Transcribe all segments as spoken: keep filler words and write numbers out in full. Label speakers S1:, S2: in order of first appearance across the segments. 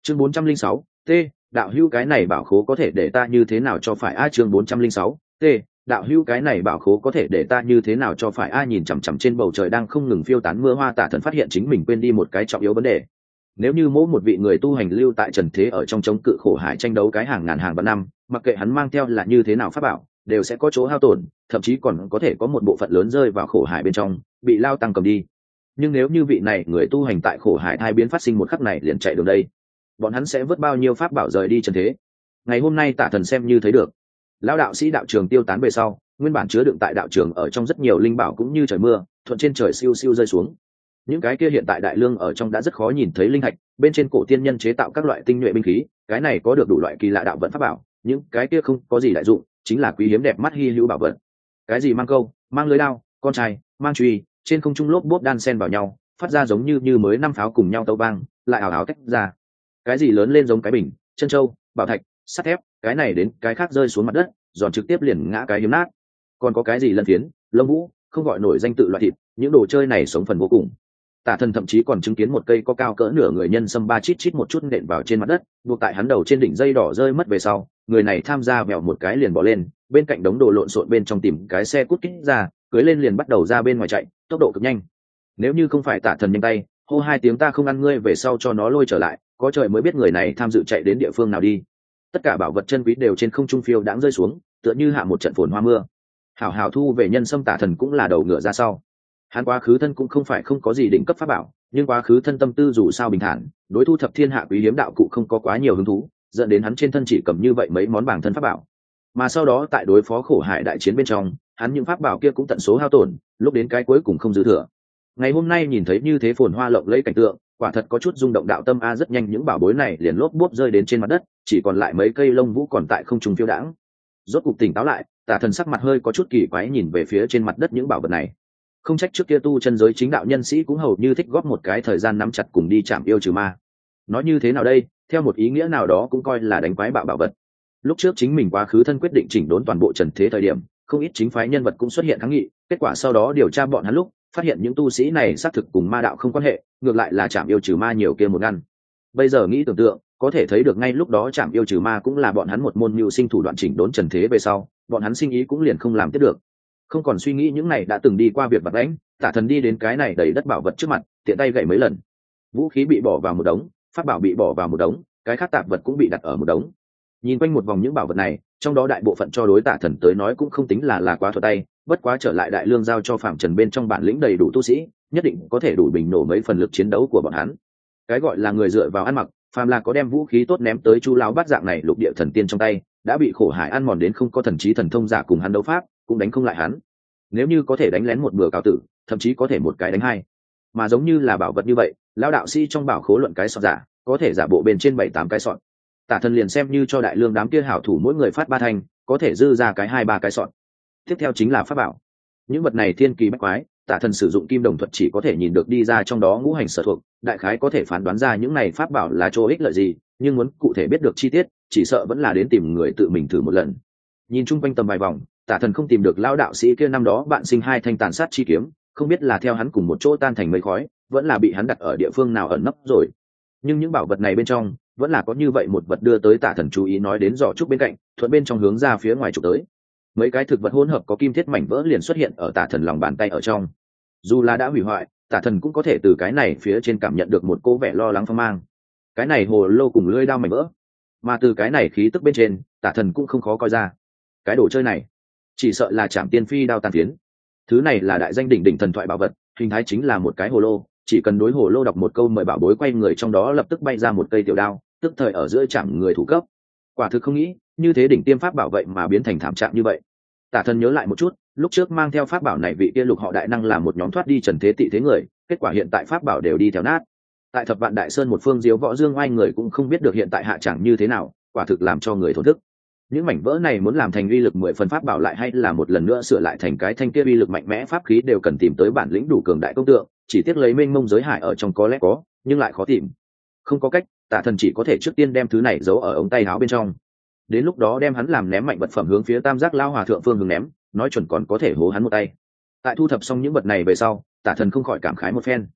S1: chương bốn trăm linh sáu t đạo hữu cái này bảo khố có thể để ta như thế nào cho phải a chương bốn trăm linh sáu t đạo hữu cái này bảo khố có thể để ta như thế nào cho phải a nhìn chằm chằm trên bầu trời đang không ngừng phiêu tán mưa hoa, Tả Thần phát hiện chính mình quên đi một cái trọng yếu vấn đề. Nếu như mỗi một vị người tu hành lưu tại trần thế ở trong chống cự khổ hải tranh đấu cái hàng ngàn hàng vạn năm, mặc kệ hắn mang theo là như thế nào pháp bảo, đều sẽ có chỗ hao tổn, thậm chí còn có thể có một bộ phận lớn rơi vào khổ hải bên trong, bị lao tăng cầm đi. Nhưng nếu như vị này người tu hành tại khổ hải thai biến phát sinh một khắc này liền chạy đường đây, bọn hắn sẽ vớt bao nhiêu pháp bảo rời đi trần thế. Ngày hôm nay Tả Thần xem như thấy được, lão đạo sĩ đạo trường tiêu tán về sau, nguyên bản chứa đựng tại đạo trường ở trong rất nhiều linh bảo cũng như trời mưa thuận trên trời siêu siêu rơi xuống. Những cái kia hiện tại đại lương ở trong đã rất khó nhìn thấy linh hạch, bên trên cổ tiên nhân chế tạo các loại tinh nhuệ binh khí, cái này có được đủ loại kỳ lạ đạo vận pháp bảo, những cái kia không có gì đại dụng, chính là quý hiếm đẹp mắt hi hữu bảo vật. Cái gì mang câu, mang lưới đao, con trai, mang chùy, trên không trung lốp bốp đan sen vào nhau, phát ra giống như như mới năm pháo cùng nhau tấu vang, lại ảo ảo tách ra. Cái gì lớn lên giống cái bình, chân châu, bảo thạch, sắt thép, cái này đến cái khác rơi xuống mặt đất, giòn trực tiếp liền ngã cái hiếm nát. Còn có cái gì lân phiến, lông vũ, không gọi nổi danh tự loại thịt, những đồ chơi này sống phần vô cùng. Tả Thần thậm chí còn chứng kiến một cây có cao cỡ nửa người nhân sâm ba chít chít một chút nện vào trên mặt đất, buộc tại hắn đầu trên đỉnh dây đỏ rơi mất về sau, người này tham gia vèo một cái liền bỏ lên, bên cạnh đống đồ lộn xộn bên trong tìm cái xe cút kít ra, cưới lên liền bắt đầu ra bên ngoài chạy, tốc độ cực nhanh. Nếu như không phải Tả Thần nhanh tay, hô hai tiếng ta không ăn ngươi về sau cho nó lôi trở lại, có trời mới biết người này tham dự chạy đến địa phương nào đi. Tất cả bảo vật chân quý đều trên không trung phiêu đãng rơi xuống, tựa như hạ một trận phồn hoa mưa. Hảo hảo thu về nhân sâm, Tả Thần cũng là đầu ngựa ra sau. Hắn quá khứ thân cũng không phải không có gì đỉnh cấp pháp bảo, nhưng quá khứ thân tâm tư dù sao bình thản, đối thu thập thiên hạ quý hiếm đạo cụ không có quá nhiều hứng thú, dẫn đến hắn trên thân chỉ cầm như vậy mấy món bảng thân pháp bảo. Mà sau đó tại đối phó khổ hải đại chiến bên trong, hắn những pháp bảo kia cũng tận số hao tổn, lúc đến cái cuối cùng không dư thừa. Ngày hôm nay nhìn thấy như thế phồn hoa lộng lẫy cảnh tượng, quả thật có chút rung động đạo tâm a. Rất nhanh những bảo bối này liền lốp bốp rơi đến trên mặt đất, chỉ còn lại mấy cây lông vũ còn tại không trung phiêu đãng. Rốt cục tỉnh táo lại, Tả Thần sắc mặt hơi có chút kỳ quái nhìn về phía trên mặt đất những bảo vật này. Không trách trước kia tu chân giới chính đạo nhân sĩ cũng hầu như thích góp một cái thời gian nắm chặt cùng đi chạm yêu trừ ma. Nói như thế nào đây, theo một ý nghĩa nào đó cũng coi là đánh quái bạo bảo vật. Lúc trước chính mình quá khứ thân quyết định chỉnh đốn toàn bộ trần thế thời điểm, không ít chính phái nhân vật cũng xuất hiện kháng nghị, kết quả sau đó điều tra bọn hắn lúc phát hiện những tu sĩ này xác thực cùng ma đạo không quan hệ, ngược lại là chạm yêu trừ ma nhiều kia một ngăn. Bây giờ nghĩ tưởng tượng, có thể thấy được ngay lúc đó chạm yêu trừ ma cũng là bọn hắn một môn mưu sinh thủ đoạn chỉnh đốn trần thế về sau, bọn hắn sinh ý cũng liền không làm tiếp được. Không còn suy nghĩ những này đã từng đi qua việc bạc đánh, Tả Thần đi đến cái này đầy đất bảo vật trước mặt, tiện tay gậy mấy lần. Vũ khí bị bỏ vào một đống, pháp bảo bị bỏ vào một đống, cái khác tạp vật cũng bị đặt ở một đống. Nhìn quanh một vòng những bảo vật này, trong đó đại bộ phận cho đối Tả Thần tới nói cũng không tính là là quá thuận tay, bất quá trở lại đại lương giao cho phạm trần bên trong bản lĩnh đầy đủ tu sĩ, nhất định có thể đủ bình nổ mấy phần lực chiến đấu của bọn hắn. Cái gọi là người dựa vào ăn mặc, phàm là có đem vũ khí tốt ném tới chu lão bát dạng này lục địa thần tiên trong tay, đã bị khổ hải ăn mòn đến không có thần trí thần thông giả cùng hắn đấu pháp, cũng đánh không lại hắn. Nếu như có thể đánh lén một bữa cao tử, thậm chí có thể một cái đánh hai. Mà giống như là bảo vật như vậy, lão đạo sĩ trong bảo khố luận cái sọt giả, có thể giả bộ bên trên bảy tám cái sọt. Tả Thần liền xem như cho đại lương đám kia hảo thủ mỗi người phát ba thanh, có thể dư ra cái hai ba cái sọt. Tiếp theo chính là pháp bảo. Những vật này thiên kỳ bách quái, Tả Thần sử dụng kim đồng thuật chỉ có thể nhìn được đi ra trong đó ngũ hành sở thuộc, đại khái có thể phán đoán ra những này pháp bảo là chỗ ích lợi gì, nhưng muốn cụ thể biết được chi tiết, chỉ sợ vẫn là đến tìm người tự mình thử một lần. Nhìn chung quanh tầm vài vòng, Tả Thần không tìm được lão đạo sĩ kia năm đó bạn sinh hai thanh tàn sát chi kiếm, không biết là theo hắn cùng một chỗ tan thành mây khói, vẫn là bị hắn đặt ở địa phương nào ẩn nấp rồi. Nhưng những bảo vật này bên trong, vẫn là có như vậy một vật đưa tới Tả Thần chú ý, nói đến giỏ trúc bên cạnh, thuận bên trong hướng ra phía ngoài trục tới. Mấy cái thực vật hỗn hợp có kim thiết mảnh vỡ liền xuất hiện ở Tả Thần lòng bàn tay ở trong. Dù là đã hủy hoại, Tả Thần cũng có thể từ cái này phía trên cảm nhận được một cô vẻ lo lắng phong mang. Cái này hồ lô cùng lưỡi dao mảnh vỡ, mà từ cái này khí tức bên trên, Tả Thần cũng không khó coi ra. Cái đồ chơi này, chỉ sợ là Trảm Tiên Phi đao tàn phiến. Thứ này là đại danh đỉnh đỉnh thần thoại bảo vật, hình thái chính là một cái hồ lô, chỉ cần đối hồ lô đọc một câu mời bảo bối quay người trong đó lập tức bay ra một cây tiểu đao, tức thời ở giữa chạm người thủ cấp. Quả thực không nghĩ, như thế đỉnh tiêm pháp bảo vậy mà biến thành thảm trạng như vậy. Tả Thần nhớ lại một chút, lúc trước mang theo pháp bảo này vị kia lục họ đại năng là một nhóm thoát đi trần thế tị thế người, kết quả hiện tại pháp bảo đều đi theo nát. Tại Thập Vạn Đại Sơn một phương diếu võ dương oai người cũng không biết được hiện tại hạ chẳng như thế nào, quả thực làm cho người thổn thức. Những mảnh vỡ này muốn làm thành uy lực mười phần pháp bảo lại hay là một lần nữa sửa lại thành cái thanh kia uy lực mạnh mẽ pháp khí đều cần tìm tới bản lĩnh đủ cường đại công tượng, chỉ tiếc lấy mênh mông giới hải ở trong có lẽ có, nhưng lại khó tìm. Không có cách, Tả Thần chỉ có thể trước tiên đem thứ này giấu ở ống tay áo bên trong. Đến lúc đó đem hắn làm ném mạnh vật phẩm hướng phía Tam Giác Lão Hòa thượng phương hướng ném, nói chuẩn còn có thể hố hắn một tay. Tại thu thập xong những vật này về sau, Tả Thần không khỏi cảm khái một phen.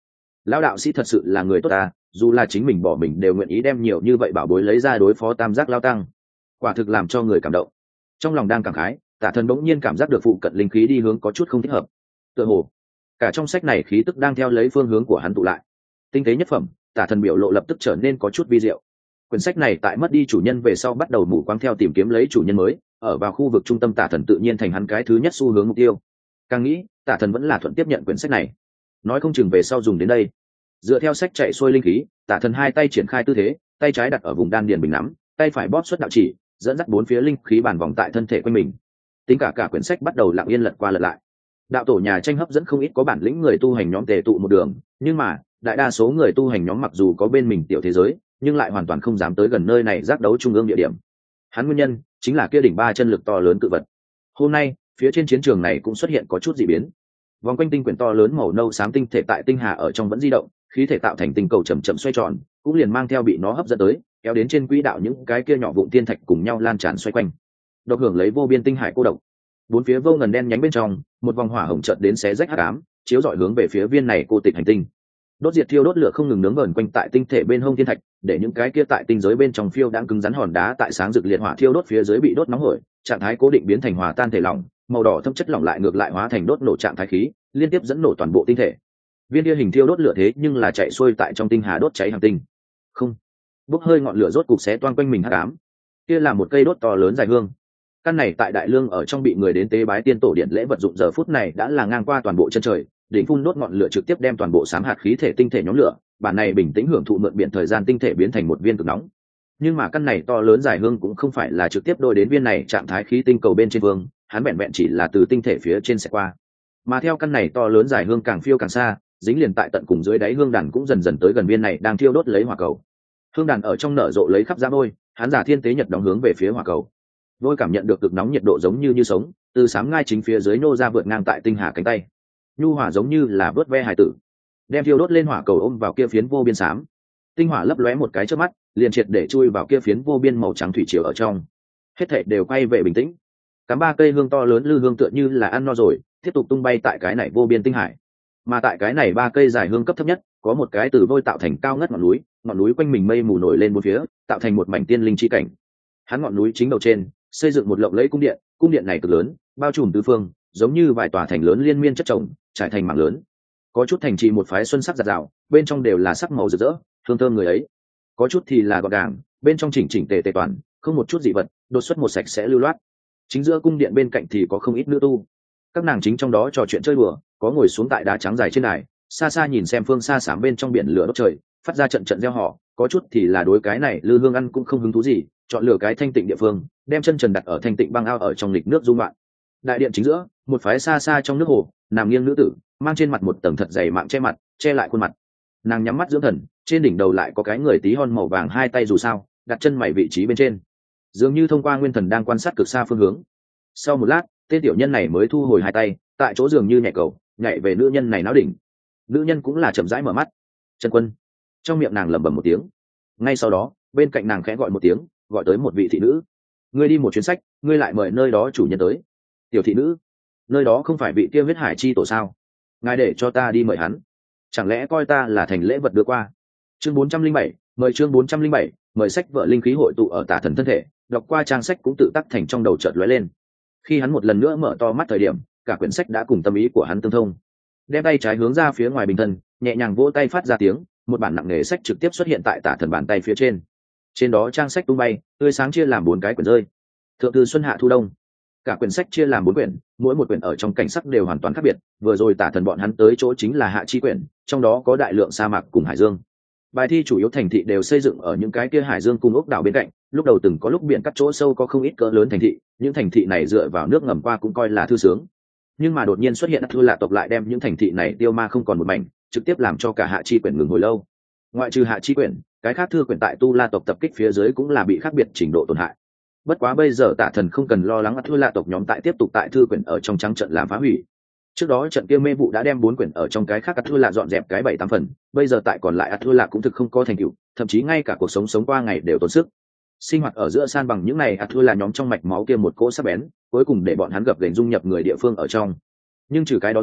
S1: Lão đạo sĩ thật sự là người tốt ta, dù là chính mình bỏ mình đều nguyện ý đem nhiều như vậy bảo bối lấy ra đối phó tam giác lao tăng, quả thực làm cho người cảm động. Trong lòng đang cảm khái, Tả Thần bỗng nhiên cảm giác được phụ cận linh khí đi hướng có chút không thích hợp. Tựa hồ cả trong sách này khí tức đang theo lấy phương hướng của hắn tụ lại. Tinh tế nhất phẩm, Tả Thần biểu lộ lập tức trở nên có chút vi diệu. Quyển sách này tại mất đi chủ nhân về sau bắt đầu mù quáng theo tìm kiếm lấy chủ nhân mới, ở vào khu vực trung tâm Tả Thần tự nhiên thành hắn cái thứ nhất xu hướng mục tiêu. Càng nghĩ, Tả Thần vẫn là thuận tiếp nhận quyển sách này, nói không chừng về sau dùng đến đây. Dựa theo sách chạy xuôi linh khí, Tả Thần hai tay triển khai tư thế, tay trái đặt ở vùng đan điền bình nắm, tay phải bóp xuất đạo chỉ, dẫn dắt bốn phía linh khí bàn vòng tại thân thể quanh mình. Tính cả cả quyển sách bắt đầu lặng yên lật qua lật lại. Đạo tổ nhà tranh hấp dẫn không ít có bản lĩnh người tu hành nhóm tề tụ một đường, nhưng mà đại đa số người tu hành nhóm mặc dù có bên mình tiểu thế giới, nhưng lại hoàn toàn không dám tới gần nơi này giác đấu trung ương địa điểm. Hắn nguyên nhân chính là kia đỉnh ba chân lực to lớn cự vật. Hôm nay phía trên chiến trường này cũng xuất hiện có chút dị biến. Vòng quanh tinh quyển to lớn màu nâu xám tinh thể tại tinh hà ở trong vẫn di động, khí thể tạo thành tinh cầu chậm chậm xoay tròn, cũng liền mang theo bị nó hấp dẫn tới, kéo đến trên quỹ đạo những cái kia nhỏ vụn tiên thạch cùng nhau lan tràn xoay quanh, độc hưởng lấy vô biên tinh hải cô độc. Bốn phía vô ngần đen nhánh bên trong, một vòng hỏa hồng chợt đến xé rách hắc ám, chiếu rọi hướng về phía viên này cô tịch hành tinh. Đốt diệt thiêu đốt lửa không ngừng nướng vờn quanh tại tinh thể bên hông thiên thạch, để những cái kia tại tinh giới bên trong phiêu đang cứng rắn hòn đá tại sáng rực liệt hỏa thiêu đốt phía dưới bị đốt nóng hổi, trạng thái cố định biến thành hòa tan thể lỏng, màu đỏ thâm chất lỏng lại ngược lại hóa thành đốt nổ trạng thái khí, liên tiếp dẫn nổ toàn bộ tinh thể. Viên kia hình thiêu đốt lửa thế nhưng là chạy xuôi tại trong tinh hà đốt cháy hành tinh. Không, bốc hơi ngọn lửa rốt cục xé toang quanh mình hắc ám. Kia là một cây đốt to lớn dài hương. Căn này tại đại lương ở trong bị người đến tế bái tiên tổ điện lễ vật dụng giờ phút này đã là ngang qua toàn bộ chân trời, đỉnh phun đốt ngọn lửa trực tiếp đem toàn bộ sám hạt khí thể tinh thể nhóm lửa, bản này bình tĩnh hưởng thụ mượn biển thời gian tinh thể biến thành một viên cực nóng. Nhưng mà căn này to lớn dài hương cũng không phải là trực tiếp đôi đến viên này trạng thái khí tinh cầu bên trên vương, hắn vẹn vẹn chỉ là từ tinh thể phía trên sẽ qua. Mà theo căn này to lớn dài hương càng phiêu càng xa, dính liền tại tận cùng dưới đáy hương đàn cũng dần dần tới gần viên này đang thiêu đốt lấy hỏa cầu. Hương đàn ở trong nở rộ lấy khắp ra môi, hắn giả thiên tế nhật đóng hướng về phía hỏa cầu. Vôi cảm nhận được cực nóng nhiệt độ giống như như sống, từ sáng ngai chính phía dưới nô ra vượt ngang tại tinh hà cánh tay. Nhu hỏa giống như là vớt ve hài tử, đem thiêu đốt lên hỏa cầu ôm vào kia phiến vô biên xám. Tinh hỏa lấp lóe một cái trước mắt, liền triệt để chui vào kia phiến vô biên màu trắng thủy triều ở trong. Hết thảy đều quay về bình tĩnh. Cắm ba cây hương to lớn lư hương tựa như là ăn no rồi, tiếp tục tung bay tại cái này vô biên tinh hải. Mà tại cái này ba cây dài hương cấp thấp nhất, có một cái từ vôi tạo thành cao ngất ngọn núi, ngọn núi quanh mình mây mù nổi lên bốn phía, tạo thành một mảnh tiên linh chi cảnh. Hắn ngọn núi chính đầu trên, xây dựng một lộng lẫy cung điện, cung điện này cực lớn, bao trùm tứ phương, giống như vài tòa thành lớn liên miên chất chồng, trải thành mảng lớn. Có chút thành trì một phái xuân sắc rực rào, bên trong đều là sắc màu rực rỡ, hương thơm người ấy. Có chút thì là gọn gàng, bên trong chỉnh chỉnh tề tề toàn, không một chút dị vật, đột xuất một sạch sẽ lưu loát. Chính giữa cung điện bên cạnh thì có không ít nữ tu, các nàng chính trong đó trò chuyện chơi đùa, có ngồi xuống tại đá trắng dài trên đài, xa xa nhìn xem phương xa xám bên trong biển lửa đốt trời, phát ra trận trận reo hò. Có chút thì là đối cái này lư hương ăn cũng không hứng thú gì, chọn lựa cái thanh tịnh địa phương, đem chân trần đặt ở thanh tịnh băng ao ở trong lịch nước dung loạn. Đại điện chính giữa, một phái xa xa trong nước hồ, nằm nghiêng nữ tử, mang trên mặt một tầng thật dày mạng che mặt, che lại khuôn mặt. Nàng nhắm mắt dưỡng thần, trên đỉnh đầu lại có cái người tí hon màu vàng hai tay dù sao, đặt chân mày vị trí bên trên, dường như thông qua nguyên thần đang quan sát cực xa phương hướng. Sau một lát, tên tiểu nhân này mới thu hồi hai tay, tại chỗ dường như nhảy cầu, nhảy về nữ nhân này náo đỉnh. Nữ nhân cũng là chậm rãi mở mắt. Trần Quân. Trong miệng nàng lẩm bẩm một tiếng. Ngay sau đó, bên cạnh nàng khẽ gọi một tiếng, gọi tới một vị thị nữ. Ngươi đi một chuyến sách, ngươi lại mời nơi đó chủ nhân tới. Tiểu thị nữ, nơi đó không phải vị kia huyết hải chi tổ sao? Ngài để cho ta đi mời hắn, chẳng lẽ coi ta là thành lễ vật đưa qua? Chương bốn trăm linh bảy, mời chương bốn trăm linh bảy, mời sách vợ linh khí hội tụ ở Tả Thần thân thể, đọc qua trang sách cũng tự tắc thành trong đầu chợt lóe lên. Khi hắn một lần nữa mở to mắt thời điểm, cả quyển sách đã cùng tâm ý của hắn tương thông. Đem tay trái hướng ra phía ngoài bình thân, nhẹ nhàng vỗ tay phát ra tiếng, một bản nặng nề sách trực tiếp xuất hiện tại Tả Thần bàn tay phía trên. Trên đó trang sách tung bay, tươi sáng chia làm bốn cái quyển rơi. Thượng từ xuân hạ thu đông. Cả quyển sách chia làm bốn quyển, mỗi một quyển ở trong cảnh sắc đều hoàn toàn khác biệt. Vừa rồi Tả Thần bọn hắn tới chỗ chính là hạ chi quyển, trong đó có đại lượng sa mạc cùng hải dương. Bài thi chủ yếu thành thị đều xây dựng ở những cái kia hải dương cùng ốc đảo bên cạnh, lúc đầu từng có lúc biển cắt chỗ sâu có không ít cỡ lớn thành thị, những thành thị này dựa vào nước ngầm qua cũng coi là thư sướng. Nhưng mà đột nhiên xuất hiện Thư Lạ tộc lại đem những thành thị này tiêu ma không còn một mảnh, trực tiếp làm cho cả hạ chi quyển ngừng hồi lâu. Ngoại trừ hạ chi quyển, cái khác thư quyển tại Tu La tộc tập kích phía dưới cũng là bị khác biệt trình độ tổn hại. Bất quá bây giờ Tả Thần không cần lo lắng Thư Lạ tộc nhóm tại tiếp tục tại thư quyển ở trong trắng trận làm phá hủy. Trước đó trận kia mê vụ đã đem bốn quyển ở trong cái khác Thư Lạ dọn dẹp cái bảy tám phần, bây giờ tại còn lại Thư Lạ cũng thực không có thành tựu, thậm chí ngay cả cuộc sống sống qua ngày đều tốn sức. Sinh hoạt ở giữa san bằng những này Thư Lạ nhóm trong mạch máu kia một cỗ sắc bén, cuối cùng để bọn hắn gặp gành dung nhập người địa phương ở trong. Nhưng trừ cái đó ra,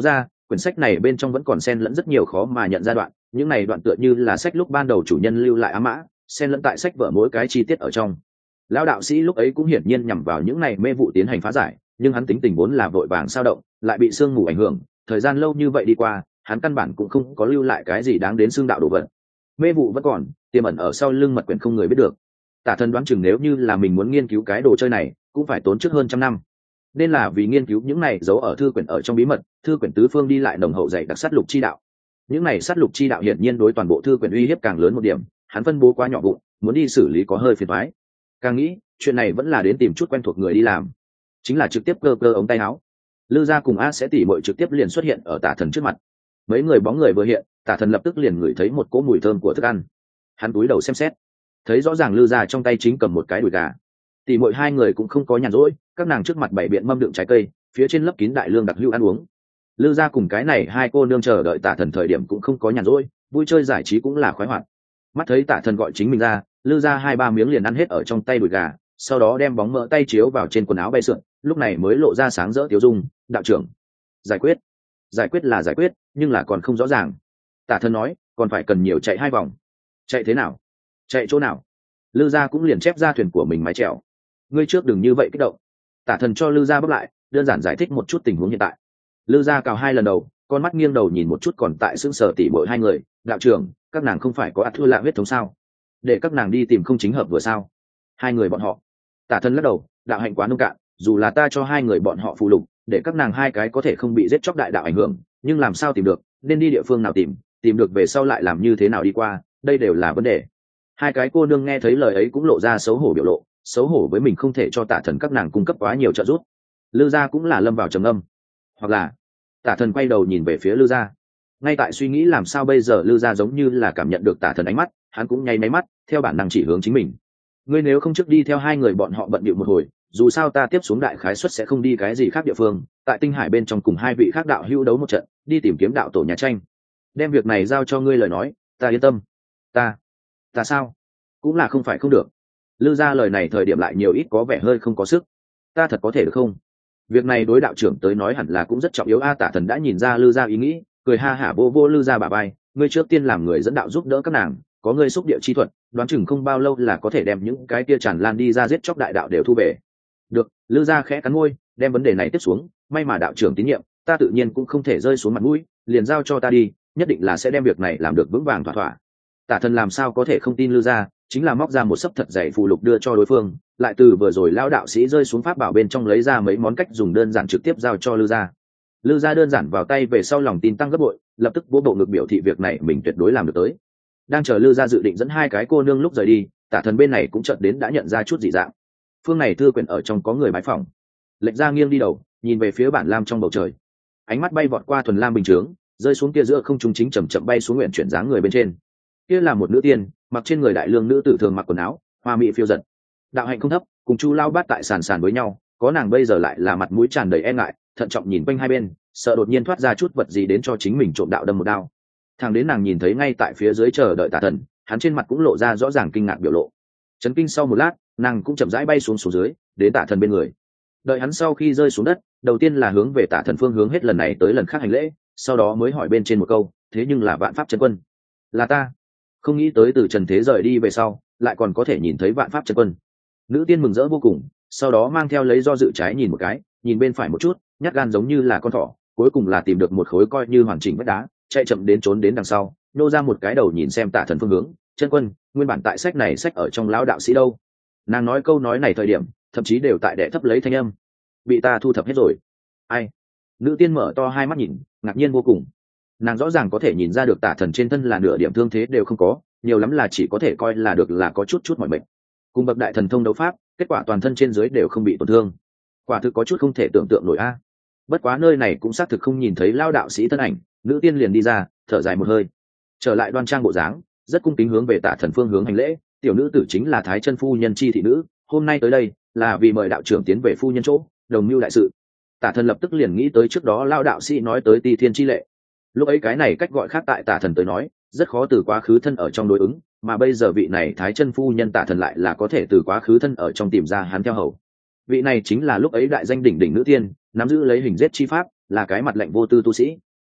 S1: quyển sách này bên trong vẫn còn xen lẫn rất nhiều khó mà nhận ra đoạn, những này đoạn tựa như là sách lúc ban đầu chủ nhân lưu lại ám mã, xen lẫn tại sách vở mỗi cái chi tiết ở trong. Lão đạo sĩ lúc ấy cũng hiển nhiên nhằm vào những này mê vụ tiến hành phá giải, nhưng hắn tính tình vốn là vội vàng sao động, lại bị sương mù ảnh hưởng, thời gian lâu như vậy đi qua, hắn căn bản cũng không có lưu lại cái gì đáng đến xương đạo đồ vật. Mê vụ vẫn còn tiềm ẩn ở sau lưng mật quyển, không người biết được. Tả Thần đoán chừng nếu như là mình muốn nghiên cứu cái đồ chơi này cũng phải tốn trước hơn trăm năm, nên là vì nghiên cứu những này giấu ở thư quyển ở trong bí mật, thư quyển tứ phương đi lại đồng hậu dạy đặc sát lục chi đạo. Những này sát lục chi đạo hiển nhiên đối toàn bộ thư quyển uy hiếp càng lớn một điểm, hắn phân bố quá nhỏ vụn, muốn đi xử lý có hơi phiền toái. Càng nghĩ chuyện này vẫn là đến tìm chút quen thuộc người đi làm, chính là trực tiếp cơ cơ ống tay áo. Lư gia cùng A sẽ tỉ muội trực tiếp liền xuất hiện ở Tả Thần trước mặt. Mấy người bóng người vừa hiện, Tả Thần lập tức liền ngửi thấy một cỗ mùi thơm của thức ăn. Hắn cúi đầu xem xét, thấy rõ ràng Lư gia trong tay chính cầm một cái đùi gà. Tỉ muội hai người cũng không có nhàn rỗi, các nàng trước mặt bày biện mâm đựng trái cây, phía trên lấp kín đại lương đặc hữu ăn uống. Lư gia cùng cái này hai cô nương chờ đợi Tả Thần thời điểm cũng không có nhàn rỗi, vui chơi giải trí cũng là khoái hoạt. Mắt thấy Tả Thần gọi chính mình ra, Lư gia hai ba miếng liền ăn hết ở trong tay đùi gà, sau đó đem bóng mỡ tay chiếu vào trên quần áo bay sượn, lúc này mới lộ ra sáng rỡ tiêu dung. Đạo trưởng, giải quyết giải quyết là giải quyết, nhưng là còn không rõ ràng. Tả Thần nói, còn phải cần nhiều chạy hai vòng. Chạy thế nào? Chạy chỗ nào? Lư gia cũng liền chép ra thuyền của mình mái chèo. Ngươi trước đừng như vậy kích động. Tả Thần cho Lư gia bước lại, đơn giản giải thích một chút tình huống hiện tại. Lư gia cào hai lần đầu, con mắt nghiêng đầu nhìn một chút còn tại sững sờ tỉ muội hai người. Đạo trưởng, các nàng không phải có ắt thua lạ huyết thống sao? Để các nàng đi tìm không chính hợp vừa sao? Hai người bọn họ. Tả Thần lắc đầu, đạo hạnh quá nông cạn, dù là ta cho hai người bọn họ phụ lục, để các nàng hai cái có thể không bị giết chóc đại đạo ảnh hưởng, nhưng làm sao tìm được, nên đi địa phương nào tìm, tìm được về sau lại làm như thế nào đi qua, đây đều là vấn đề. Hai cái cô nương nghe thấy lời ấy cũng lộ ra xấu hổ biểu lộ, xấu hổ với mình không thể cho Tả Thần các nàng cung cấp quá nhiều trợ giúp. Lư gia cũng là lâm vào trầm âm. Hoặc là, Tả Thần quay đầu nhìn về phía Lư gia. Ngay tại suy nghĩ làm sao bây giờ, Lư gia giống như là cảm nhận được Tả Thần ánh mắt, hắn cũng nháy máy mắt, theo bản năng chỉ hướng chính mình. Ngươi nếu không trước đi theo hai người bọn họ bận bịu một hồi, dù sao ta tiếp xuống đại khái suất sẽ không đi cái gì khác địa phương, tại Tinh Hải bên trong cùng hai vị khác đạo hữu đấu một trận, đi tìm kiếm đạo tổ nhà tranh. Đem việc này giao cho ngươi lời nói, ta yên tâm. Ta, ta sao? Cũng là không phải không được. Lư gia lời này thời điểm lại nhiều ít có vẻ hơi không có sức. Ta thật có thể được không? Việc này đối đạo trưởng tới nói hẳn là cũng rất trọng yếu a. Tả Thần đã nhìn ra Lư gia ý nghĩ, cười ha hả vô vô Lư gia bả vai, ngươi trước tiên làm người dẫn đạo giúp đỡ các nàng, có ngươi xúc địa chi thuật, đoán chừng không bao lâu là có thể đem những cái kia tràn lan đi ra giết chóc đại đạo đều thu về. Được. Lư gia khẽ cắn môi, đem vấn đề này tiếp xuống, may mà đạo trưởng tín nhiệm, ta tự nhiên cũng không thể rơi xuống mặt mũi, liền giao cho ta đi, nhất định là sẽ đem việc này làm được vững vàng thỏa thỏa. Tả Thần làm sao có thể không tin Lư gia, chính là móc ra một sấp thật dày phù lục đưa cho đối phương, lại từ vừa rồi lão đạo sĩ rơi xuống pháp bảo bên trong lấy ra mấy món cách dùng đơn giản trực tiếp giao cho Lư gia. Lư gia đơn giản vào tay về sau lòng tin tăng gấp bội, lập tức vỗ bộ ngực biểu thị việc này mình tuyệt đối làm được tới. Đang chờ Lư gia dự định dẫn hai cái cô nương lúc rời đi, Tả Thần bên này cũng chợt đến đã nhận ra chút dị dạng. Phương này thư quyển ở trong có người bái phỏng. Lệch ra nghiêng đi đầu, nhìn về phía bản lam trong bầu trời. Ánh mắt bay vọt qua thuần lam bình chướng, rơi xuống kia giữa không trung, chính chậm chậm bay xuống nguyện chuyển dáng người bên trên. Kia là một nữ tiên, mặc trên người đại lương nữ tử thường mặc quần áo, hoa mỹ phiêu dật. Đạo hạnh không thấp, cùng Chu Lao Bát tại sàn sàn với nhau, có nàng bây giờ lại là mặt mũi tràn đầy e ngại, thận trọng nhìn quanh hai bên, sợ đột nhiên thoát ra chút vật gì đến cho chính mình trộm đạo đâm một đao. Thằng đến nàng nhìn thấy ngay tại phía dưới chờ đợi Tả Thần, hắn trên mặt cũng lộ ra rõ ràng kinh ngạc biểu lộ. Chấn kinh sau một lát, nàng cũng chậm rãi bay xuống xuống dưới, đến Tả Thần bên người. Đợi hắn sau khi rơi xuống đất, đầu tiên là hướng về Tả Thần phương hướng hết lần này tới lần khác hành lễ, sau đó mới hỏi bên trên một câu, thế nhưng là Vạn Pháp Chân Quân? Là ta. Không nghĩ tới từ trần thế rời đi về sau, lại còn có thể nhìn thấy Vạn Pháp Chân Quân. Nữ tiên mừng rỡ vô cùng, sau đó mang theo lấy do dự trái nhìn một cái, nhìn bên phải một chút, nhát gan giống như là con thỏ, cuối cùng là tìm được một khối coi như hoàn chỉnh vách đá, chạy chậm đến trốn đến đằng sau, nô ra một cái đầu nhìn xem Tả Thần phương hướng. Chân Quân, nguyên bản tại sách này sách ở trong lão đạo sĩ đâu? Nàng nói câu nói này thời điểm, thậm chí đều tại đệ thấp lấy thanh âm. Bị ta thu thập hết rồi. Ai? Nữ tiên mở to hai mắt nhìn, ngạc nhiên vô cùng. Nàng rõ ràng có thể nhìn ra được Tả Thần trên thân là nửa điểm thương thế đều không có, nhiều lắm là chỉ có thể coi là được là có chút chút mọi bệnh. Cùng bậc đại thần thông đấu pháp, kết quả toàn thân trên dưới đều không bị tổn thương, quả thực có chút không thể tưởng tượng nổi a. Bất quá nơi này cũng xác thực không nhìn thấy lao đạo sĩ thân ảnh, nữ tiên liền đi ra, thở dài một hơi, trở lại đoan trang bộ dáng, rất cung kính hướng về Tả Thần phương hướng hành lễ. Tiểu nữ tử chính là Thái Chân phu nhân chi thị nữ, hôm nay tới đây là vì mời đạo trưởng tiến về phu nhân chỗ, đồng mưu đại sự. Tả Thần lập tức liền nghĩ tới trước đó lao đạo sĩ nói tới Ti Thiên chi lệ. Lúc ấy cái này cách gọi khác tại Tả Thần tới nói rất khó từ quá khứ thân ở trong đối ứng, mà bây giờ vị này Thái Chân phu nhân Tả Thần lại là có thể từ quá khứ thân ở trong tìm ra hắn theo hầu. Vị này chính là lúc ấy đại danh đỉnh đỉnh nữ tiên, nắm giữ lấy hình giết chi pháp, là cái mặt lạnh vô tư tu sĩ.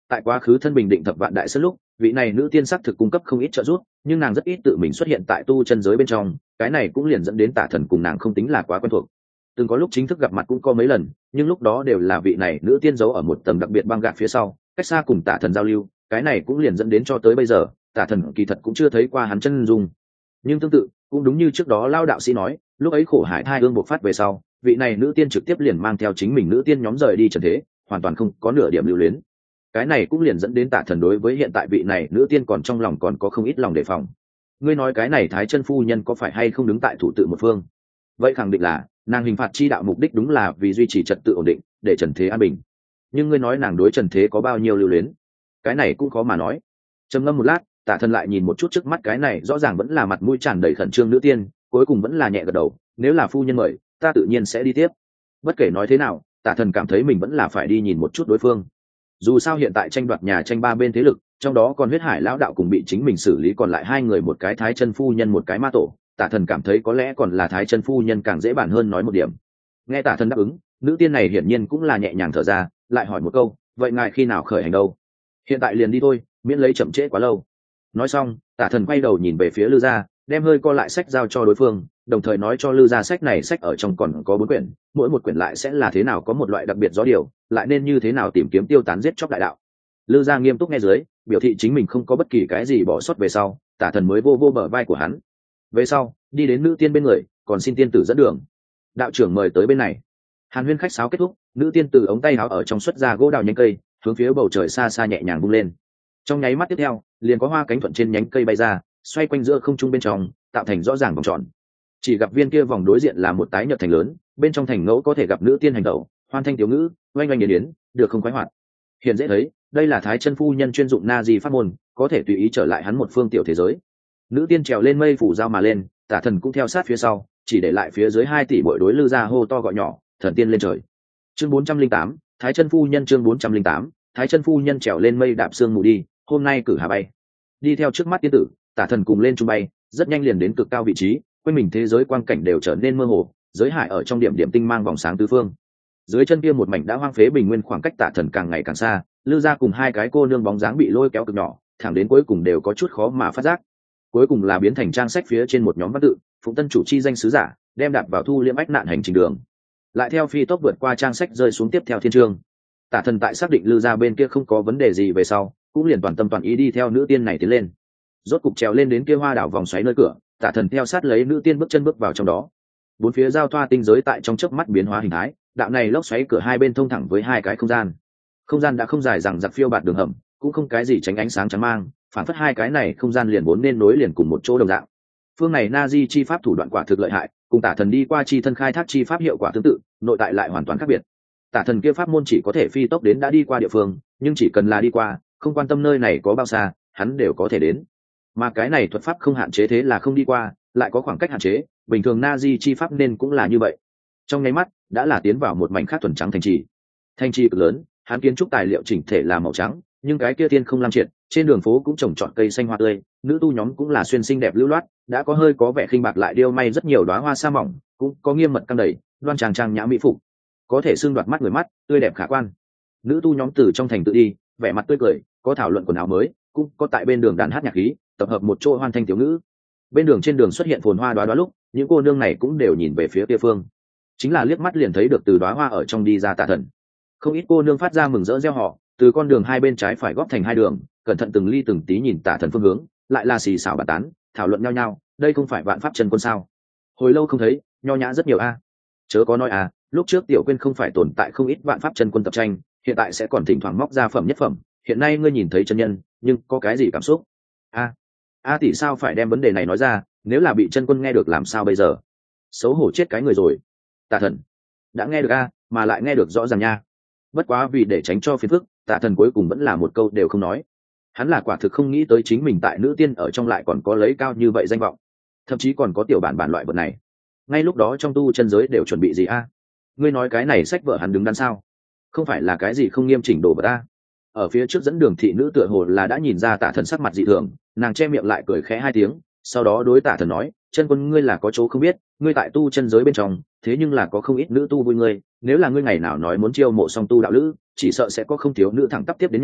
S1: tại quá khứ thân bình định thập vạn đại sơn lúc, vị này nữ tiên sắc thực cung cấp không ít trợ giúp, nhưng nàng rất ít tự mình xuất hiện tại tu chân giới bên trong, cái này cũng liền dẫn đến Tả Thần cùng nàng không tính là quá quen thuộc. Từng có lúc chính thức gặp mặt cũng có mấy lần, nhưng lúc đó đều là vị này nữ tiên giấu ở một tầng đặc biệt băng gạc phía sau, cách xa cùng Tả Thần giao lưu, cái này cũng liền dẫn đến cho tới bây giờ, Tả Thần kỳ thật cũng chưa thấy qua hắn chân dung. Nhưng tương tự, cũng đúng như trước đó Lao đạo sĩ nói, lúc ấy khổ hải thai ương bộc phát về sau, vị này nữ tiên trực tiếp liền mang theo chính mình nữ tiên nhóm rời đi trần thế, hoàn toàn không có nửa điểm lưu luyến. Cái này cũng liền dẫn đến Tả Thần đối với hiện tại vị này nữ tiên còn trong lòng còn có không ít lòng đề phòng. Ngươi nói cái này Thái Chân phu nhân có phải hay không đứng tại thủ tự một phương? Vậy khẳng định là nàng hình phạt chi đạo mục đích đúng là vì duy trì trật tự ổn định, để trần thế an bình. Nhưng ngươi nói nàng đối trần thế có bao nhiêu lưu luyến? Cái này cũng khó mà nói. Trầm ngâm một lát, Tả Thần lại nhìn một chút trước mắt cái này rõ ràng vẫn là mặt mũi tràn đầy khẩn trương nữ tiên, cuối cùng vẫn là nhẹ gật đầu, nếu là phu nhân mời, ta tự nhiên sẽ đi tiếp. Bất kể nói thế nào, Tả Thần cảm thấy mình vẫn là phải đi nhìn một chút đối phương. Dù sao hiện tại tranh đoạt nhà tranh ba bên thế lực, trong đó còn huyết hải lão đạo cùng bị chính mình xử lý còn lại hai người, một cái Thái Chân phu nhân một cái ma tổ. Tả Thần cảm thấy có lẽ còn là Thái Chân phu nhân càng dễ bàn hơn nói một điểm. Nghe Tả Thần đáp ứng, nữ tiên này hiển nhiên cũng là nhẹ nhàng thở ra, lại hỏi một câu, vậy ngài khi nào khởi hành đâu? Hiện tại liền đi thôi, miễn lấy chậm trễ quá lâu. Nói xong, Tả Thần quay đầu nhìn về phía Lư Gia, đem hơi co lại sách giao cho đối phương, đồng thời nói cho Lư Gia sách này sách ở trong còn có bốn quyển, mỗi một quyển lại sẽ là thế nào có một loại đặc biệt gió điều, lại nên như thế nào tìm kiếm tiêu tán giết chóc đại đạo. Lư Gia nghiêm túc nghe dưới, biểu thị chính mình không có bất kỳ cái gì bỏ sót về sau, Tả Thần mới vô vô bờ vai của hắn. Về sau, đi đến nữ tiên bên người, còn xin tiên tử dẫn đường. Đạo trưởng mời tới bên này. Hàn huyên khách sáo kết thúc, nữ tiên từ ống tay áo ở trong xuất ra gỗ đào nhánh cây, hướng phía bầu trời xa xa nhẹ nhàng vung lên. Trong nháy mắt tiếp theo, liền có hoa cánh thuận trên nhánh cây bay ra, xoay quanh giữa không trung bên trong, tạo thành rõ ràng vòng tròn. Chỉ gặp viên kia vòng đối diện là một tái nhợt thành lớn, bên trong thành ngẫu có thể gặp nữ tiên hành tẩu, hoan thanh tiểu ngữ, oanh oanh yến yến, được không khoái hoạt. Hiện dễ thấy, đây là Thái Chân phu nhân chuyên dụng na di pháp môn, có thể tùy ý trở lại hắn một phương tiểu thế giới. Nữ tiên trèo lên mây phủ dao mà lên, Tả Thần cũng theo sát phía sau, chỉ để lại phía dưới hai tỷ bội đối Lư Gia hô to gọi nhỏ, thần tiên lên trời. Chương bốn trăm linh tám, Thái Chân phu nhân chương bốn trăm linh tám, Thái Chân phu nhân trèo lên mây đạp sương mù đi, hôm nay cử hà bay. Đi theo trước mắt tiên tử, Tả Thần cùng lên trung bay, rất nhanh liền đến cực cao vị trí, quanh mình thế giới quang cảnh đều trở nên mơ hồ, giới hải ở trong điểm điểm tinh mang vòng sáng tứ phương. Dưới chân kia một mảnh đã hoang phế bình nguyên, khoảng cách Tả Thần càng ngày càng xa, Lư Gia cùng hai cái cô nương bóng dáng bị lôi kéo cực nhỏ, thẳng đến cuối cùng đều có chút khó mà phát giác. Cuối cùng là biến thành trang sách phía trên một nhóm văn tự, Phụng Tân chủ chi danh sứ giả, đem đạp vào thu liễm ách nạn hành trình đường. Lại theo phi tốc vượt qua trang sách rơi xuống tiếp theo thiên chương. Tả Thần tại xác định Lư Gia bên kia không có vấn đề gì về sau, cũng liền toàn tâm toàn ý đi theo nữ tiên này tiến lên. Rốt cục trèo lên đến kia hoa đảo vòng xoáy nơi cửa, Tả Thần theo sát lấy nữ tiên bước chân bước vào trong đó. Bốn phía giao thoa tinh giới tại trong chớp mắt biến hóa hình thái, đạo này lốc xoáy cửa hai bên thông thẳng với hai cái không gian. Không gian đã không dài rằng giặc phiêu bạt đường hầm, cũng không cái gì tránh ánh sáng trắng mang, phản phất hai cái này không gian liền vốn nên nối liền cùng một chỗ đồng dạng. Phương này na di chi pháp thủ đoạn quả thực lợi hại, cùng Tả Thần đi qua chi thân khai thác chi pháp hiệu quả tương tự, nội tại lại hoàn toàn khác biệt. Tả Thần kia pháp môn chỉ có thể phi tốc đến đã đi qua địa phương, nhưng chỉ cần là đi qua, không quan tâm nơi này có bao xa, hắn đều có thể đến. Mà cái này thuật pháp không hạn chế, thế là không đi qua, lại có khoảng cách hạn chế, bình thường na di chi pháp nên cũng là như vậy. Trong nháy mắt, đã là tiến vào một mảnh khác thuần trắng thành trì. Thành trì cực lớn, hắn kiến trúc tài liệu chỉnh thể là màu trắng, nhưng cái kia thiên không lam triệt, trên đường phố cũng trồng trọt cây xanh hoa tươi, nữ tu nhóm cũng là xuyên xinh đẹp lưu loát, đã có hơi có vẻ khinh bạc lại điêu may rất nhiều đóa hoa sa mỏng, cũng có nghiêm mật căng đầy, đoan trang trang nhã mỹ phục, có thể xưng đoạt mắt người mắt, tươi đẹp khả quan. Nữ tu nhóm từ trong thành tự đi, vẻ mặt tươi cười, có thảo luận quần áo mới, cũng có tại bên đường đàn hát nhạc khí, tập hợp một chỗ hoan thanh tiểu ngữ. Bên đường trên đường xuất hiện phồn hoa đóa đóa lúc, những cô nương này cũng đều nhìn về phía kia phương, chính là liếc mắt liền thấy được từ đóa hoa ở trong đi ra Tả Thần. Không ít cô nương phát ra mừng rỡ reo hò, từ con đường hai bên trái phải góp thành hai đường, cẩn thận từng ly từng tí nhìn Tả Thần phương hướng, lại là xì xào bàn tán, thảo luận nhau nhau, đây không phải Vạn Pháp Chân Quân sao? Hồi lâu không thấy, nho nhã rất nhiều a. Chớ có nói à, lúc trước Tiểu Quyên không phải tồn tại không ít Vạn Pháp Chân Quân tập tranh, hiện tại sẽ còn thỉnh thoảng móc ra phẩm nhất phẩm, hiện nay ngươi nhìn thấy chân nhân, nhưng có cái gì cảm xúc? A, a tỷ sao phải đem vấn đề này nói ra, nếu là bị Chân Quân nghe được làm sao bây giờ? Xấu hổ chết cái người rồi. Tả Thần đã nghe được a, mà lại nghe được rõ ràng nha. Bất quá vì để tránh cho phiền phức, Tả Thần cuối cùng vẫn là một câu đều không nói. Hắn là quả thực không nghĩ tới chính mình tại nữ tiên ở trong lại còn có lấy cao như vậy danh vọng, thậm chí còn có tiểu bản bản loại vật này. Ngay lúc đó trong tu chân giới đều chuẩn bị gì a? Ngươi nói cái này sách vợ hắn đứng đắn sao? Không phải là cái gì không nghiêm chỉnh đồ vật ta? Ở phía trước dẫn đường thị nữ tựa hồ là đã nhìn ra Tả Thần sắc mặt dị thường, nàng che miệng lại cười khẽ hai tiếng, sau đó đối Tả Thần nói, Chân Quân ngươi là có chỗ không biết, ngươi tại tu chân giới bên trong, thế nhưng là có không ít nữ tu vui ngươi, nếu là ngươi ngày nào nói muốn chiêu mộ song tu đạo lữ, chỉ sợ sẽ có không thiếu nữ thẳng tắp tiếp đến nhà,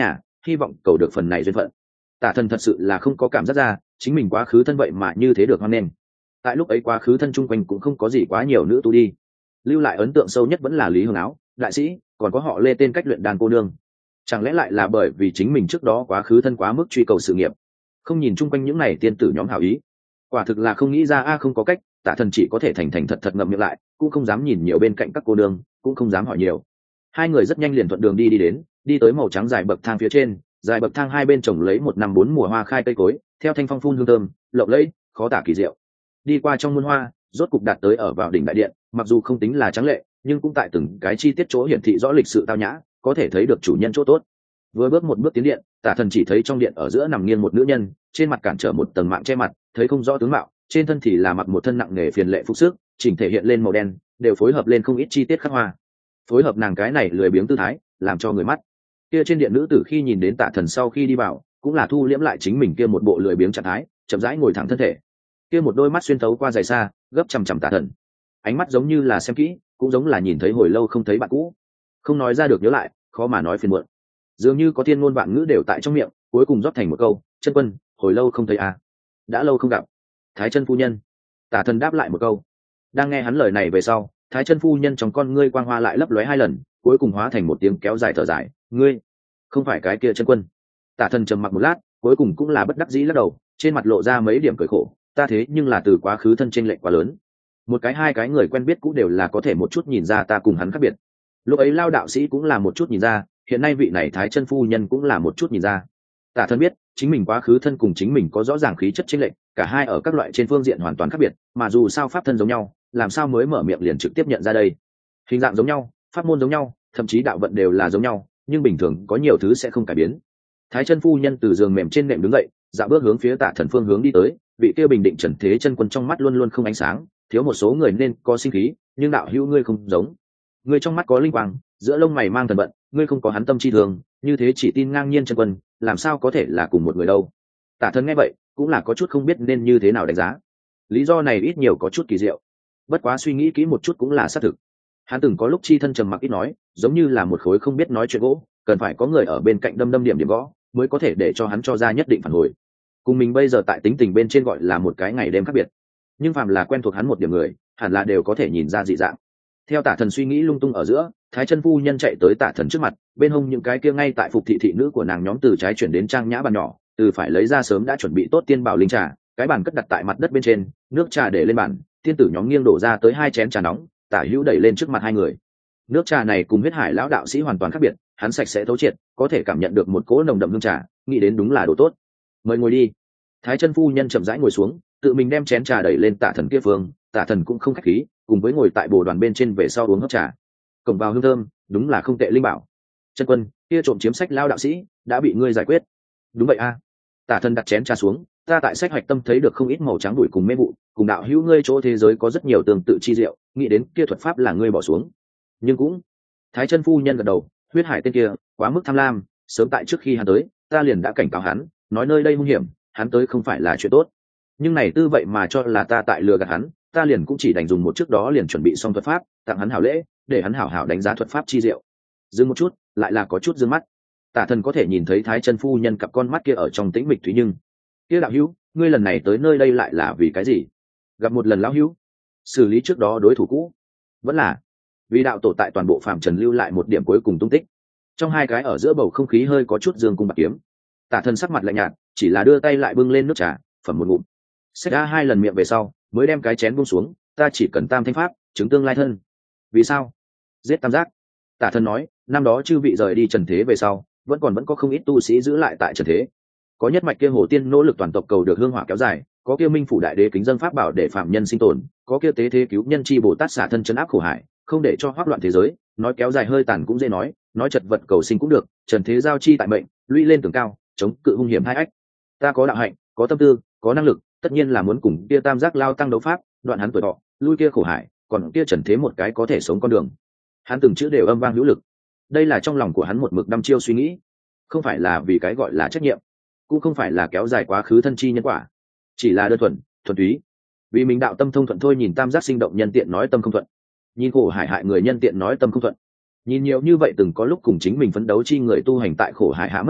S1: hy vọng cầu được phần này duyên phận. Tả thần thật sự là không có cảm giác ra chính mình quá khứ thân vậy mà như thế được hoan nghênh. Tại lúc ấy quá khứ thân chung quanh cũng không có gì quá nhiều nữ tu đi, lưu lại ấn tượng sâu nhất vẫn là Lý Hương Áo đại sĩ, còn có họ Lê tên cách luyện đàn cô nương. Chẳng lẽ lại là bởi vì chính mình trước đó quá khứ thân quá mức truy cầu sự nghiệp, không nhìn chung quanh những này tiên tử nhóm hảo ý. Quả thực là không nghĩ ra a, không có cách, Tạ thần chỉ có thể thành thành thật thật ngậm miệng lại, cũng không dám nhìn nhiều bên cạnh các cô nương, cũng không dám hỏi nhiều. Hai người rất nhanh liền thuận đường đi đi đến, đi tới màu trắng dài bậc thang phía trên, dài bậc thang hai bên trồng lấy một năm bốn mùa hoa khai cây cối, theo thanh phong phun hương thơm lộng lẫy khó tả kỳ diệu. Đi qua trong muôn hoa, rốt cục đạt tới ở vào đỉnh đại điện, mặc dù không tính là trắng lệ, nhưng cũng tại từng cái chi tiết chỗ hiển thị rõ lịch sự tao nhã, có thể thấy được chủ nhân chỗ tốt. Vừa bước một bước tiến điện, Tả thần chỉ thấy trong điện ở giữa nằm nghiêng một nữ nhân, trên mặt cản trở một tầng mạng che mặt, thấy không rõ tướng mạo, trên thân thì là mặc một thân nặng nề phiền lệ phục sức, chỉnh thể hiện lên màu đen, đều phối hợp lên không ít chi tiết khắc hoa. Phối hợp nàng cái này lười biếng tư thái, làm cho người mắt. Kia trên điện nữ tử khi nhìn đến Tả thần sau khi đi vào, cũng là thu liễm lại chính mình kia một bộ lười biếng trạng thái, chậm rãi ngồi thẳng thân thể. Kia một đôi mắt xuyên thấu qua dày xa, gấp chằm chằm Tả thần. Ánh mắt giống như là xem kỹ, cũng giống là nhìn thấy hồi lâu không thấy bạn cũ, không nói ra được nhớ lại, khó mà nói phiền muộn. Dường như có thiên ngôn vạn ngữ đều tại trong miệng, cuối cùng rót thành một câu: chân quân, hồi lâu không thấy à, đã lâu không gặp. Thái chân phu nhân. Tả thần đáp lại một câu. Đang nghe hắn lời này về sau, Thái chân phu nhân trong con ngươi quang hoa lại lấp lóe hai lần, cuối cùng hóa thành một tiếng kéo dài thở dài: ngươi không phải cái kia chân quân. Tả thần trầm mặc một lát, cuối cùng cũng là bất đắc dĩ lắc đầu, trên mặt lộ ra mấy điểm cười khổ: ta thế nhưng là từ quá khứ thân chênh lệch quá lớn, một cái hai cái người quen biết cũng đều là có thể một chút nhìn ra ta cùng hắn khác biệt. Lúc ấy Lao đạo sĩ cũng là một chút nhìn ra, hiện nay vị này Thái chân phu nhân cũng là một chút nhìn ra. Tả thần biết chính mình quá khứ thân cùng chính mình có rõ ràng khí chất chênh lệch, cả hai ở các loại trên phương diện hoàn toàn khác biệt, mà dù sao pháp thân giống nhau, làm sao mới mở miệng liền trực tiếp nhận ra đây. Hình dạng giống nhau, pháp môn giống nhau, thậm chí đạo vận đều là giống nhau, nhưng bình thường có nhiều thứ sẽ không cải biến. Thái chân phu nhân từ giường mềm trên nệm đứng dậy, dạo bước hướng phía Tả thần phương hướng đi tới, vị kia bình định trần thế chân quân trong mắt luôn luôn không ánh sáng, thiếu một số người nên có sinh khí, nhưng đạo hữu ngươi không giống. Ngươi trong mắt có linh quang, giữa lông mày mang thần bận, ngươi không có hắn tâm chi thường, như thế chỉ tin ngang nhiên chân quân, làm sao có thể là cùng một người đâu. Tả thần nghe vậy cũng là có chút không biết nên như thế nào đánh giá. Lý do này ít nhiều có chút kỳ diệu, bất quá suy nghĩ kỹ một chút cũng là xác thực. Hắn từng có lúc chi thân trầm mặc ít nói, giống như là một khối không biết nói chuyện gỗ, cần phải có người ở bên cạnh đâm đâm điểm điểm gõ, mới có thể để cho hắn cho ra nhất định phản hồi. Cùng mình bây giờ tại tính tình bên trên gọi là một cái ngày đêm khác biệt, nhưng phàm là quen thuộc hắn một điểm người, hẳn là đều có thể nhìn ra dị dạng. Theo Tả thần suy nghĩ lung tung ở giữa, Thái chân phu nhân chạy tới Tả thần trước mặt, bên hông những cái kia ngay tại phục thị thị nữ của nàng nhóm từ trái chuyển đến trang nhã bàn nhỏ, từ phải lấy ra sớm đã chuẩn bị tốt tiên bảo linh trà, cái bàn cất đặt tại mặt đất bên trên, nước trà để lên bàn, tiên tử nhóm nghiêng đổ ra tới hai chén trà nóng, Tả hữu đẩy lên trước mặt hai người. Nước trà này cùng huyết hải lão đạo sĩ hoàn toàn khác biệt, hắn sạch sẽ thấu triệt, có thể cảm nhận được một cỗ nồng đậm hương trà, nghĩ đến đúng là đồ tốt. Mời ngồi đi. Thái chân phu nhân chậm rãi ngồi xuống, tự mình đem chén trà đẩy lên Tả thần kia phương, Tả thần cũng không khách khí, cùng với ngồi tại bồ đoàn bên trên về sau uống hớp trà. Cổng vào hương thơm, đúng là không tệ linh bảo. Chân quân, kia trộm chiếm sách lao đạo sĩ đã bị ngươi giải quyết. Đúng vậy a. Tả thần đặt chén trà xuống, ta tại sách hoạch tâm thấy được không ít màu trắng đuổi cùng mê vụ, cùng đạo hữu ngươi chỗ thế giới có rất nhiều tương tự chi diệu, nghĩ đến kia thuật pháp là ngươi bỏ xuống. Nhưng cũng, Thái chân phu nhân gật đầu, huyết hải tên kia quá mức tham lam, sớm tại trước khi hắn tới, ta liền đã cảnh cáo hắn, nói nơi đây hung hiểm, hắn tới không phải là chuyện tốt. Nhưng này tư vậy mà cho là ta tại lừa gạt hắn, ta liền cũng chỉ đành dùng một trước đó liền chuẩn bị xong thuật pháp, tặng hắn hảo lễ, để hắn hảo hảo đánh giá thuật pháp chi diệu. Dừng một chút, lại là có chút dương mắt. Tả thần có thể nhìn thấy Thái chân phu nhân cặp con mắt kia ở trong tĩnh mịch thúy, nhưng kia đạo hữu, ngươi lần này tới nơi đây lại là vì cái gì? Gặp một lần lão hữu, xử lý trước đó đối thủ cũ, vẫn là vì đạo tổ tại toàn bộ phàm trần lưu lại một điểm cuối cùng tung tích. Trong hai cái ở giữa bầu không khí hơi có chút dương cung bạc kiếm. Tả thần sắc mặt lạnh nhạt, chỉ là đưa tay lại bưng lên nước trà, phẩm một ngụm, xách ra hai lần miệng về sau, mới đem cái chén buông xuống. Ta chỉ cần tam thanh pháp, chứng tương lai thân. Vì sao? Giết tam giác. Tả thần nói, năm đó chư vị rời đi trần thế về sau, vẫn còn vẫn có không ít tu sĩ giữ lại tại trần thế. Có nhất mạch kia hồ tiên nỗ lực toàn tộc cầu được hương hỏa kéo dài, có kia minh phủ đại đế kính dân pháp bảo để phạm nhân sinh tồn, có kia tế thế cứu nhân chi bồ tát xả thân chấn áp khổ hải, không để cho hoắc loạn thế giới. Nói kéo dài hơi tàn cũng dễ nói, nói chật vật cầu sinh cũng được. Trần thế giao chi tại mệnh, lũy lên tường cao, chống cự hung hiểm hai ách. Ta có đạo hạnh, có tâm tư, có năng lực, tất nhiên là muốn cùng kia tam giác lao tăng đấu pháp, đoạn hắn tuổi thọ, lui kia khổ hải, còn kia trần thế một cái có thể sống con đường. Hắn từng chữ đều âm vang hữu lực. Đây là trong lòng của hắn một mực đăm chiêu suy nghĩ, không phải là vì cái gọi là trách nhiệm, cũng không phải là kéo dài quá khứ thân chi nhân quả, chỉ là đơn thuần thuần túy vì mình đạo tâm thông thuận thôi. Nhìn tam giác sinh động nhân tiện nói tâm không thuận, nhìn khổ hải hại người nhân tiện nói tâm không thuận. Nhìn nhiều như vậy từng có lúc cùng chính mình phấn đấu chi người tu hành tại khổ hải hạ mất mạng,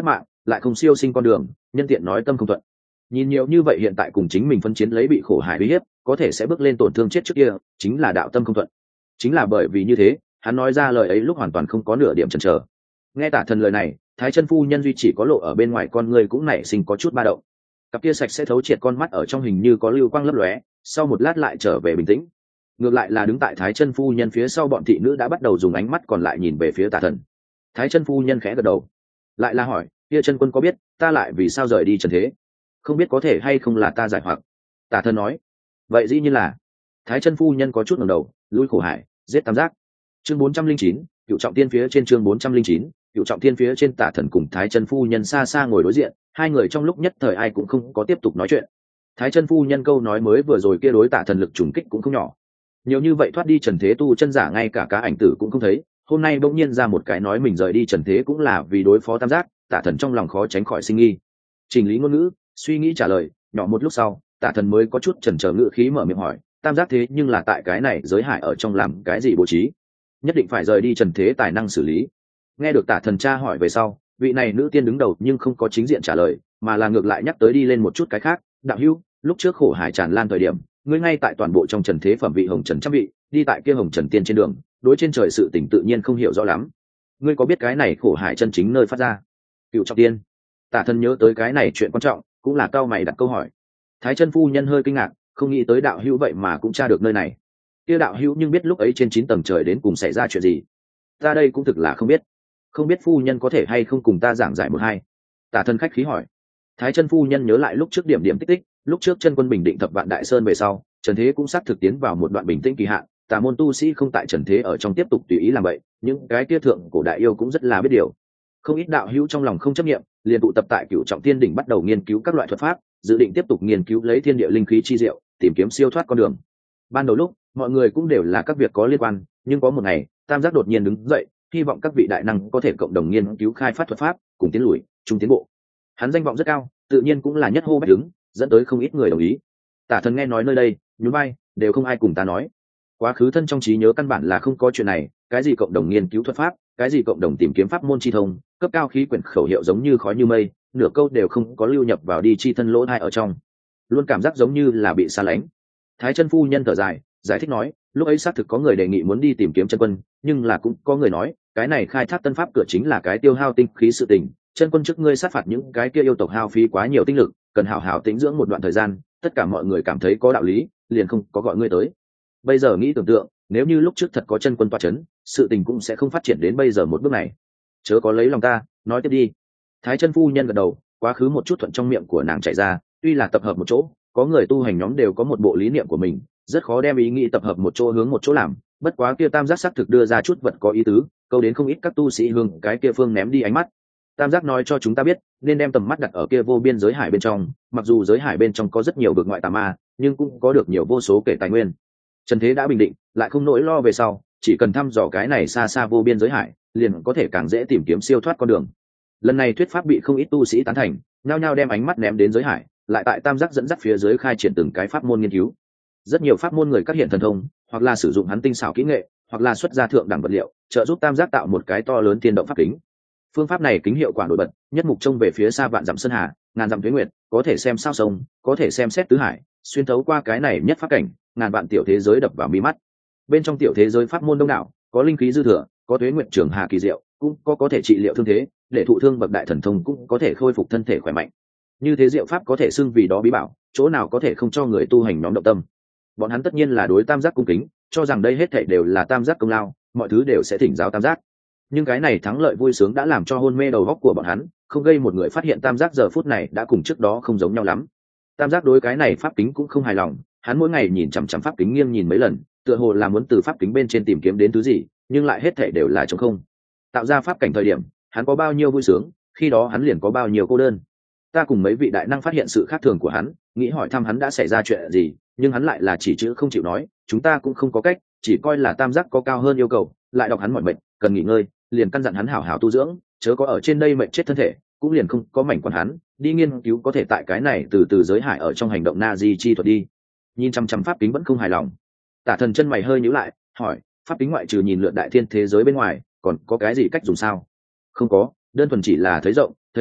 S1: lại không siêu sinh con đường, nhân tiện nói tâm không thuận. Nhìn nhiều như vậy hiện tại cùng chính mình phân chiến lấy bị khổ hải uy hiếp, có thể sẽ bước lên tổn thương chết trước kia, chính là đạo tâm không thuận. Chính là bởi vì như thế, hắn nói ra lời ấy lúc hoàn toàn không có nửa điểm chần chờ. Nghe Tả Thần lời này, Thái chân phu nhân duy chỉ có lộ ở bên ngoài con người cũng nảy sinh có chút ba động. Cặp kia sạch sẽ thấu triệt con mắt ở trong hình như có lưu quang lấp lóe, sau một lát lại trở về bình tĩnh. Ngược lại là đứng tại Thái chân phu nhân phía sau bọn thị nữ đã bắt đầu dùng ánh mắt còn lại nhìn về phía Tả Thần. Thái chân phu nhân khẽ gật đầu, lại là hỏi, kia chân quân có biết ta lại vì sao rời đi trần thế? Không biết có thể hay không là ta giải hoặc. Tả Thần nói, vậy dĩ nhiên là. Thái chân phu nhân có chút ngẩng đầu, lui khổ hải, giết tam giác. Chương bốn trăm linh chín, cựu trọng tiên phía trên. Chương bốn trăm linh chín, cựu trọng tiên phía trên. Tả Thần cùng Thái chân phu nhân xa xa ngồi đối diện, hai người trong lúc nhất thời ai cũng không có tiếp tục nói chuyện. Thái chân phu nhân câu nói mới vừa rồi kia đối Tả Thần lực trùng kích cũng không nhỏ. Nhiều như vậy thoát đi trần thế tu chân giả ngay cả cá ảnh tử cũng không thấy, hôm nay bỗng nhiên ra một cái nói mình rời đi trần thế cũng là vì đối phó tam giác. Tả Thần trong lòng khó tránh khỏi sinh nghi. Trình lý ngôn ngữ, suy nghĩ trả lời, nhỏ một lúc sau, Tả Thần mới có chút chần chờ ngữ khí mở miệng hỏi, tam giác thế nhưng là tại cái này giới hải ở trong làm cái gì bố trí? Nhất định phải rời đi trần thế tài năng xử lý. Nghe được Tả Thần tra hỏi về sau, vị này nữ tiên đứng đầu nhưng không có chính diện trả lời, mà là ngược lại nhắc tới đi lên một chút cái khác. Đạo hữu, lúc trước khổ hải tràn lan thời điểm, ngươi ngay tại toàn bộ trong trần thế phẩm vị hồng trần trăm vị, đi tại kia hồng trần tiên trên đường, đối trên trời sự tình tự nhiên không hiểu rõ lắm. Ngươi có biết cái này khổ hải chân chính nơi phát ra? Cựu trọng tiên. Tả Thần nhớ tới cái này chuyện quan trọng, cũng là cao mày đặt câu hỏi. Thái chân phu nhân hơi kinh ngạc, không nghĩ tới đạo hữu vậy mà cũng tra được nơi này. Kia đạo hữu nhưng biết lúc ấy trên chín tầng trời đến cùng xảy ra chuyện gì? Ta đây cũng thực là không biết. Không biết phu nhân có thể hay không cùng ta giảng giải một hai? Tả Thần khách khí hỏi. Thái chân phu nhân nhớ lại lúc trước điểm điểm tích tích, lúc trước chân quân bình định thập vạn đại sơn về sau, trần thế cũng xác thực tiến vào một đoạn bình tĩnh kỳ hạn, tà môn tu sĩ không tại trần thế ở trong tiếp tục tùy ý làm vậy, những cái kia thượng cổ đại yêu cũng rất là biết điều. Không ít đạo hữu trong lòng không chấp niệm, liền tụ tập tại Cửu Trọng Tiên đỉnh bắt đầu nghiên cứu các loại thuật pháp, dự định tiếp tục nghiên cứu lấy thiên địa linh khí chi diệu, tìm kiếm siêu thoát con đường. Ban đầu lúc, mọi người cũng đều là các việc có liên quan, nhưng có một ngày, Tam Giác đột nhiên đứng dậy, hy vọng các vị đại năng có thể cộng đồng nghiên cứu khai phát thuật pháp, cùng tiến lùi, chung tiến bộ. Hắn danh vọng rất cao, tự nhiên cũng là nhất hô bách đứng, dẫn tới không ít người đồng ý. Tả Thần nghe nói nơi đây, nhún vai, đều không ai cùng ta nói. Quá khứ thân trong trí nhớ căn bản là không có chuyện này, cái gì cộng đồng nghiên cứu thuật pháp, cái gì cộng đồng tìm kiếm pháp môn chi thông, cấp cao khí quyển khẩu hiệu giống như khói như mây, nửa câu đều không có lưu nhập vào đi chi thân lỗ thai ở trong, luôn cảm giác giống như là bị xa lánh. Thái chân phu nhân thở dài, giải thích nói, lúc ấy xác thực có người đề nghị muốn đi tìm kiếm chân quân, nhưng là cũng có người nói, cái này khai thác tân pháp cửa chính là cái tiêu hao tinh khí sự tình, chân quân trước ngươi sát phạt những cái kia yêu tộc hao phí quá nhiều tinh lực, cần hảo hảo tĩnh dưỡng một đoạn thời gian, tất cả mọi người cảm thấy có đạo lý, liền không có gọi ngươi tới. Bây giờ nghĩ tưởng tượng, nếu như lúc trước thật có chân quân toa chấn, sự tình cũng sẽ không phát triển đến bây giờ một bước này. Chớ có lấy lòng ta, nói tiếp đi. Thái chân phu nhân gật đầu, quá khứ một chút thuận trong miệng của nàng chạy ra, tuy là tập hợp một chỗ, có người tu hành nhóm đều có một bộ lý niệm của mình, rất khó đem ý nghĩ tập hợp một chỗ hướng một chỗ làm, bất quá kia Tam Giác xác thực đưa ra chút vật có ý tứ, câu đến không ít các tu sĩ hướng cái kia phương ném đi ánh mắt. Tam Giác nói cho chúng ta biết, nên đem tầm mắt đặt ở kia vô biên giới hải bên trong, mặc dù giới hải bên trong có rất nhiều vực ngoại tà ma, nhưng cũng có được nhiều vô số kể tài nguyên. Trần thế đã bình định, lại không nỗi lo về sau, chỉ cần thăm dò cái này xa xa vô biên giới hải, liền có thể càng dễ tìm kiếm siêu thoát con đường. Lần này thuyết pháp bị không ít tu sĩ tán thành, nhao nhao đem ánh mắt ném đến giới hải, lại tại Tam Giác dẫn dắt phía dưới khai triển từng cái pháp môn nghiên cứu. Rất nhiều pháp môn người các hiện thần thông, hoặc là sử dụng hắn tinh xảo kỹ nghệ, hoặc là xuất ra thượng đẳng vật liệu, trợ giúp Tam Giác tạo một cái to lớn thiên động pháp kính. Phương pháp này kính hiệu quả nổi bật, nhất mục trông về phía xa vạn dặm sơn hà, ngàn dặm tuế nguyệt, có thể xem sao sông, có thể xem xét tứ hải, xuyên thấu qua cái này nhất pháp cảnh, ngàn vạn tiểu thế giới đập vào mi mắt. Bên trong tiểu thế giới pháp môn đông đảo, có linh khí dư thừa, có tuế nguyệt trường hà kỳ diệu, cũng có có thể trị liệu thương thế, để thụ thương bậc đại thần thông cũng có thể khôi phục thân thể khỏe mạnh. Như thế diệu pháp có thể xưng vì đó bí bảo, chỗ nào có thể không cho người tu hành nhóm động tâm. Bọn hắn tất nhiên là đối Tam Giác cung kính, cho rằng đây hết thảy đều là Tam Giác công lao, mọi thứ đều sẽ thỉnh giáo Tam Giác. Nhưng cái này thắng lợi vui sướng đã làm cho hôn mê đầu óc của bọn hắn, không gây một người phát hiện Tam Giác giờ phút này đã cùng trước đó không giống nhau lắm. Tam Giác đối cái này pháp kính cũng không hài lòng, hắn mỗi ngày nhìn chằm chằm pháp kính nghiêng nhìn mấy lần, tựa hồ là muốn từ pháp kính bên trên tìm kiếm đến thứ gì, nhưng lại hết thảy đều là trống không. Tạo ra pháp cảnh thời điểm, hắn có bao nhiêu vui sướng, khi đó hắn liền có bao nhiêu cô đơn. Ta cùng mấy vị đại năng phát hiện sự khác thường của hắn, nghĩ hỏi thăm hắn đã xảy ra chuyện gì, nhưng hắn lại là chỉ chữ không chịu nói, chúng ta cũng không có cách, chỉ coi là Tam Giác có cao hơn yêu cầu, lại đọc hắn mọi mệnh, cần nghỉ ngơi, liền căn dặn hắn hảo hảo tu dưỡng, chớ có ở trên đây mệnh chết thân thể, cũng liền không có mảnh quan hắn, đi nghiên cứu có thể tại cái này từ từ giới hải ở trong hành động na di chi thuật đi. Nhìn chăm chăm pháp kính vẫn không hài lòng. Tả Thần chân mày hơi nhíu lại, hỏi, pháp kính ngoại trừ nhìn lượn đại thiên thế giới bên ngoài, còn có cái gì cách dùng sao? Không có, đơn thuần chỉ là thấy rộng, thấy xa,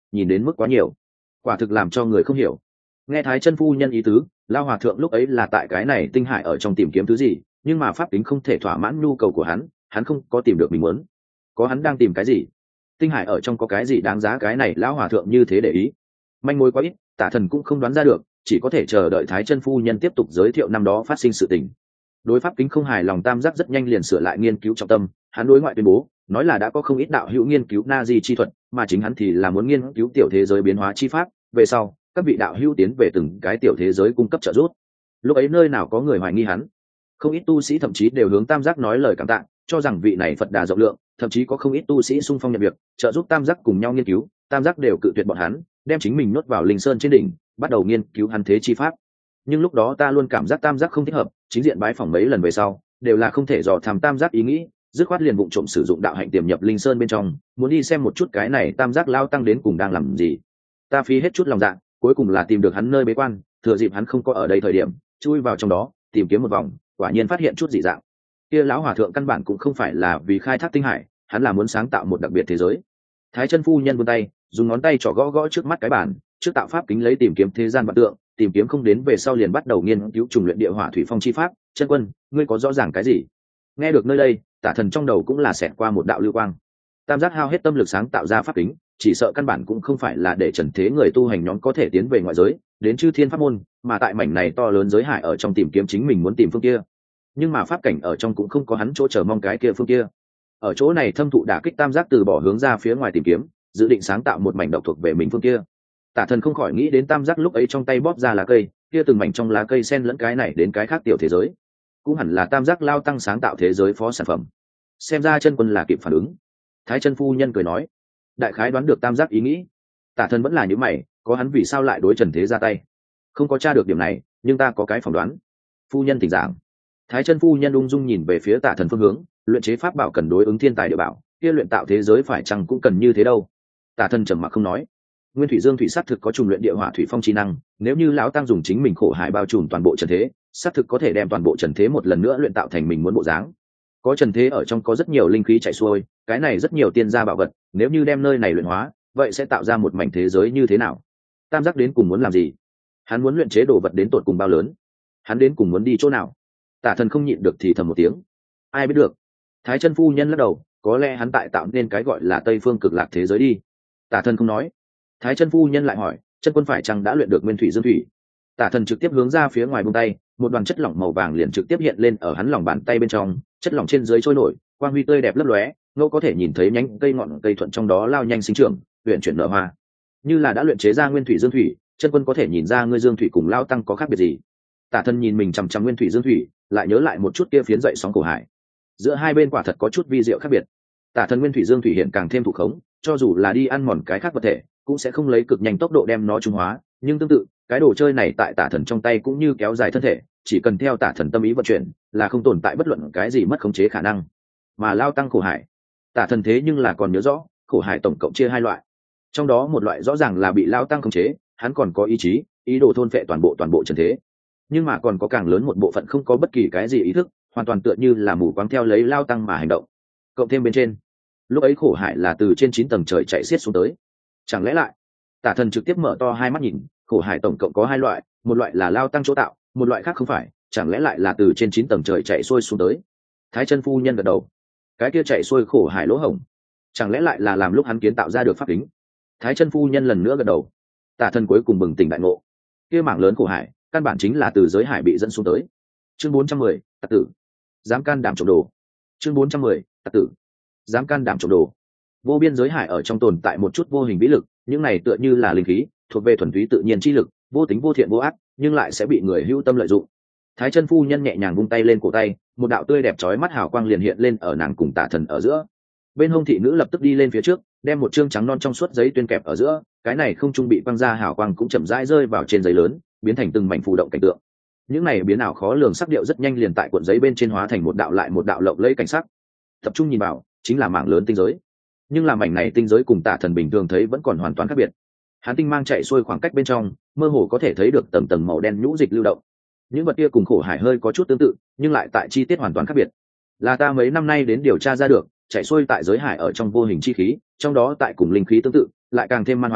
S1: nhìn đến mức quá nhiều, quả thực làm cho người không hiểu. Nghe thái chân phu nhân ý tứ, lao hòa thượng lúc ấy là tại cái này tinh hải ở trong tìm kiếm thứ gì, nhưng mà pháp kính không thể thỏa mãn nhu cầu của hắn, hắn không có tìm được mình muốn. Có hắn đang tìm cái gì? Tinh hải ở trong có cái gì đáng giá cái này lão hòa thượng như thế để ý? Manh mối quá ít, Tả Thần cũng không đoán ra được, chỉ có thể chờ đợi thái chân phu nhân tiếp tục giới thiệu năm đó phát sinh sự tình. Đối pháp kính không hài lòng, tam giác rất nhanh liền sửa lại nghiên cứu trọng tâm, hắn đối ngoại tuyên bố nói là đã có không ít đạo hữu nghiên cứu na di chi thuật, mà chính hắn thì là muốn nghiên cứu tiểu thế giới biến hóa chi pháp, về sau các vị đạo hữu tiến về từng cái tiểu thế giới cung cấp trợ giúp. Lúc ấy nơi nào có người hoài nghi hắn, không ít tu sĩ thậm chí đều hướng tam giác nói lời cảm tạ, cho rằng vị này Phật đà rộng lượng, thậm chí có không ít tu sĩ xung phong nhận việc trợ giúp tam giác cùng nhau nghiên cứu. Tam giác đều cự tuyệt bọn hắn, đem chính mình nhốt vào linh sơn trên đỉnh, bắt đầu nghiên cứu hắn thế chi pháp. Nhưng lúc đó ta luôn cảm giác tam giác không thích hợp, chính diện bái phỏng mấy lần về sau đều là không thể dò tham tam giác ý nghĩ, dứt khoát liền vụng trộm sử dụng đạo hạnh tiềm nhập linh sơn bên trong, muốn đi xem một chút cái này tam giác lao tăng đến cùng đang làm gì. Ta phí hết chút lòng dạ, cuối cùng là tìm được hắn nơi bế quan, thừa dịp hắn không có ở đây thời điểm chui vào trong đó tìm kiếm một vòng, quả nhiên phát hiện chút dị dạng. Kia lão hòa thượng căn bản cũng không phải là vì khai thác tinh hải, hắn là muốn sáng tạo một đặc biệt thế giới. Thái chân phu nhân vươn tay, dùng ngón tay trỏ gõ gõ trước mắt cái bàn, trước tạo pháp kính lấy tìm kiếm thế gian vật tượng, tìm kiếm không đến về sau liền bắt đầu nghiên cứu trùng luyện địa hỏa thủy phong chi pháp. Chân quân, ngươi có rõ ràng cái gì? Nghe được nơi đây, Tả Thần trong đầu cũng là xẹt qua một đạo lưu quang. Tam giác hao hết tâm lực sáng tạo ra pháp kính, chỉ sợ căn bản cũng không phải là để trần thế người tu hành nhóm có thể tiến về ngoại giới, đến chư thiên pháp môn, mà tại mảnh này to lớn giới hải ở trong tìm kiếm chính mình muốn tìm phương kia. Nhưng mà pháp cảnh ở trong cũng không có hắn chỗ chờ mong cái kia phương kia. Ở chỗ này thâm thụ đả kích, tam giác từ bỏ hướng ra phía ngoài tìm kiếm, dự định sáng tạo một mảnh độc thuộc về mình phương kia. Tả Thần không khỏi nghĩ đến tam giác lúc ấy trong tay bóp ra lá cây, kia từng mảnh trong lá cây xen lẫn cái này đến cái khác tiểu thế giới, cũng hẳn là tam giác lao tăng sáng tạo thế giới phó sản phẩm. Xem ra chân quân là kịp phản ứng. Thái chân phu nhân cười nói, đại khái đoán được tam giác ý nghĩ. Tả Thần vẫn là những mày, có hắn vì sao lại đối trần thế ra tay? Không có tra được điểm này, nhưng ta có cái phỏng đoán. Phu nhân thỉnh giảng. Thái chân phu nhân ung dung nhìn về phía Tả Thần phương hướng, luyện chế pháp bảo cần đối ứng thiên tài địa bảo, kia luyện tạo thế giới phải chăng cũng cần như thế đâu? Tả Thần trầm mặc không nói. Nguyên thủy dương thủy sát thực có trùng luyện địa hỏa thủy phong chi năng, nếu như lão tăng dùng chính mình khổ hải bao trùm toàn bộ trần thế, sát thực có thể đem toàn bộ trần thế một lần nữa luyện tạo thành mình muốn bộ dáng. Có trần thế ở trong có rất nhiều linh khí chảy xuôi, cái này rất nhiều tiên gia bảo vật, nếu như đem nơi này luyện hóa, vậy sẽ tạo ra một mảnh thế giới như thế nào? Tam giác đến cùng muốn làm gì? Hắn muốn luyện chế đồ vật đến tột cùng bao lớn? Hắn đến cùng muốn đi chỗ nào? Tả Thần không nhịn được thì thầm một tiếng. Ai biết được? Thái chân phu nhân lắc đầu, có lẽ hắn tại tạo nên cái gọi là Tây Phương Cực Lạc thế giới đi. Tả Thần không nói. Thái chân phu nhân lại hỏi, chân quân phải chăng đã luyện được nguyên thủy dương thủy? Tả Thần trực tiếp hướng ra phía ngoài buông tay, một đoàn chất lỏng màu vàng liền trực tiếp hiện lên ở hắn lòng bàn tay bên trong, chất lỏng trên dưới trôi nổi, quang huy tươi đẹp lấp lóe, ngẫu có thể nhìn thấy nhánh cây ngọn cây thuận trong đó lao nhanh sinh trưởng, huyền chuyển nở hoa. Như là đã luyện chế ra nguyên thủy dương thủy, chân quân có thể nhìn ra ngươi dương thủy cùng lao tăng có khác biệt gì? Tả Thần nhìn mình chằm chằm nguyên thủy dương thủy, lại nhớ lại một chút kia phiến dậy sóng cổ hải. Giữa hai bên quả thật có chút vi diệu khác biệt. Tả Thần nguyên thủy dương thủy hiện càng thêm thụ khống, cho dù là đi ăn mòn cái khác vật thể, cũng sẽ không lấy cực nhanh tốc độ đem nó trung hóa, nhưng tương tự, cái đồ chơi này tại Tả Thần trong tay cũng như kéo dài thân thể, chỉ cần theo Tả Thần tâm ý vận chuyển, là không tồn tại bất luận cái gì mất khống chế khả năng. Mà lao tăng khổ hải, Tả Thần thế nhưng là còn nhớ rõ, khổ hải tổng cộng chia hai loại. Trong đó một loại rõ ràng là bị lao tăng khống chế, hắn còn có ý chí, ý đồ thôn phệ toàn bộ toàn bộ trần thế. Nhưng mà còn có càng lớn một bộ phận không có bất kỳ cái gì ý thức, hoàn toàn tựa như là mù quáng theo lấy lao tăng mà hành động. Cộng thêm bên trên, lúc ấy khổ hải là từ trên chín tầng trời chạy xiết xuống tới. Chẳng lẽ lại? Tả Thần trực tiếp mở to hai mắt nhìn, khổ hải tổng cộng có hai loại, một loại là lao tăng chỗ tạo, một loại khác không phải, chẳng lẽ lại là từ trên chín tầng trời chạy xuôi xuống tới? Thái chân phu nhân gật đầu. Cái kia chạy xuôi khổ hải lỗ hổng, chẳng lẽ lại là làm lúc hắn kiến tạo ra được pháp kính? Thái chân phu nhân lần nữa gật đầu. Tả Thần cuối cùng bừng tỉnh đại ngộ, kia mảng lớn khổ hải căn bản chính là từ giới hải bị dẫn xuống tới. Chương bốn trăm mười, tặc tử dám can đảm trộm đồ. Chương bốn trăm mười, tặc tử dám can đảm trộm đồ. Vô biên giới hải ở trong tồn tại một chút vô hình vĩ lực, những này tựa như là linh khí, thuộc về thuần túy tự nhiên chi lực, vô tính vô thiện vô ác, nhưng lại sẽ bị người hữu tâm lợi dụng. Thái chân phu nhân nhẹ nhàng vung tay lên cổ tay, một đạo tươi đẹp chói mắt hào quang liền hiện lên ở nàng cùng Tả Thần ở giữa. Bên hông thị nữ lập tức đi lên phía trước, đem một chương trắng non trong suốt giấy tuyên kẹp ở giữa, cái này không trung bị quăng ra hào quang cũng chậm rãi rơi vào trên giấy lớn, biến thành từng mảnh phù động cảnh tượng. Những này biến ảo khó lường sắc điệu rất nhanh liền tại cuộn giấy bên trên hóa thành một đạo lại một đạo lộng lẫy cảnh sắc. Tập trung nhìn vào, chính là mảng lớn tinh giới. Nhưng là mảnh này tinh giới cùng Tả Thần bình thường thấy vẫn còn hoàn toàn khác biệt. Hắn tinh mang chạy xuôi khoảng cách bên trong, mơ hồ có thể thấy được tầng tầng màu đen nhũ dịch lưu động. Những vật kia cùng khổ hải hơi có chút tương tự, nhưng lại tại chi tiết hoàn toàn khác biệt. Là ta mấy năm nay đến điều tra ra được, chạy xuôi tại giới hải ở trong vô hình chi khí, trong đó tại cùng linh khí tương tự, lại càng thêm man hoang,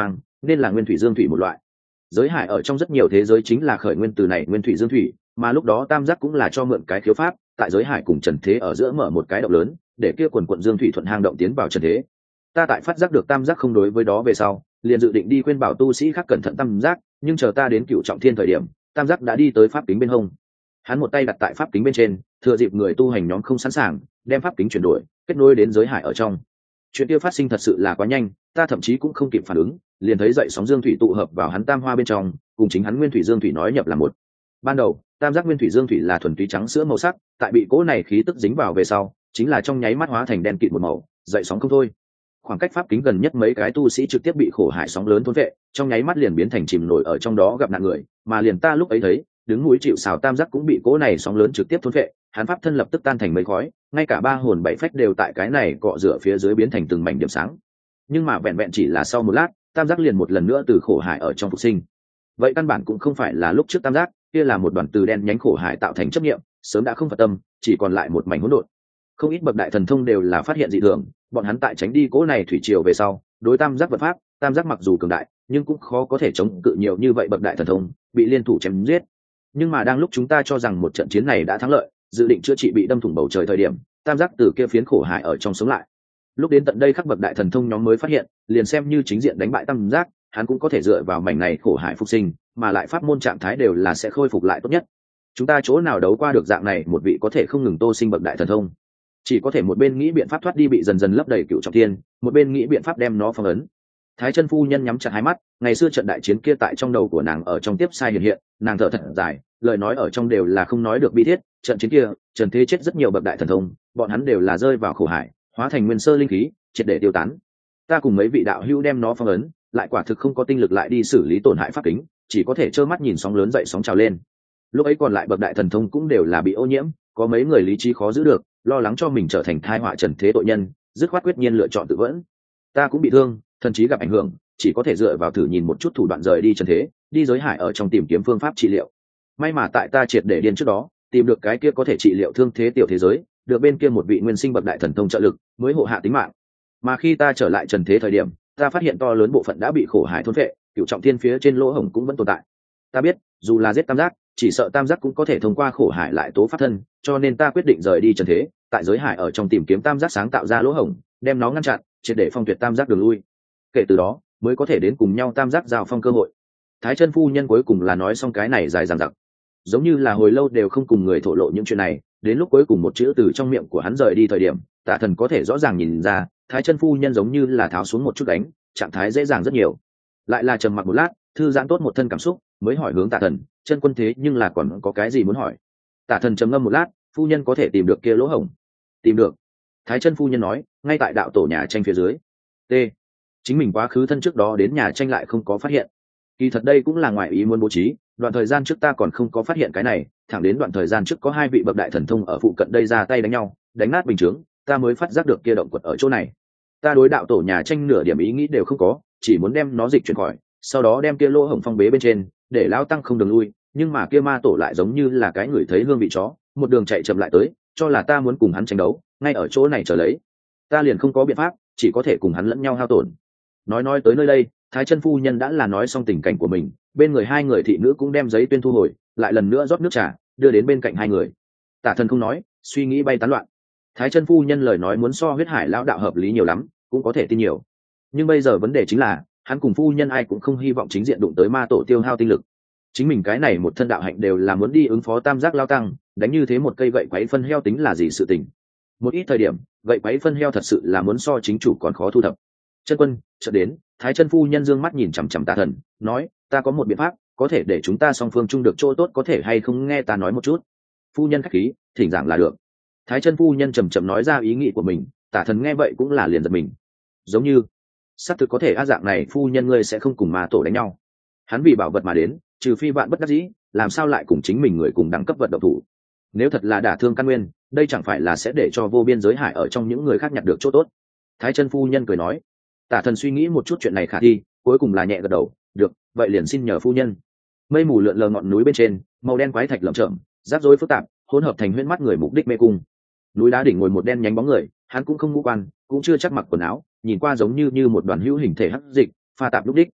S1: nên là nguyên thủy dương thủy một loại. Giới hải ở trong rất nhiều thế giới chính là khởi nguyên từ này nguyên thủy dương thủy, mà lúc đó tam giác cũng là cho mượn cái khiếu pháp, tại giới hải cùng trần thế ở giữa mở một cái động lớn, để kia quần quận dương thủy thuận hang động tiến vào trần thế. Ta tại phát giác được tam giác không đối với đó về sau, liền dự định đi khuyên bảo tu sĩ khác cẩn thận tam giác, nhưng chờ ta đến cựu trọng thiên thời điểm, tam giác đã đi tới pháp kính bên hông. Hắn một tay đặt tại pháp kính bên trên, thừa dịp người tu hành nhóm không sẵn sàng, đem pháp kính chuyển đổi, kết nối đến giới hải ở trong. Chuyện kia phát sinh thật sự là quá nhanh, ta thậm chí cũng không kịp phản ứng, liền thấy dậy sóng dương thủy tụ hợp vào hắn tam hoa bên trong, cùng chính hắn nguyên thủy dương thủy nói nhập là một. Ban đầu, tam giác nguyên thủy dương thủy là thuần túy trắng sữa màu sắc, tại bị cỗ này khí tức dính vào về sau, chính là trong nháy mắt hóa thành đen kịt một màu, dậy sóng không thôi. Khoảng cách pháp kính gần nhất mấy cái tu sĩ trực tiếp bị khổ hải sóng lớn thôn vệ, trong nháy mắt liền biến thành chìm nổi ở trong đó gặp nạn người, mà liền ta lúc ấy thấy, đứng núi chịu sào tam giác cũng bị cỗ này sóng lớn trực tiếp thôn vệ, hắn pháp thân lập tức tan thành mây khói, ngay cả ba hồn bảy phách đều tại cái này cọ rửa phía dưới biến thành từng mảnh điểm sáng. Nhưng mà vẹn vẹn chỉ là sau một lát, tam giác liền một lần nữa từ khổ hải ở trong phục sinh. Vậy căn bản cũng không phải là lúc trước tam giác, kia là một đoàn từ đen nhánh khổ hải tạo thành chấp niệm, sớm đã không phật tâm, chỉ còn lại một mảnh hỗn độn. Không ít bậc đại thần thông đều là phát hiện dị thường, bọn hắn tại tránh đi cỗ này thủy triều về sau, đối tam giác vật pháp, tam giác mặc dù cường đại, nhưng cũng khó có thể chống cự nhiều như vậy bậc đại thần thông, bị liên thủ chém giết. Nhưng mà đang lúc chúng ta cho rằng một trận chiến này đã thắng lợi, dự định chữa trị bị đâm thủng bầu trời thời điểm, tam giác từ kia phiến khổ hải ở trong sống lại. Lúc đến tận đây các bậc đại thần thông nhóm mới phát hiện, liền xem như chính diện đánh bại tam giác, hắn cũng có thể dựa vào mảnh này khổ hải phục sinh, mà lại pháp môn trạng thái đều là sẽ khôi phục lại tốt nhất. Chúng ta chỗ nào đấu qua được dạng này một vị có thể không ngừng tô sinh bậc đại thần thông, chỉ có thể một bên nghĩ biện pháp thoát đi bị dần dần lấp đầy cựu trọng thiên, một bên nghĩ biện pháp đem nó phong ấn. Thái chân phu nhân nhắm chặt hai mắt, ngày xưa trận đại chiến kia tại trong đầu của nàng ở trong tiếp sai hiện hiện, nàng thở thật dài, lời nói ở trong đều là không nói được bi thiết. Trận chiến kia, trần thế chết rất nhiều bậc đại thần thông, bọn hắn đều là rơi vào khổ hải, hóa thành nguyên sơ linh khí, triệt để tiêu tán. Ta cùng mấy vị đạo hữu đem nó phong ấn, lại quả thực không có tinh lực lại đi xử lý tổn hại pháp kính, chỉ có thể trơ mắt nhìn sóng lớn dậy sóng trào lên. Lúc ấy còn lại bậc đại thần thông cũng đều là bị ô nhiễm, có mấy người lý trí khó giữ được, lo lắng cho mình trở thành tai họa trần thế tội nhân, dứt khoát quyết nhiên lựa chọn tự vẫn. Ta cũng bị thương, thần trí gặp ảnh hưởng, chỉ có thể dựa vào thử nhìn một chút thủ đoạn rời đi trần thế, đi giới hải ở trong tìm kiếm phương pháp trị liệu. May mà tại ta triệt để điên trước đó, tìm được cái kia có thể trị liệu thương thế tiểu thế giới, được bên kia một vị nguyên sinh bậc đại thần thông trợ lực, mới hộ hạ tính mạng. Mà khi ta trở lại trần thế thời điểm, ta phát hiện to lớn bộ phận đã bị khổ hải thôn phệ, cựu trọng thiên phía trên lỗ hổng cũng vẫn tồn tại. Ta biết, dù là giết tam giác, chỉ sợ tam giác cũng có thể thông qua khổ hải lại tố pháp thân, cho nên ta quyết định rời đi trần thế, tại giới hải ở trong tìm kiếm tam giác sáng tạo ra lỗ hổng, đem nó ngăn chặn, triệt để phong tuyệt tam giác đường lui. Kể từ đó, mới có thể đến cùng nhau tam giác giao phong cơ hội. Thái chân phu nhân cuối cùng là nói xong cái này dài dằng dặc, giống như là hồi lâu đều không cùng người thổ lộ những chuyện này, đến lúc cuối cùng một chữ từ trong miệng của hắn rời đi thời điểm, Tả Thần có thể rõ ràng nhìn ra, Thái chân phu nhân giống như là tháo xuống một chút đánh, trạng thái dễ dàng rất nhiều. Lại là trầm mặc một lát, thư giãn tốt một thân cảm xúc, mới hỏi hướng Tả Thần, chân quân thế nhưng là còn có cái gì muốn hỏi? Tả Thần trầm ngâm một lát, phu nhân có thể tìm được kia lỗ hổng? Tìm được. Thái chân phu nhân nói, ngay tại đạo tổ nhà tranh phía dưới. T. Chính mình quá khứ thân trước đó đến nhà tranh lại không có phát hiện. Kỳ thật đây cũng là ngoại ý muốn bố trí, đoạn thời gian trước ta còn không có phát hiện cái này, thẳng đến đoạn thời gian trước có hai vị bậc đại thần thông ở phụ cận đây ra tay đánh nhau, đánh nát bình chướng, ta mới phát giác được kia động quật ở chỗ này. Ta đối đạo tổ nhà tranh nửa điểm ý nghĩ đều không có, chỉ muốn đem nó dịch chuyển khỏi, sau đó đem kia lỗ hổng phong bế bên trên, để lão tăng không đường lui, nhưng mà kia ma tổ lại giống như là cái người thấy hương vị chó, một đường chạy chậm lại tới, cho là ta muốn cùng hắn tranh đấu, ngay ở chỗ này chờ lấy. Ta liền không có biện pháp, chỉ có thể cùng hắn lẫn nhau hao tổn. Nói nói tới nơi đây, Thái chân phu nhân đã là nói xong tình cảnh của mình, bên người hai người thị nữ cũng đem giấy tuyên thu hồi, lại lần nữa rót nước trà đưa đến bên cạnh hai người. Tả Thần không nói, suy nghĩ bay tán loạn. Thái chân phu nhân lời nói muốn so huyết hải lão đạo hợp lý nhiều lắm, cũng có thể tin nhiều. Nhưng bây giờ vấn đề chính là, hắn cùng phu nhân ai cũng không hy vọng chính diện đụng tới ma tổ tiêu hao tinh lực. Chính mình cái này một thân đạo hạnh đều là muốn đi ứng phó tam giác lao tăng, đánh như thế một cây gậy quấy phân heo tính là gì sự tình. Một ít thời điểm, gậy quấy phân heo thật sự là muốn so chính chủ còn khó thu thập. Chân quân, chợt đến, Thái chân phu nhân dương mắt nhìn chằm chằm Tả Thần, nói, ta có một biện pháp, có thể để chúng ta song phương chung được chỗ tốt, có thể hay không nghe ta nói một chút? Phu nhân khách khí, thỉnh giảng là được. Thái chân phu nhân trầm trầm nói ra ý nghĩ của mình, Tả Thần nghe vậy cũng là liền giật mình. Giống như, xác thực có thể á, dạng này phu nhân ngươi sẽ không cùng ma tổ đánh nhau. Hắn vì bảo vật mà đến, trừ phi vạn bất đắc dĩ, làm sao lại cùng chính mình người cùng đẳng cấp vật động thủ? Nếu thật là đả thương căn nguyên, đây chẳng phải là sẽ để cho vô biên giới hải ở trong những người khác nhặt được chỗ tốt? Thái chân phu nhân cười nói. Tả Thần suy nghĩ một chút chuyện này khả thi, cuối cùng là nhẹ gật đầu, được, vậy liền xin nhờ phu nhân. Mây mù lượn lờ ngọn núi bên trên, màu đen quái thạch lởm chởm, rắc rối phức tạp, hỗn hợp thành huyễn mắt người mục đích mê cung. Núi đá đỉnh ngồi một đen nhánh bóng người, hắn cũng không ngũ quan, cũng chưa chắc mặc quần áo, nhìn qua giống như như một đoàn hữu hình thể hắc dịch, pha tạp lúc đích.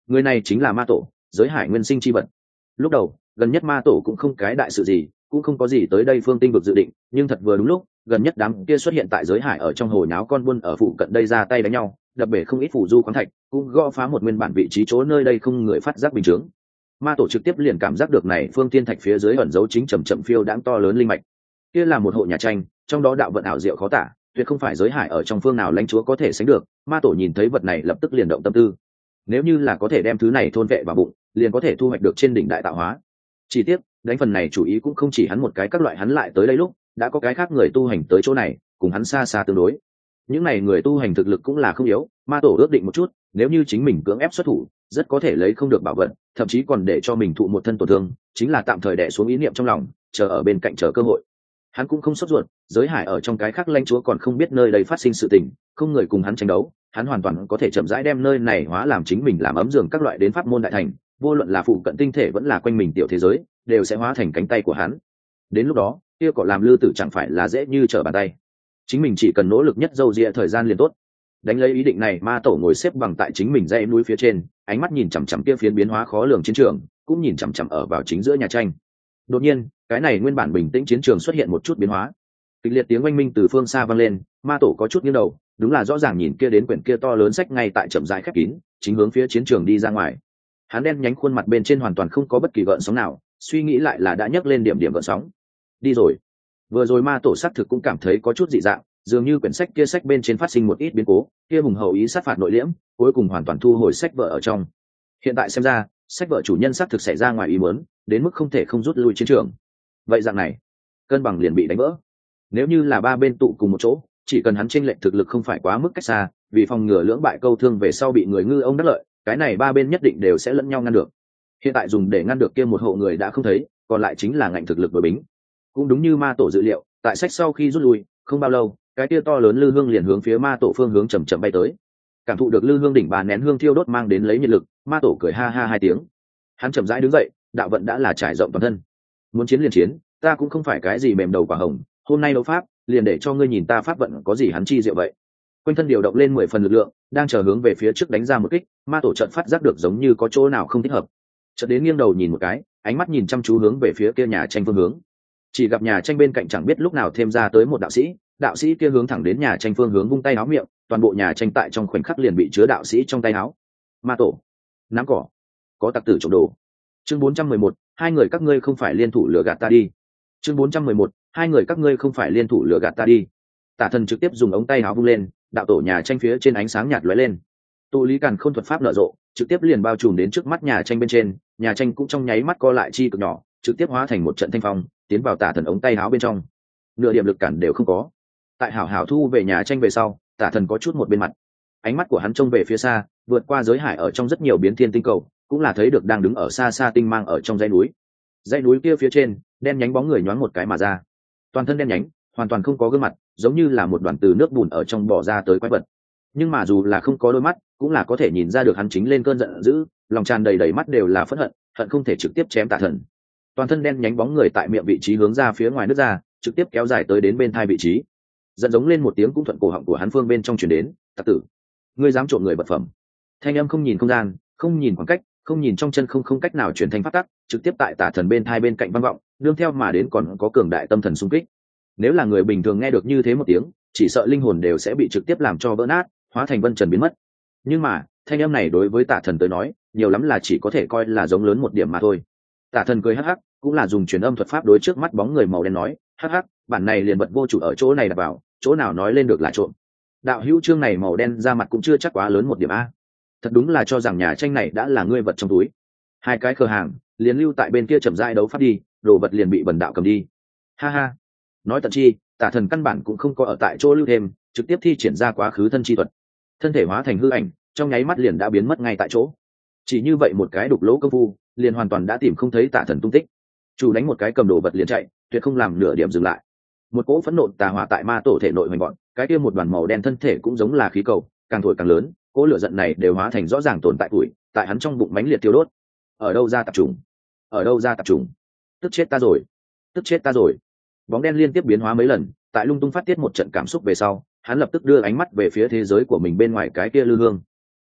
S1: Người này chính là ma tổ, giới hải nguyên sinh chi vật. Lúc đầu gần nhất ma tổ cũng không cái đại sự gì, cũng không có gì tới đây phương tinh vực dự định, nhưng thật vừa đúng lúc gần nhất đám kia xuất hiện tại giới hải ở trong hồ nháo con buôn ở phụ cận đây ra tay đánh nhau, đập bể không ít phù du khoáng thạch, cũng gõ phá một nguyên bản vị trí chỗ nơi đây không người phát giác bình thường. Ma tổ trực tiếp liền cảm giác được này phương thiên thạch phía dưới ẩn dấu chính chậm chậm phiêu đãng to lớn linh mạch. Kia là một hộ nhà tranh, trong đó đạo vận ảo diệu khó tả, tuyệt không phải giới hải ở trong phương nào lãnh chúa có thể sánh được. Ma tổ nhìn thấy vật này lập tức liền động tâm tư, nếu như là có thể đem thứ này thôn vệ vào bụng, liền có thể thu hoạch được trên đỉnh đại tạo hóa. Chỉ tiếc đánh phần này chủ ý cũng không chỉ hắn một cái, các loại hắn lại tới đây lúc đã có cái khác người tu hành tới chỗ này cùng hắn xa xa tương đối. Những này người tu hành thực lực cũng là không yếu, ma tổ ước định một chút, nếu như chính mình cưỡng ép xuất thủ rất có thể lấy không được bảo vật, thậm chí còn để cho mình thụ một thân tổn thương, chính là tạm thời đè xuống ý niệm trong lòng, chờ ở bên cạnh chờ cơ hội. Hắn cũng không sốt ruột, giới hải ở trong cái khác lãnh chúa còn không biết nơi đây phát sinh sự tình, không người cùng hắn tranh đấu, hắn hoàn toàn có thể chậm rãi đem nơi này hóa làm chính mình làm ấm giường các loại đến pháp môn đại thành, vô luận là phụ cận tinh thể vẫn là quanh mình tiểu thế giới đều sẽ hóa thành cánh tay của hắn. Đến lúc đó kia cỏ làm lư tử chẳng phải là dễ như trở bàn tay, chính mình chỉ cần nỗ lực nhất dâu dịa thời gian liền tốt. Đánh lấy ý định này, ma tổ ngồi xếp bằng tại chính mình dãy núi phía trên, ánh mắt nhìn chằm chằm kia phiến biến hóa khó lường chiến trường, cũng nhìn chằm chằm ở vào chính giữa nhà tranh. Đột nhiên cái này nguyên bản bình tĩnh chiến trường xuất hiện một chút biến hóa, kịch liệt tiếng oanh minh từ phương xa vang lên. Ma tổ có chút nghiêng đầu, đúng là rõ ràng nhìn kia đến quyển kia to lớn sách ngay tại chậm rãi khép kín, chính hướng phía chiến trường đi ra ngoài. Hắn đen nhánh khuôn mặt bên trên hoàn toàn không có bất kỳ gợn sóng nào, suy nghĩ lại là đã nhấc lên điểm điểm gợn sóng. Đi rồi. Vừa rồi ma tổ xác thực cũng cảm thấy có chút dị dạng, dường như quyển sách kia sách bên trên phát sinh một ít biến cố, kia hùng hậu ý sát phạt nội liễm, cuối cùng hoàn toàn thu hồi sách vở ở trong. Hiện tại xem ra, sách vở chủ nhân xác thực xảy ra ngoài ý muốn, đến mức không thể không rút lui chiến trường. Vậy dạng này, cân bằng liền bị đánh vỡ. Nếu như là ba bên tụ cùng một chỗ, chỉ cần hắn chênh lệch thực lực không phải quá mức cách xa, vì phòng ngừa lưỡng bại câu thương về sau bị người ngư ông đắc lợi, cái này ba bên nhất định đều sẽ lẫn nhau ngăn được. Hiện tại dùng để ngăn được kia một hộ người đã không thấy, còn lại chính là ngạnh thực lực đối bính. Cũng đúng như ma tổ dự liệu, tại sách sau khi rút lui không bao lâu, cái kia to lớn lư hương liền hướng phía ma tổ phương hướng chậm chậm bay tới. Cảm thụ được lư hương đỉnh bà nén hương thiêu đốt mang đến lấy nhiệt lực, ma tổ cười ha ha hai tiếng. Hắn chậm rãi đứng dậy, đạo vận đã là trải rộng toàn thân. Muốn chiến liền chiến, ta cũng không phải cái gì mềm đầu quả hồng, hôm nay đấu pháp liền để cho ngươi nhìn ta pháp vận có gì hắn chi diệu vậy. Quanh thân điều động lên mười phần lực lượng, đang chờ hướng về phía trước đánh ra một kích. Ma tổ chợt phát giác được giống như có chỗ nào không thích hợp, chợt đến nghiêng đầu nhìn một cái, ánh mắt nhìn chăm chú hướng về phía kia nhà tranh phương hướng. Chỉ gặp nhà tranh bên cạnh chẳng biết lúc nào thêm ra tới một đạo sĩ, đạo sĩ kia hướng thẳng đến nhà tranh phương hướng vung tay áo miệng, toàn bộ nhà tranh tại trong khoảnh khắc liền bị chứa đạo sĩ trong tay áo. Ma tổ, nắm cỏ, có tặc tử trộm đồ. Chương bốn trăm mười một, hai người các ngươi không phải liên thủ lừa gạt ta đi. Chương bốn trăm mười một, hai người các ngươi không phải liên thủ lừa gạt ta đi. Tả Thần trực tiếp dùng ống tay áo vung lên, đạo tổ nhà tranh phía trên ánh sáng nhạt lóe lên. Tụ lý càn khôn thuật pháp nở rộ, trực tiếp liền bao trùm đến trước mắt nhà tranh bên trên, nhà tranh cũng trong nháy mắt co lại chi cực nhỏ, trực tiếp hóa thành một trận thanh phong, tiến vào Tả Thần ống tay áo bên trong. Nửa điểm lực cản đều không có. Tại hảo hảo thu về nhà tranh về sau, Tả Thần có chút một bên mặt, ánh mắt của hắn trông về phía xa, vượt qua giới hải ở trong rất nhiều biến thiên tinh cầu, cũng là thấy được đang đứng ở xa xa tinh mang ở trong dãy núi. Dãy núi kia phía trên, đen nhánh bóng người nhoáng một cái mà ra, toàn thân đen nhánh, hoàn toàn không có gương mặt, giống như là một đoàn từ nước bùn ở trong bò ra tới quái vật. Nhưng mà dù là không có đôi mắt, cũng là có thể nhìn ra được hắn chính lên cơn giận dữ, lòng tràn đầy đầy mắt đều là phẫn hận, hận không thể trực tiếp chém Tả Thần. Toàn thân đen nhánh bóng người tại miệng vị trí hướng ra phía ngoài nước ra, trực tiếp kéo dài tới đến bên thai vị trí. Giận giống lên một tiếng cũng thuận cổ họng của hắn phương bên trong truyền đến, "Tặc tử, ngươi dám trộm người vật phẩm!" Thanh âm không nhìn không gian, không nhìn khoảng cách, không nhìn trong chân không không cách nào truyền thành pháp tắc, trực tiếp tại Tả Thần bên thai bên cạnh vang vọng, nương theo mà đến còn có cường đại tâm thần xung kích. Nếu là người bình thường nghe được như thế một tiếng, chỉ sợ linh hồn đều sẽ bị trực tiếp làm cho vỡ nát, hóa thành vân trần biến mất. Nhưng mà thanh âm này đối với Tả Thần tới nói, nhiều lắm là chỉ có thể coi là giống lớn một điểm mà thôi. Tả Thần cười hắc hắc, cũng là dùng truyền âm thuật pháp đối trước mắt bóng người màu đen nói, hắc hắc, bản này liền vật vô chủ ở chỗ này đặt vào, chỗ nào nói lên được là trộm. Đạo hữu chương này màu đen ra mặt cũng chưa chắc quá lớn một điểm a. Thật đúng là cho rằng nhà tranh này đã là ngươi vật trong túi. Hai cái cửa hàng liền lưu tại bên kia chậm rãi đấu pháp đi, đồ vật liền bị bần đạo cầm đi. Ha ha. Nói tận chi, Tả Thần căn bản cũng không có ở tại chỗ lưu thêm, trực tiếp thi triển ra quá khứ thân chi thuật, thân thể hóa thành hư ảnh, trong nháy mắt liền đã biến mất ngay tại chỗ. Chỉ như vậy một cái đục lỗ công phu, liền hoàn toàn đã tìm không thấy Tả Thần tung tích. Chủ đánh một cái cầm đồ vật liền chạy, tuyệt không làm nửa điểm dừng lại. Một cỗ phẫn nộ tà hỏa tại ma tổ thể nội hoành bọn, cái kia một đoàn màu đen thân thể cũng giống là khí cầu, càng thổi càng lớn, cỗ lửa giận này đều hóa thành rõ ràng tồn tại củi, tại hắn trong bụng mãnh liệt tiêu đốt. Ở đâu ra tập trùng? Ở đâu ra tập trùng? Tức chết ta rồi! Tức chết ta rồi! Bóng đen liên tiếp biến hóa mấy lần, tại lung tung phát tiết một trận cảm xúc về sau, hắn lập tức đưa ánh mắt về phía thế giới của mình bên ngoài cái kia lư hương.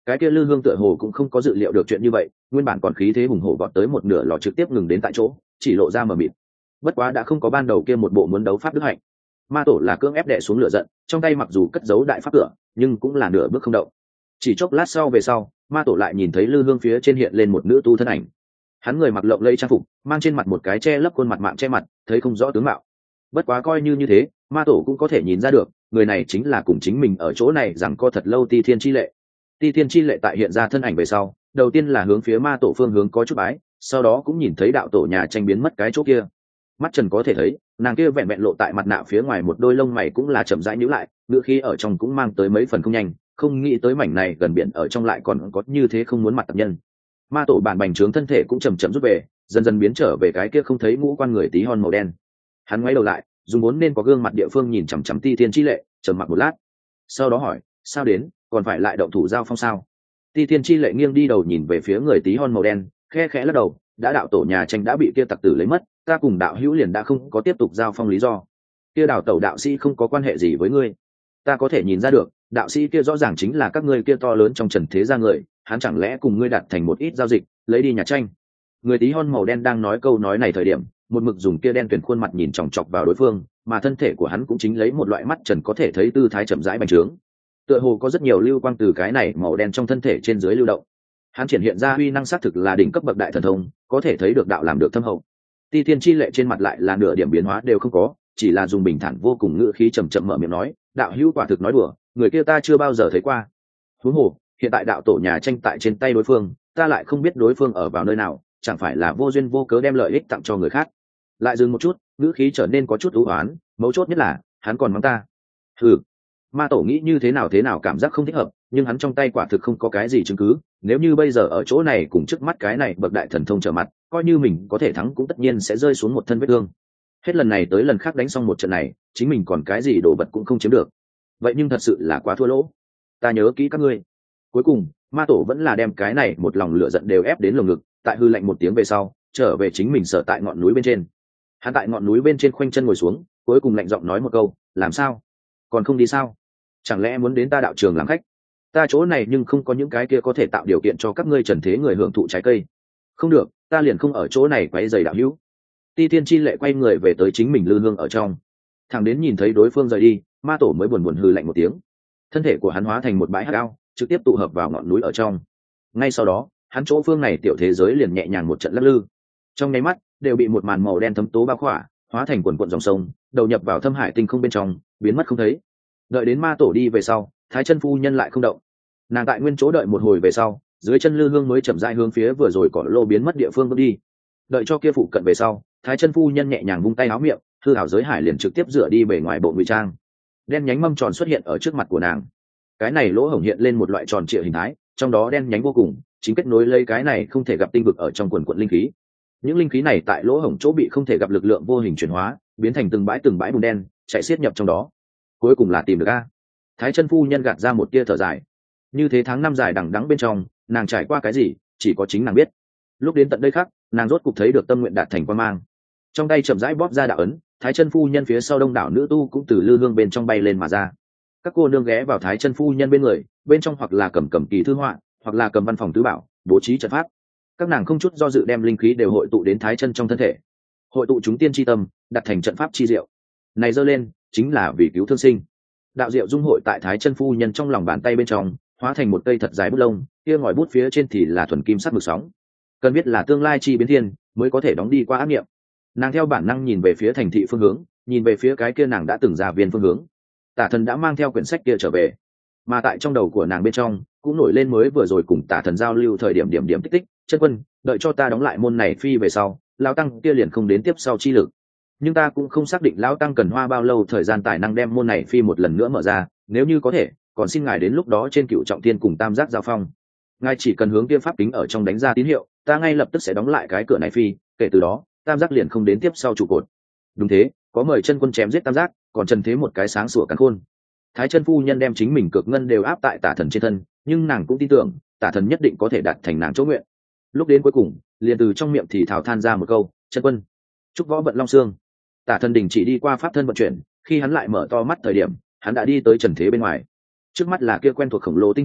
S1: Cái kia lư hương tựa hồ cũng không có dự liệu được chuyện như vậy, nguyên bản còn khí thế hùng hổ vọt tới một nửa lò trực tiếp ngừng đến tại chỗ, chỉ lộ ra mờ mịt. Bất quá đã không có ban đầu kia một bộ muốn đấu pháp đức hạnh. Ma tổ là cưỡng ép đè xuống lửa giận, trong tay mặc dù cất giấu đại pháp cửa, nhưng cũng là nửa bước không động. Chỉ chốc lát sau về sau, ma tổ lại nhìn thấy lư hương phía trên hiện lên một nữ tu thân ảnh. Hắn người mặc lộng lẫy trang phục, mang trên mặt một cái che lấp khuôn mặt mạng che mặt, thấy không rõ tướng mạo. Bất quá coi như như thế, ma tổ cũng có thể nhìn ra được, người này chính là cùng chính mình ở chỗ này rằng co thật lâu Ti Thiên Chi Lệ. Ti Thiên Chi Lệ tại hiện ra thân ảnh về sau, đầu tiên là hướng phía ma tổ phương hướng có chút bái, sau đó cũng nhìn thấy đạo tổ nhà tranh biến mất cái chỗ kia. Mắt Trần có thể thấy, nàng kia vẹn vẹn lộ tại mặt nạ phía ngoài một đôi lông mày cũng là chậm rãi nhíu lại, ngữ khí ở trong cũng mang tới mấy phần không nhanh, không nghĩ tới mảnh này gần biển ở trong lại còn có như thế không muốn mặt tập nhân. Ma tổ bản bành trướng thân thể cũng chậm chậm rút về, dần dần biến trở về cái kia không thấy ngũ quan người tí hon màu đen. Hắn ngoái đầu lại, dùng vốn nên có gương mặt địa phương nhìn chằm chằm Ti Thiên Chi Lệ, trầm mặc một lát, sau đó hỏi, sao đến, còn phải lại động thủ giao phong sao? Ti Thiên Chi Lệ nghiêng đi đầu nhìn về phía người tí hon màu đen, khe khẽ lắc đầu, đã đạo tổ nhà tranh đã bị kia tặc tử lấy mất, ta cùng đạo hữu liền đã không có tiếp tục giao phong lý do. Kia đào tẩu đạo sĩ không có quan hệ gì với ngươi, ta có thể nhìn ra được, đạo sĩ kia rõ ràng chính là các ngươi kia to lớn trong trần thế gia người, hắn chẳng lẽ cùng ngươi đạt thành một ít giao dịch, lấy đi nhà tranh? Người tí hon màu đen đang nói câu nói này thời điểm, một mực dùng kia đen tuyền khuôn mặt nhìn chòng chọc vào đối phương, mà thân thể của hắn cũng chính lấy một loại mắt Trần có thể thấy tư thái chậm rãi bành trướng. Tựa hồ có rất nhiều lưu quang từ cái này màu đen trong thân thể trên dưới lưu động. Hắn triển hiện ra uy năng xác thực là đỉnh cấp bậc đại thần thông, có thể thấy được đạo làm được thâm hậu. Ti Thiên Chi Lệ trên mặt lại là nửa điểm biến hóa đều không có, chỉ là dùng bình thản vô cùng ngữ khí chậm chậm mở miệng nói, đạo hữu quả thực nói đùa, người kia ta chưa bao giờ thấy qua. Huống hồ, hiện tại đạo tổ nhà tranh tại trên tay đối phương, ta lại không biết đối phương ở vào nơi nào, chẳng phải là vô duyên vô cớ đem lợi ích tặng cho người khác. Lại dừng một chút, ngữ khí trở nên có chút u uất, mấu chốt nhất là, hắn còn mắng ta. Hừ. Ma tổ nghĩ như thế nào thế nào cảm giác không thích hợp, nhưng hắn trong tay quả thực không có cái gì chứng cứ, nếu như bây giờ ở chỗ này cùng trước mắt cái này bậc đại thần thông trở mặt, coi như mình có thể thắng cũng tất nhiên sẽ rơi xuống một thân vết thương. Hết lần này tới lần khác đánh xong một trận này, chính mình còn cái gì đồ vật cũng không chiếm được. Vậy nhưng thật sự là quá thua lỗ. Ta nhớ kỹ các ngươi. Cuối cùng, ma tổ vẫn là đem cái này một lòng lửa giận đều ép đến lồng ngực, tại hư lạnh một tiếng về sau, trở về chính mình sở tại ngọn núi bên trên. Hắn tại ngọn núi bên trên khoanh chân ngồi xuống, cuối cùng lạnh giọng nói một câu, làm sao? Còn không đi sao? Chẳng lẽ muốn đến ta đạo trường làm khách? Ta chỗ này nhưng không có những cái kia có thể tạo điều kiện cho các ngươi trần thế người hưởng thụ trái cây. Không được, ta liền không ở chỗ này quấy rầy đạo hữu. Ti Thiên Chi Lệ quay người về tới chính mình lư hương ở trong, thằng đến nhìn thấy đối phương rời đi, ma tổ mới buồn buồn hừ lạnh một tiếng. Thân thể của hắn hóa thành một bãi hắc ao, trực tiếp tụ hợp vào ngọn núi ở trong. Ngay sau đó, hắn chỗ phương này tiểu thế giới liền nhẹ nhàng một trận lắc lư, trong nháy mắt đều bị một màn màu đen thấm tố bao khỏa, hóa thành quần quận dòng sông, đầu nhập vào thâm hải tinh không bên trong, biến mất không thấy. Đợi đến ma tổ đi về sau, Thái Chân phu nhân lại không động. Nàng tại nguyên chỗ đợi một hồi về sau, dưới chân lư hương mới chậm rãi hướng phía vừa rồi cỏ lô biến mất địa phương bước đi. Đợi cho kia phụ cận về sau, Thái Chân phu nhân nhẹ nhàng vung tay áo miệng, hư ảo giới hải liền trực tiếp rửa đi bề ngoài bộ ngụy trang. Đen nhánh mâm tròn xuất hiện ở trước mặt của nàng. Cái này lỗ hổng hiện lên một loại tròn trịa hình thái, trong đó đen nhánh vô cùng, chính kết nối lấy cái này không thể gặp tinh vực ở trong quần quần linh khí. Những linh khí này tại lỗ hổng chỗ bị không thể gặp lực lượng vô hình chuyển hóa, biến thành từng bãi từng bãi bùn đen, chạy xiết nhập trong đó. Cuối cùng là tìm được a. Thái Chân phu nhân gạt ra một tia thở dài. Như thế tháng năm dài đằng đẵng bên trong, nàng trải qua cái gì, chỉ có chính nàng biết. Lúc đến tận đây khác, nàng rốt cục thấy được tâm nguyện đạt thành quan mang. Trong tay chậm rãi bóp ra đạo ấn, Thái Chân phu nhân phía sau đông đảo nữ tu cũng từ lư hương bên trong bay lên mà ra. Các cô nương ghé vào Thái Chân phu nhân bên người, bên trong hoặc là cầm cầm kỳ thư họa, hoặc là cầm văn phòng tứ bảo, bố trí trận pháp. Các nàng không chút do dự đem linh khí đều hội tụ đến Thái Chân trong thân thể, hội tụ chúng tiên chi tâm, đặt thành trận pháp chi diệu. Này giơ lên, chính là vì cứu thương sinh. Đạo diệu dung hội tại Thái Chân phu nhân trong lòng bàn tay bên trong, hóa thành một cây thật dài bút lông, kia ngòi bút phía trên thì là thuần kim sắc mực sóng. Cần biết là tương lai chi biến thiên, mới có thể đóng đi qua ác niệm. Nàng theo bản năng nhìn về phía thành thị phương hướng, nhìn về phía cái kia nàng đã từng ra viên phương hướng. Tả Thần đã mang theo quyển sách kia trở về, mà tại trong đầu của nàng bên trong cũng nổi lên mới vừa rồi cùng Tả Thần giao lưu thời điểm điểm điểm tích tích. Chân quân, đợi cho ta đóng lại môn này phi về sau, lão tăng kia liền không đến tiếp sau chi lực. Nhưng ta cũng không xác định lão tăng cần hoa bao lâu thời gian tài năng đem môn này phi một lần nữa mở ra, nếu như có thể, còn xin ngài đến lúc đó trên cựu trọng thiên cùng tam giác giao phong. Ngài chỉ cần hướng kia pháp kính ở trong đánh ra tín hiệu, ta ngay lập tức sẽ đóng lại cái cửa này phi, kể từ đó, tam giác liền không đến tiếp sau trụ cột. Đúng thế, có mời chân quân chém giết tam giác, còn chân thế một cái sáng sủa cắn khôn. Thái Chân phu nhân đem chính mình cực ngân đều áp tại Tả Thần trên thân, nhưng nàng cũng tin tưởng, Tả Thần nhất định có thể đạt thành nàng chỗ nguyện. Lúc đến cuối cùng, liền từ trong miệng thì thảo than ra một câu, chân quân, chúc võ vận long xương. Tả Thần đình chỉ đi qua pháp thân vận chuyển, khi hắn lại mở to mắt thời điểm, hắn đã đi tới trần thế bên ngoài. Trước mắt là kia quen thuộc khổng lồ tinh thể,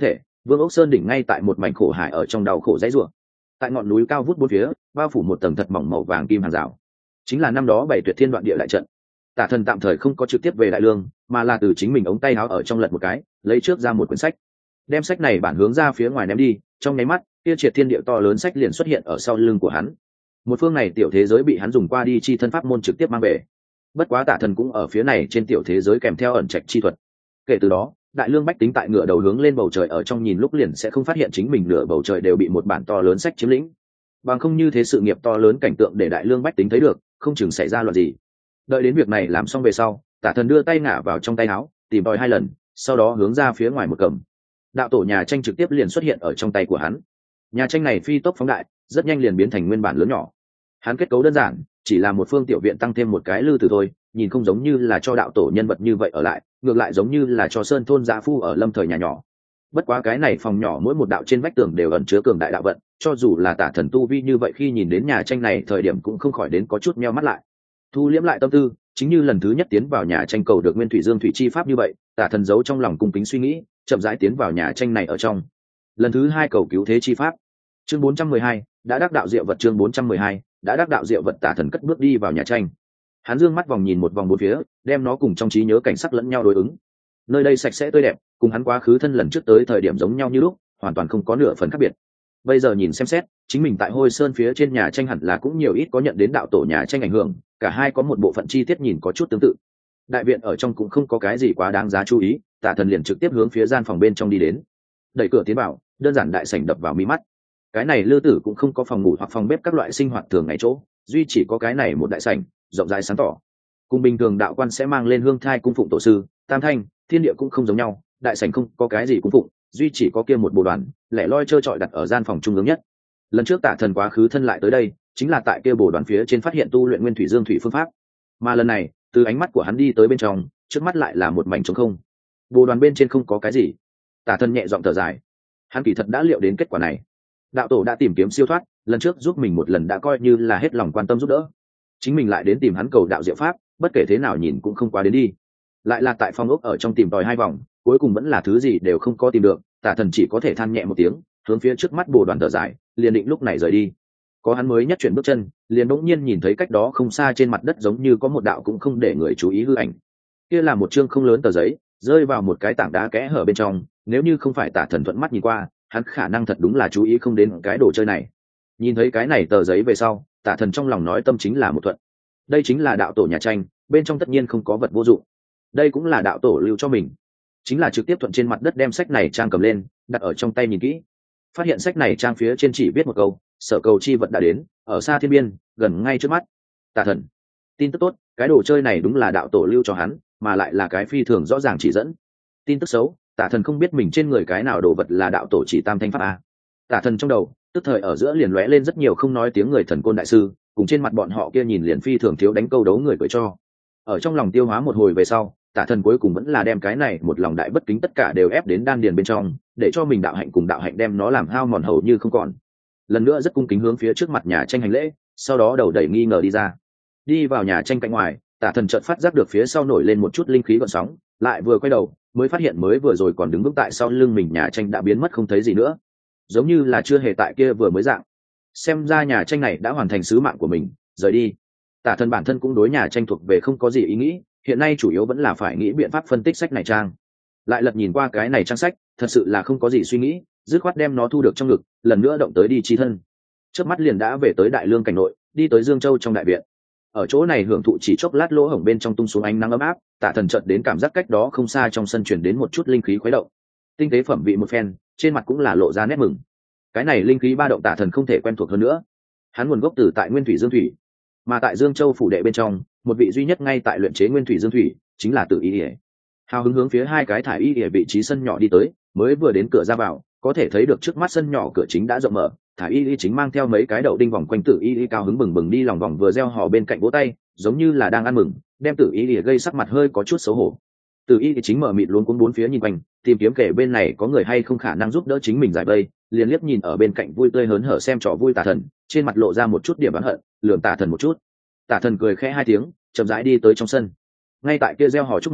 S1: Vương ốc sơn đỉnh ngay tại một mảnh khổ hải ở trong đau khổ dãy rủa. Tại ngọn núi cao vút bốn phía bao phủ một tầng thật mỏng màu vàng kim hàng rào, chính là năm đó bảy tuyệt thiên đoạn địa đại trận. Tả thần tạm thời không có trực tiếp về đại lương, mà là từ chính mình ống tay áo ở trong lật một cái, lấy trước ra một quyển sách, đem sách này bản hướng ra phía ngoài ném đi. Trong nháy mắt, kia triệt thiên địa to lớn sách liền xuất hiện ở sau lưng của hắn. Một phương này tiểu thế giới bị hắn dùng qua đi chi thân pháp môn trực tiếp mang về. Bất quá Tả thần cũng ở phía này trên tiểu thế giới kèm theo ẩn trạch chi thuật. Kể từ đó, đại lương bách tính tại ngựa đầu hướng lên bầu trời ở trong nhìn lúc liền sẽ không phát hiện chính mình nửa bầu trời đều bị một bản to lớn sách chiếm lĩnh. Bằng không như thế sự nghiệp to lớn cảnh tượng để đại lương bách tính thấy được, không chừng xảy ra loạn gì. Đợi đến việc này làm xong về sau, Tả thần đưa tay ngả vào trong tay áo, tìm tòi hai lần, sau đó hướng ra phía ngoài một cầm. Đạo tổ nhà tranh trực tiếp liền xuất hiện ở trong tay của hắn. Nhà tranh này phi tốc phóng đại, rất nhanh liền biến thành nguyên bản lớn nhỏ. Hắn kết cấu đơn giản, chỉ là một phương tiểu viện tăng thêm một cái lư tử thôi, nhìn không giống như là cho đạo tổ nhân vật như vậy ở lại, ngược lại giống như là cho sơn thôn gia phu ở lâm thời nhà nhỏ. Bất quá cái này phòng nhỏ mỗi một đạo trên vách tường đều ẩn chứa cường đại đạo vận, cho dù là Tả thần tu vi như vậy khi nhìn đến nhà tranh này thời điểm cũng không khỏi đến có chút meo mắt lại. Thu liễm lại tâm tư, chính như lần thứ nhất tiến vào nhà tranh cầu được nguyên thủy dương thủy chi pháp như vậy, Tả thần giấu trong lòng cung kính suy nghĩ, chậm rãi tiến vào nhà tranh này ở trong. Lần thứ hai cầu cứu thế chi pháp. Chương bốn trăm mười hai, đã đắc đạo diệu vật. Chương bốn trăm mười hai, đã đắc đạo diệu vật. Tả thần cất bước đi vào nhà tranh. Hắn dương mắt vòng nhìn một vòng bốn phía, đem nó cùng trong trí nhớ cảnh sắc lẫn nhau đối ứng. Nơi đây sạch sẽ tươi đẹp, cùng hắn quá khứ thân lần trước tới thời điểm giống nhau như lúc, hoàn toàn không có nửa phần khác biệt. Bây giờ nhìn xem xét, chính mình tại Hôi Sơn phía trên nhà tranh hẳn là cũng nhiều ít có nhận đến đạo tổ nhà tranh ảnh hưởng, cả hai có một bộ phận chi tiết nhìn có chút tương tự. Đại viện ở trong cũng không có cái gì quá đáng giá chú ý, Tả thần liền trực tiếp hướng phía gian phòng bên trong đi đến. Đẩy cửa tiến vào, đơn giản đại sảnh đập vào mí mắt. Cái này lư tử cũng không có phòng ngủ hoặc phòng bếp các loại sinh hoạt thường ngày chỗ, duy chỉ có cái này một đại sảnh, rộng rãi sáng tỏ. Cùng bình thường đạo quan sẽ mang lên hương thai cung phụng tổ sư, tam thanh, thiên địa cũng không giống nhau, đại sảnh không có cái gì cung phụng, duy chỉ có kia một bồ đoàn, lẻ loi trơ trọi đặt ở gian phòng trung ương nhất. Lần trước Tả thần quá khứ thân lại tới đây, chính là tại kia bồ đoàn phía trên phát hiện tu luyện nguyên thủy dương thủy phương pháp. Mà lần này, từ ánh mắt của hắn đi tới bên trong, trước mắt lại là một mảnh trống không. Bồ đoàn bên trên không có cái gì. Tả thần nhẹ giọng thở dài. Hắn kỳ thật đã liệu đến kết quả này. Đạo tổ đã tìm kiếm siêu thoát, lần trước giúp mình một lần đã coi như là hết lòng quan tâm giúp đỡ. Chính mình lại đến tìm hắn cầu đạo diệu pháp, bất kể thế nào nhìn cũng không quá đến đi. Lại là tại phòng ốc ở trong tìm tòi hai vòng, cuối cùng vẫn là thứ gì đều không có tìm được. Tả thần chỉ có thể than nhẹ một tiếng, hướng phía trước mắt bồ đoàn thở dài, liền định lúc này rời đi. Có hắn mới nhất chuyển bước chân, liền bỗng nhiên nhìn thấy cách đó không xa trên mặt đất giống như có một đạo cũng không để người chú ý hư ảnh. Kia là một chương không lớn tờ giấy, rơi vào một cái tảng đá kẽ hở bên trong, nếu như không phải Tả thần thuận mắt nhìn qua, hắn khả năng thật đúng là chú ý không đến cái đồ chơi này. Nhìn thấy cái này tờ giấy về sau, Tả thần trong lòng nói tâm chính là một thuận. Đây chính là đạo tổ nhà tranh, bên trong tất nhiên không có vật vô dụng. Đây cũng là đạo tổ lưu cho mình, chính là trực tiếp thuận trên mặt đất đem sách này trang cầm lên, đặt ở trong tay nhìn kỹ. Phát hiện sách này trang phía trên chỉ viết một câu, sở cầu chi vật đã đến, ở xa thiên biên, gần ngay trước mắt. Tả thần, tin tức tốt, cái đồ chơi này đúng là đạo tổ lưu cho hắn, mà lại là cái phi thường rõ ràng chỉ dẫn. Tin tức xấu, Tả thần không biết mình trên người cái nào đồ vật là đạo tổ chỉ tam thanh pháp a. Tả thần trong đầu, tức thời ở giữa liền lóe lên rất nhiều không nói tiếng người thần côn đại sư, cùng trên mặt bọn họ kia nhìn liền phi thường thiếu đánh câu đấu người cười cho. Ở trong lòng tiêu hóa một hồi về sau, Tả thần cuối cùng vẫn là đem cái này một lòng đại bất kính tất cả đều ép đến đan điền bên trong, để cho mình đạo hạnh cùng đạo hạnh đem nó làm hao mòn hầu như không còn. Lần nữa rất cung kính hướng phía trước mặt nhà tranh hành lễ, sau đó đầu đẩy nghi ngờ đi ra. Đi vào nhà tranh cạnh ngoài, Tả thần chợt phát giác được phía sau nổi lên một chút linh khí gợn sóng, lại vừa quay đầu, mới phát hiện mới vừa rồi còn đứng vững tại sau lưng mình nhà tranh đã biến mất không thấy gì nữa, giống như là chưa hề tại kia vừa mới dạng. Xem ra nhà tranh này đã hoàn thành sứ mạng của mình, rời đi. Tả thần bản thân cũng đối nhà tranh thuộc về không có gì ý nghĩ, hiện nay chủ yếu vẫn là phải nghĩ biện pháp phân tích sách này trang. Lại lật nhìn qua cái này trang sách, thật sự là không có gì suy nghĩ, dứt khoát đem nó thu được trong ngực, lần nữa động tới đi chi thân. Trước mắt liền đã về tới Đại Lương cảnh nội, đi tới Dương Châu trong đại viện. Ở chỗ này hưởng thụ chỉ chốc lát lỗ hổng bên trong tung xuống ánh nắng ấm áp, Tả thần chợt đến cảm giác cách đó không xa trong sân truyền đến một chút linh khí khuấy động. Tinh tế phẩm vị một phen, trên mặt cũng là lộ ra nét mừng. Cái này linh khí ba động Tả thần không thể quen thuộc hơn nữa. Hắn nguồn gốc từ tại Nguyên Thủy Dương Thủy, mà tại Dương Châu phủ đệ bên trong, một vị duy nhất ngay tại luyện chế Nguyên Thủy Dương Thủy, chính là Tử Y Điệp. Hào hứng hướng phía hai cái thải y ở vị trí sân nhỏ đi tới, mới vừa đến cửa ra vào, có thể thấy được trước mắt sân nhỏ cửa chính đã rộng mở, thải y chính mang theo mấy cái đậu đinh vòng quanh Tử Y cao hứng bừng bừng đi lòng vòng vừa reo hò bên cạnh vỗ tay, giống như là đang ăn mừng, đem Tử Y gây sắc mặt hơi có chút xấu hổ. Tử Y chính mở mịt luống cuống bốn phía nhìn quanh, tìm kiếm kể bên này có người hay không khả năng giúp đỡ chính mình giải vây, liền liếc nhìn ở bên cạnh vui tươi hớn hở xem trò vui Tả thần, trên mặt lộ ra một chút điểm oán hận, lườm Tả thần một chút. Tả thần cười khẽ hai tiếng, chậm rãi đi tới trong sân. Ngay tại kia reo hò chúc mừng,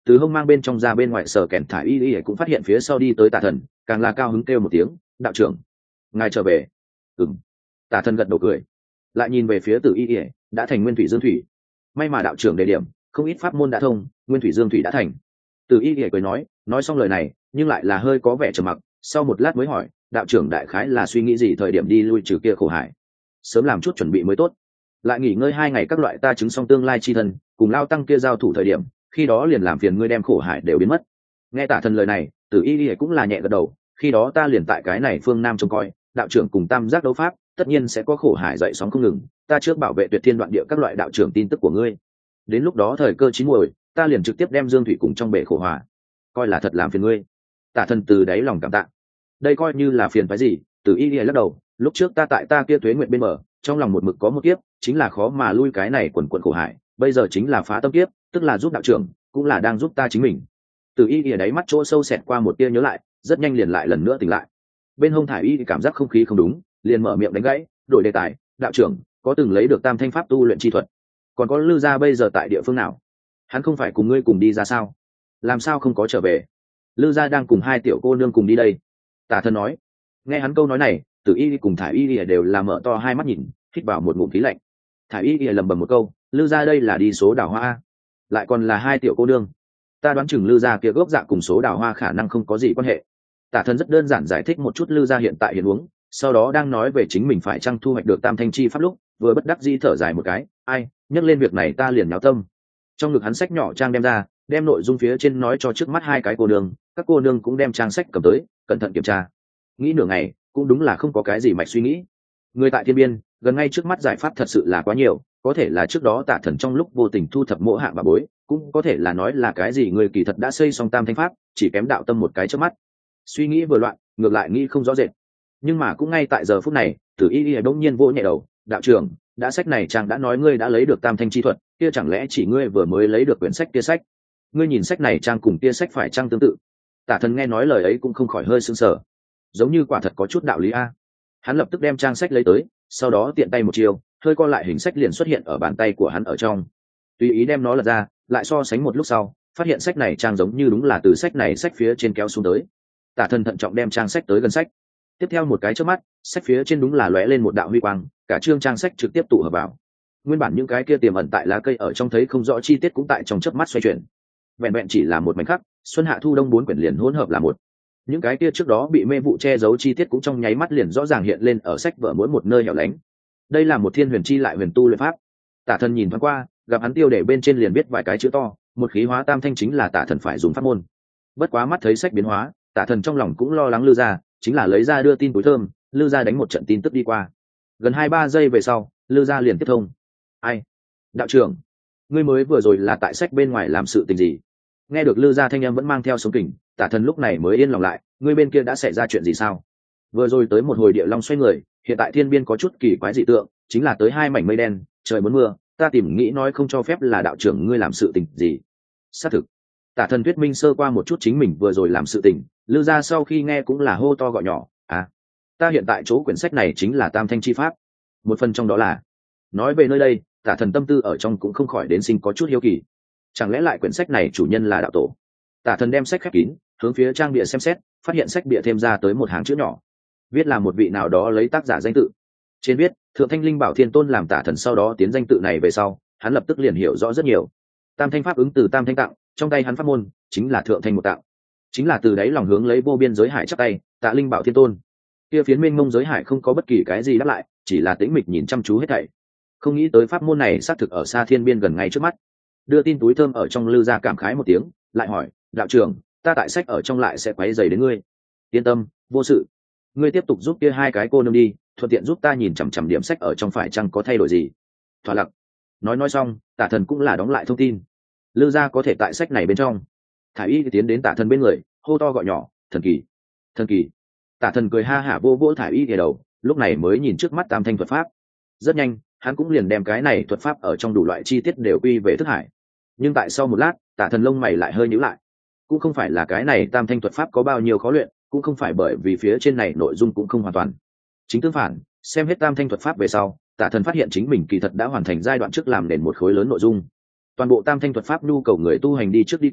S1: từ hông mang bên trong ra bên ngoài sở kèn thải y y cũng phát hiện phía sau đi tới tà thần, càng là cao hứng kêu một tiếng, đạo trưởng ngài trở về. Ừm. Tà thần gật đầu cười, lại nhìn về phía Từ y y, đã thành nguyên thủy dương thủy. May mà đạo trưởng đề điểm, không ít pháp môn đã thông, nguyên thủy dương thủy đã thành. Từ y y cười nói, nói xong lời này nhưng lại là hơi có vẻ trầm mặc, sau một lát mới hỏi, đạo trưởng đại khái là suy nghĩ gì thời điểm đi lui trừ kia khổ hải? Sớm làm chút chuẩn bị mới tốt, lại nghỉ ngơi hai ngày các loại ta chứng xong tương lai chi thân cùng lao tăng kia giao thủ thời điểm, khi đó liền làm phiền ngươi đem khổ hải đều biến mất. Nghe Tả thần lời này, Từ y y cũng là nhẹ gật đầu, khi đó ta liền tại cái này phương nam trông coi, đạo trưởng cùng tam giác đấu pháp tất nhiên sẽ có khổ hải dậy sóng không ngừng, ta trước bảo vệ tuyệt thiên đoạn địa các loại đạo trưởng tin tức của ngươi, đến lúc đó thời cơ chín muồi ta liền trực tiếp đem dương thủy cùng trong bể khổ hòa, coi là thật làm phiền ngươi. Tả thần từ đáy lòng cảm tạ, đây coi như là phiền phái gì? Từ y y lắc đầu, lúc trước ta tại ta kia tuế nguyện bên bờ, trong lòng một mực có một kiếp, chính là khó mà lui cái này quần quần khổ hải, bây giờ chính là phá tâm kiếp, tức là giúp đạo trưởng, cũng là đang giúp ta chính mình. Từ y y đáy mắt chỗ sâu xẹt qua một tia nhớ lại, rất nhanh liền lại lần nữa tỉnh lại. Bên hông thải y cảm giác không khí không đúng, liền mở miệng đánh gãy, đổi đề tài, đạo trưởng có từng lấy được tam thanh pháp tu luyện chi thuật? Còn có Lư gia bây giờ tại địa phương nào? Hắn không phải cùng ngươi cùng đi ra sao? Làm sao không có trở về? Lư gia đang cùng hai tiểu cô nương cùng đi đây. Tả thần nói. Nghe hắn câu nói này, Tử y cùng thải y đều là mở to hai mắt nhìn, hít vào một ngụm khí lạnh. Thải y lầm bầm một câu, Lư gia đây là đi số đào hoa, lại còn là hai tiểu cô nương. Ta đoán chừng Lư gia kia gốc dạ cùng số đào hoa khả năng không có gì quan hệ. Tả thần rất đơn giản giải thích một chút Lư gia hiện tại hiện huống, sau đó đang nói về chính mình phải chăng thu hoạch được tam thanh chi pháp lúc, vừa bất đắc dĩ thở dài một cái, ai, nhắc lên việc này ta liền nháo tâm. Trong ngực hắn sách nhỏ trang đem ra, đem nội dung phía trên nói cho trước mắt hai cái cô nương, các cô nương cũng đem trang sách cầm tới, cẩn thận kiểm tra. Nghĩ nửa ngày, cũng đúng là không có cái gì mạch suy nghĩ. Người tại thiên biên, gần ngay trước mắt giải pháp thật sự là quá nhiều, có thể là trước đó Tả thần trong lúc vô tình thu thập mỗ hạng bà bối, cũng có thể là nói là cái gì người kỳ thật đã xây xong tam thanh pháp, chỉ kém đạo tâm một cái trước mắt. Suy nghĩ vừa loạn, ngược lại nghĩ không rõ rệt. Nhưng mà cũng ngay tại giờ phút này, Tử y y đông nhiên vỗ nhẹ đầu, đạo trưởng, đã sách này chàng đã nói ngươi đã lấy được tam thanh chi thuật, kia chẳng lẽ chỉ ngươi vừa mới lấy được quyển sách kia sách? Ngươi nhìn sách này trang cùng kia sách phải trang tương tự? Tả thần nghe nói lời ấy cũng không khỏi hơi sững sờ, giống như quả thật có chút đạo lý a. Hắn lập tức đem trang sách lấy tới, sau đó tiện tay một chiều, hơi co lại hình sách liền xuất hiện ở bàn tay của hắn ở trong. Tùy ý đem nó lật ra, lại so sánh một lúc sau, phát hiện sách này trang giống như đúng là từ sách này sách phía trên kéo xuống tới. Tả thần thận trọng đem trang sách tới gần sách. Tiếp theo một cái chớp mắt, sách phía trên đúng là lóe lên một đạo huy quang, cả chương trang sách trực tiếp tụ hợp vào. Nguyên bản những cái kia tiềm ẩn tại lá cây ở trong thấy không rõ chi tiết cũng tại trong chớp mắt xoay chuyển. Vẹn vẹn chỉ là một mảnh khắc, xuân hạ thu đông bốn quyển liền hỗn hợp là một. Những cái kia trước đó bị mê vụ che giấu chi tiết cũng trong nháy mắt liền rõ ràng hiện lên ở sách vở mỗi một nơi hẻo lánh. Đây là một thiên huyền chi lại huyền tu luyện pháp. Tả thần nhìn thoáng qua, gặp hắn tiêu để bên trên liền viết vài cái chữ to, một khí hóa tam thanh chính là Tả thần phải dùng pháp môn. Bất quá mắt thấy sách biến hóa, Tả thần trong lòng cũng lo lắng Lư gia, chính là lấy ra đưa tin túi thơm, Lư gia đánh một trận tin tức đi qua. Gần hai ba giây về sau, Lư gia liền tiếp thông. Ai? Đạo trưởng, ngươi mới vừa rồi là tại sách bên ngoài làm sự tình gì? Nghe được Lư gia thanh âm vẫn mang theo sống kình, Tả thần lúc này mới yên lòng lại, ngươi bên kia đã xảy ra chuyện gì sao? Vừa rồi tới một hồi địa long xoay người, hiện tại thiên biên có chút kỳ quái dị tượng, chính là tới hai mảnh mây đen, trời muốn mưa, ta tìm nghĩ nói không cho phép là đạo trưởng ngươi làm sự tình gì. Xác thực. Tả thần thuyết minh sơ qua một chút chính mình vừa rồi làm sự tình, Lư gia sau khi nghe cũng là hô to gọi nhỏ, à, ta hiện tại chỗ quyển sách này chính là tam thanh chi pháp, một phần trong đó là. Nói về nơi đây, Tả thần tâm tư ở trong cũng không khỏi đến sinh có chút hiếu kỳ, chẳng lẽ lại quyển sách này chủ nhân là đạo tổ? Tả thần đem sách khép kín, hướng phía trang bìa xem xét, phát hiện sách bìa thêm ra tới một hàng chữ nhỏ, viết là một vị nào đó lấy tác giả danh tự. Trên viết Thượng Thanh Linh Bảo Thiên Tôn làm Tả thần sau đó tiến danh tự này về sau, hắn lập tức liền hiểu rõ rất nhiều. Tam thanh pháp ứng từ tam thanh tặng, trong tay hắn pháp môn chính là thượng thanh một tặng, chính là từ đấy lòng hướng lấy vô biên giới hải chắp tay tạ Linh Bảo Thiên Tôn. Kia phiến mênh mông giới hải không có bất kỳ cái gì đáp lại, chỉ là tĩnh mịch nhìn chăm chú hết thảy. Không nghĩ tới pháp môn này xác thực ở xa thiên biên gần ngay trước mắt. Đưa tin túi thơm ở trong Lư gia cảm khái một tiếng, lại hỏi, đạo trưởng, ta tại sách ở trong lại sẽ quấy rầy đến ngươi. Yên tâm, vô sự. Ngươi tiếp tục giúp kia hai cái cô nương đi, thuận tiện giúp ta nhìn chằm chằm điểm sách ở trong phải chăng có thay đổi gì. Thỏa lặc. Nói nói xong, Tả thần cũng là đóng lại thông tin. Lư gia có thể tại sách này bên trong. Thải y tiến đến Tả thần bên người, hô to gọi nhỏ, thần kỳ, thần kỳ. Tả thần cười ha hả vô vỗ Thải y kề đầu, lúc này mới nhìn trước mắt tam thanh thuật pháp. Rất nhanh, hắn cũng liền đem cái này thuật pháp ở trong đủ loại chi tiết đều quy về thức hải. Nhưng tại sau một lát, Tả thần lông mày lại hơi nhíu lại. Cũng không phải là cái này tam thanh thuật pháp có bao nhiêu khó luyện, cũng không phải bởi vì phía trên này nội dung cũng không hoàn toàn. Chính tương phản, xem hết tam thanh thuật pháp về sau, Tả thần phát hiện chính mình kỳ thật đã hoàn thành giai đoạn trước làm nền một khối lớn nội dung. Toàn bộ tam thanh thuật pháp nhu cầu người tu hành đi trước đi qua,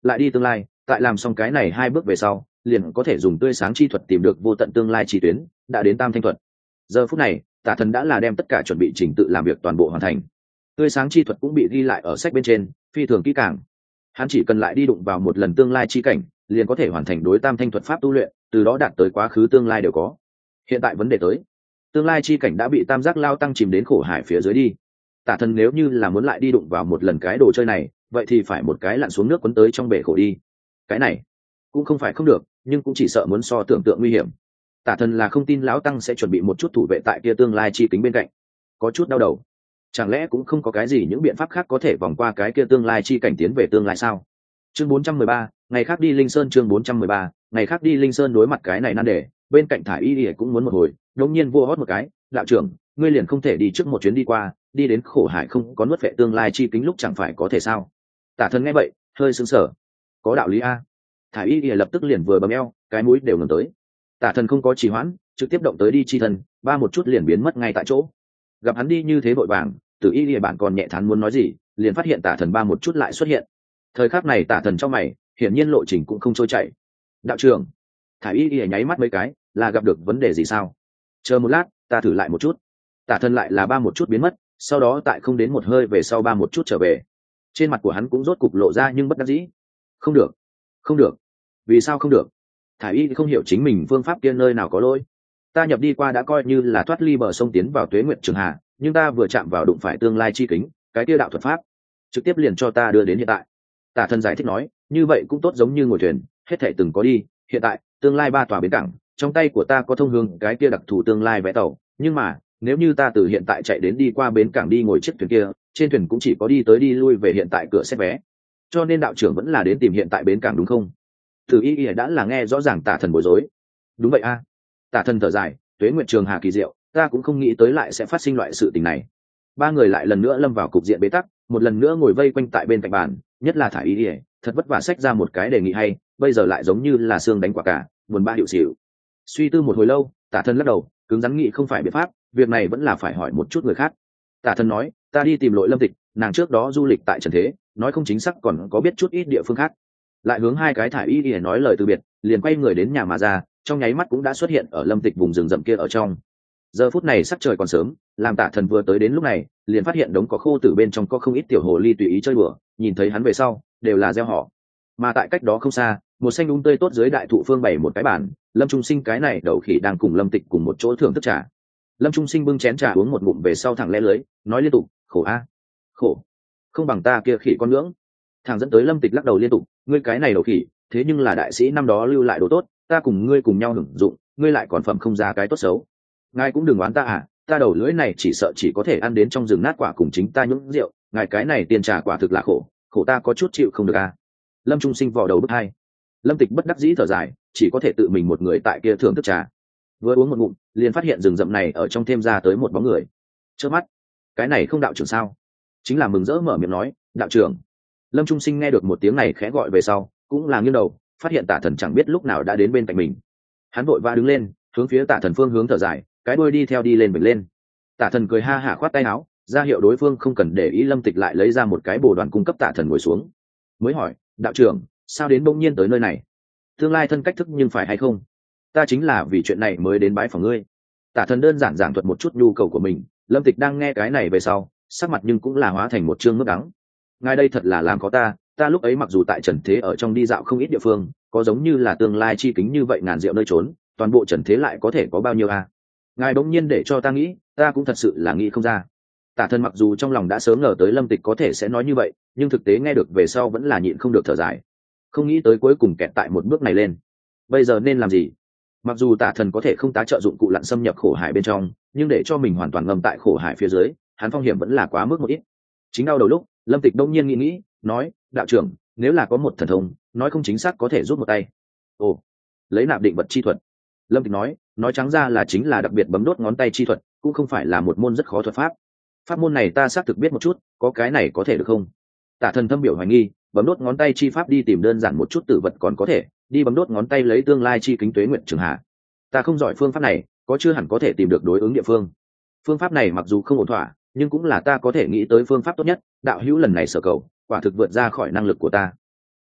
S1: lại đi tương lai, tại làm xong cái này hai bước về sau liền có thể dùng tươi sáng chi thuật tìm được vô tận tương lai chi tuyến, đã đến tam thanh thuật. Giờ phút này Tả Thần đã là đem tất cả chuẩn bị trình tự làm việc toàn bộ hoàn thành, tươi sáng chi thuật cũng bị ghi lại ở sách bên trên, phi thường kỹ càng. Hắn chỉ cần lại đi đụng vào một lần tương lai chi cảnh, liền có thể hoàn thành đối tam thanh thuật pháp tu luyện, từ đó đạt tới quá khứ tương lai đều có. Hiện tại vấn đề tới, tương lai chi cảnh đã bị tam giác lao tăng chìm đến khổ hải phía dưới đi. Tả Thần nếu như là muốn lại đi đụng vào một lần cái đồ chơi này, vậy thì phải một cái lặn xuống nước cuốn tới trong bể khổ đi. Cái này cũng không phải không được, nhưng cũng chỉ sợ muốn so tưởng tượng nguy hiểm. Tả Thần là không tin lão tăng sẽ chuẩn bị một chút thủ vệ tại kia tương lai chi kính bên cạnh, có chút đau đầu. Chẳng lẽ cũng không có cái gì những biện pháp khác có thể vòng qua cái kia tương lai chi cảnh tiến về tương lai sao? Chương bốn trăm mười ba, ngày khác đi Linh Sơn. Chương bốn trăm mười ba, ngày khác đi Linh Sơn. Đối mặt cái này nan đề, bên cạnh Thải Y Y cũng muốn một hồi, đột nhiên vua hót một cái, đạo trưởng, ngươi liền không thể đi trước một chuyến đi qua, đi đến khổ hải không có nuốt vệ tương lai chi kính lúc chẳng phải có thể sao? Tả Thần nghe vậy, hơi sững sờ. Có đạo lý a. Thải Y Y lập tức liền vừa bấm eo, cái mũi đều ngẩng tới. Tả Thần không có trì hoãn, trực tiếp động tới đi chi thần, ba một chút liền biến mất ngay tại chỗ. Gặp hắn đi như thế vội vàng, Tử Y Y bản còn nhẹ thán muốn nói gì, liền phát hiện Tả Thần ba một chút lại xuất hiện. Thời khắc này Tả Thần trong mày, hiển nhiên lộ trình cũng không trôi chảy. Đạo trưởng, Thải Y Y nháy mắt mấy cái, là gặp được vấn đề gì sao? Chờ một lát, ta thử lại một chút. Tả Thần lại là ba một chút biến mất, sau đó tại không đến một hơi về sau ba một chút trở về. Trên mặt của hắn cũng rốt cục lộ ra nhưng bất đắc dĩ. Không được, không được. Vì sao không được? Thải Y không hiểu chính mình phương pháp kia nơi nào có lỗi. Ta nhập đi qua đã coi như là thoát ly bờ sông tiến vào Tuế Nguyệt Trường Hà, nhưng ta vừa chạm vào đụng phải tương lai chi kính, cái kia đạo thuật pháp trực tiếp liền cho ta đưa đến hiện tại. Tả Thần giải thích nói, như vậy cũng tốt, giống như ngồi thuyền, hết thảy từng có đi, hiện tại, tương lai ba tòa bến cảng, trong tay của ta có thông hướng cái kia đặc thù tương lai vẽ tàu, nhưng mà, nếu như ta từ hiện tại chạy đến đi qua bến cảng đi ngồi chiếc thuyền kia, trên thuyền cũng chỉ có đi tới đi lui về hiện tại cửa xét vé. Cho nên đạo trưởng vẫn là đến tìm hiện tại bến cảng đúng không? Tử Y Y đã là nghe rõ ràng Tả Thần bối rối. Đúng vậy a. À. Tả Thần thở dài, Tuế Nguyệt Trường Hà kỳ diệu, ta cũng không nghĩ tới lại sẽ phát sinh loại sự tình này. Ba người lại lần nữa lâm vào cục diện bế tắc, một lần nữa ngồi vây quanh tại bên cạnh bàn, nhất là Thải Y Y, thật vất vả xách ra một cái đề nghị hay, bây giờ lại giống như là xương đánh quả cả, buồn bã hiệu xỉu. Suy tư một hồi lâu, Tả Thần lắc đầu, cứng rắn nghị không phải biện pháp, việc này vẫn là phải hỏi một chút người khác. Tả Thần nói, ta đi tìm Lội Lâm Tịch, nàng trước đó du lịch tại trần thế, nói không chính xác còn có biết chút ít địa phương khác. Lại hướng hai cái Thải Y Y nói lời từ biệt, liền quay người đến nhà mà ra, trong nháy mắt cũng đã xuất hiện ở Lâm Tịch vùng rừng rậm kia ở trong. Giờ phút này sắc trời còn sớm, làm Tả Thần vừa tới đến lúc này, liền phát hiện đống cỏ khô từ bên trong có không ít tiểu hồ ly tùy ý chơi bừa, nhìn thấy hắn về sau, đều là reo hò. Mà tại cách đó không xa, một xanh um tươi tốt dưới đại thụ phương bày một cái bàn, Lâm Trung Sinh cái này đầu khỉ đang cùng Lâm Tịch cùng một chỗ thưởng thức trà. Lâm Trung Sinh bưng chén trà uống một ngụm về sau thẳng lẽ lưới, nói liên tục, khổ a, khổ, không bằng ta kia khỉ con ngưỡng. Thằng dẫn tới Lâm Tịch lắc đầu liên tục, ngươi cái này đầu khỉ, thế nhưng là đại sĩ năm đó lưu lại đồ tốt, ta cùng ngươi cùng nhau hưởng dụng, ngươi lại còn phẩm không ra cái tốt xấu. Ngài cũng đừng oán ta à, ta đầu lưỡi này chỉ sợ chỉ có thể ăn đến trong rừng nát quả cùng chính ta nhúng rượu, ngài cái này tiền trà quả thực là khổ, khổ ta có chút chịu không được à. Lâm Trung Sinh vò đầu bứt hai. Lâm Tịch bất đắc dĩ thở dài, chỉ có thể tự mình một người tại kia thưởng thức trà. Vừa uống một ngụm, liền phát hiện rừng rậm này ở trong thêm ra tới một bóng người. Chớp mắt, cái này không đạo trưởng sao? Chính là mừng rỡ mở miệng nói, đạo trưởng. Lâm Trung Sinh nghe được một tiếng này khẽ gọi về sau, cũng là nghiêng đầu, phát hiện Tả Thần chẳng biết lúc nào đã đến bên cạnh mình. Hắn vội vã đứng lên, hướng phía Tả Thần phương hướng thở dài, cái đuôi đi theo đi lên vểnh lên. Tả Thần cười ha hả khoát tay áo, ra hiệu đối phương không cần để ý. Lâm Tịch lại lấy ra một cái bồ đoàn cung cấp Tả Thần ngồi xuống, mới hỏi, đạo trưởng, sao đến bỗng nhiên tới nơi này? Tương lai thân cách thức nhưng phải hay không? Ta chính là vì chuyện này mới đến bái phòng ngươi. Tả Thần đơn giản giảng thuật một chút nhu cầu của mình. Lâm Tịch đang nghe cái này về sau, sắc mặt nhưng cũng là hóa thành một trương mức đắng. Ngài đây thật là làm có ta, ta lúc ấy mặc dù tại trần thế ở trong đi dạo không ít địa phương, có giống như là tương lai chi kính như vậy ngàn diệu nơi trốn, toàn bộ trần thế lại có thể có bao nhiêu a? À? Ngài bỗng nhiên để cho ta nghĩ, ta cũng thật sự là nghĩ không ra. Tả Thần mặc dù trong lòng đã sớm ngờ tới Lâm Tịch có thể sẽ nói như vậy, nhưng thực tế nghe được về sau vẫn là nhịn không được thở dài. Không nghĩ tới cuối cùng kẹt tại một bước này lên. Bây giờ nên làm gì? Mặc dù Tả Thần có thể không tá trợ dụng cụ lặn xâm nhập khổ hải bên trong, nhưng để cho mình hoàn toàn ngâm tại khổ hải phía dưới, hắn phong hiểm vẫn là quá mức một ít. Chính đau đầu lúc, Lâm Tịch đông nhiên nghĩ nghĩ, nói, đạo trưởng, nếu là có một thần thông, nói không chính xác có thể giúp một tay. Ồ, lấy nạp định vật chi thuật. Lâm Tịch nói, nói trắng ra là chính là đặc biệt bấm đốt ngón tay chi thuật, cũng không phải là một môn rất khó thuật pháp. Pháp môn này ta xác thực biết một chút, có cái này có thể được không? Tả Thần thâm biểu hoài nghi, bấm đốt ngón tay chi pháp đi tìm đơn giản một chút tử vật còn có thể, đi bấm đốt ngón tay lấy tương lai chi kính Tuế Nguyệt Trường Hà. Ta không giỏi phương pháp này, có chưa hẳn có thể tìm được đối ứng địa phương. Phương pháp này mặc dù không ổn thỏa, nhưng cũng là ta có thể nghĩ tới phương pháp tốt nhất. Đạo hữu lần này sở cầu, quả thực vượt ra khỏi năng lực của ta.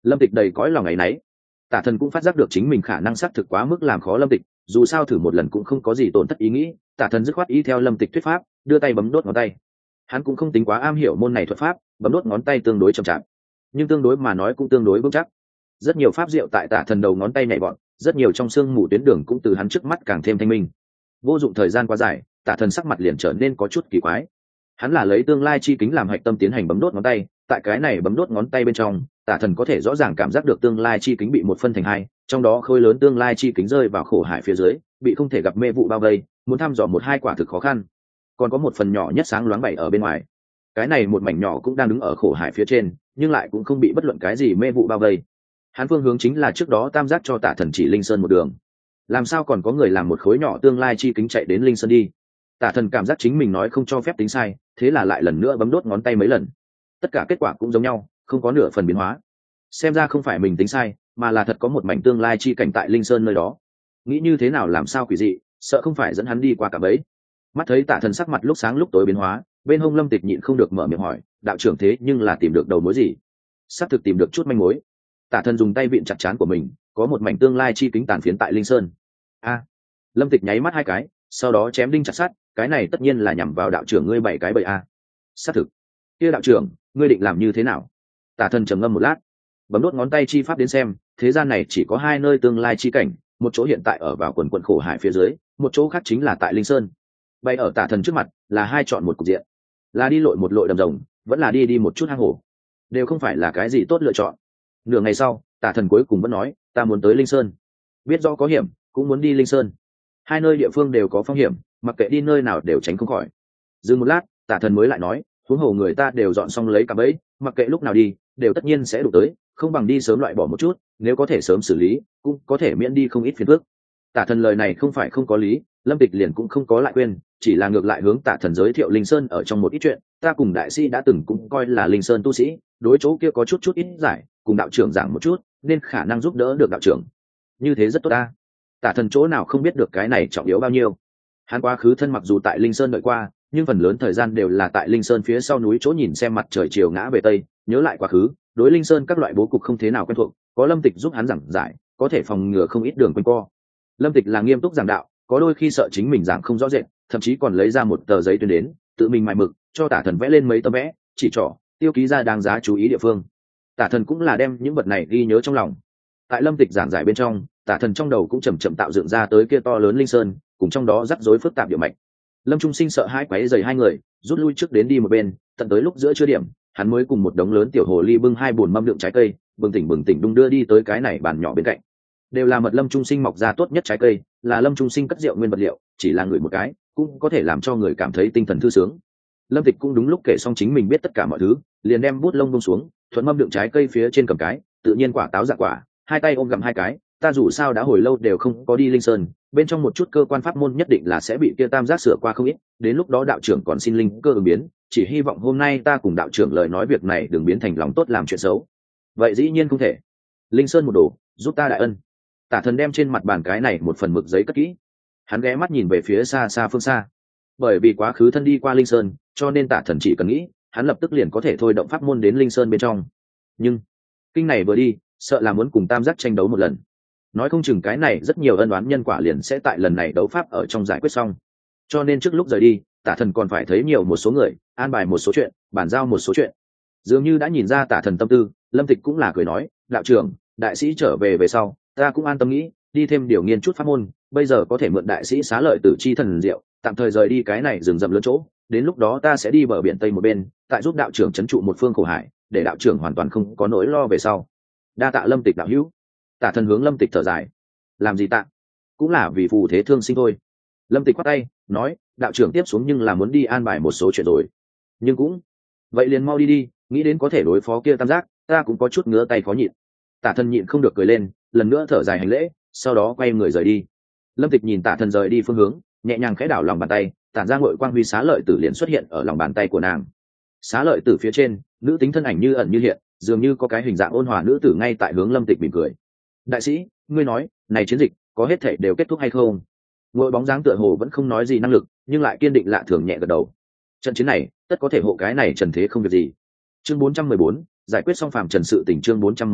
S1: Lâm Tịch đầy cõi lòng ngày nấy. Tả thần cũng phát giác được chính mình khả năng xác thực quá mức làm khó Lâm Tịch, dù sao thử một lần cũng không có gì tổn thất ý nghĩ. Tả thần dứt khoát ý theo Lâm Tịch thuyết pháp, đưa tay bấm đốt ngón tay. Hắn cũng không tính quá am hiểu môn này thuật pháp, bấm đốt ngón tay tương đối chậm chạp, nhưng tương đối mà nói cũng tương đối vững chắc. Rất nhiều pháp diệu tại Tả thần đầu ngón tay nhảy vọt, rất nhiều trong xương mù tuyến đường cũng từ hắn trước mắt càng thêm thanh minh. Vô dụng thời gian quá dài, Tả thần sắc mặt liền trở nên có chút kỳ quái. Hắn là lấy tương lai chi kính làm hạch tâm tiến hành bấm đốt ngón tay, tại cái này bấm đốt ngón tay bên trong, Tả thần có thể rõ ràng cảm giác được tương lai chi kính bị một phân thành hai, trong đó khối lớn tương lai chi kính rơi vào khổ hải phía dưới, bị không thể gặp mê vụ bao vây, muốn thăm dò một hai quả thực khó khăn. Còn có một phần nhỏ nhất sáng loáng bày ở bên ngoài, cái này một mảnh nhỏ cũng đang đứng ở khổ hải phía trên, nhưng lại cũng không bị bất luận cái gì mê vụ bao vây. Hắn phương hướng chính là trước đó tam giác cho Tả thần chỉ linh sơn một đường. Làm sao còn có người làm một khối nhỏ tương lai chi kính chạy đến linh sơn đi? Tả thần cảm giác chính mình nói không cho phép tính sai, thế là lại lần nữa bấm đốt ngón tay mấy lần. Tất cả kết quả cũng giống nhau, không có nửa phần biến hóa. Xem ra không phải mình tính sai, mà là thật có một mảnh tương lai chi cảnh tại linh sơn nơi đó. Nghĩ như thế nào làm sao quỷ dị, sợ không phải dẫn hắn đi qua cả bấy. Mắt thấy Tả thần sắc mặt lúc sáng lúc tối biến hóa, bên hông Lâm Tịch nhịn không được mở miệng hỏi, đạo trưởng thế nhưng là tìm được đầu mối gì? Sắp thực tìm được chút manh mối. Tả thần dùng tay vịn chặt trán của mình, có một mảnh tương lai chi kính tàn phiến tại linh sơn. A. Lâm Tịch nháy mắt hai cái, sau đó chém đinh chặt sắt, cái này tất nhiên là nhằm vào đạo trưởng ngươi bảy cái bậy a. Xác thực. Kia đạo trưởng, ngươi định làm như thế nào? Tả thần trầm ngâm một lát, bấm đốt ngón tay chi pháp đến xem, thế gian này chỉ có hai nơi tương lai chi cảnh, một chỗ hiện tại ở vào quần quần khổ hải phía dưới, một chỗ khác chính là tại linh sơn. Bay ở Tả thần trước mặt là hai chọn một cục diện, là đi lội một lội đầm rồng, vẫn là đi đi một chút hang hổ, đều không phải là cái gì tốt lựa chọn. Nửa ngày sau, Tả thần cuối cùng vẫn nói, ta muốn tới linh sơn, biết rõ có hiểm, cũng muốn đi linh sơn. Hai nơi địa phương đều có phong hiểm, mặc kệ đi nơi nào đều tránh không khỏi. Dừng một lát, Tả thần mới lại nói, huống hồ người ta đều dọn xong lấy cả bẫy, mặc kệ lúc nào đi đều tất nhiên sẽ đủ tới, không bằng đi sớm loại bỏ một chút, nếu có thể sớm xử lý cũng có thể miễn đi không ít phiền phức. Tả thần lời này không phải không có lý, Lâm Tịch liền cũng không có lại quên, chỉ là ngược lại hướng Tả thần giới thiệu linh sơn ở trong một ít chuyện, ta cùng đại sĩ đã từng cũng coi là linh sơn tu sĩ, đối chỗ kia có chút chút ít giải, cùng đạo trưởng giảng một chút, nên khả năng giúp đỡ được đạo trưởng. Như thế rất tốt ta. Tả thần chỗ nào không biết được cái này trọng yếu bao nhiêu. Hắn quá khứ thân mặc dù tại linh sơn đợi qua, nhưng phần lớn thời gian đều là tại linh sơn phía sau núi chỗ nhìn xem mặt trời chiều ngã về tây, nhớ lại quá khứ, đối linh sơn các loại bố cục không thế nào quen thuộc, có Lâm Tịch giúp hắn giảng giải, có thể phòng ngừa không ít đường quanh co. Lâm Tịch là nghiêm túc giảng đạo, có đôi khi sợ chính mình giảng không rõ rệt, thậm chí còn lấy ra một tờ giấy tuyên đến, tự mình mài mực cho Tả thần vẽ lên mấy tấm vẽ, chỉ trỏ tiêu ký ra đáng giá chú ý địa phương. Tả thần cũng là đem những vật này ghi nhớ trong lòng. Tại Lâm Tịch giảng giải bên trong, Tả thần trong đầu cũng chậm chậm tạo dựng ra tới kia to lớn linh sơn, cùng trong đó rắc rối phức tạp địa mạch. Lâm Trung Sinh sợ hai quấy rầy hai người, rút lui trước đến đi một bên, tận tới lúc giữa trưa điểm, hắn mới cùng một đống lớn tiểu hồ ly bưng hai bồn mâm đựng trái cây, bừng tỉnh bừng tỉnh đung đưa đi tới cái này bàn nhỏ bên cạnh. Đều là mật Lâm Trung Sinh mọc ra tốt nhất trái cây, là Lâm Trung Sinh cất rượu nguyên vật liệu, chỉ là người một cái, cũng có thể làm cho người cảm thấy tinh thần thư sướng. Lâm Tịch cũng đúng lúc kể xong chính mình biết tất cả mọi thứ, liền đem bút lông buông xuống, thuận mâm đựng trái cây phía trên cầm cái, tự nhiên quả táo dạ quả, hai tay ôm gặm hai cái, ta dù sao đã hồi lâu đều không có đi linh sơn, bên trong một chút cơ quan pháp môn nhất định là sẽ bị kia tam giác sửa qua không ít, đến lúc đó đạo trưởng còn xin linh cơ ứng biến, chỉ hy vọng hôm nay ta cùng đạo trưởng lời nói việc này đừng biến thành lòng tốt làm chuyện xấu. Vậy dĩ nhiên không thể. Linh sơn một đồ, giúp ta đại ân. Tả thần đem trên mặt bàn cái này một phần mực giấy cất kỹ, hắn ghé mắt nhìn về phía xa xa phương xa. Bởi vì quá khứ thân đi qua linh sơn, cho nên Tả thần chỉ cần nghĩ, hắn lập tức liền có thể thôi động pháp môn đến linh sơn bên trong. Nhưng kinh này vừa đi, sợ là muốn cùng tam giác tranh đấu một lần, nói không chừng cái này rất nhiều ân oán nhân quả liền sẽ tại lần này đấu pháp ở trong giải quyết xong. Cho nên trước lúc rời đi, Tả thần còn phải thấy nhiều một số người, an bài một số chuyện, bàn giao một số chuyện. Dường như đã nhìn ra Tả thần tâm tư, Lâm Tịch cũng là cười nói, đạo trưởng, đại sĩ trở về về sau, ta cũng an tâm nghĩ, đi thêm điều nghiên chút pháp môn, bây giờ có thể mượn đại sĩ xá lợi tử chi thần diệu, tạm thời rời đi cái này rừng rậm lớn chỗ, đến lúc đó ta sẽ đi bờ biển tây một bên, tại giúp đạo trưởng trấn trụ một phương khổ hải, để đạo trưởng hoàn toàn không có nỗi lo về sau. Đa tạ Lâm Tịch đạo hữu. Tả thần hướng Lâm Tịch thở dài, làm gì tạ, cũng là vì phù thế thương sinh thôi. Lâm Tịch khoát tay nói, đạo trưởng tiếp xuống nhưng là muốn đi an bài một số chuyện rồi, nhưng cũng vậy liền mau đi đi, nghĩ đến có thể đối phó kia tam giác, ta cũng có chút ngứa tay khó nhịn. Tả thần nhịn không được cười lên, lần nữa thở dài hành lễ, sau đó quay người rời đi. Lâm Tịch nhìn Tả thần rời đi phương hướng, nhẹ nhàng khẽ đảo lòng bàn tay, tản ra ngội quang huy xá lợi tử liền xuất hiện ở lòng bàn tay của nàng. Xá lợi tử phía trên, nữ tính thân ảnh như ẩn như hiện, dường như có cái hình dạng ôn hòa nữ tử ngay tại hướng Lâm Tịch mỉm cười. Đại sĩ, ngươi nói, này chiến dịch có hết thể đều kết thúc hay không? Ngội bóng dáng tựa hồ vẫn không nói gì năng lực, nhưng lại kiên định lạ thường nhẹ gật đầu. Trận chiến này, tất có thể hộ cái này trần thế không việc gì. Chương bốn trăm mười bốn, giải quyết xong phàm trần sự tình. Chương bốn trăm mười bốn,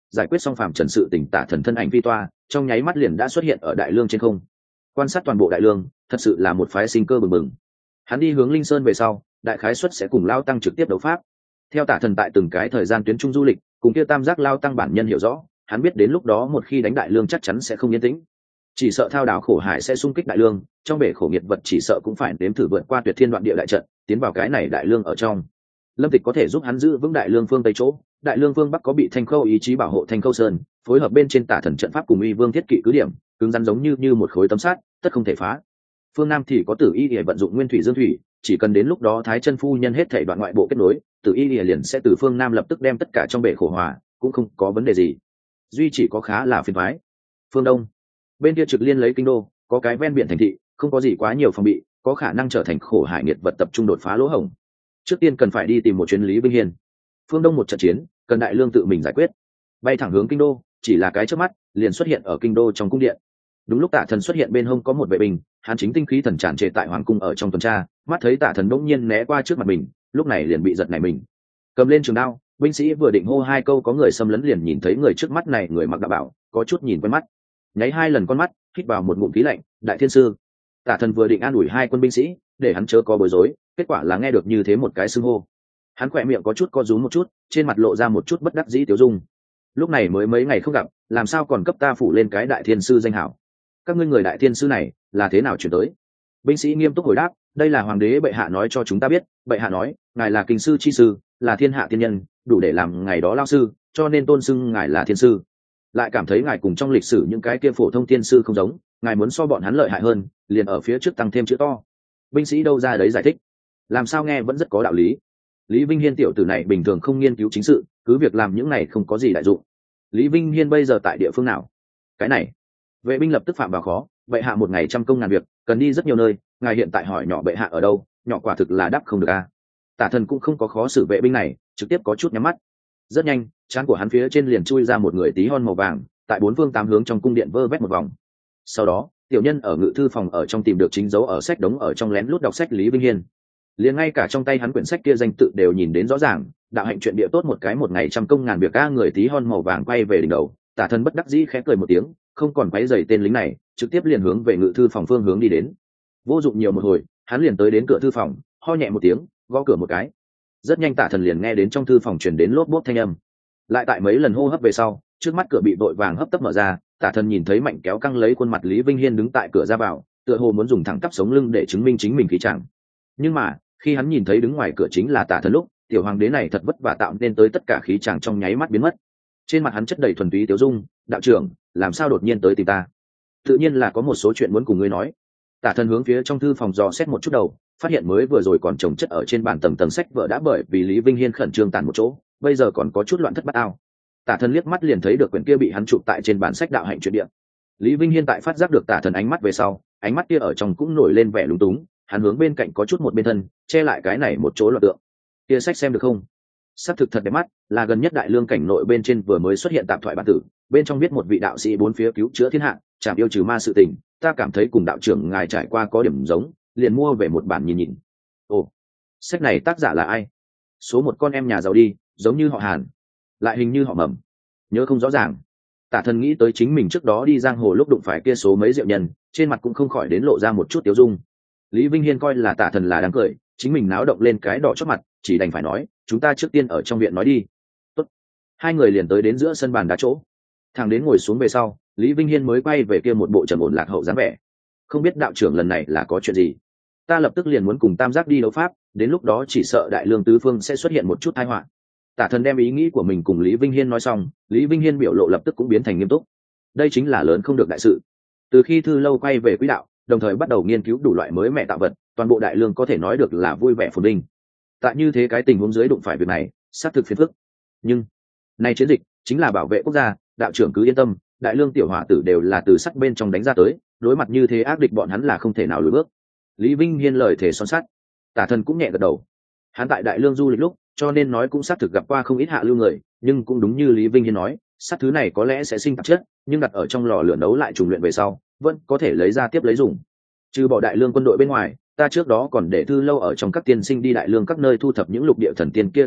S1: giải quyết xong phàm trần sự tình, Tả Thần thân ảnh phi toa trong nháy mắt liền đã xuất hiện ở đại lương trên không. Quan sát toàn bộ đại lương, thật sự là một phái sinh cơ bừng bừng. Hắn đi hướng Linh Sơn về sau, đại khái suất sẽ cùng Lao Tăng trực tiếp đấu pháp. Theo Tả Thần tại từng cái thời gian tuyến trung du lịch, cùng kia tam giác Lao Tăng bản nhân hiểu rõ, hắn biết đến lúc đó một khi đánh đại lương chắc chắn sẽ không yên tĩnh. Chỉ sợ thao đảo khổ hải sẽ xung kích đại lương, trong bể khổ nghiệt vật chỉ sợ cũng phải đếm thử vượt qua tuyệt thiên đoạn địa đại trận, tiến vào cái này đại lương ở trong. Lâm Tịch có thể giúp hắn giữ vững đại lương phương tây chỗ, đại lương phương bắc có bị Thanh Khâu ý chí bảo hộ Thanh Khâu Sơn, phối hợp bên trên Tả Thần trận pháp cùng Uy Vương thiết kỵ cứ điểm, cứng rắn giống như như một khối tấm sắt, tất không thể phá. Phương nam thì có Tử Y để vận dụng nguyên thủy dương thủy, chỉ cần đến lúc đó Thái Chân phu nhân hết thảy đoạn ngoại bộ kết nối, Tử Y liền sẽ từ phương nam lập tức đem tất cả trong bể khổ hòa, cũng không có vấn đề gì. Duy chỉ có khá là phiền toái. Phương đông, bên kia trực liên lấy kinh đô, có cái ven biển thành thị, không có gì quá nhiều phòng bị, có khả năng trở thành khổ hải nghiệt vật tập trung đột phá lỗ hổng. Trước tiên cần phải đi tìm một chuyến Lý Vinh Hiên. Phương đông một trận chiến, cần đại lương tự mình giải quyết. Bay thẳng hướng kinh đô, chỉ là cái chớp mắt, liền xuất hiện ở kinh đô trong cung điện. Đúng lúc Tả Thần xuất hiện bên hông có một vệ binh, hắn chính tinh khí thần tràn trề tại hoàng cung ở trong tuần tra, mắt thấy Tả Thần bỗng nhiên né qua trước mặt mình, lúc này liền bị giật nảy mình. Cầm lên trường đao, binh sĩ vừa định hô hai câu có người xâm lấn liền nhìn thấy người trước mắt này người mặc đạo bảo, có chút nhìn quen mắt. Nháy hai lần con mắt, hít vào một ngụm khí lạnh, đại thiên sư. Tả Thần vừa định an ủi hai quân binh sĩ, để hắn chớ có bối rối, kết quả là nghe được như thế một cái xưng hô. Hắn khỏe miệng có chút co rúm một chút, trên mặt lộ ra một chút bất đắc dĩ tiêu dung. Lúc này mới mấy ngày không gặp, làm sao còn cấp ta phủ lên cái đại thiên sư danh hảo? Các ngươi người đại thiên sư này là thế nào chuyển tới? Binh sĩ nghiêm túc hồi đáp, đây là hoàng đế bệ hạ nói cho chúng ta biết. Bệ hạ nói ngài là kinh sư chi sư, là thiên hạ thiên nhân, đủ để làm ngày đó lao sư, cho nên tôn xưng ngài là thiên sư. Lại cảm thấy ngài cùng trong lịch sử những cái kia phổ thông thiên sư không giống, ngài muốn so bọn hắn lợi hại hơn, liền ở phía trước tăng thêm chữ to. Binh sĩ đâu ra đấy giải thích, làm sao nghe vẫn rất có đạo lý. Lý Vinh Hiên tiểu tử này bình thường không nghiên cứu chính sự, cứ việc làm những này không có gì đại dụng. Lý Vinh Hiên bây giờ tại địa phương nào? Cái này vệ binh lập tức phạm vào khó, bệ hạ một ngày trăm công ngàn việc, cần đi rất nhiều nơi, ngài hiện tại hỏi nhỏ bệ hạ ở đâu, nhỏ quả thực là đáp không được a. Tả Thần cũng không có khó xử vệ binh này, trực tiếp có chút nhắm mắt. Rất nhanh, trán của hắn phía trên liền chui ra một người tí hon màu vàng, tại bốn phương tám hướng trong cung điện vơ vét một vòng. Sau đó, tiểu nhân ở ngự thư phòng ở trong tìm được chính dấu ở sách đống ở trong lén lút đọc sách Lý Vinh Hiên. Liền ngay cả trong tay hắn quyển sách kia danh tự đều nhìn đến rõ ràng, đạo hạnh chuyện địa tốt một cái một ngày trăm công ngàn việc, ca người tí hon màu vàng quay về đỉnh đầu. Tả Thần bất đắc dĩ khẽ cười một tiếng, không còn quấy rầy tên lính này, trực tiếp liền hướng về ngự thư phòng phương hướng đi đến. Vô dụng nhiều một hồi, hắn liền tới đến cửa thư phòng, ho nhẹ một tiếng, gõ cửa một cái. Rất nhanh Tả Thần liền nghe đến trong thư phòng truyền đến lốp bốp thanh âm. Lại tại mấy lần hô hấp về sau, trước mắt cửa bị vội vàng hấp tấp mở ra, Tả Thần nhìn thấy mạnh kéo căng lấy khuôn mặt Lý Vinh Hiên đứng tại cửa ra vào, tựa hồ muốn dùng thẳng tắp sống lưng để chứng minh chính mình khí trạng. Nhưng mà, khi hắn nhìn thấy đứng ngoài cửa chính là Tả Thần lúc, tiểu hoàng đế này thật vất vả tạo nên tới tất cả khí trạng trong nháy mắt biến mất. Trên mặt hắn chất đầy thuần túy tiêu dung, đạo trưởng, làm sao đột nhiên tới tìm ta? Tự nhiên là có một số chuyện muốn cùng ngươi nói. Tả Thần hướng phía trong thư phòng dò xét một chút đầu, phát hiện mới vừa rồi còn chồng chất ở trên bàn tầng tầng sách vở đã bởi vì Lý Vinh Hiên khẩn trương tàn một chỗ, bây giờ còn có chút loạn thất bát ao. Tả Thần liếc mắt liền thấy được quyển kia bị hắn chụp tại trên bản sách đạo hạnh truyện địa. Lý Vinh Hiên tại phát giác được Tả Thần ánh mắt về sau, ánh mắt kia ở trong cũng nổi lên vẻ lúng túng, hắn hướng bên cạnh có chút một bên thân, che lại cái này một chỗ loạn tượng. Kia sách xem được không? Sắc thực thật đẹp mắt, là gần nhất đại lương cảnh nội bên trên vừa mới xuất hiện tạp thoại bản tử, bên trong viết một vị đạo sĩ bốn phía cứu chữa thiên hạ, chảm yêu trừ ma sự tình, ta cảm thấy cùng đạo trưởng ngài trải qua có điểm giống, liền mua về một bản nhìn nhìn. Ồ, sách này tác giả là ai? Số một con em nhà giàu đi, giống như họ Hàn, lại hình như họ Mầm, nhớ không rõ ràng. Tả Thần nghĩ tới chính mình trước đó đi giang hồ lúc đụng phải kia số mấy diệu nhân, trên mặt cũng không khỏi đến lộ ra một chút tiêu dung. Lý Vinh Hiên coi là Tả Thần là đang cười, chính mình náo động lên cái đỏ chót mặt, chỉ đành phải nói, chúng ta trước tiên ở trong viện nói đi. Tốt. Hai người liền tới đến giữa sân bàn đá chỗ, thằng đến ngồi xuống về sau, Lý Vinh Hiên mới quay về kia một bộ trầm ổn lạc hậu dáng vẻ. Không biết đạo trưởng lần này là có chuyện gì? Ta lập tức liền muốn cùng tam giác đi đấu pháp, đến lúc đó chỉ sợ đại lương tứ phương sẽ xuất hiện một chút tai họa. Tả Thần đem ý nghĩ của mình cùng Lý Vinh Hiên nói xong, Lý Vinh Hiên biểu lộ lập tức cũng biến thành nghiêm túc. Đây chính là lớn không được đại sự. Từ khi Thư Lâu quay về quỹ đạo, đồng thời bắt đầu nghiên cứu đủ loại mới mẹ tạo vật, toàn bộ đại lương có thể nói được là vui vẻ phồn vinh. Tại như thế cái tình huống dưới đụng phải việc này, xác thực phiền phức. Nhưng này chiến dịch chính là bảo vệ quốc gia, đạo trưởng cứ yên tâm, đại lương tiểu hỏa tử đều là từ sắc bên trong đánh ra tới, đối mặt như thế ác địch bọn hắn là không thể nào lùi bước. Lý Vinh Hiên lời thể son sắt. Tả Thần cũng nhẹ gật đầu. Hắn tại đại lương du lịch lúc, cho nên nói cũng xác thực gặp qua không ít hạ lưu người, nhưng cũng đúng như Lý Vinh Hiên nói, sát thứ này có lẽ sẽ sinh tạp chất, nhưng đặt ở trong lò lửa nấu lại trùng luyện về sau, vẫn có thể lấy ra tiếp lấy dùng. Trừ bỏ đại lương quân đội bên ngoài, ta trước đó còn để Thư Lâu ở trong các tiên sinh đi đại lương các nơi thu thập những lục địa thần tiên kia tin tức,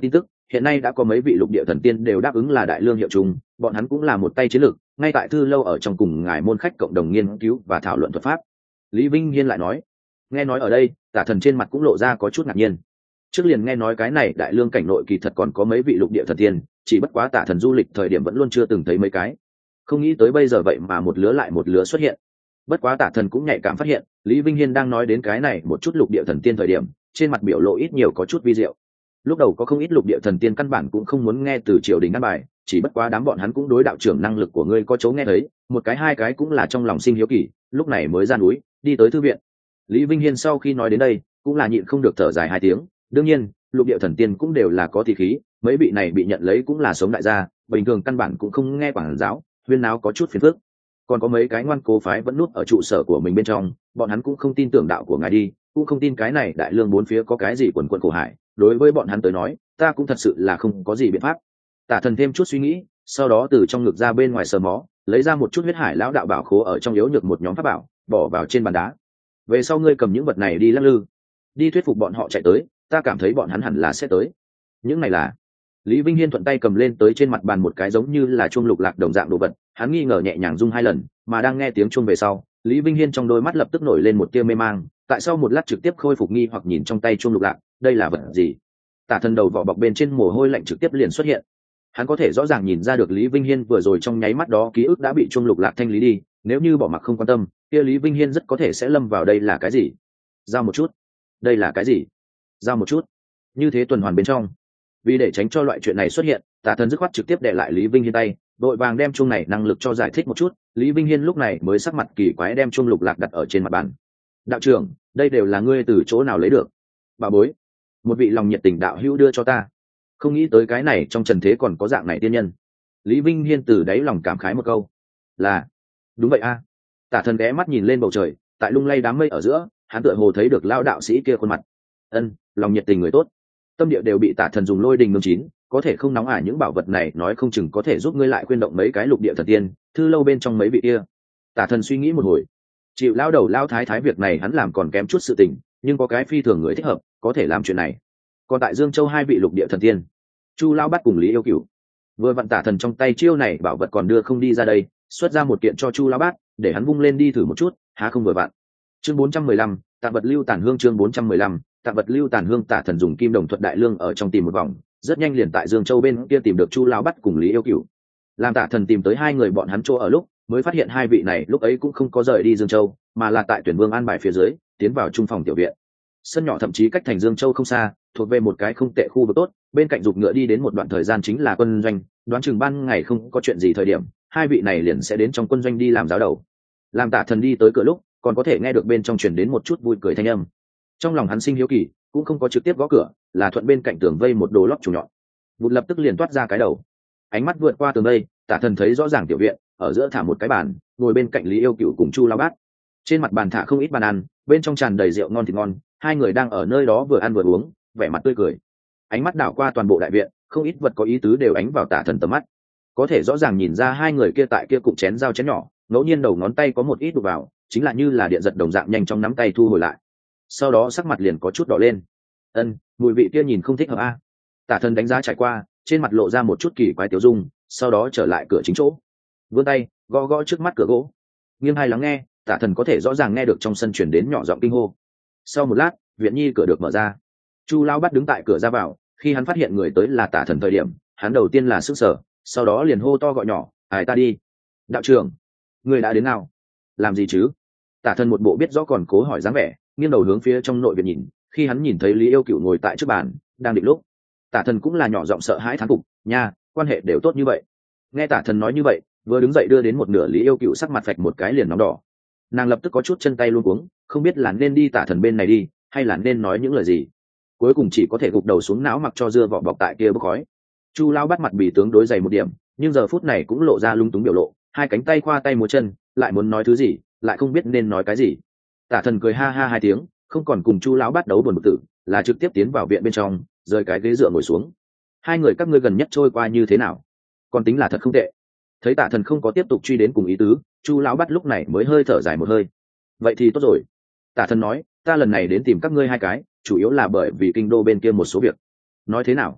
S1: hiện nay đã có mấy vị lục địa thần tiên đều đáp ứng là đại lương hiệu chung, bọn hắn cũng là một tay chiến lược, ngay tại thư lâu ở trong cùng ngài môn khách cộng đồng nghiên cứu và thảo luận thuật pháp. Lý Vinh Hiên lại nói. Nghe nói ở đây, Tả Thần trên mặt cũng lộ ra có chút ngạc nhiên. Trước liền nghe nói cái này đại lương cảnh nội kỳ thật còn có mấy vị lục địa thần tiên, chỉ bất quá Tả Thần du lịch thời điểm vẫn luôn chưa từng thấy mấy cái, không nghĩ tới bây giờ vậy mà một lứa lại một lứa xuất hiện. Bất quá Tả Thần cũng nhạy cảm phát hiện, Lý Vinh Hiên đang nói đến cái này một chút lục địa thần tiên thời điểm, trên mặt biểu lộ ít nhiều có chút vi diệu. Lúc đầu có không ít lục địa thần tiên căn bản cũng không muốn nghe từ triều đình ăn bài, chỉ bất quá đám bọn hắn cũng đối đạo trưởng năng lực của ngươi có chỗ nghe thấy, một cái hai cái cũng là trong lòng sinh hiếu kỳ, lúc này mới ra núi đi tới thư viện. Lý Vinh Hiên sau khi nói đến đây cũng là nhịn không được thở dài hai tiếng. Đương nhiên lục địa thần tiên cũng đều là có thị khí, mấy vị này bị nhận lấy cũng là sống đại gia, bình thường căn bản cũng không nghe quảng giáo, huyên náo có chút phiền phức. Còn có mấy cái ngoan cố phái vẫn núp ở trụ sở của mình bên trong, bọn hắn cũng không tin tưởng đạo của ngài đi, cũng không tin cái này đại lương bốn phía có cái gì quần quần khổ hải. Đối với bọn hắn tới nói, ta cũng thật sự là không có gì biện pháp. Tả Thần thêm chút suy nghĩ, sau đó từ trong ngực ra bên ngoài sờ mó, lấy ra một chút huyết hải lão đạo bảo khố ở trong yếu nhược một nhóm pháp bảo, bỏ vào trên bàn đá. Về sau ngươi cầm những vật này đi lắc lư, đi thuyết phục bọn họ chạy tới, ta cảm thấy bọn hắn hẳn là sẽ tới. Những này là. Lý Vinh Hiên thuận tay cầm lên tới trên mặt bàn một cái giống như là chuông lục lạc đồng dạng đồ vật, hắn nghi ngờ nhẹ nhàng rung hai lần, mà đang nghe tiếng chuông về sau, Lý Vinh Hiên trong đôi mắt lập tức nổi lên một tia mê mang, tại sau một lát trực tiếp khôi phục nghi hoặc nhìn trong tay chuông lục lạc, đây là vật gì? Tả Thần đầu vỏ bọc bên trên mồ hôi lạnh trực tiếp liền xuất hiện. Hắn có thể rõ ràng nhìn ra được Lý Vinh Hiên vừa rồi trong nháy mắt đó ký ức đã bị chuông lục lạc thanh lý đi, nếu như bỏ mặc không quan tâm, kia Lý Vinh Hiên rất có thể sẽ lâm vào đây là cái gì? Giao một chút. Đây là cái gì? Giao một chút. Như thế tuần hoàn bên trong. Vì để tránh cho loại chuyện này xuất hiện, Tả Thần dứt khoát trực tiếp để lại Lý Vinh Hiên tay, đội vàng đem chuông này năng lực cho giải thích một chút. Lý Vinh Hiên lúc này mới sắc mặt kỳ quái đem chuông lục lạc đặt ở trên mặt bàn. Đạo trưởng, đây đều là ngươi từ chỗ nào lấy được? Bà bối, một vị lòng nhiệt tình đạo hữu đưa cho ta. Không nghĩ tới cái này trong trần thế còn có dạng này tiên nhân. Lý Vinh Hiên từ đáy lòng cảm khái một câu. Là, đúng vậy a. À. Tả Thần ghé mắt nhìn lên bầu trời, tại lung lay đám mây ở giữa, hắn tựa hồ thấy được lao đạo sĩ kia khuôn mặt. Ân, lòng nhiệt tình người tốt. Tâm địa đều bị Tả Thần dùng lôi đình nương chín, có thể không nóng à, những bảo vật này nói không chừng có thể giúp ngươi lại khuyên động mấy cái lục địa thần tiên, thư lâu bên trong mấy vị kia. Tả Thần suy nghĩ một hồi, chịu lao đầu lao thái thái việc này hắn làm còn kém chút sự tình, nhưng có cái phi thường người thích hợp, có thể làm chuyện này. Còn tại Dương Châu hai vị lục địa thần tiên, Chu Lao Bắt cùng Lý Yêu Cửu, vừa vặn Tả Thần trong tay chiêu này bảo vật còn đưa không đi ra đây, xuất ra một kiện cho Chu Lao Bát, để hắn vung lên đi thử một chút, há không vừa vặn. Chương bốn trăm mười lăm, Tạp vật lưu tản hương. Chương bốn trăm mười lăm, Tạp vật lưu tản hương. Tả Thần dùng kim đồng thuật đại lương ở trong tìm một vòng, rất nhanh liền tại Dương Châu bên kia tìm được Chu Lao Bắt cùng Lý Yêu Cửu. Làm Tả Thần tìm tới hai người bọn hắn chỗ ở lúc, mới phát hiện hai vị này lúc ấy cũng không có rời đi Dương Châu, mà là tại Tuyển Vương an bài phía dưới, tiến vào trung phòng tiểu viện. Sân nhỏ thậm chí cách thành Dương Châu không xa, thuộc về một cái không tệ khu vực tốt, bên cạnh dục ngựa đi đến một đoạn thời gian chính là quân doanh, đoán chừng ban ngày không có chuyện gì thời điểm, hai vị này liền sẽ đến trong quân doanh đi làm giáo đầu. Làm Tả Thần đi tới cửa lúc, còn có thể nghe được bên trong truyền đến một chút vui cười thanh âm. Trong lòng hắn sinh hiếu kỳ, cũng không có trực tiếp gõ cửa, là thuận bên cạnh tường vây một đồ lót chủ nhọn. Vụt lập tức liền toát ra cái đầu. Ánh mắt vượt qua tường vây, Tả Thần thấy rõ ràng tiểu viện, ở giữa thả một cái bàn, ngồi bên cạnh Lý Yêu Cửu cùng Chu Lao Bát. Trên mặt bàn thả không ít bàn ăn, bên trong tràn đầy rượu ngon thịt ngon, hai người đang ở nơi đó vừa ăn vừa uống, vẻ mặt tươi cười. Ánh mắt đảo qua toàn bộ đại viện, không ít vật có ý tứ đều ánh vào Tả Thần tầm mắt. Có thể rõ ràng nhìn ra hai người kia tại kia cụm chén dao chén nhỏ, ngẫu nhiên đầu ngón tay có một ít đụng vào, chính là như là điện giật đồng dạng nhanh trong nắm tay thu hồi lại. Sau đó sắc mặt liền có chút đỏ lên. Ân, mùi vị kia nhìn không thích hợp a. À. Tả Thần đánh giá trải qua, trên mặt lộ ra một chút kỳ quái tiểu dung, sau đó trở lại cửa chính chỗ, vươn tay gõ gõ trước mắt cửa gỗ, nghiêng hai lắng nghe. Tả Thần có thể rõ ràng nghe được trong sân chuyển đến nhỏ giọng kinh hô. Sau một lát, viện nhi cửa được mở ra. Chu Lao Bắt đứng tại cửa ra vào, khi hắn phát hiện người tới là Tả Thần thời điểm, hắn đầu tiên là sức sở, sau đó liền hô to gọi nhỏ, ai ta đi. Đạo trưởng, người đã đến nào? Làm gì chứ? Tả Thần một bộ biết rõ còn cố hỏi dáng vẻ, nghiêng đầu hướng phía trong nội viện nhìn, khi hắn nhìn thấy Lý Yêu Cửu ngồi tại trước bàn, đang định lúc. Tả Thần cũng là nhỏ giọng sợ hãi thán phục, nha, quan hệ đều tốt như vậy. Nghe Tả Thần nói như vậy, vừa đứng dậy đưa đến một nửa Lý Yêu Cửu sắc mặt phạch một cái liền nóng đỏ. Nàng lập tức có chút chân tay luống cuống, không biết là nên đi Tả Thần bên này đi, hay là nên nói những lời gì. Cuối cùng chỉ có thể gục đầu xuống não mặc cho dưa vỏ bọc tại kia bốc khói. Chu Lao Bắt mặt bì tướng đối dày một điểm, nhưng giờ phút này cũng lộ ra lung túng biểu lộ, hai cánh tay khoa tay múa chân, lại muốn nói thứ gì, lại không biết nên nói cái gì. Tả Thần cười ha ha hai tiếng, không còn cùng Chu Lão Bắt đấu buồn bực tử, là trực tiếp tiến vào viện bên trong, rời cái ghế dựa ngồi xuống. Hai người các ngươi gần nhất trôi qua như thế nào? Còn tính là thật không tệ. Thấy Tả Thần không có tiếp tục truy đến cùng ý tứ, Chu Lão Bắt lúc này mới hơi thở dài một hơi. Vậy thì tốt rồi. Tả Thần nói, ta lần này đến tìm các ngươi hai cái, chủ yếu là bởi vì kinh đô bên kia một số việc. Nói thế nào?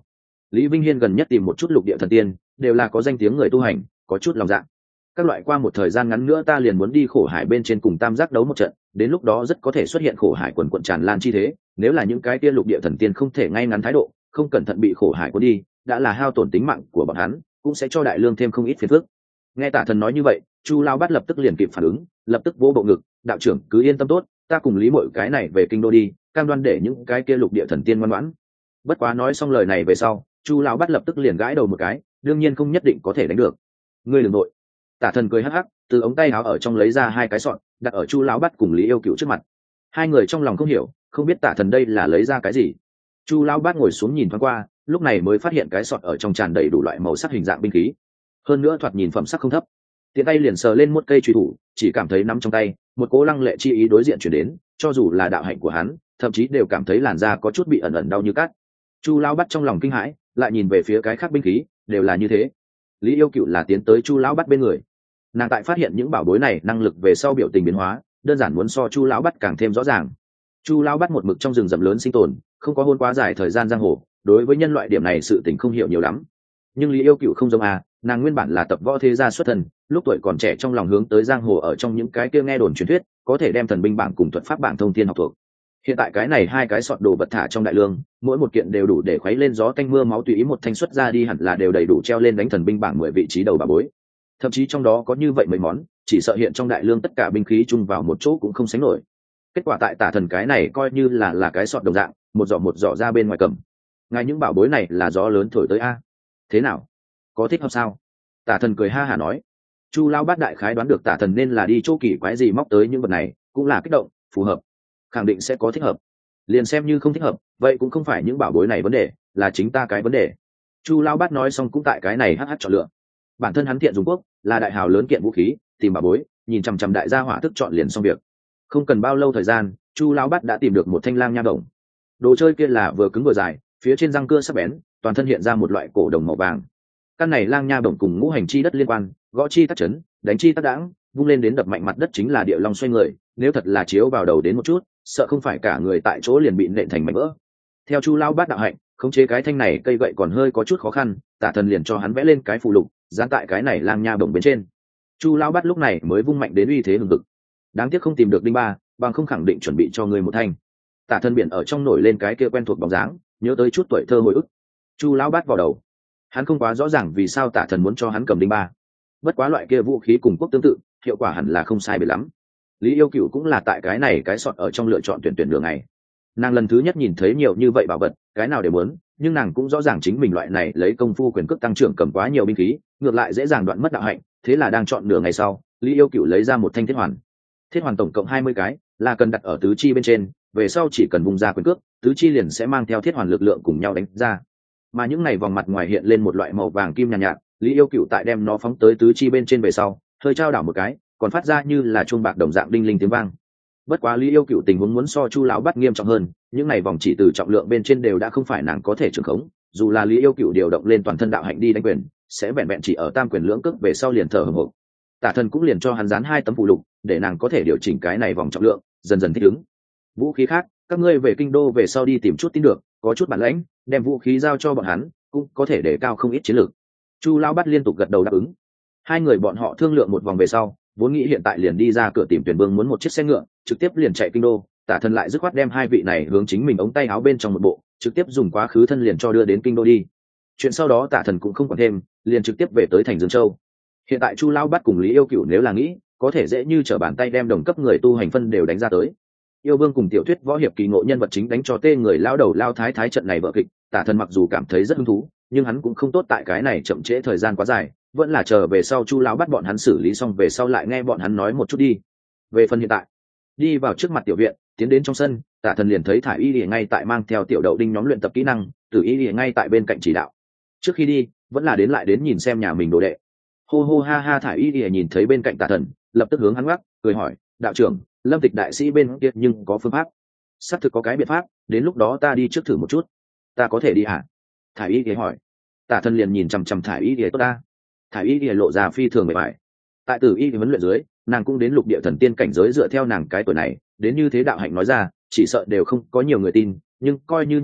S1: Lý Vinh Hiên gần nhất tìm một chút lục địa thần tiên đều là có danh tiếng người tu hành, có chút lòng dạ. Các loại qua một thời gian ngắn nữa ta liền muốn đi khổ hải bên trên cùng tam giác đấu một trận, đến lúc đó rất có thể xuất hiện khổ hải quần quận tràn lan chi thế, nếu là những cái kia lục địa thần tiên không thể ngay ngắn thái độ, không cẩn thận bị khổ hải cuốn đi, đã là hao tổn tính mạng của bọn hắn, cũng sẽ cho đại lương thêm không ít phiền phức. Nghe Tả Thần nói như vậy, Chu Lao Bát lập tức liền kịp phản ứng, lập tức vỗ bộ ngực, đạo trưởng cứ yên tâm tốt, ta cùng Lý Mội cái này về kinh đô đi, cam đoan để những cái kia lục địa thần tiên ngoan ngoãn. Bất quá nói xong lời này về sau, Chu Lao Bát lập tức liền gãi đầu một cái, đương nhiên không nhất định có thể đánh được. Ngươi đừng nội. Tả Thần cười hắc hắc, từ ống tay áo ở trong lấy ra hai cái sọt, đặt ở Chu Lão Bát cùng Lý Yêu Cựu trước mặt. Hai người trong lòng không hiểu, không biết Tả Thần đây là lấy ra cái gì. Chu Lão Bát ngồi xuống nhìn thoáng qua, lúc này mới phát hiện cái sọt ở trong tràn đầy đủ loại màu sắc hình dạng binh khí, hơn nữa thoạt nhìn phẩm sắc không thấp. Tiện tay liền sờ lên một cây truy thủ, chỉ cảm thấy nắm trong tay, một cỗ lăng lệ chi ý đối diện chuyển đến, cho dù là đạo hạnh của hắn, thậm chí đều cảm thấy làn da có chút bị ẩn ẩn đau như cắt. Chu Lão Bát trong lòng kinh hãi, lại nhìn về phía cái khác binh khí, đều là như thế. Lý Yêu Cựu là tiến tới Chu Lão Bát bên người, nàng tại phát hiện những bảo bối này năng lực về sau biểu tình biến hóa, đơn giản muốn so Chu Lão Bát càng thêm rõ ràng. Chu Lão Bát một mực trong rừng rậm lớn sinh tồn, không có hôn quá dài thời gian giang hồ, đối với nhân loại điểm này sự tình không hiểu nhiều lắm. Nhưng Lý Yêu Cựu không giống à, nàng nguyên bản là tập võ thế gia xuất thân, lúc tuổi còn trẻ trong lòng hướng tới giang hồ, ở trong những cái kia nghe đồn truyền thuyết, có thể đem thần binh bảng cùng thuật pháp bảng thông thiên học thuộc. Hiện tại cái này hai cái sọt đồ vật thả trong đại lương, mỗi một kiện đều đủ để khuấy lên gió tanh mưa máu, tùy ý một thanh xuất ra đi hẳn là đều đầy đủ treo lên đánh thần binh bảng mười vị trí đầu bà bối. Thậm chí trong đó có như vậy mấy món, chỉ sợ hiện trong đại lương tất cả binh khí chung vào một chỗ cũng không sánh nổi. Kết quả tại Tả Thần cái này coi như là là cái sọt đồng dạng, một giỏ một giỏ ra bên ngoài cầm. Ngay những bảo bối này là gió lớn thổi tới a. Thế nào? Có thích hợp sao? Tả Thần cười ha hả nói. Chu Lao Bát đại khái đoán được Tả Thần nên là đi chỗ kỳ quái gì móc tới những vật này, cũng là kích động, phù hợp, khẳng định sẽ có thích hợp. Liền xem như không thích hợp, vậy cũng không phải những bảo bối này vấn đề, là chính ta cái vấn đề. Chu Lao Bát nói xong cũng tại cái này hắc hắc chọn lựa. Bản thân hắn thiện dùng quốc, là đại hào lớn kiện vũ khí, tìm bảo bối, nhìn chằm chằm đại gia hỏa thức chọn liền xong việc. Không cần bao lâu thời gian, Chu Lao Bát đã tìm được một thanh lang nha đồng. Đồ chơi kia là vừa cứng vừa dài, phía trên răng cưa sắc bén, toàn thân hiện ra một loại cổ đồng màu vàng. Căn này lang nha đồng cùng ngũ hành chi đất liên quan, gõ chi tác chấn, đánh chi tác đãng, vung lên đến đập mạnh mặt đất chính là địa long xoay người, nếu thật là chiếu vào đầu đến một chút, sợ không phải cả người tại chỗ liền bị nện thành mảnh vỡ. Theo Chu Lao Bát đạo hạnh, khống chế cái thanh này cây gậy còn hơi có chút khó khăn, Tả Thần liền cho hắn vẽ lên cái phù lục, dán tại cái này lang nha đồng bên trên. Chu Lao Bát lúc này mới vung mạnh đến uy thế hừng hực. Đáng tiếc không tìm được đinh ba, bằng không khẳng định chuẩn bị cho người một thanh. Tả Thần biển ở trong nổi lên cái kia quen thuộc bóng dáng, nhớ tới chút tuổi thơ hồi ức. Chu Lao Bát vào đầu, hắn không quá rõ ràng vì sao Tả Thần muốn cho hắn cầm đinh ba. Bất quá loại kia vũ khí cùng quốc tương tự, hiệu quả hẳn là không sai biệt lắm. Lý Yêu Cựu cũng là tại cái này cái sọt ở trong lựa chọn tuyển tuyển đường này. Nàng lần thứ nhất nhìn thấy nhiều như vậy bảo vật, cái nào đều muốn, nhưng nàng cũng rõ ràng chính mình loại này lấy công phu quyền cước tăng trưởng cầm quá nhiều binh khí, ngược lại dễ dàng đoạn mất đạo hạnh, thế là đang chọn nửa ngày sau, Lý Yêu Cựu lấy ra một thanh thiết hoàn. Thiết hoàn tổng cộng hai mươi cái, là cần đặt ở tứ chi bên trên, về sau chỉ cần vùng ra quyền cước, tứ chi liền sẽ mang theo thiết hoàn lực lượng cùng nhau đánh ra. Mà những này vòng mặt ngoài hiện lên một loại màu vàng kim nhàn nhạt, nhạt, Lý Yêu Cựu tại đem nó phóng tới tứ chi bên trên về sau, hơi trao đảo một cái, còn phát ra như là chuông bạc đồng dạng đinh linh tiếng vang. Bất quá Lý Yêu Cựu tình huống muốn so Chu lão Bát nghiêm trọng hơn, những này vòng chỉ từ trọng lượng bên trên đều đã không phải nàng có thể trưởng khống, dù là Lý Yêu Cựu điều động lên toàn thân đạo hạnh đi đánh quyền, sẽ vẹn vẹn chỉ ở tam quyền lưỡng cước về sau liền thở hổn hển. Tả Thần cũng liền cho hắn dán hai tấm phụ lục, để nàng có thể điều chỉnh cái này vòng trọng lượng, dần dần thích ứng. Vũ khí khác, các ngươi về kinh đô về sau đi tìm chút tin được, có chút bản lãnh, đem vũ khí giao cho bọn hắn, cũng có thể để cao không ít chiến lược. Chu lão Bát liên tục gật đầu đáp ứng. Hai người bọn họ thương lượng một vòng về sau, vốn nghĩ hiện tại liền đi ra cửa tìm Tuyển Vương muốn một chiếc xe ngựa, trực tiếp liền chạy kinh đô. Tả Thần lại dứt khoát đem hai vị này hướng chính mình ống tay áo bên trong một bộ, trực tiếp dùng quá khứ thân liền cho đưa đến kinh đô đi. Chuyện sau đó Tả Thần cũng không quản thêm, liền trực tiếp về tới thành Dương Châu. Hiện tại Chu lão Bát cùng Lý Yêu Cựu nếu là nghĩ, có thể dễ như trở bàn tay đem đồng cấp người tu hành phân đều đánh ra tới. Yêu Vương cùng tiểu thuyết võ hiệp kỳ ngộ nhân vật chính đánh cho tê người lao đầu lao thái thái trận này vợ kịch, Tả Thần mặc dù cảm thấy rất hứng thú, nhưng hắn cũng không tốt tại cái này chậm trễ thời gian quá dài, vẫn là chờ về sau Chu lão Bát bọn hắn xử lý xong về sau lại nghe bọn hắn nói một chút đi. Về phần hiện tại, đi vào trước mặt tiểu viện, tiến đến trong sân, Tả Thần liền thấy Thải Y Lìa ngay tại mang theo tiểu đậu đinh nhóm luyện tập kỹ năng, Tử Y Lìa ngay tại bên cạnh chỉ đạo. Trước khi đi, vẫn là đến lại đến nhìn xem nhà mình đồ đệ. Hô hô ha ha, Thải Y Lìa nhìn thấy bên cạnh Tả Thần, lập tức hướng hắn ngắc, cười hỏi, đạo trưởng, Lâm Tịch đại sĩ bên kia nhưng có phương pháp? Xác thực có cái biện pháp, đến lúc đó ta đi trước thử một chút. Ta có thể đi hả? Thải Y Lìa hỏi. Tả Thần liền nhìn chằm chằm Thải Y Lìa tốt ta. Thải Y Lìa lộ ra phi thường bề bài. Tại Tử Y huấn luyện dưới, nàng cũng đến lục địa thần tiên cảnh giới, dựa theo nàng cái tuổi này, đến như thế đạo hạnh nói ra, chỉ sợ đều không có nhiều người tin, nhưng coi như như thế,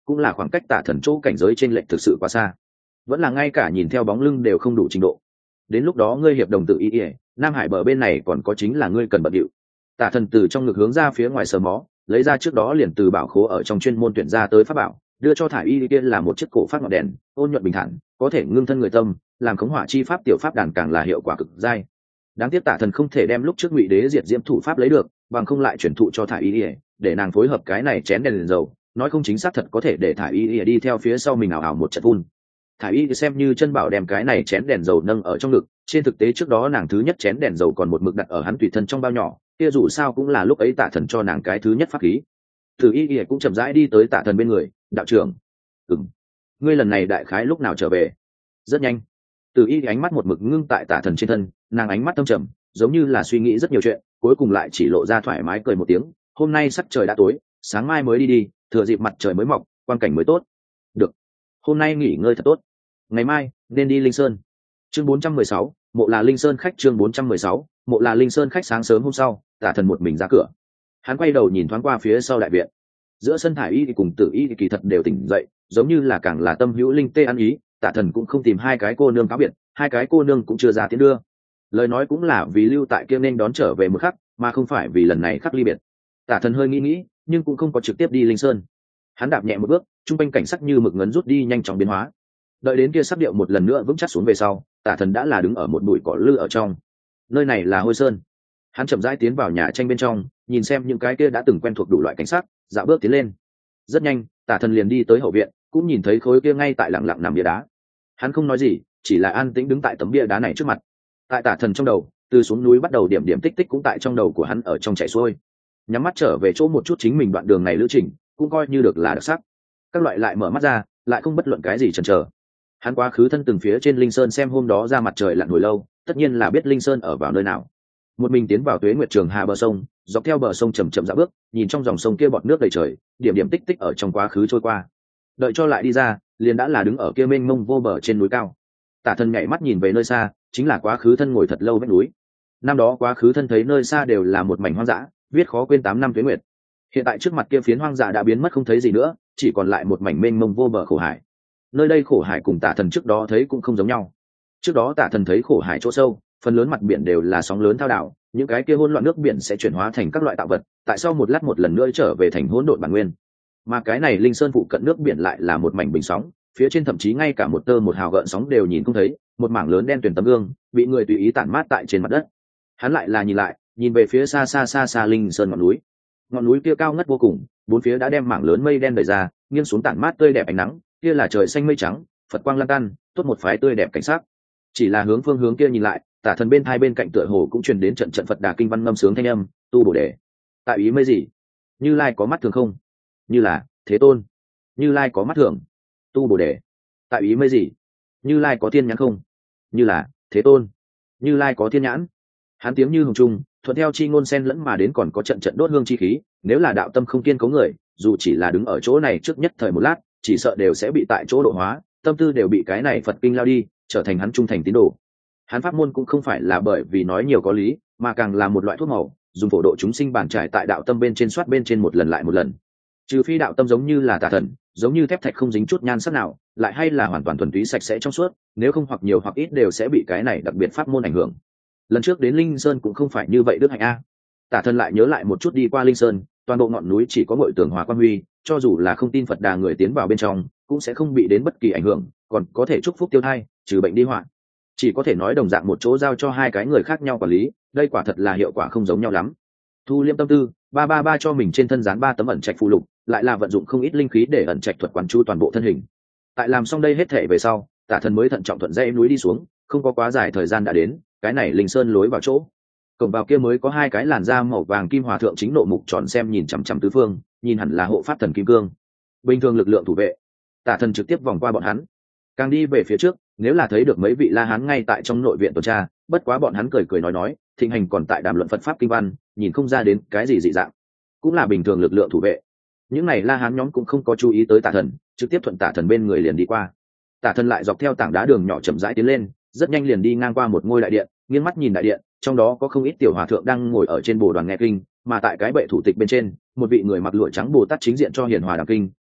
S1: cũng là khoảng cách tả thần chỗ cảnh giới trên lệnh thực sự quá xa, vẫn là ngay cả nhìn theo bóng lưng đều không đủ trình độ. Đến lúc đó ngươi hiệp đồng tự ý ỉa, Nam Hải bờ bên này còn có chính là ngươi cần bận điệu. Tả thần từ trong ngực hướng ra phía ngoài sờ mó, lấy ra trước đó liền từ bảo khố ở trong chuyên môn tuyển ra tới pháp bảo, đưa cho thải y kia là một chiếc cổ phát ngọn đèn, ôn nhuận bình thản, có thể ngưng thân người tâm, làm khống hỏa chi pháp tiểu pháp đàn càng là hiệu quả cực dai. Đáng tiếc tả thần không thể đem lúc trước ngụy đế diệt diễm thủ pháp lấy được, bằng không lại chuyển thụ cho thải y để nàng phối hợp cái này chén đèn liền dầu, nói không chính xác thật có thể để thải y đi theo phía sau mình ảo ảo một trận vun. Thải y xem như chân bảo đem cái này chén đèn dầu nâng ở trong ngực, trên thực tế trước đó nàng thứ nhất chén đèn dầu còn một mực đặt ở hắn tùy thân trong bao nhỏ, kia dù sao cũng là lúc ấy tả thần cho nàng cái thứ nhất pháp khí. Tử y y cũng chậm rãi đi tới tả thần bên người, đạo trưởng, ừm, ngươi lần này đại khái lúc nào trở về? Rất nhanh. Tử y ánh mắt một mực ngưng tại tả thần trên thân, nàng ánh mắt thâm trầm, giống như là suy nghĩ rất nhiều chuyện, cuối cùng lại chỉ lộ ra thoải mái cười một tiếng. Hôm nay sắc trời đã tối, sáng mai mới đi đi, thừa dịp mặt trời mới mọc, quang cảnh mới tốt. Được, hôm nay nghỉ ngơi thật tốt, ngày mai nên đi Linh Sơn. Chương bốn trăm mười sáu, mộ là Linh Sơn khách. Chương bốn trăm mười sáu, mộ là Linh Sơn khách. Sáng sớm hôm sau, tả thần một mình ra cửa, hắn quay đầu nhìn thoáng qua phía sau đại viện, giữa sân thải y thì cùng tử y thì kỳ thật đều tỉnh dậy, giống như là càng là tâm hữu linh tê ăn ý. Tả thần cũng không tìm hai cái cô nương cáo biệt, hai cái cô nương cũng chưa ra tiến đưa, lời nói cũng là vì lưu tại kia nên đón trở về một khắc, mà không phải vì lần này khắc ly biệt. Tả thần hơi nghĩ nghĩ, nhưng cũng không có trực tiếp đi Linh Sơn. Hắn đạp nhẹ một bước, trung quanh cảnh sắc như mực ngấn rút đi nhanh chóng biến hóa. Đợi đến kia sắc điệu một lần nữa vững chắc xuống về sau, tả thần đã là đứng ở một bụi cỏ lư ở trong. Nơi này là Hôi Sơn. Hắn chậm rãi tiến vào nhà tranh bên trong, nhìn xem những cái kia đã từng quen thuộc đủ loại cảnh sắc, dạo bước tiến lên. Rất nhanh, tả thần liền đi tới hậu viện, cũng nhìn thấy khối kia ngay tại lặng lặng nằm bia đá. Hắn không nói gì, chỉ là an tĩnh đứng tại tấm bia đá này trước mặt. Tại tả thần trong đầu, từ xuống núi bắt đầu điểm điểm tích tích cũng tại trong đầu của hắn ở trong chảy xuôi. Nhắm mắt trở về chỗ một chút chính mình đoạn đường này lữ trình, cũng coi như được là đặc sắc. Các loại lại mở mắt ra, lại không bất luận cái gì chần chờ. Hắn quá khứ thân từng phía trên Linh Sơn xem hôm đó ra mặt trời lặn hồi lâu, tất nhiên là biết Linh Sơn ở vào nơi nào. Một mình tiến vào Tuế Nguyệt Trường Hà bờ sông, dọc theo bờ sông chậm chậm dạo bước, nhìn trong dòng sông kia bọt nước đầy trời, điểm điểm tích tích ở trong quá khứ trôi qua. Đợi cho lại đi ra, liền đã là đứng ở kia mênh mông vô bờ trên núi cao. Tả thần nhảy mắt nhìn về nơi xa, chính là quá khứ thân ngồi thật lâu vách núi. Năm đó quá khứ thân thấy nơi xa đều là một mảnh hoang dã, viết khó quên tám năm tuế nguyệt. Hiện tại trước mặt kia phiến hoang dã đã biến mất không thấy gì nữa, chỉ còn lại một mảnh mênh mông vô bờ khổ hải. Nơi đây khổ hải cùng tả thần trước đó thấy cũng không giống nhau. Trước đó tả thần thấy khổ hải chỗ sâu, phần lớn mặt biển đều là sóng lớn thao đảo, những cái kia hỗn loạn nước biển sẽ chuyển hóa thành các loại tạo vật, tại sao một lát một lần nữa trở về thành hỗn độn bản nguyên. Mà cái này Linh Sơn phụ cận nước biển lại là một mảnh bình sóng, phía trên thậm chí ngay cả một tơ một hào gợn sóng đều nhìn không thấy, một mảng lớn đen tuyền tấm gương bị người tùy ý tản mát tại trên mặt đất. Hắn lại là nhìn lại, nhìn về phía xa xa xa xa Linh Sơn ngọn núi. Ngọn núi kia cao ngất vô cùng, bốn phía đã đem mảng lớn mây đen đẩy ra, nghiêng xuống tản mát tươi đẹp ánh nắng, kia là trời xanh mây trắng, Phật quang lan tan, tốt một phái tươi đẹp cảnh sắc. Chỉ là hướng phương hướng kia nhìn lại, tả thần bên hai bên cạnh tựa hồ cũng truyền đến trận trận Phật đà kinh văn ngâm sướng thanh âm, tu bổ đề. Tại ý mây gì? Như Lai có mắt thường không? Như là Thế Tôn. Như Lai có mắt thường. Tu bổ đề. Tại ý mây gì? Như Lai có thiên nhãn không? Như là Thế Tôn. Như Lai có thiên nhãn. Hắn tiếng như hồng trung, thuận theo chi ngôn sen lẫn mà đến còn có trận trận đốt hương chi khí, nếu là đạo tâm không kiên cố người, dù chỉ là đứng ở chỗ này trước nhất thời một lát, chỉ sợ đều sẽ bị tại chỗ độ hóa, tâm tư đều bị cái này Phật kinh lao đi, trở thành hắn trung thành tín đồ. Hắn pháp môn cũng không phải là bởi vì nói nhiều có lý, mà càng là một loại thuốc màu, dùng phổ độ chúng sinh bản trải tại đạo tâm bên trên soát bên trên một lần lại một lần. Trừ phi đạo tâm giống như là tà thần, giống như thép thạch không dính chút nhan sắc nào, lại hay là hoàn toàn thuần túy sạch sẽ trong suốt, nếu không hoặc nhiều hoặc ít đều sẽ bị cái này đặc biệt pháp môn ảnh hưởng. Lần trước đến Linh Sơn cũng không phải như vậy đức hạnh a. Tả thần lại nhớ lại một chút đi qua Linh Sơn, toàn bộ ngọn núi chỉ có ngội tường hòa quan huy, cho dù là không tin Phật đà người tiến vào bên trong, cũng sẽ không bị đến bất kỳ ảnh hưởng, còn có thể chúc phúc tiêu thai, trừ bệnh đi họa. Chỉ có thể nói đồng dạng một chỗ giao cho hai cái người khác nhau quản lý, đây quả thật là hiệu quả không giống nhau lắm. Thu liêm tâm tư, ba ba ba cho mình trên thân dán ba tấm ẩn trạch phù lục, lại là vận dụng không ít linh khí để ẩn trạch thuật quán chu toàn bộ thân hình. Tại làm xong đây hết thể về sau, Tả thần mới thận trọng thuận dãy núi đi xuống, không có quá dài thời gian đã đến, cái này Linh Sơn lối vào chỗ. Cổng vào kia mới có hai cái làn da màu vàng kim hòa thượng chính nộ mục tròn xem nhìn chằm chằm tứ phương, nhìn hẳn là hộ pháp thần kim cương. Bình thường lực lượng thủ vệ. Tả thần trực tiếp vòng qua bọn hắn, càng đi về phía trước, nếu là thấy được mấy vị la hán ngay tại trong nội viện tuần tra, bất quá bọn hắn cười cười nói nói, thịnh hành còn tại đàm luận Phật pháp kinh văn, nhìn không ra đến cái gì dị dạng, cũng là bình thường lực lượng thủ vệ. Những này la hán nhóm cũng không có chú ý tới Tả thần, trực tiếp thuận Tả thần bên người liền đi qua. Tả thần lại dọc theo tảng đá đường nhỏ chậm rãi tiến lên, rất nhanh liền đi ngang qua một ngôi đại điện, nghiêng mắt nhìn đại điện, trong đó có không ít tiểu hòa thượng đang ngồi ở trên bồ đoàn nghe kinh, mà tại cái bệ thủ tịch bên trên, một vị người mặc lụa trắng Bồ Tát chính diện cho hiền hòa đàm kinh,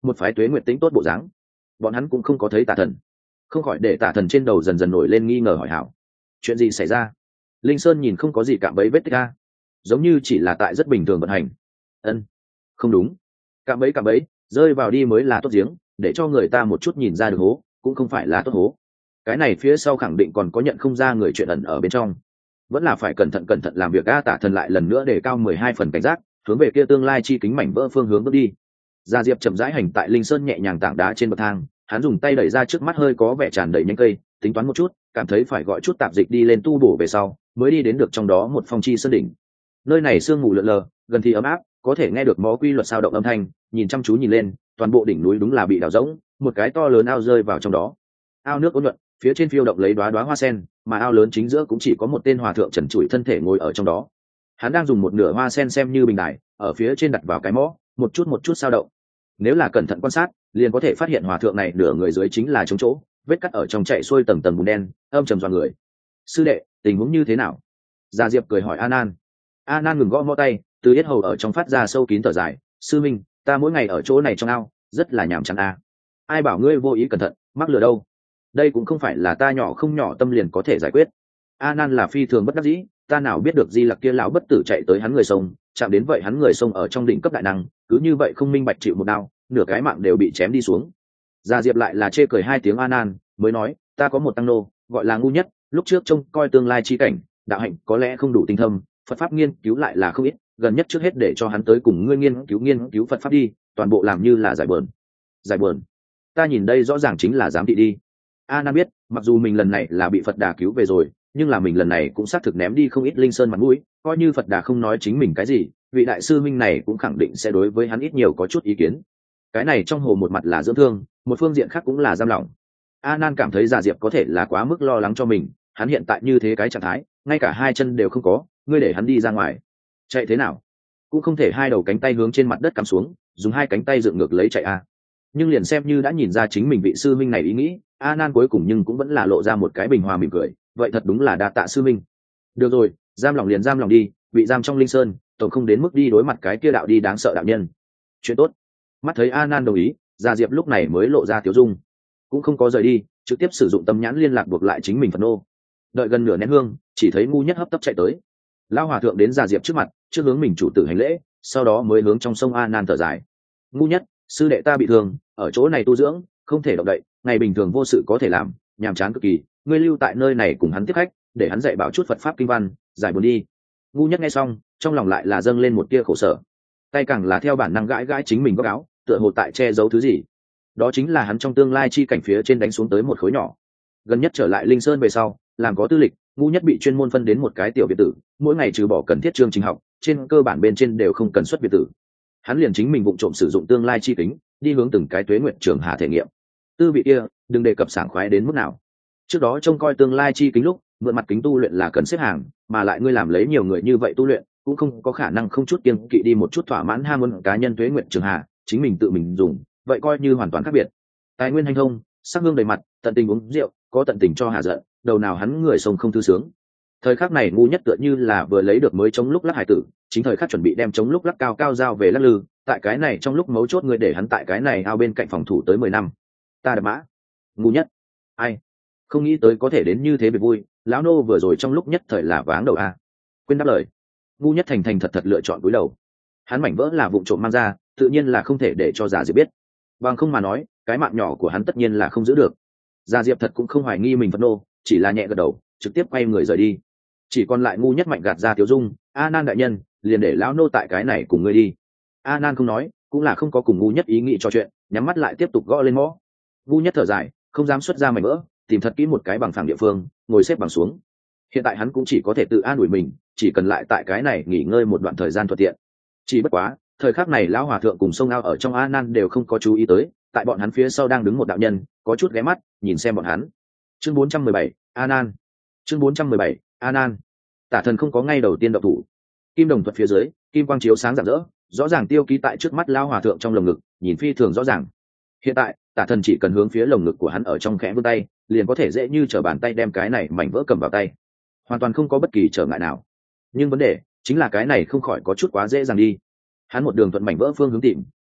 S1: một phái tuế nguyệt tĩnh tốt bộ dáng. Bọn hắn cũng không có thấy tả thần, không khỏi để tả thần trên đầu dần dần nổi lên nghi ngờ hỏi hảo, chuyện gì xảy ra? Linh Sơn nhìn không có gì cạm bẫy vết tích a, giống như chỉ là tại rất bình thường vận hành. Ân, không đúng, cạm bẫy cạm bẫy, rơi vào đi mới là tốt giếng, để cho người ta một chút nhìn ra được hố, cũng không phải là tốt hố. Cái này phía sau khẳng định còn có nhận không ra người chuyện ẩn ở bên trong, vẫn là phải cẩn thận cẩn thận làm việc. A tả thần lại lần nữa để cao mười hai phần cảnh giác, hướng về kia tương lai chi kính mảnh vỡ phương hướng bước đi. Gia Diệp chậm rãi hành tại Linh Sơn nhẹ nhàng tảng đá trên bậc thang, hắn dùng tay đẩy ra trước mắt hơi có vẻ tràn đầy nhánh cây, tính toán một chút, cảm thấy phải gọi chút tạp dịch đi lên tu bổ về sau, mới đi đến được trong đó một phong chi sơn đỉnh. Nơi này sương mù lượn lờ, gần thì ấm áp, có thể nghe được mó quy luật sao động âm thanh. Nhìn chăm chú nhìn lên, toàn bộ đỉnh núi đúng là bị đào rỗng, một cái to lớn ao rơi vào trong đó. Ao nước ôn nhuận, phía trên phiêu động lấy đóa đóa hoa sen, mà ao lớn chính giữa cũng chỉ có một tên hòa thượng trần trụi thân thể ngồi ở trong đó. Hắn đang dùng một nửa hoa sen xem như bình đài, ở phía trên đặt vào cái mõ, một chút một chút sao động. Nếu là cẩn thận quan sát, liền có thể phát hiện hòa thượng này nửa người dưới chính là trống chỗ, vết cắt ở trong chạy xuôi tầng tầng bùn đen, âm trầm doan người. Sư đệ, tình huống như thế nào? Gia Diệp cười hỏi A Nan. A Nan ngừng gõ mõ tay, từ yết hầu ở trong phát ra sâu kín thở dài. Sư minh, ta mỗi ngày ở chỗ này trong ao, rất là nhàm chán a. Ai bảo ngươi vô ý cẩn thận, mắc lừa đâu? Đây cũng không phải là ta nhỏ không nhỏ tâm liền có thể giải quyết. A Nan là phi thường bất đắc dĩ, ta nào biết được Di Lặc kia lão bất tử chạy tới hắn người sông, chạm đến vậy hắn người sông ở trong đỉnh cấp đại năng, cứ như vậy không minh bạch chịu một đao, nửa cái mạng đều bị chém đi xuống. Gia Diệp lại là chê cười hai tiếng. A Nan mới nói, ta có một tăng nô, gọi là Ngu Nhất, lúc trước trông coi tương lai chi cảnh, đạo hạnh có lẽ không đủ tinh thâm, Phật pháp nghiên cứu lại là không ít, gần nhất trước hết để cho hắn tới cùng ngươi nghiên cứu nghiên cứu Phật pháp đi, toàn bộ làm như là giải bờn. Giải bờn? Ta nhìn đây rõ ràng chính là giám thị đi. A Nan biết, mặc dù mình lần này là bị Phật Đà cứu về rồi, nhưng là mình lần này cũng xác thực ném đi không ít Linh Sơn mặt mũi, coi như Phật Đà không nói chính mình cái gì, vị đại sư minh này cũng khẳng định sẽ đối với hắn ít nhiều có chút ý kiến. Cái này trong hồ một mặt là dưỡng thương, một phương diện khác cũng là giam lỏng. A Nan cảm thấy Già Diệp có thể là quá mức lo lắng cho mình, hắn hiện tại như thế cái trạng thái, ngay cả hai chân đều không có, ngươi để hắn đi ra ngoài chạy thế nào? Cũng không thể hai đầu cánh tay hướng trên mặt đất cắm xuống, dùng hai cánh tay dựng ngược lấy chạy a. Nhưng liền xem như đã nhìn ra chính mình vị sư minh này ý nghĩ, A Nan cuối cùng nhưng cũng vẫn là lộ ra một cái bình hòa mỉm cười, vậy thật đúng là đa tạ sư minh. Được rồi, giam lòng liền giam lòng đi, bị giam trong Linh Sơn, tổng không đến mức đi đối mặt cái kia đạo đi đáng sợ đạo nhân. Chuyện tốt. Mắt thấy A Nan đồng ý, Gia Diệp lúc này mới lộ ra tiếu dung, cũng không có rời đi, trực tiếp sử dụng tâm nhãn liên lạc buộc lại chính mình Phật nô. Đợi gần nửa nén hương, chỉ thấy Ngu Nhất hấp tấp chạy tới. Lão hòa thượng đến Gia Diệp trước mặt, trước hướng mình chủ tử hành lễ, sau đó mới hướng trong sông A Nan thở dài. Ngu Nhất, sư đệ ta bị thương, ở chỗ này tu dưỡng, không thể động đậy, ngày bình thường vô sự có thể làm, nhàm chán cực kỳ, ngươi lưu tại nơi này cùng hắn tiếp khách, để hắn dạy bảo chút Phật pháp kinh văn, giải buồn đi. Ngu Nhất nghe xong, trong lòng lại là dâng lên một tia khổ sở, tay càng là theo bản năng gãi gãi chính mình góc áo, tựa hồ tại che giấu thứ gì. Đó chính là hắn trong tương lai chi cảnh phía trên đánh xuống tới một khối nhỏ. Gần nhất trở lại Linh Sơn về sau, làm có tư lịch, Ngu Nhất bị chuyên môn phân đến một cái tiểu biệt tử, mỗi ngày trừ bỏ cần thiết chương trình học, trên cơ bản bên trên đều không cần xuất biệt tử. Hắn liền chính mình vụng trộm sử dụng tương lai chi kính, đi hướng từng cái tuế nguyện trường hà thể nghiệm. Tư vị kia, đừng đề cập sảng khoái đến mức nào. Trước đó trông coi tương lai chi kính lúc, mượn mặt kính tu luyện là cần xếp hàng, mà lại ngươi làm lấy nhiều người như vậy tu luyện, cũng không có khả năng không chút kiêng kỵ đi một chút thỏa mãn ham muốn cá nhân tuế nguyện trường hà, chính mình tự mình dùng, vậy coi như hoàn toàn khác biệt. Tài nguyên hành thông, sắc hương đầy mặt, tận tình uống rượu, có tận tình cho hà giận, đầu nào hắn người sông không thư sướng. Thời khắc này Ngu Nhất tựa như là vừa lấy được mới chống lúc lắc hải tử, chính thời khắc chuẩn bị đem chống lúc lắc cao cao giao về lắc lư, tại cái này trong lúc mấu chốt người để hắn tại cái này ao bên cạnh phòng thủ tới mười năm. Ta đập mã. Ngu Nhất. Ai? Không nghĩ tới có thể đến như thế biệt vui, lão nô vừa rồi trong lúc nhất thời là váng đầu a. Quên đáp lời. Ngu Nhất thành thành thật thật lựa chọn cúi đầu. Hắn mảnh vỡ là vụng trộm mang ra, tự nhiên là không thể để cho Già Diệp biết. Bằng không mà nói, cái mạng nhỏ của hắn tất nhiên là không giữ được. Già Diệp thật cũng không hoài nghi mình Phật nô, chỉ là nhẹ gật đầu, trực tiếp quay người rời đi. Chỉ còn lại Ngu Nhất mạnh gạt ra Tiếu Dung, A Nan đại nhân, liền để lão nô tại cái này cùng ngươi đi. A Nan không nói, cũng là không có cùng Ngu Nhất ý nghĩ trò chuyện, nhắm mắt lại tiếp tục gõ lên mõ. Ngu Nhất thở dài, không dám xuất ra mảnh vỡ, tìm thật kỹ một cái bằng phẳng địa phương, ngồi xếp bằng xuống. Hiện tại hắn cũng chỉ có thể tự an ủi mình, chỉ cần lại tại cái này nghỉ ngơi một đoạn thời gian thuận tiện. Chỉ bất quá, thời khắc này lão hòa thượng cùng sông ao ở trong A Nan đều không có chú ý tới, tại bọn hắn phía sau đang đứng một đạo nhân, có chút ghé mắt nhìn xem bọn hắn. Chương bốn trăm mười bảy, A Nan. Chương bốn trăm mười bảy, A Nan. Tả thần không có ngay đầu tiên động thủ. Kim đồng thuật phía dưới, kim quang chiếu sáng rạng rỡ, rõ ràng tiêu ký tại trước mắt lão hòa thượng trong lồng ngực, nhìn phi thường rõ ràng. Hiện tại, Tả thần chỉ cần hướng phía lồng ngực của hắn ở trong khẽ vươn tay, liền có thể dễ như trở bàn tay đem cái này mảnh vỡ cầm vào tay, hoàn toàn không có bất kỳ trở ngại nào. Nhưng vấn đề chính là cái này không khỏi có chút quá dễ dàng đi. Hắn một đường thuận mảnh vỡ phương hướng tìm,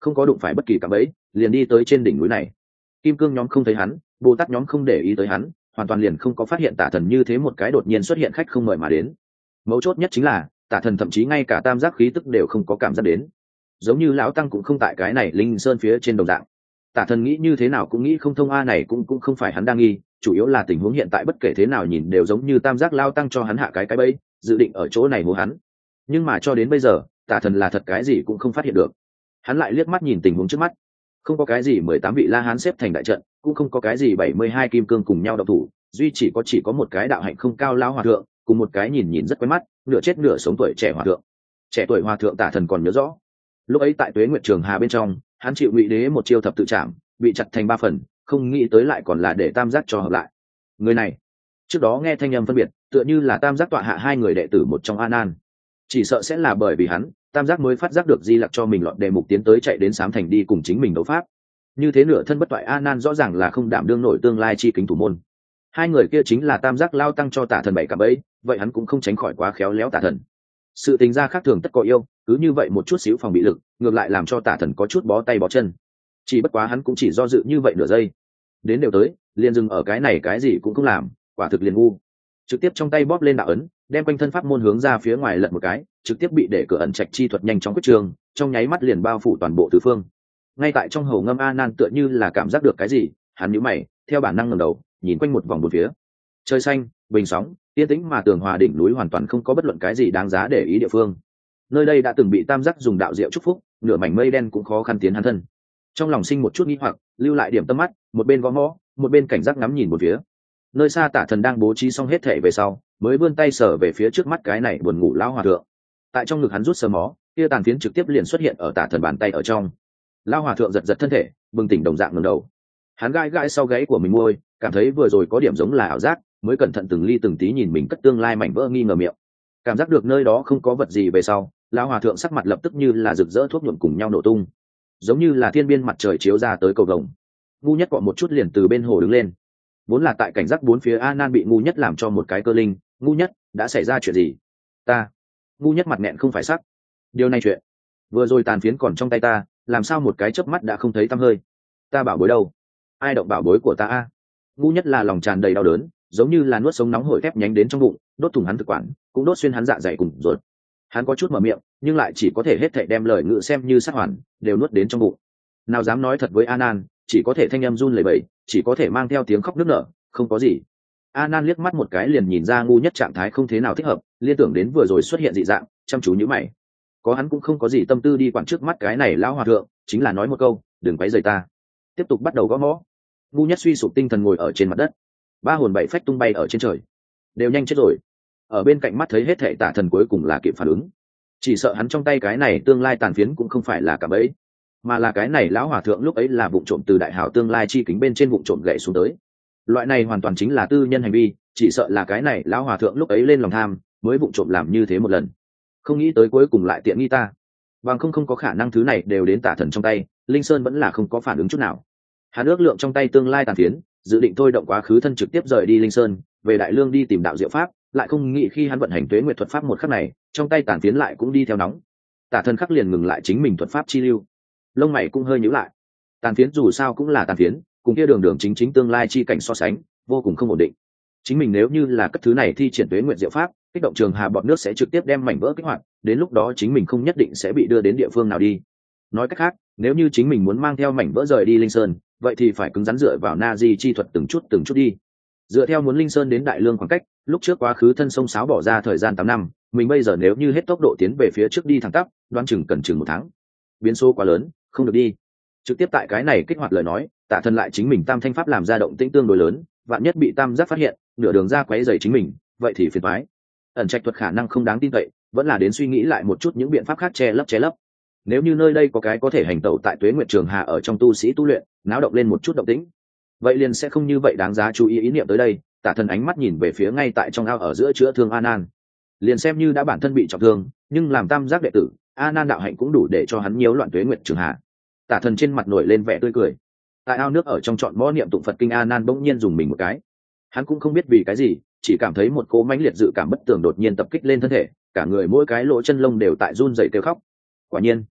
S1: không có đụng phải bất kỳ cạm bẫy, liền đi tới trên đỉnh núi này. Kim cương nhóm không thấy hắn, Bồ Tát nhóm không để ý tới hắn, hoàn toàn liền không có phát hiện Tả Thần như thế một cái đột nhiên xuất hiện khách không mời mà đến. Mấu chốt nhất chính là Tả Thần thậm chí ngay cả tam giác khí tức đều không có cảm giác đến, giống như lão tăng cũng không tại cái này linh sơn phía trên đồng dạng. Tả Thần nghĩ như thế nào cũng nghĩ không thông, a này cũng cũng không phải hắn đang nghi, chủ yếu là tình huống hiện tại bất kể thế nào nhìn đều giống như tam giác lao tăng cho hắn hạ cái cái bẫy, dự định ở chỗ này hố hắn. Nhưng mà cho đến bây giờ, Tả Thần là thật cái gì cũng không phát hiện được. Hắn lại liếc mắt nhìn tình huống trước mắt, không có cái gì mười tám vị la hán xếp thành đại trận, cũng không có cái gì bảy mươi hai kim cương cùng nhau động thủ, duy chỉ có chỉ có một cái đạo hạnh không cao lao hòa thượng, cùng một cái nhìn nhìn rất quen mắt, nửa chết nửa sống tuổi trẻ hòa thượng. Trẻ tuổi hòa thượng Tả Thần còn nhớ rõ, lúc ấy tại Tuế Nguyệt Trường Hà bên trong, hắn chịu Ngụy Đế một chiêu thập tự trảm, bị chặt thành ba phần, không nghĩ tới lại còn là để tam giác cho hợp lại. Người này, trước đó nghe thanh âm phân biệt, tựa như là tam giác tọa hạ hai người đệ tử một trong A Nan, chỉ sợ sẽ là bởi vì hắn, tam giác mới phát giác được Di Lặc cho mình lọt đề mục tiến tới chạy đến Sám Thành đi cùng chính mình đấu pháp. Như thế nửa thân bất toại A Nan rõ ràng là không đảm đương nổi tương lai chi kính thủ môn. Hai người kia chính là tam giác lao tăng cho Tả Thần bảy cả bẫy, vậy hắn cũng không tránh khỏi quá khéo léo Tả Thần. Sự tình gia khác thường tất có yêu, cứ như vậy một chút xíu phòng bị lực, ngược lại làm cho Tả Thần có chút bó tay bó chân. Chỉ bất quá hắn cũng chỉ do dự như vậy nửa giây, đến đều tới, liền dừng ở cái này cái gì cũng không làm, quả thực liền ngu. Trực tiếp trong tay bóp lên đạo ấn, đem quanh thân pháp môn hướng ra phía ngoài lật một cái, trực tiếp bị để cửa ẩn trạch chi thuật nhanh chóng quyết trường, trong nháy mắt liền bao phủ toàn bộ tứ phương. Ngay tại trong hầu ngâm A Nan tựa như là cảm giác được cái gì, hắn nhíu mày, theo bản năng ngẩng đầu, nhìn quanh một vòng bốn phía. Trời xanh, bình sóng, yên tĩnh mà tường hòa đỉnh núi hoàn toàn không có bất luận cái gì đáng giá để ý địa phương. Nơi đây đã từng bị tam giác dùng đạo diệu chúc phúc, nửa mảnh mây đen cũng khó khăn tiến hắn thân. Trong lòng sinh một chút nghi hoặc, lưu lại điểm tâm mắt, một bên gõ mõ, một bên cảnh giác ngắm nhìn một phía. Nơi xa Tả Thần đang bố trí xong hết thể về sau, mới vươn tay sờ về phía trước mắt cái này buồn ngủ lão hòa thượng. Tại trong ngực hắn rút sờ mó, kia tàn phiến trực tiếp liền xuất hiện ở Tả Thần bàn tay ở trong. Lão hòa thượng giật giật thân thể, bừng tỉnh đồng dạng ngẩng đầu. Hắn gãi gãi sau gáy của mình môi, cảm thấy vừa rồi có điểm giống là ảo giác, mới cẩn thận từng ly từng tí nhìn mình cất tương lai mảnh vỡ nghi ngờ miệng. Cảm giác được nơi đó không có vật gì về sau, lão hòa thượng sắc mặt lập tức như là rực rỡ thuốc nhuộm cùng nhau nổ tung, giống như là thiên biên mặt trời chiếu ra tới cầu vồng. Ngu Nhất cọ một chút liền từ bên hồ đứng lên. Vốn là tại cảnh giác bốn phía A Nan bị Ngu Nhất làm cho một cái cơ linh. Ngu Nhất, đã xảy ra chuyện gì? Ta. Ngu Nhất mặt nghẹn không phải sắc. Điều này chuyện, vừa rồi tàn phiến còn trong tay ta, làm sao một cái chớp mắt đã không thấy tăm hơi? Ta bảo bối đâu? Ai động bảo bối của ta a? Ngu Nhất là lòng tràn đầy đau đớn, giống như là nuốt sống nóng hổi thép nhánh đến trong bụng, đốt thủng hắn thực quản, cũng đốt xuyên hắn dạ dày cùng ruột. Hắn có chút mở miệng, nhưng lại chỉ có thể hết thảy đem lời ngự xem như sát hoàn, đều nuốt đến trong bụng. Nào dám nói thật với A Nan, chỉ có thể thanh âm run lẩy bẩy, chỉ có thể mang theo tiếng khóc nức nở, không có gì. A Nan liếc mắt một cái liền nhìn ra Ngu Nhất trạng thái không thế nào thích hợp, liên tưởng đến vừa rồi xuất hiện dị dạng, chăm chú nhíu mày. Có hắn cũng không có gì tâm tư đi quản trước mắt cái này lão hòa thượng, chính là nói một câu, đừng quấy rầy ta. Tiếp tục bắt đầu gõ mõ. Ngu Nhất suy sụp tinh thần ngồi ở trên mặt đất, ba hồn bảy phách tung bay ở trên trời, đều nhanh chết rồi. Ở bên cạnh mắt thấy hết thảy Tả Thần cuối cùng là kịp phản ứng, chỉ sợ hắn trong tay cái này tương lai tàn phiến cũng không phải là cả bẫy, mà là cái này lão hòa thượng lúc ấy là vụng trộm từ đại hảo tương lai chi kính bên trên vụng trộm gậy xuống tới. Loại này hoàn toàn chính là tư nhân hành vi, chỉ sợ là cái này lão hòa thượng lúc ấy lên lòng tham mới vụng trộm làm như thế một lần, không nghĩ tới cuối cùng lại tiện nghi ta. Bằng không không có khả năng thứ này đều đến Tả Thần trong tay, Linh Sơn vẫn là không có phản ứng chút nào. Hắn ước lượng trong tay tương lai tàn phiến, dự định thôi động quá khứ thân trực tiếp rời đi Linh Sơn, về Đại Lương đi tìm đạo diệu pháp, lại không nghĩ khi hắn vận hành Tuế Nguyệt thuật pháp một khắc này, trong tay tàn phiến lại cũng đi theo nóng. Tả Thần khắc liền ngừng lại chính mình thuật pháp chi lưu, lông mày cũng hơi nhíu lại. Tàn phiến dù sao cũng là tàn phiến, cùng kia đường đường chính chính tương lai chi cảnh so sánh, vô cùng không ổn định. Chính mình nếu như là cất thứ này thi triển Tuế Nguyệt diệu pháp, kích động trường hà bọt nước sẽ trực tiếp đem mảnh vỡ kích hoạt, đến lúc đó chính mình không nhất định sẽ bị đưa đến địa phương nào đi. Nói cách khác, nếu như chính mình muốn mang theo mảnh vỡ rời đi Linh Sơn, vậy thì phải cứng rắn dựa vào na di chi thuật từng chút từng chút đi. Dựa theo muốn Linh Sơn đến Đại Lương khoảng cách, lúc trước quá khứ thân sông Sáo bỏ ra thời gian tám năm, mình bây giờ nếu như hết tốc độ tiến về phía trước đi thẳng tắp, đoán chừng cần chừng một tháng. Biến số quá lớn, không được đi. Trực tiếp tại cái này kích hoạt lời nói, Tả Thần lại chính mình tam thanh pháp làm ra động tĩnh tương đối lớn, vạn nhất bị tam giác phát hiện, nửa đường ra quấy rầy chính mình, vậy thì phiền toái. Ẩn trạch thuật khả năng không đáng tin cậy, vẫn là đến suy nghĩ lại một chút những biện pháp khác che lấp che lấp. Nếu như nơi đây có cái có thể hành tẩu tại Tuế Nguyệt Trường Hà ở trong tu sĩ tu luyện, náo động lên một chút động tĩnh, vậy liền sẽ không như vậy đáng giá chú ý. Ý niệm tới đây, Tả Thần ánh mắt nhìn về phía ngay tại trong ao ở giữa chữa thương A Nan. Liền xem như đã bản thân bị trọng thương, nhưng làm tam giác đệ tử, A Nan đạo hạnh cũng đủ để cho hắn nhiễu loạn Tuế Nguyệt Trường Hà. Tả Thần trên mặt nổi lên vẻ tươi cười. Tại ao nước ở trong trọn mõ niệm tụng Phật kinh, A Nan bỗng nhiên dùng mình một cái. Hắn cũng không biết vì cái gì, chỉ cảm thấy một cỗ mãnh liệt dự cảm bất tường đột nhiên tập kích lên thân thể, cả người mỗi cái lỗ chân lông đều tại run rẩy kêu khóc. Quả nhiên,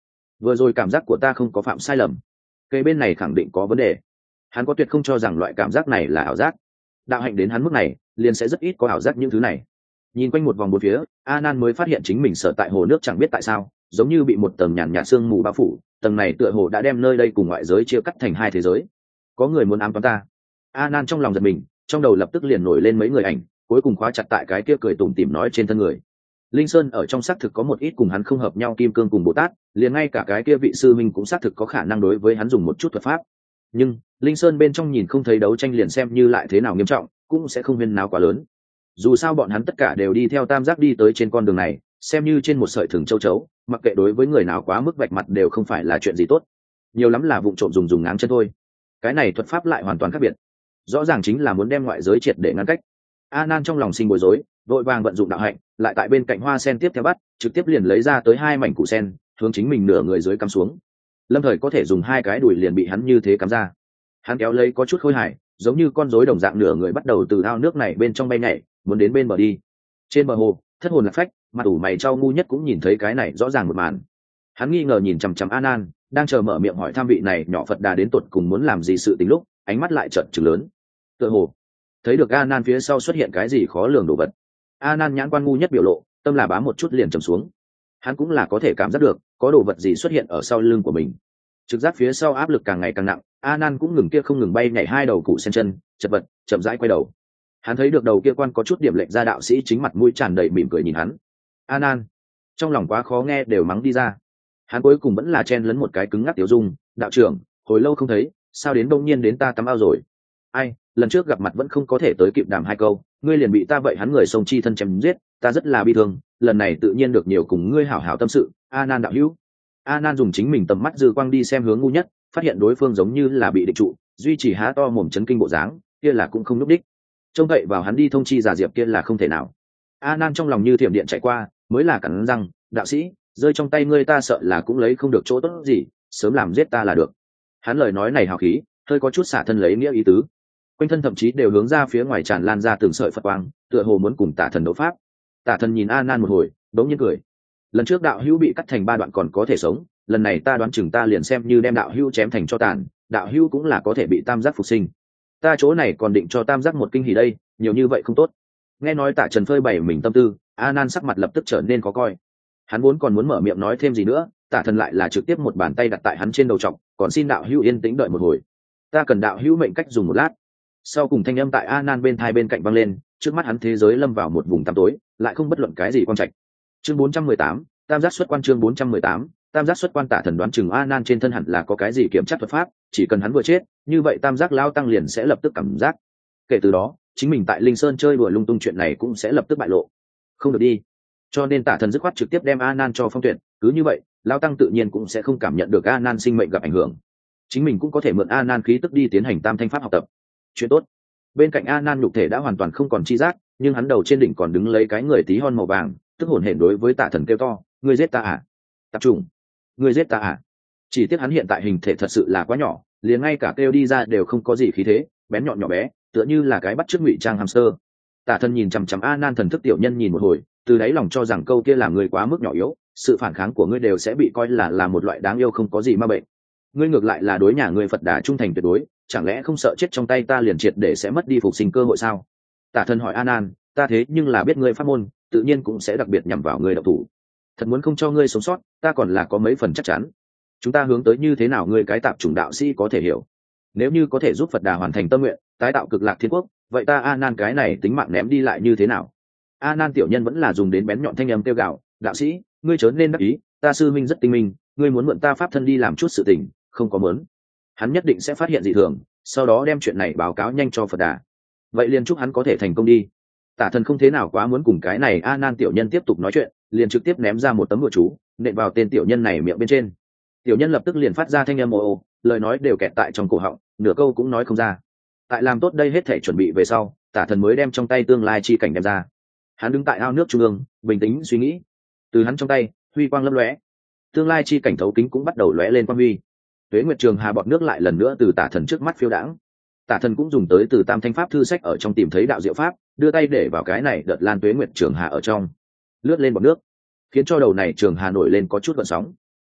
S1: vừa rồi cảm giác của ta không có phạm sai lầm, cây bên này khẳng định có vấn đề. Hắn có tuyệt không cho rằng loại cảm giác này là ảo giác. Đạo hạnh đến hắn mức này liền sẽ rất ít có ảo giác những thứ này. Nhìn quanh một vòng bốn phía, A Nan mới phát hiện chính mình sở tại hồ nước chẳng biết tại sao giống như bị một tầng nhàn nhạt sương mù bao phủ, tầng này tựa hồ đã đem nơi đây cùng ngoại giới chia cắt thành hai thế giới. Có người muốn ám toán ta. A Nan trong lòng giật mình, trong đầu lập tức liền nổi lên mấy người ảnh, cuối cùng khóa chặt tại cái kia cười tủm tỉm nói trên thân người. Linh Sơn ở trong xác thực có một ít cùng hắn không hợp nhau kim cương cùng Bồ Tát, liền ngay cả cái kia vị sư minh cũng xác thực có khả năng đối với hắn dùng một chút thuật pháp. Nhưng Linh Sơn bên trong nhìn không thấy đấu tranh liền xem như lại thế nào nghiêm trọng, cũng sẽ không huyên náo quá lớn. Dù sao bọn hắn tất cả đều đi theo tam giác đi tới trên con đường này, xem như trên một sợi thừng châu chấu, mặc kệ đối với người nào quá mức vạch mặt đều không phải là chuyện gì tốt. Nhiều lắm là vụng trộm dùng dùng ngáng chân thôi. Cái này thuật pháp lại hoàn toàn khác biệt, rõ ràng chính là muốn đem ngoại giới triệt để ngăn cách. A Nan trong lòng sinh bối rối, vội vàng vận dụng đạo hạnh, lại tại bên cạnh hoa sen tiếp theo bắt, trực tiếp liền lấy ra tới hai mảnh củ sen, hướng chính mình nửa người dưới cắm xuống. Lâm Thời có thể dùng hai cái đùi liền bị hắn như thế cắm ra. Hắn kéo lấy có chút khôi hài, giống như con rối đồng dạng nửa người bắt đầu từ ao nước này bên trong bay nhảy, muốn đến bên bờ đi. Trên bờ hồ, thất hồn lạc phách, mặt ủ mày trao ngu nhất cũng nhìn thấy cái này rõ ràng một màn. Hắn nghi ngờ nhìn chằm chằm A Nan, đang chờ mở miệng hỏi tham vị này nhỏ Phật Đà đến tột cùng muốn làm gì sự tình lúc, ánh mắt lại trợn trừng lớn. Tựa hồ thấy được A Nan phía sau xuất hiện cái gì khó lường đồ vật. A Nan nhãn quan ngu nhất biểu lộ, tâm là bám một chút liền trầm xuống. Hắn cũng là có thể cảm giác được có đồ vật gì xuất hiện ở sau lưng của mình. Trực giác phía sau áp lực càng ngày càng nặng, A Nan cũng ngừng kia không ngừng bay nhảy hai đầu cụ sen chân, chật vật chậm rãi quay đầu. Hắn thấy được đầu kia quan có chút điểm lệch ra đạo sĩ chính mặt mũi tràn đầy mỉm cười nhìn hắn. A Nan trong lòng quá khó nghe đều mắng đi ra. Hắn cuối cùng vẫn là chen lấn một cái cứng ngắc tiểu dung, đạo trưởng hồi lâu không thấy, sao đến đông nhiên đến ta tắm ao rồi. Ai, lần trước gặp mặt vẫn không có thể tới kịp đàm hai câu, ngươi liền bị ta vậy hắn người sông chi thân chém giết, ta rất là bi thương, lần này tự nhiên được nhiều cùng ngươi hảo hảo tâm sự. A Nan đạo hữu. A Nan dùng chính mình tầm mắt dư quang đi xem hướng ngu nhất, phát hiện đối phương giống như là bị địch trụ, duy trì há to mồm chấn kinh bộ dáng, kia là cũng không núp đích. Trông cậy vào hắn đi thông chi giả diệp kia là không thể nào. A Nan trong lòng như thiểm điện chạy qua, mới là cắn răng, đạo sĩ, rơi trong tay ngươi ta sợ là cũng lấy không được chỗ tốt gì, sớm làm giết ta là được. Hắn lời nói này hào khí, hơi có chút xả thân lấy nghĩa ý tứ. Quanh thân thậm chí đều hướng ra phía ngoài tràn lan ra từng sợi Phật quang, tựa hồ muốn cùng Tả Thần đấu pháp. Tả Thần nhìn A Nan một hồi, đống nhiên cười. Lần trước đạo hữu bị cắt thành ba đoạn còn có thể sống, lần này ta đoán chừng ta liền xem như đem đạo hữu chém thành cho tàn, đạo hữu cũng là có thể bị tam giác phục sinh. Ta chỗ này còn định cho tam giác một kinh hỉ đây, nhiều như vậy không tốt. Nghe nói Tạ Trần phơi bày mình tâm tư, A Nan sắc mặt lập tức trở nên khó coi. Hắn vốn còn muốn mở miệng nói thêm gì nữa, Tả Thần lại là trực tiếp một bàn tay đặt tại hắn trên đầu trọc, còn xin đạo hữu yên tĩnh đợi một hồi, ta cần đạo hữu mệnh cách dùng một lát. Sau cùng thanh âm tại A Nan bên thai bên cạnh vang lên, trước mắt hắn thế giới lâm vào một vùng tăm tối, lại không bất luận cái gì quan trạch. Chương bốn trăm mười tám, tam giác xuất quan. Chương bốn trăm mười tám, tam giác xuất quan. Tả Thần đoán chừng A Nan trên thân hẳn là có cái gì kiểm tra thuật pháp, chỉ cần hắn vừa chết, như vậy tam giác lao tăng liền sẽ lập tức cảm giác. Kể từ đó, chính mình tại Linh Sơn chơi đùa lung tung chuyện này cũng sẽ lập tức bại lộ. Không được đi. Cho nên Tả Thần dứt khoát trực tiếp đem A Nan cho phong tuyệt, cứ như vậy, lao tăng tự nhiên cũng sẽ không cảm nhận được A Nan sinh mệnh gặp ảnh hưởng. Chính mình cũng có thể mượn A Nan khí tức đi tiến hành tam thanh pháp học tập. Chuyện tốt. Bên cạnh A Nan nhục thể đã hoàn toàn không còn chi giác, nhưng hắn đầu trên đỉnh còn đứng lấy cái người tí hon màu vàng, tức hổn hển đối với Tả Thần kêu to, ngươi giết ta à? Tập trung. Ngươi giết ta à? Chỉ tiếc hắn hiện tại hình thể thật sự là quá nhỏ, liền ngay cả kêu đi ra đều không có gì khí thế, bén nhọn nhỏ bé, tựa như là cái bắt chước ngụy trang hamster. Tả Thần nhìn chằm chằm A Nan thần thức tiểu nhân nhìn một hồi, từ đáy lòng cho rằng câu kia làm người quá mức nhỏ yếu, sự phản kháng của ngươi đều sẽ bị coi là là một loại đáng yêu không có gì ma bệnh. Ngươi ngược lại là đối nhà ngươi Phật Đà trung thành tuyệt đối, chẳng lẽ không sợ chết trong tay ta liền triệt để sẽ mất đi phục sinh cơ hội sao? Tả Thần hỏi A Nan, ta thế nhưng là biết ngươi pháp môn, tự nhiên cũng sẽ đặc biệt nhằm vào ngươi độc thủ. Thật muốn không cho ngươi sống sót, ta còn là có mấy phần chắc chắn. Chúng ta hướng tới như thế nào ngươi cái tạp chủng đạo sĩ có thể hiểu. Nếu như có thể giúp Phật Đà hoàn thành tâm nguyện, tái tạo cực lạc thiên quốc, vậy ta A Nan cái này tính mạng ném đi lại như thế nào? A Nan tiểu nhân vẫn là dùng đến bén nhọn thanh âm kêu gào, đạo sĩ, ngươi chớ nên đắc ý, ta sư minh rất tinh minh, ngươi muốn mượn ta pháp thân đi làm chút sự tình, không có mớn. Hắn nhất định sẽ phát hiện dị thường, sau đó đem chuyện này báo cáo nhanh cho Phật Đà. Vậy liền chúc hắn có thể thành công đi. Tả Thần không thế nào quá muốn cùng cái này A Nan tiểu nhân tiếp tục nói chuyện, liền trực tiếp ném ra một tấm bùa chú, nện vào tên tiểu nhân này miệng bên trên. Tiểu nhân lập tức liền phát ra thanh âm ồ ồ, lời nói đều kẹt tại trong cổ họng, nửa câu cũng nói không ra. Tại làm tốt đây hết thể chuẩn bị về sau, Tả Thần mới đem trong tay tương lai chi cảnh đem ra. Hắn đứng tại ao nước trung ương, bình tĩnh suy nghĩ. Từ hắn trong tay, huy quang lấp lóe, tương lai chi cảnh thấu kính cũng bắt đầu lóe lên quang huy. Tuế Nguyệt Trường Hà bọt nước lại lần nữa từ Tả Thần trước mắt phiêu đãng. Tả Thần cũng dùng tới từ Tam Thanh Pháp thư sách ở trong tìm thấy đạo diệu pháp, đưa tay để vào cái này đợt lan Tuế Nguyệt Trường Hà ở trong, lướt lên bọt nước, khiến cho đầu này Trường Hà nổi lên có chút gợn sóng.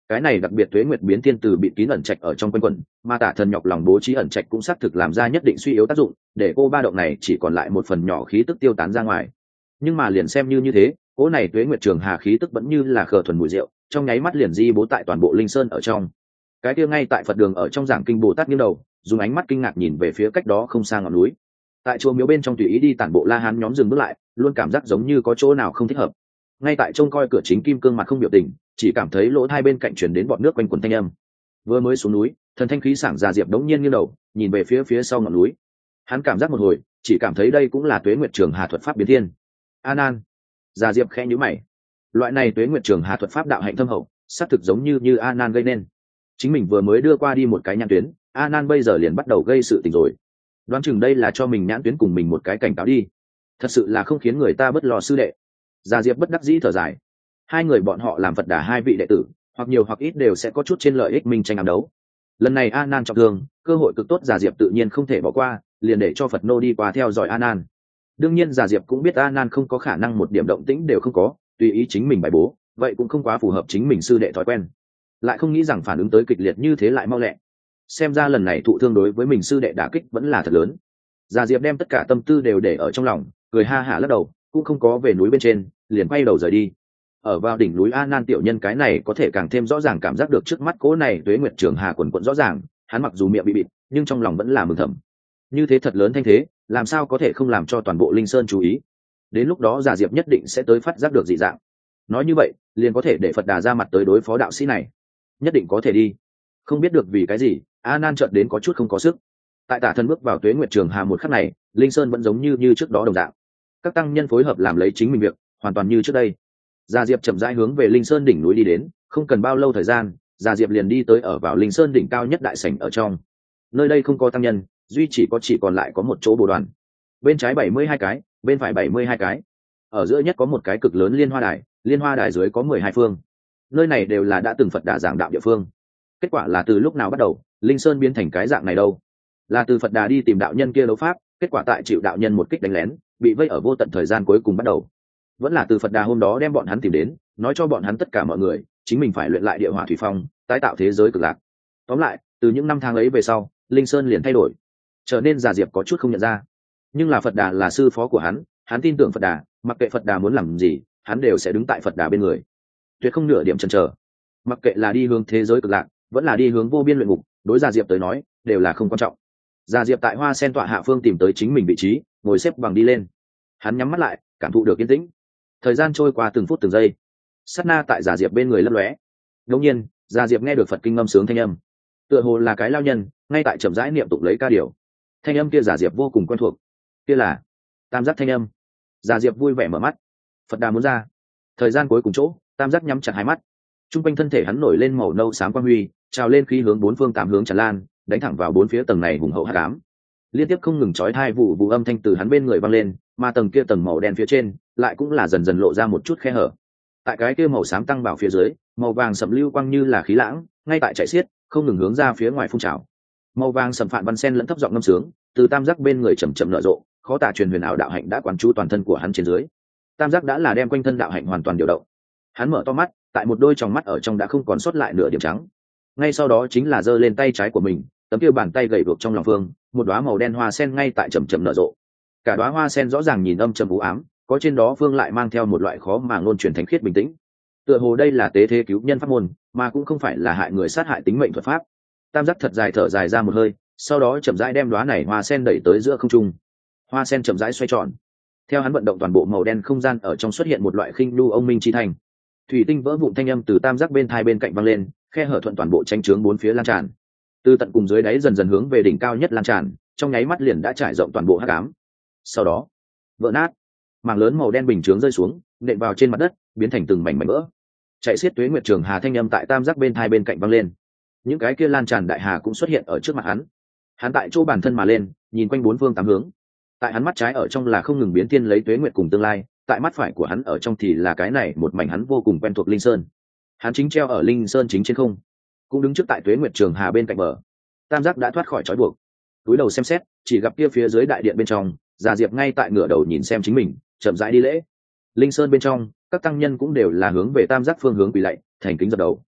S1: cái này đặc biệt tuế nguyệt biến thiên từ bị kín ẩn trạch ở trong quanh quẩn, mà tả thần nhọc lòng bố trí ẩn trạch cũng xác thực làm ra nhất định suy yếu tác dụng, để cô ba động này chỉ còn lại một phần nhỏ khí tức tiêu tán ra ngoài. Nhưng mà liền xem như như thế, cỗ này tuế nguyệt trường hà khí tức vẫn như là khờ thuần mùi rượu, trong nháy mắt liền di bố tại toàn bộ linh sơn ở trong. Cái kia ngay tại Phật đường ở trong giảng kinh Bồ Tát nghiêng đầu, dùng ánh mắt kinh ngạc nhìn về phía cách đó không xa ngọn núi. Tại chùa miếu bên trong tùy ý đi tản bộ La Hán nhóm dừng bước lại, luôn cảm giác giống như có chỗ nào không thích hợp. Ngay tại trông coi cửa chính kim cương mặt không biểu tình, chỉ cảm thấy lỗ hai bên cạnh truyền đến bọt nước quanh quần thanh âm. Vừa mới xuống núi, thần thanh khí sảng già Diệp đống nhiên nghiêng đầu, nhìn về phía phía sau ngọn núi. Hắn cảm giác một hồi, chỉ cảm thấy đây cũng là tuế nguyệt trường hà thuật pháp biến thiên. A Nan, già Diệp khẽ nhíu mày. Loại này tuế nguyệt trường hà thuật pháp đạo hạnh thâm hậu, xác thực giống như như A Nan gây nên. Chính mình vừa mới đưa qua đi một cái nhãn tuyến, A Nan bây giờ liền bắt đầu gây sự tình rồi. Đoán chừng đây là cho mình nhãn tuyến cùng mình một cái cảnh cáo đi. Thật sự là không khiến người ta bất lo sư đệ. Già Diệp bất đắc dĩ thở dài. Hai người bọn họ làm Phật Đà hai vị đệ tử, hoặc nhiều hoặc ít đều sẽ có chút trên lợi ích minh tranh ám đấu. Lần này A Nan trọng thương, cơ hội cực tốt Già Diệp tự nhiên không thể bỏ qua, liền để cho Phật nô đi qua theo dõi A Nan. Đương nhiên Già Diệp cũng biết A Nan không có khả năng một điểm động tĩnh đều không có, tùy ý chính mình bài bố, vậy cũng không quá phù hợp chính mình sư đệ thói quen. Lại không nghĩ rằng phản ứng tới kịch liệt như thế lại mau lẹ. Xem ra lần này thụ thương đối với mình sư đệ đả kích vẫn là thật lớn. Già Diệp đem tất cả tâm tư đều để ở trong lòng, cười ha hả lắc đầu, cũng không có về núi bên trên, liền quay đầu rời đi. Ở vào đỉnh núi A Nan tiểu nhân cái này có thể càng thêm rõ ràng cảm giác được trước mắt cố này tuế nguyệt trường hà quần quận rõ ràng, hắn mặc dù miệng bị bịt, nhưng trong lòng vẫn là mừng thầm. Như thế thật lớn thanh thế, làm sao có thể không làm cho toàn bộ linh sơn chú ý. Đến lúc đó Già Diệp nhất định sẽ tới phát giác được dị dạng. Nói như vậy, liền có thể để Phật Đà ra mặt tới đối phó đạo sĩ này. Nhất định có thể đi. Không biết được vì cái gì, A Nan chợt đến có chút không có sức. Tại tả thân bước vào tuế nguyệt trường hà một khắc này, linh sơn vẫn giống như như trước đó đồng dạng. Các tăng nhân phối hợp làm lấy chính mình việc, hoàn toàn như trước đây. Già Diệp chậm rãi hướng về linh sơn đỉnh núi đi đến, không cần bao lâu thời gian, Già Diệp liền đi tới ở vào linh sơn đỉnh cao nhất đại sảnh ở trong. Nơi đây không có tăng nhân, duy chỉ có chỉ còn lại có một chỗ bồ đoàn. Bên trái bảy mươi hai cái, bên phải bảy mươi hai cái. Ở giữa nhất có một cái cực lớn liên hoa đài, liên hoa đài dưới có mười hai phương. Nơi này đều là đã từng Phật Đà giảng đạo địa phương. Kết quả là từ lúc nào bắt đầu, linh sơn biến thành cái dạng này đâu? Là từ Phật Đà đi tìm đạo nhân kia đấu pháp, kết quả tại chịu đạo nhân một kích đánh lén, bị vây ở vô tận thời gian cuối cùng bắt đầu. Vẫn là từ Phật Đà hôm đó đem bọn hắn tìm đến, nói cho bọn hắn tất cả mọi người, chính mình phải luyện lại địa hỏa thủy phong, tái tạo thế giới cực lạc. Tóm lại, từ những năm tháng ấy về sau, linh sơn liền thay đổi, trở nên Già Diệp có chút không nhận ra. Nhưng là Phật Đà là sư phó của hắn, hắn tin tưởng Phật Đà, mặc kệ Phật Đà muốn làm gì, hắn đều sẽ đứng tại Phật Đà bên người, tuyệt không nửa điểm chần chờ. Mặc kệ là đi hướng thế giới cực lạc, vẫn là đi hướng vô biên luyện ngục, đối Già Diệp tới nói, đều là không quan trọng. Già Diệp tại hoa sen tọa hạ phương tìm tới chính mình vị trí, ngồi xếp bằng đi lên. Hắn nhắm mắt lại, cảm thụ được yên tĩnh. Thời gian trôi qua từng phút từng giây, sát na tại Già Diệp bên người lấp lóe. Ngẫu nhiên, Già Diệp nghe được Phật kinh ngâm sướng thanh âm, tựa hồ là cái lao nhân ngay tại chậm rãi niệm tụng lấy ca điều. Thanh âm kia Già Diệp vô cùng quen thuộc, kia là tam giác thanh âm. Già Diệp vui vẻ mở mắt, Phật Đà muốn ra. Thời gian cuối cùng chỗ, tam giác nhắm chặt hai mắt, trung quanh thân thể hắn nổi lên màu nâu xám quang huy, trào lên khí hướng bốn phương tám hướng tràn lan, đánh thẳng vào bốn phía tầng này hùng hậu hắc ám. Liên tiếp không ngừng chói tai vụ vụ âm thanh từ hắn bên người vang lên, mà tầng kia tầng màu đen phía trên lại cũng là dần dần lộ ra một chút khe hở. Tại cái kia màu xám tăng bảo phía dưới, màu vàng sẫm lưu quang như là khí lãng, ngay tại chạy xiết, không ngừng hướng ra phía ngoài phun trào. Màu vàng sẫm phạn văn sen lẫn thấp giọng ngâm sướng, từ tam giác bên người chậm chậm nở rộ, khó tả truyền huyền ảo đạo hạnh đã quán chú toàn thân của hắn trên dưới. Tam giác đã là đem quanh thân đạo hạnh hoàn toàn điều động. Hắn mở to mắt, tại một đôi tròng mắt ở trong đã không còn sót lại nửa điểm trắng. Ngay sau đó chính là giơ lên tay trái của mình, tấm kia bàn tay gầy guộc trong lòng phương, một đóa màu đen hoa sen ngay tại chậm chậm nở rộ. Cả đóa hoa sen rõ ràng nhìn âm trầm u ám, có trên đó phương lại mang theo một loại khó mà ngôn truyền thánh khiết bình tĩnh. Tựa hồ đây là tế thế cứu nhân pháp môn, mà cũng không phải là hại người sát hại tính mệnh thuật pháp. Tam giác thật dài thở dài ra một hơi, sau đó chậm rãi đem đóa này hoa sen đẩy tới giữa không trung. Hoa sen chậm rãi xoay tròn. Theo hắn vận động toàn bộ màu đen không gian ở trong xuất hiện một loại khinh nu ông minh chi thành. Thủy tinh vỡ vụn thanh âm từ tam giác bên hai bên cạnh vang lên, khe hở thuận toàn bộ tranh trướng bốn phía lan tràn. Từ tận cùng dưới đáy dần dần hướng về đỉnh cao nhất lan tràn, trong nháy mắt liền đã trải rộng toàn bộ hắc ám. Sau đó, vỡ nát, mảng lớn màu đen bình chướng rơi xuống, nện vào trên mặt đất, biến thành từng mảnh mảnh vỡ. Chạy xiết tuế nguyệt trường hà thanh âm tại tam giác bên hai bên cạnh vang lên. Những cái kia lan tràn đại hà cũng xuất hiện ở trước mặt hắn. Hắn tại chỗ bản thân mà lên, nhìn quanh bốn phương tám hướng. Tại hắn mắt trái ở trong là không ngừng biến thiên lấy tuế nguyệt cùng tương lai, tại mắt phải của hắn ở trong thì là cái này một mảnh hắn vô cùng quen thuộc linh sơn. Hắn chính treo ở linh sơn chính trên không, cũng đứng trước tại tuế nguyệt trường hà bên cạnh bờ. Tam giác đã thoát khỏi trói buộc, túi đầu xem xét, chỉ gặp kia phía dưới đại điện bên trong, Già Diệp ngay tại ngửa đầu nhìn xem chính mình, chậm rãi đi lễ. Linh sơn bên trong, các tăng nhân cũng đều là hướng về tam giác phương hướng quỳ lạy, thành kính dập đầu.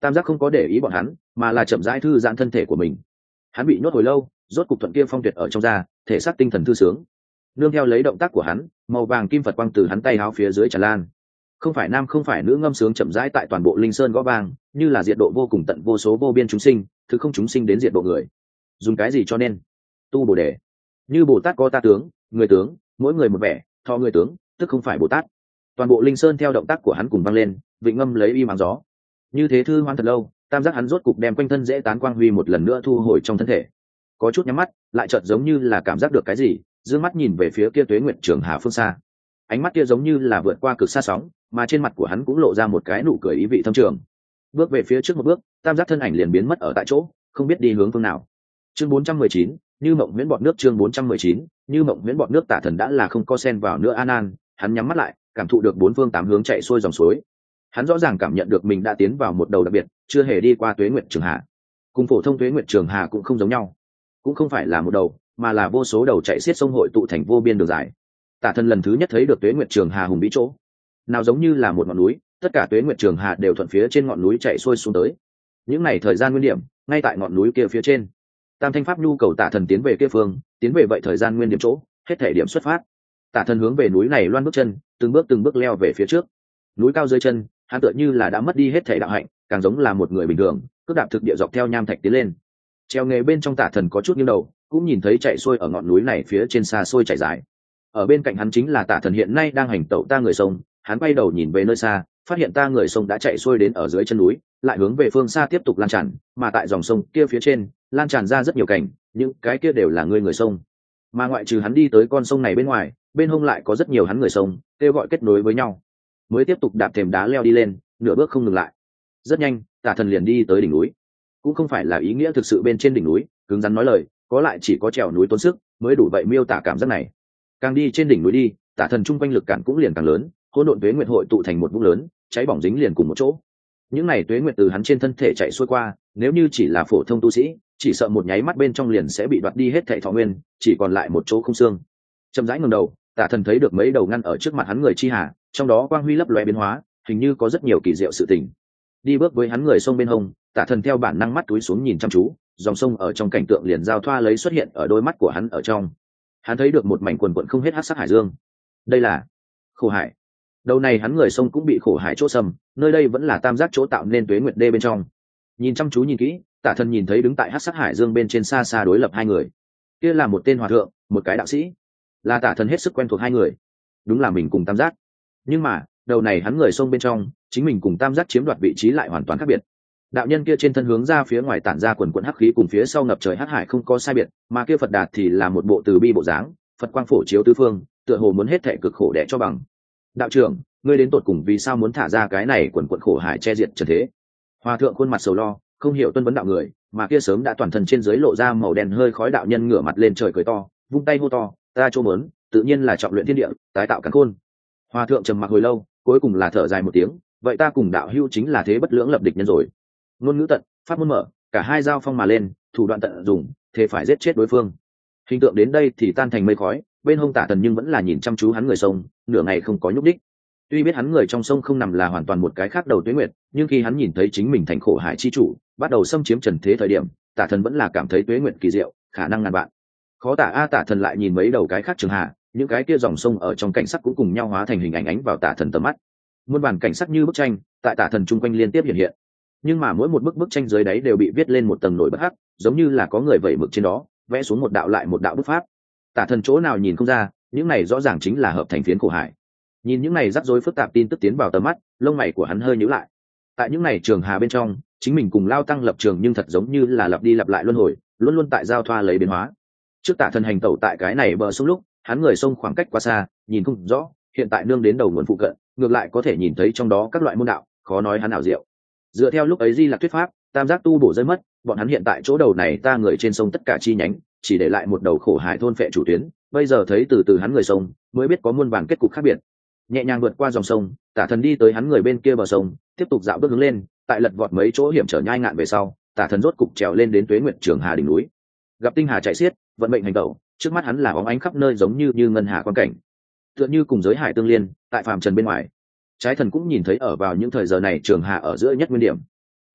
S1: tam giác không có để ý bọn hắn, mà là chậm rãi thư giãn thân thể của mình. Hắn bị nhốt hồi lâu, rốt cục thuận kia phong tuyệt ở trong da, thể xác tinh thần thư sướng. Nương theo lấy động tác của hắn, màu vàng kim phật quang từ hắn tay áo phía dưới tràn lan. Không phải nam không phải nữ ngâm sướng chậm rãi tại toàn bộ linh sơn gõ vang, như là diệt độ vô cùng tận vô số vô biên chúng sinh, thứ không chúng sinh đến diệt độ người. Dùng cái gì cho nên? Tu Bồ đề. Như Bồ Tát có ta tướng, người tướng, mỗi người một vẻ, thọ người tướng, tức không phải Bồ Tát. Toàn bộ linh sơn theo động tác của hắn cùng vang lên, vịnh ngâm lấy y mắng gió. Như thế thư hoan thật lâu, tam giác hắn rốt cục đem quanh thân dễ tán quang huy một lần nữa thu hồi trong thân thể. Có chút nhắm mắt, lại chợt giống như là cảm giác được cái gì, dương mắt nhìn về phía kia Tuế Nguyệt Trường Hà phương xa. Ánh mắt kia giống như là vượt qua cực xa sóng, mà trên mặt của hắn cũng lộ ra một cái nụ cười ý vị thâm trường. Bước về phía trước một bước, tam giác thân ảnh liền biến mất ở tại chỗ, không biết đi hướng phương nào. Chương bốn trăm mười chín, như mộng huyễn bọt nước. Chương bốn trăm mười chín, như mộng huyễn bọt nước. Tả Thần đã là không có xen vào nữa an an, hắn nhắm mắt lại, cảm thụ được bốn phương tám hướng chạy xuôi dòng suối. Hắn rõ ràng cảm nhận được mình đã tiến vào một đầu đặc biệt, chưa hề đi qua Tuế Nguyệt Trường Hà. Cùng phổ thông Tuế Nguyệt Trường Hà cũng không giống nhau, cũng không phải là một đầu, mà là vô số đầu chạy xiết sông hội tụ thành vô biên đường dài. Tả Thần lần thứ nhất thấy được Tuế Nguyệt Trường Hà hùng vĩ chỗ, nào giống như là một ngọn núi, tất cả Tuế Nguyệt Trường Hà đều thuận phía trên ngọn núi chạy xuôi xuống tới. Những này thời gian nguyên điểm, ngay tại ngọn núi kia phía trên. Tam Thanh Pháp nhu cầu Tả Thần tiến về kia phương, tiến về vậy thời gian nguyên điểm chỗ, hết thể điểm xuất phát. Tả Thần hướng về núi này loan bước chân, từng bước từng bước leo về phía trước. Núi cao dưới chân, hắn tựa như là đã mất đi hết thể đạo hạnh, càng giống là một người bình thường, cước đạp thực địa dọc theo nham thạch tiến lên. Treo nghề bên trong Tả Thần có chút nghiêng đầu, cũng nhìn thấy chạy xuôi ở ngọn núi này phía trên xa xôi chạy dài. Ở bên cạnh hắn chính là Tả Thần hiện nay đang hành tẩu ta người sông, hắn quay đầu nhìn về nơi xa, phát hiện ta người sông đã chạy xuôi đến ở dưới chân núi, lại hướng về phương xa tiếp tục lan tràn, mà tại dòng sông kia phía trên, lan tràn ra rất nhiều cảnh, những cái kia đều là người người sông. Mà ngoại trừ hắn đi tới con sông này bên ngoài, bên hông lại có rất nhiều hắn người sông, kêu gọi kết nối với nhau. Mới tiếp tục đạp thềm đá leo đi lên, nửa bước không ngừng lại. Rất nhanh, Tả Thần liền đi tới đỉnh núi. Cũng không phải là ý nghĩa thực sự bên trên đỉnh núi, cứng rắn nói lời, có lại chỉ có trèo núi tốn sức, mới đủ vậy miêu tả cảm giác này. Càng đi trên đỉnh núi đi, Tả Thần trung quanh lực cản cũng liền càng lớn, hỗn độn tuế nguyệt hội tụ thành một vũng lớn, cháy bỏng dính liền cùng một chỗ. Những này tuế nguyệt từ hắn trên thân thể chạy xuôi qua, nếu như chỉ là phổ thông tu sĩ, chỉ sợ một nháy mắt bên trong liền sẽ bị đoạt đi hết thảy thọ nguyên, chỉ còn lại một chỗ không xương. Chậm rãi ngẩng đầu, Tả Thần thấy được mấy đầu ngăn ở trước mặt hắn người chi hà, trong đó quang huy lấp lóe biến hóa, hình như có rất nhiều kỳ diệu sự tình. Đi bước với hắn người sông bên hông, Tả Thần theo bản năng mắt túi xuống nhìn chăm chú, dòng sông ở trong cảnh tượng liền giao thoa lấy xuất hiện ở đôi mắt của hắn ở trong. Hắn thấy được một mảnh quần quần không hết hắc sắc hải dương. Đây là khổ hải. Đầu này hắn người sông cũng bị khổ hải chỗ xâm, nơi đây vẫn là tam giác chỗ tạo nên tuế nguyệt đê bên trong. Nhìn chăm chú nhìn kỹ, Tả Thần nhìn thấy đứng tại hắc sắc hải dương bên trên xa xa đối lập hai người. Kia là một tên hòa thượng, một cái đạo sĩ. Là Tả Thần hết sức quen thuộc hai người. Đúng là mình cùng tam giác. Nhưng mà, đầu này hắn người sông bên trong, chính mình cùng tam giác chiếm đoạt vị trí lại hoàn toàn khác biệt. Đạo nhân kia trên thân hướng ra phía ngoài tản ra quần quần hắc khí cùng phía sau ngập trời hắc hải không có sai biệt, mà kia Phật Đạt thì là một bộ từ bi bộ dáng, Phật quang phổ chiếu tứ phương, tựa hồ muốn hết thảy cực khổ đẻ cho bằng. Đạo trưởng, ngươi đến tột cùng vì sao muốn thả ra cái này quần quần khổ hải che diệt trần thế? Hòa thượng khuôn mặt sầu lo, không hiểu tuân vấn đạo người, mà kia sớm đã toàn thân trên dưới lộ ra màu đen hơi khói đạo nhân ngửa mặt lên trời cười to, vung tay hô to, ta chỗ muốn, tự nhiên là trọng luyện thiên địa, tái tạo càn khôn. Hòa thượng trầm mặc hồi lâu, cuối cùng là thở dài một tiếng, vậy ta cùng đạo hữu chính là thế bất lưỡng lập địch nhân rồi. Ngôn ngữ tận, pháp môn mở, cả hai giao phong mà lên, thủ đoạn tận dùng, thế phải giết chết đối phương. Hình tượng đến đây thì tan thành mây khói, bên hông Tả Thần nhưng vẫn là nhìn chăm chú hắn người sông, nửa ngày không có nhúc đích. Tuy biết hắn người trong sông không nằm là hoàn toàn một cái khác đầu tuế nguyệt, nhưng khi hắn nhìn thấy chính mình thành khổ hải chi chủ, bắt đầu xâm chiếm trần thế thời điểm, Tả Thần vẫn là cảm thấy tuế nguyệt kỳ diệu, khả năng ngàn vạn. Khó tả a. Tả Thần lại nhìn mấy đầu cái khác trường hạ, những cái kia dòng sông ở trong cảnh sắc cũng cùng nhau hóa thành hình ảnh ánh vào Tả Thần tầm mắt. Muôn bản cảnh sắc như bức tranh, tại Tả Thần chung quanh liên tiếp hiện hiện. Nhưng mà mỗi một bức bức tranh dưới đáy đều bị viết lên một tầng nổi bất hắc, giống như là có người vẩy mực trên đó, vẽ xuống một đạo lại một đạo bút pháp. Tả Thần chỗ nào nhìn không ra, những này rõ ràng chính là hợp thành phiến khổ hải. Nhìn những này rắc rối phức tạp tin tức tiến vào tầm mắt, lông mày của hắn hơi nhíu lại. Tại những này trường hà bên trong, chính mình cùng Lao Tăng lập trường nhưng thật giống như là lặp đi lặp lại luân hồi, luôn luôn tại giao thoa lấy biến hóa. Trước Tả Thần hành tẩu tại cái này bờ sông lúc, hắn người sông khoảng cách quá xa, nhìn không rõ, hiện tại nương đến đầu nguồn phụ cận, ngược lại có thể nhìn thấy trong đó các loại môn đạo, khó nói hắn ảo diệu. Dựa theo lúc ấy Di Lặc thuyết pháp, tam giác tu bổ rơi mất, bọn hắn hiện tại chỗ đầu này ta người trên sông tất cả chi nhánh, chỉ để lại một đầu khổ hải thôn phệ chủ tuyến, bây giờ thấy từ từ hắn người sông, mới biết có muôn vàn kết cục khác biệt. Nhẹ nhàng vượt qua dòng sông, Tả Thần đi tới hắn người bên kia bờ sông, tiếp tục dạo bước hướng lên, tại lật vọt mấy chỗ hiểm trở nhai ngạn về sau, Tả Thần rốt cục trèo lên đến Tuế Nguyệt Trường Hà đỉnh núi. Gặp tinh hà chạy xiết, vận mệnh hành tẩu, trước mắt hắn là óng ánh khắp nơi giống như như ngân hà quan cảnh, tựa như cùng giới hải tương liên, tại phàm trần bên ngoài. Trái Thần cũng nhìn thấy ở vào những thời giờ này Trường Hà ở giữa nhất nguyên điểm.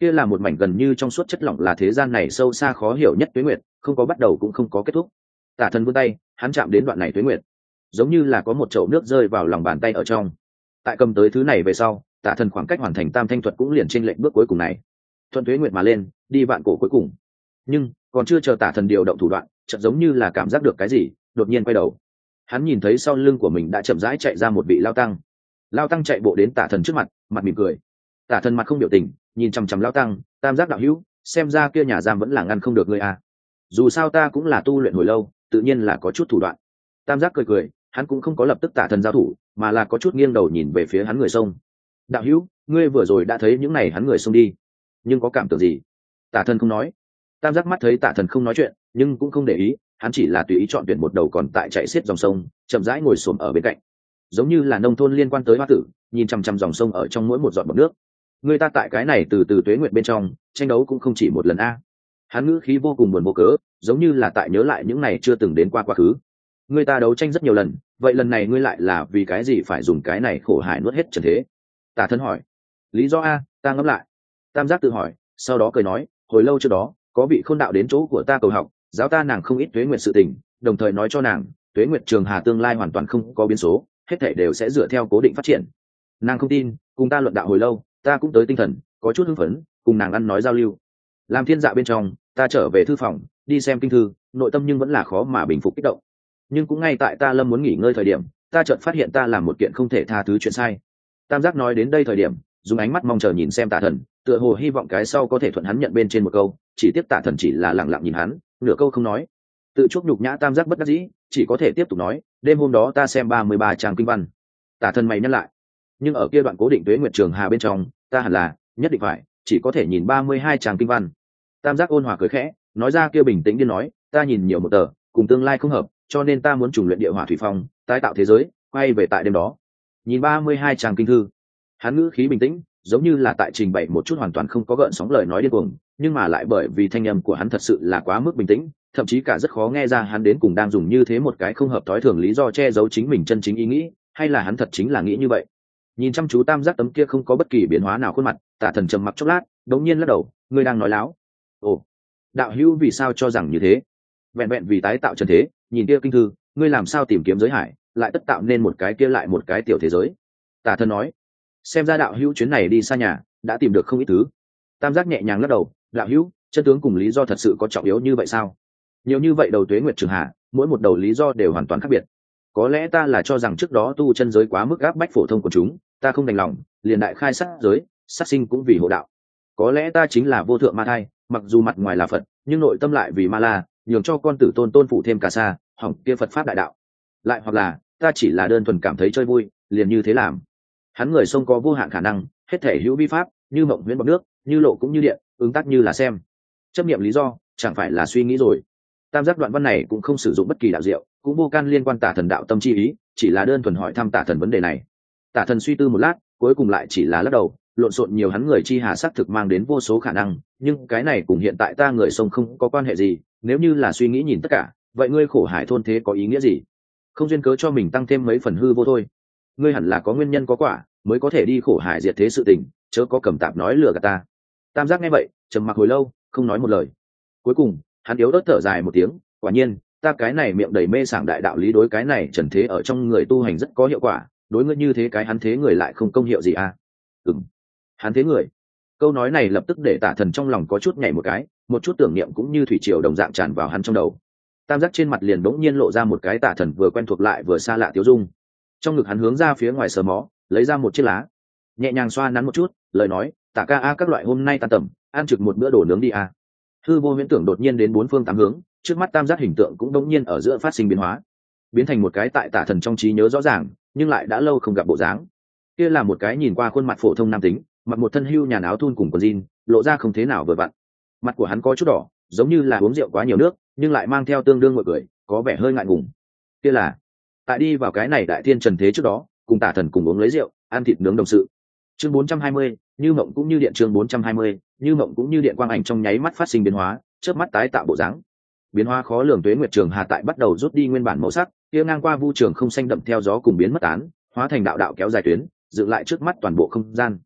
S1: kia là một mảnh gần như trong suốt chất lỏng, là thế gian này sâu xa khó hiểu nhất tuế nguyệt, không có bắt đầu cũng không có kết thúc. Tả thần vươn tay, hắn chạm đến đoạn này tuế nguyệt, giống như là có một chậu nước rơi vào lòng bàn tay ở trong. Tại cầm tới thứ này về sau, tả thần khoảng cách hoàn thành tam thanh thuật cũng liền trên lệnh bước cuối cùng này, thuận tuế nguyệt mà lên, đi vạn cổ cuối cùng. Nhưng còn chưa chờ tả thần điều động thủ đoạn, chợt giống như là cảm giác được cái gì, đột nhiên quay đầu. Hắn nhìn thấy sau lưng của mình đã chậm rãi chạy ra một vị lao tăng. Lao tăng chạy bộ đến tả thần trước mặt, mặt mỉm cười. Tả thần mặt không biểu tình, nhìn chằm chằm lao tăng. Tam giác đạo hữu, xem ra kia nhà giam vẫn là ngăn không được ngươi à. Dù sao ta cũng là tu luyện hồi lâu, tự nhiên là có chút thủ đoạn. Tam giác cười cười, hắn cũng không có lập tức tả thần giao thủ, mà là có chút nghiêng đầu nhìn về phía hắn người sông. Đạo hữu, ngươi vừa rồi đã thấy những này hắn người sông đi, nhưng có cảm tưởng gì? Tả thần không nói. Tam giác mắt thấy tả thần không nói chuyện, nhưng cũng không để ý, hắn chỉ là tùy ý chọn tuyển một đầu còn tại chạy xiết dòng sông, chậm rãi ngồi xổm ở bên cạnh, giống như là nông thôn liên quan tới hoa tử, nhìn chằm chằm dòng sông ở trong mỗi một giọt bọt nước. Người ta tại cái này từ từ tuế nguyệt bên trong tranh đấu cũng không chỉ một lần a. Hắn ngữ khí vô cùng buồn vô cớ, giống như là tại nhớ lại những này chưa từng đến qua quá khứ. Người ta đấu tranh rất nhiều lần, vậy lần này ngươi lại là vì cái gì phải dùng cái này khổ hải nuốt hết trần thế? Tả thân hỏi. Lý do a, ta ngẫm lại. Tam giác tự hỏi, sau đó cười nói, hồi lâu trước đó có vị khôn đạo đến chỗ của ta cầu học, giáo ta nàng không ít tuế nguyệt sự tình, đồng thời nói cho nàng tuế nguyệt trường hà tương lai hoàn toàn không có biến số, hết thảy đều sẽ dựa theo cố định phát triển. Nàng không tin, cùng ta luận đạo hồi lâu, ta cũng tới tinh thần có chút hưng phấn, cùng nàng ăn nói giao lưu. Làm thiên dạ bên trong, ta trở về thư phòng đi xem kinh thư, nội tâm nhưng vẫn là khó mà bình phục kích động. Nhưng cũng ngay tại ta lâm muốn nghỉ ngơi thời điểm, ta chợt phát hiện ta làm một kiện không thể tha thứ chuyện sai. Tam giác nói đến đây thời điểm, dùng ánh mắt mong chờ nhìn xem Tả thần, tựa hồ hy vọng cái sau có thể thuận hắn nhận bên trên một câu, chỉ tiếp Tả thần chỉ là lặng lặng nhìn hắn, nửa câu không nói. Tự chuốc nhục nhã Tam giác bất đắc dĩ, chỉ có thể tiếp tục nói, đêm hôm đó ta xem ba mươi ba trang kinh văn. Tả thần mày nhắc lại, nhưng ở kia đoạn cố định tuế nguyệt trường hà bên trong, ta hẳn là nhất định phải chỉ có thể nhìn ba mươi hai trang kinh văn. Tam giác ôn hòa cười khẽ, nói ra kia bình tĩnh điên nói, ta nhìn nhiều một tờ, cùng tương lai không hợp, cho nên ta muốn trùng luyện địa hỏa thủy phong, tái tạo thế giới, quay về tại đêm đó. Nhìn ba mươi hai trang kinh thư. Hắn ngữ khí bình tĩnh, giống như là tại trình bày một chút hoàn toàn không có gợn sóng lời nói điên cuồng, nhưng mà lại bởi vì thanh âm của hắn thật sự là quá mức bình tĩnh, thậm chí cả rất khó nghe ra hắn đến cùng đang dùng như thế một cái không hợp thói thường lý do che giấu chính mình chân chính ý nghĩ, hay là hắn thật chính là nghĩ như vậy. Nhìn chăm chú Tam giác tấm kia không có bất kỳ biến hóa nào khuôn mặt, Tả thần trầm mặc chốc lát, đống nhiên lắc đầu, ngươi đang nói láo. Ồ, đạo hữu vì sao cho rằng như thế? Vẹn vẹn vì tái tạo trần thế, nhìn kia kinh thư, ngươi làm sao tìm kiếm giới hải, lại tất tạo nên một cái kia lại một cái tiểu thế giới. Tả thần nói, xem ra đạo hữu chuyến này đi xa nhà đã tìm được không ít thứ. Tam giác nhẹ nhàng lắc đầu, đạo hữu, chân tướng cùng lý do thật sự có trọng yếu như vậy sao? Nhiều như vậy đầu tuế nguyệt trường hạ, mỗi một đầu lý do đều hoàn toàn khác biệt. Có lẽ ta là cho rằng trước đó tu chân giới quá mức áp bách phổ thông của chúng, ta không đành lòng, liền đại khai sát giới, sát sinh cũng vì hộ đạo. Có lẽ ta chính là vô thượng ma thai, mặc dù mặt ngoài là Phật, nhưng nội tâm lại vì ma la, nhường cho con tử tôn tôn phụ thêm cả xa, hỏng kia Phật pháp đại đạo. Lại hoặc là ta chỉ là đơn thuần cảm thấy chơi vui, liền như thế làm. Hắn người sông có vô hạn khả năng, hết thể hữu vi pháp, như mộng huyễn bọt nước, như lộ cũng như điện, ứng tác như là xem. Chấp niệm lý do, chẳng phải là suy nghĩ rồi. Tam giác đoạn văn này cũng không sử dụng bất kỳ đạo diệu, cũng vô can liên quan Tả thần đạo tâm chi ý, chỉ là đơn thuần hỏi thăm Tả thần vấn đề này. Tả thần suy tư một lát, cuối cùng lại chỉ là lắc đầu, lộn xộn nhiều hắn người chi hà xác thực mang đến vô số khả năng, nhưng cái này cùng hiện tại ta người sông không có quan hệ gì. Nếu như là suy nghĩ nhìn tất cả, vậy ngươi khổ hải thôn thế có ý nghĩa gì? Không duyên cớ cho mình tăng thêm mấy phần hư vô thôi. Ngươi hẳn là có nguyên nhân có quả, mới có thể đi khổ hải diệt thế sự tình, chớ có cầm tạp nói lừa gạt ta. Tam giác nghe vậy, trầm mặc hồi lâu, không nói một lời. Cuối cùng hắn yếu ớt thở dài một tiếng, quả nhiên ta cái này miệng đầy mê sảng đại đạo lý đối cái này trần thế ở trong người tu hành rất có hiệu quả, đối ngươi như thế cái hắn thế người lại không công hiệu gì à? Ừm, hắn thế người. Câu nói này lập tức để Tả thần trong lòng có chút nhảy một cái, một chút tưởng niệm cũng như thủy triều đồng dạng tràn vào hắn trong đầu. Tam giác trên mặt liền bỗng nhiên lộ ra một cái Tả thần vừa quen thuộc lại vừa xa lạ tiêu dung. Trong ngực hắn hướng ra phía ngoài sờ mó, lấy ra một chiếc lá, nhẹ nhàng xoa nắn một chút, lời nói, Tả ca a các loại hôm nay tan tầm, ăn trực một bữa đồ nướng đi a. Hư vô huyễn tưởng đột nhiên đến bốn phương tám hướng, trước mắt Tam giác hình tượng cũng đột nhiên ở giữa phát sinh biến hóa, biến thành một cái tại Tả thần trong trí nhớ rõ ràng, nhưng lại đã lâu không gặp bộ dáng. Kia là một cái nhìn qua khuôn mặt phổ thông nam tính, mặc một thân hưu nhàn áo thun cùng quần jean, lộ ra không thế nào vừa vặn. Mặt của hắn có chút đỏ, giống như là uống rượu quá nhiều nước, nhưng lại mang theo tương đương ngượng cười, có vẻ hơi ngại ngùng. Kia là tại đi vào cái này đại thiên trần thế trước đó, cùng Tả thần cùng uống lấy rượu, ăn thịt nướng đồng sự. Chương bốn trăm hai mươi, như mộng cũng như điện. Chương bốn trăm hai mươi, như mộng cũng như điện. Quang ảnh trong nháy mắt phát sinh biến hóa, chớp mắt tái tạo bộ dáng. Biến hóa khó lường tuế nguyệt trường hà tại bắt đầu rút đi nguyên bản màu sắc, kia ngang qua vu trường không xanh đậm theo gió cùng biến mất tán, hóa thành đạo đạo kéo dài tuyến, dựng lại trước mắt toàn bộ không gian.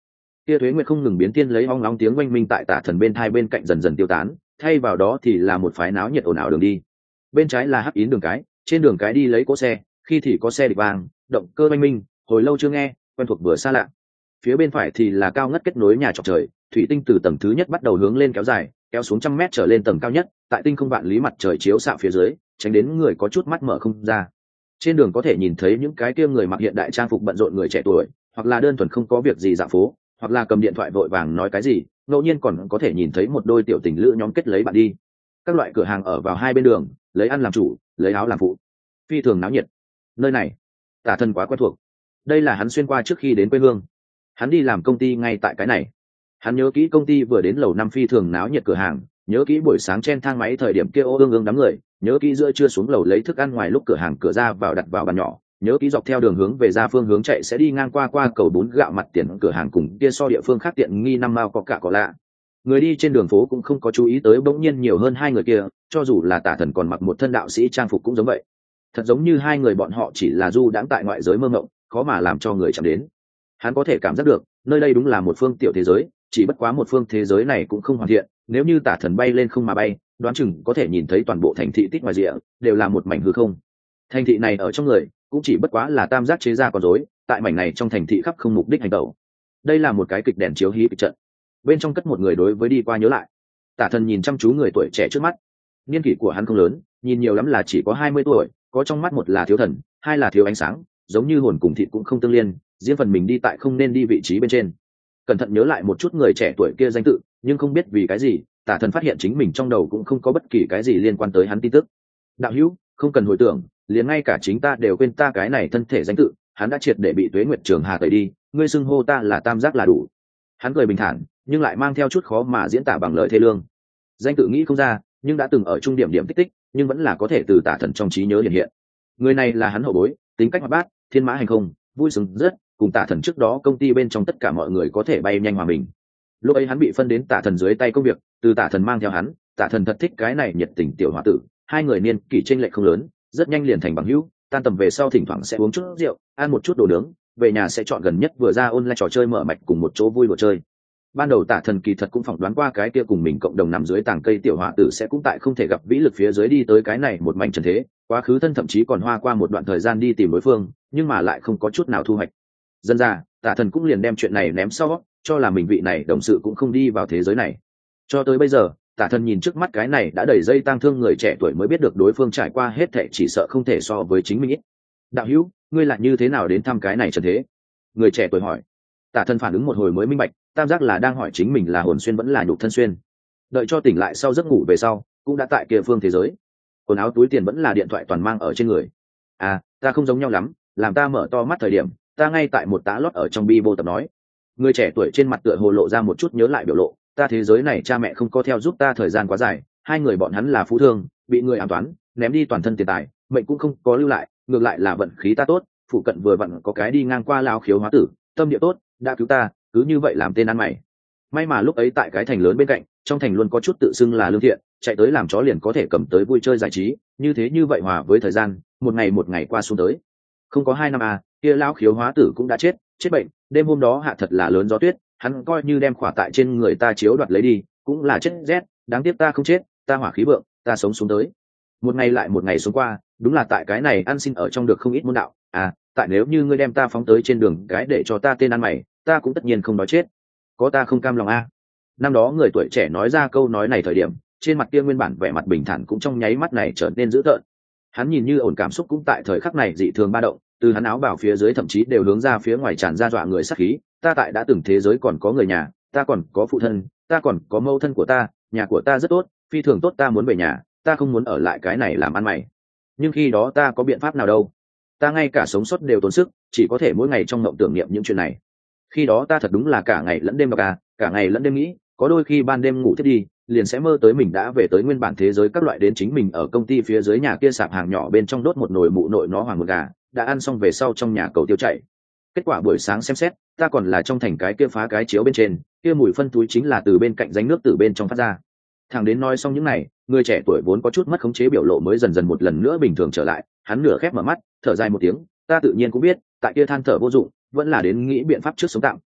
S1: kia thuế nguyệt không ngừng biến thiên lấy ong long tiếng oanh minh tại tả thần bên hai bên cạnh dần dần tiêu tán, thay vào đó thì là một phái náo nhiệt ồn ào đường đi. Bên trái là hắc yến đường cái, trên đường cái đi lấy cỗ xe, khi thì có xe địch vàng, động cơ oanh minh, hồi lâu chưa nghe, quen thuộc vừa xa lạ. Phía bên phải thì là cao ngất kết nối nhà trọc trời, thủy tinh từ tầng thứ nhất bắt đầu hướng lên kéo dài, kéo xuống trăm mét trở lên tầng cao nhất, tại tinh không vạn lý mặt trời chiếu xạ phía dưới, tránh đến người có chút mắt mở không ra. Trên đường có thể nhìn thấy những cái kia người mặc hiện đại trang phục bận rộn người trẻ tuổi, hoặc là đơn thuần không có việc gì dạo phố, hoặc là cầm điện thoại vội vàng nói cái gì, ngẫu nhiên còn có thể nhìn thấy một đôi tiểu tình lữ nhóm kết lấy bạn đi. Các loại cửa hàng ở vào hai bên đường, lấy ăn làm chủ, lấy áo làm phụ, phi thường náo nhiệt. Nơi này Tả Thần quá quen thuộc, đây là hắn xuyên qua trước khi đến quê hương. Hắn đi làm công ty ngay tại cái này. Hắn nhớ kỹ công ty vừa đến lầu năm phi thường náo nhiệt cửa hàng, nhớ kỹ buổi sáng trên thang máy thời điểm kia ô ương ương đám người, nhớ kỹ giữa trưa xuống lầu lấy thức ăn ngoài lúc cửa hàng cửa ra vào đặt vào bàn nhỏ, nhớ kỹ dọc theo đường hướng về ra phương hướng chạy sẽ đi ngang qua qua cầu bún gạo mặt tiền cửa hàng cùng kia so địa phương khác tiện nghi năm mao có cả có lạ. Người đi trên đường phố cũng không có chú ý tới bỗng nhiên nhiều hơn hai người kia, cho dù là Tả Thần còn mặc một thân đạo sĩ trang phục cũng giống vậy. Thật giống như hai người bọn họ chỉ là du đãng tại ngoại giới mơ mộng, khó mà làm cho người chạm đến. Hắn có thể cảm giác được, nơi đây đúng là một phương tiểu thế giới, chỉ bất quá một phương thế giới này cũng không hoàn thiện, nếu như Tả Thần bay lên không mà bay, đoán chừng có thể nhìn thấy toàn bộ thành thị tích ngoài rìa đều là một mảnh hư không. Thành thị này ở trong người cũng chỉ bất quá là tam giác chế ra con rối, tại mảnh này trong thành thị khắp không mục đích hành động. Đây là một cái kịch đèn chiếu hí kịch trận. Bên trong cất một người đối với đi qua nhớ lại. Tả Thần nhìn chăm chú người tuổi trẻ trước mắt. Niên kỷ của hắn không lớn, nhìn nhiều lắm là chỉ có hai mươi tuổi, có trong mắt một là thiếu thần, hai là thiếu ánh sáng, giống như hồn cùng thịt cũng không tương liên, riêng phần mình đi tại không nên đi vị trí bên trên. Cẩn thận nhớ lại một chút người trẻ tuổi kia danh tự, nhưng không biết vì cái gì, Tả Thần phát hiện chính mình trong đầu cũng không có bất kỳ cái gì liên quan tới hắn tin tức. Đạo hữu, không cần hồi tưởng, liền ngay cả chính ta đều quên ta cái này thân thể danh tự, hắn đã triệt để bị Tuế Nguyệt Trường Hà tẩy đi, ngươi xưng hô ta là Tam Giác là đủ. Hắn cười bình thản, nhưng lại mang theo chút khó mà diễn tả bằng lời thê lương. Danh tự nghĩ không ra, nhưng đã từng ở trung điểm điểm tích tích, nhưng vẫn là có thể từ Tả Thần trong trí nhớ hiện hiện. Người này là hắn hậu bối, tính cách hoạt bát, thiên mã hành không, vui sướng rất, cùng Tả Thần trước đó công ty bên trong tất cả mọi người có thể bay nhanh hòa mình. Lúc ấy hắn bị phân đến Tả Thần dưới tay công việc, từ Tả Thần mang theo hắn, Tả Thần thật thích cái này nhiệt tình tiểu hòa tử, hai người niên kỷ chênh lệch không lớn, rất nhanh liền thành bằng hữu, tan tầm về sau thỉnh thoảng sẽ uống chút rượu, ăn một chút đồ nướng, về nhà sẽ chọn gần nhất vừa ra online trò chơi mở mạch cùng một chỗ vui đùa chơi. Ban đầu Tả Thần kỳ thật cũng phỏng đoán qua cái kia cùng mình cộng đồng nằm dưới tàng cây tiểu hòa tử sẽ cũng tại không thể gặp vĩ lực phía dưới đi tới cái này một mảnh trần thế, quá khứ thân thậm chí còn hoa qua một đoạn thời gian đi tìm đối phương, nhưng mà lại không có chút nào thu hoạch. Dân ra, Tả Thần cũng liền đem chuyện này ném sau, cho là mình vị này đồng sự cũng không đi vào thế giới này. Cho tới bây giờ, Tả Thần nhìn trước mắt cái này đã đầy dây tang thương người trẻ tuổi mới biết được đối phương trải qua hết thảy chỉ sợ không thể so với chính mình ít. Đạo hữu, ngươi lại như thế nào đến thăm cái này trần thế? Người trẻ tuổi hỏi. Tả Thần phản ứng một hồi mới minh bạch, tam giác là đang hỏi chính mình là hồn xuyên vẫn là nhục thân xuyên. Đợi cho tỉnh lại sau giấc ngủ về sau, cũng đã tại kia phương thế giới. Quần áo túi tiền vẫn là điện thoại toàn mang ở trên người. À, ta không giống nhau lắm, làm ta mở to mắt thời điểm, ta ngay tại một tá lót ở trong bi vô tập nói. Người trẻ tuổi trên mặt tựa hồ lộ ra một chút nhớ lại biểu lộ, ta thế giới này cha mẹ không có theo giúp ta thời gian quá dài, hai người bọn hắn là phú thương, bị người ám toán, ném đi toàn thân tiền tài, mệnh cũng không có lưu lại, ngược lại là vận khí ta tốt, phụ cận vừa vặn có cái đi ngang qua lao khiếu hóa tử, tâm địa tốt, đã cứu ta, cứ như vậy làm tên ăn mày. May mà lúc ấy tại cái thành lớn bên cạnh, trong thành luôn có chút tự xưng là lương thiện, chạy tới làm chó liền có thể cầm tới vui chơi giải trí, như thế như vậy hòa với thời gian, một ngày một ngày qua xuống tới. Không có hai năm à, kia lao khiếu hóa tử cũng đã chết, chết bệnh, đêm hôm đó hạ thật là lớn gió tuyết, hắn coi như đem khỏa tại trên người ta chiếu đoạt lấy đi, cũng là chết rét, đáng tiếc ta không chết, ta hỏa khí vượng, ta sống xuống tới. Một ngày lại một ngày xuống qua, đúng là tại cái này ăn xin ở trong được không ít môn đạo, à, tại nếu như ngươi đem ta phóng tới trên đường cái để cho ta tên ăn mày, ta cũng tất nhiên không nói chết. Có ta không cam lòng a. À. Năm đó người tuổi trẻ nói ra câu nói này thời điểm, trên mặt kia nguyên bản vẻ mặt bình thản cũng trong nháy mắt này trở nên dữ tợn. Hắn nhìn như ổn cảm xúc cũng tại thời khắc này dị thường ba động, từ hắn áo bảo phía dưới thậm chí đều hướng ra phía ngoài tràn ra dọa người sát khí. Ta tại đã từng thế giới còn có người nhà, ta còn có phụ thân, ta còn có mẫu thân của ta, nhà của ta rất tốt, phi thường tốt, ta muốn về nhà, ta không muốn ở lại cái này làm ăn mày. Nhưng khi đó ta có biện pháp nào đâu? Ta ngay cả sống sót đều tốn sức, chỉ có thể mỗi ngày trong mộng tưởng niệm những chuyện này. Khi đó ta thật đúng là cả ngày lẫn đêm đọc à, cả ngày lẫn đêm nghĩ, có đôi khi ban đêm ngủ thiết đi, liền sẽ mơ tới mình đã về tới nguyên bản thế giới các loại, đến chính mình ở công ty phía dưới nhà kia sạp hàng nhỏ bên trong đốt một nồi mụ nội nó hoàng một gà, đã ăn xong về sau trong nhà cầu tiêu chảy. Kết quả buổi sáng xem xét, ta còn là trong thành cái kia phá cái chiếu bên trên, kia mùi phân túi chính là từ bên cạnh rãnh nước từ bên trong phát ra. Thằng đến nói xong những này, người trẻ tuổi vốn có chút mất khống chế biểu lộ mới dần dần một lần nữa bình thường trở lại, hắn nửa khép mở mắt, thở dài một tiếng, ta tự nhiên cũng biết, tại kia than thở vô dụng, vẫn là đến nghĩ biện pháp trước sống tạm,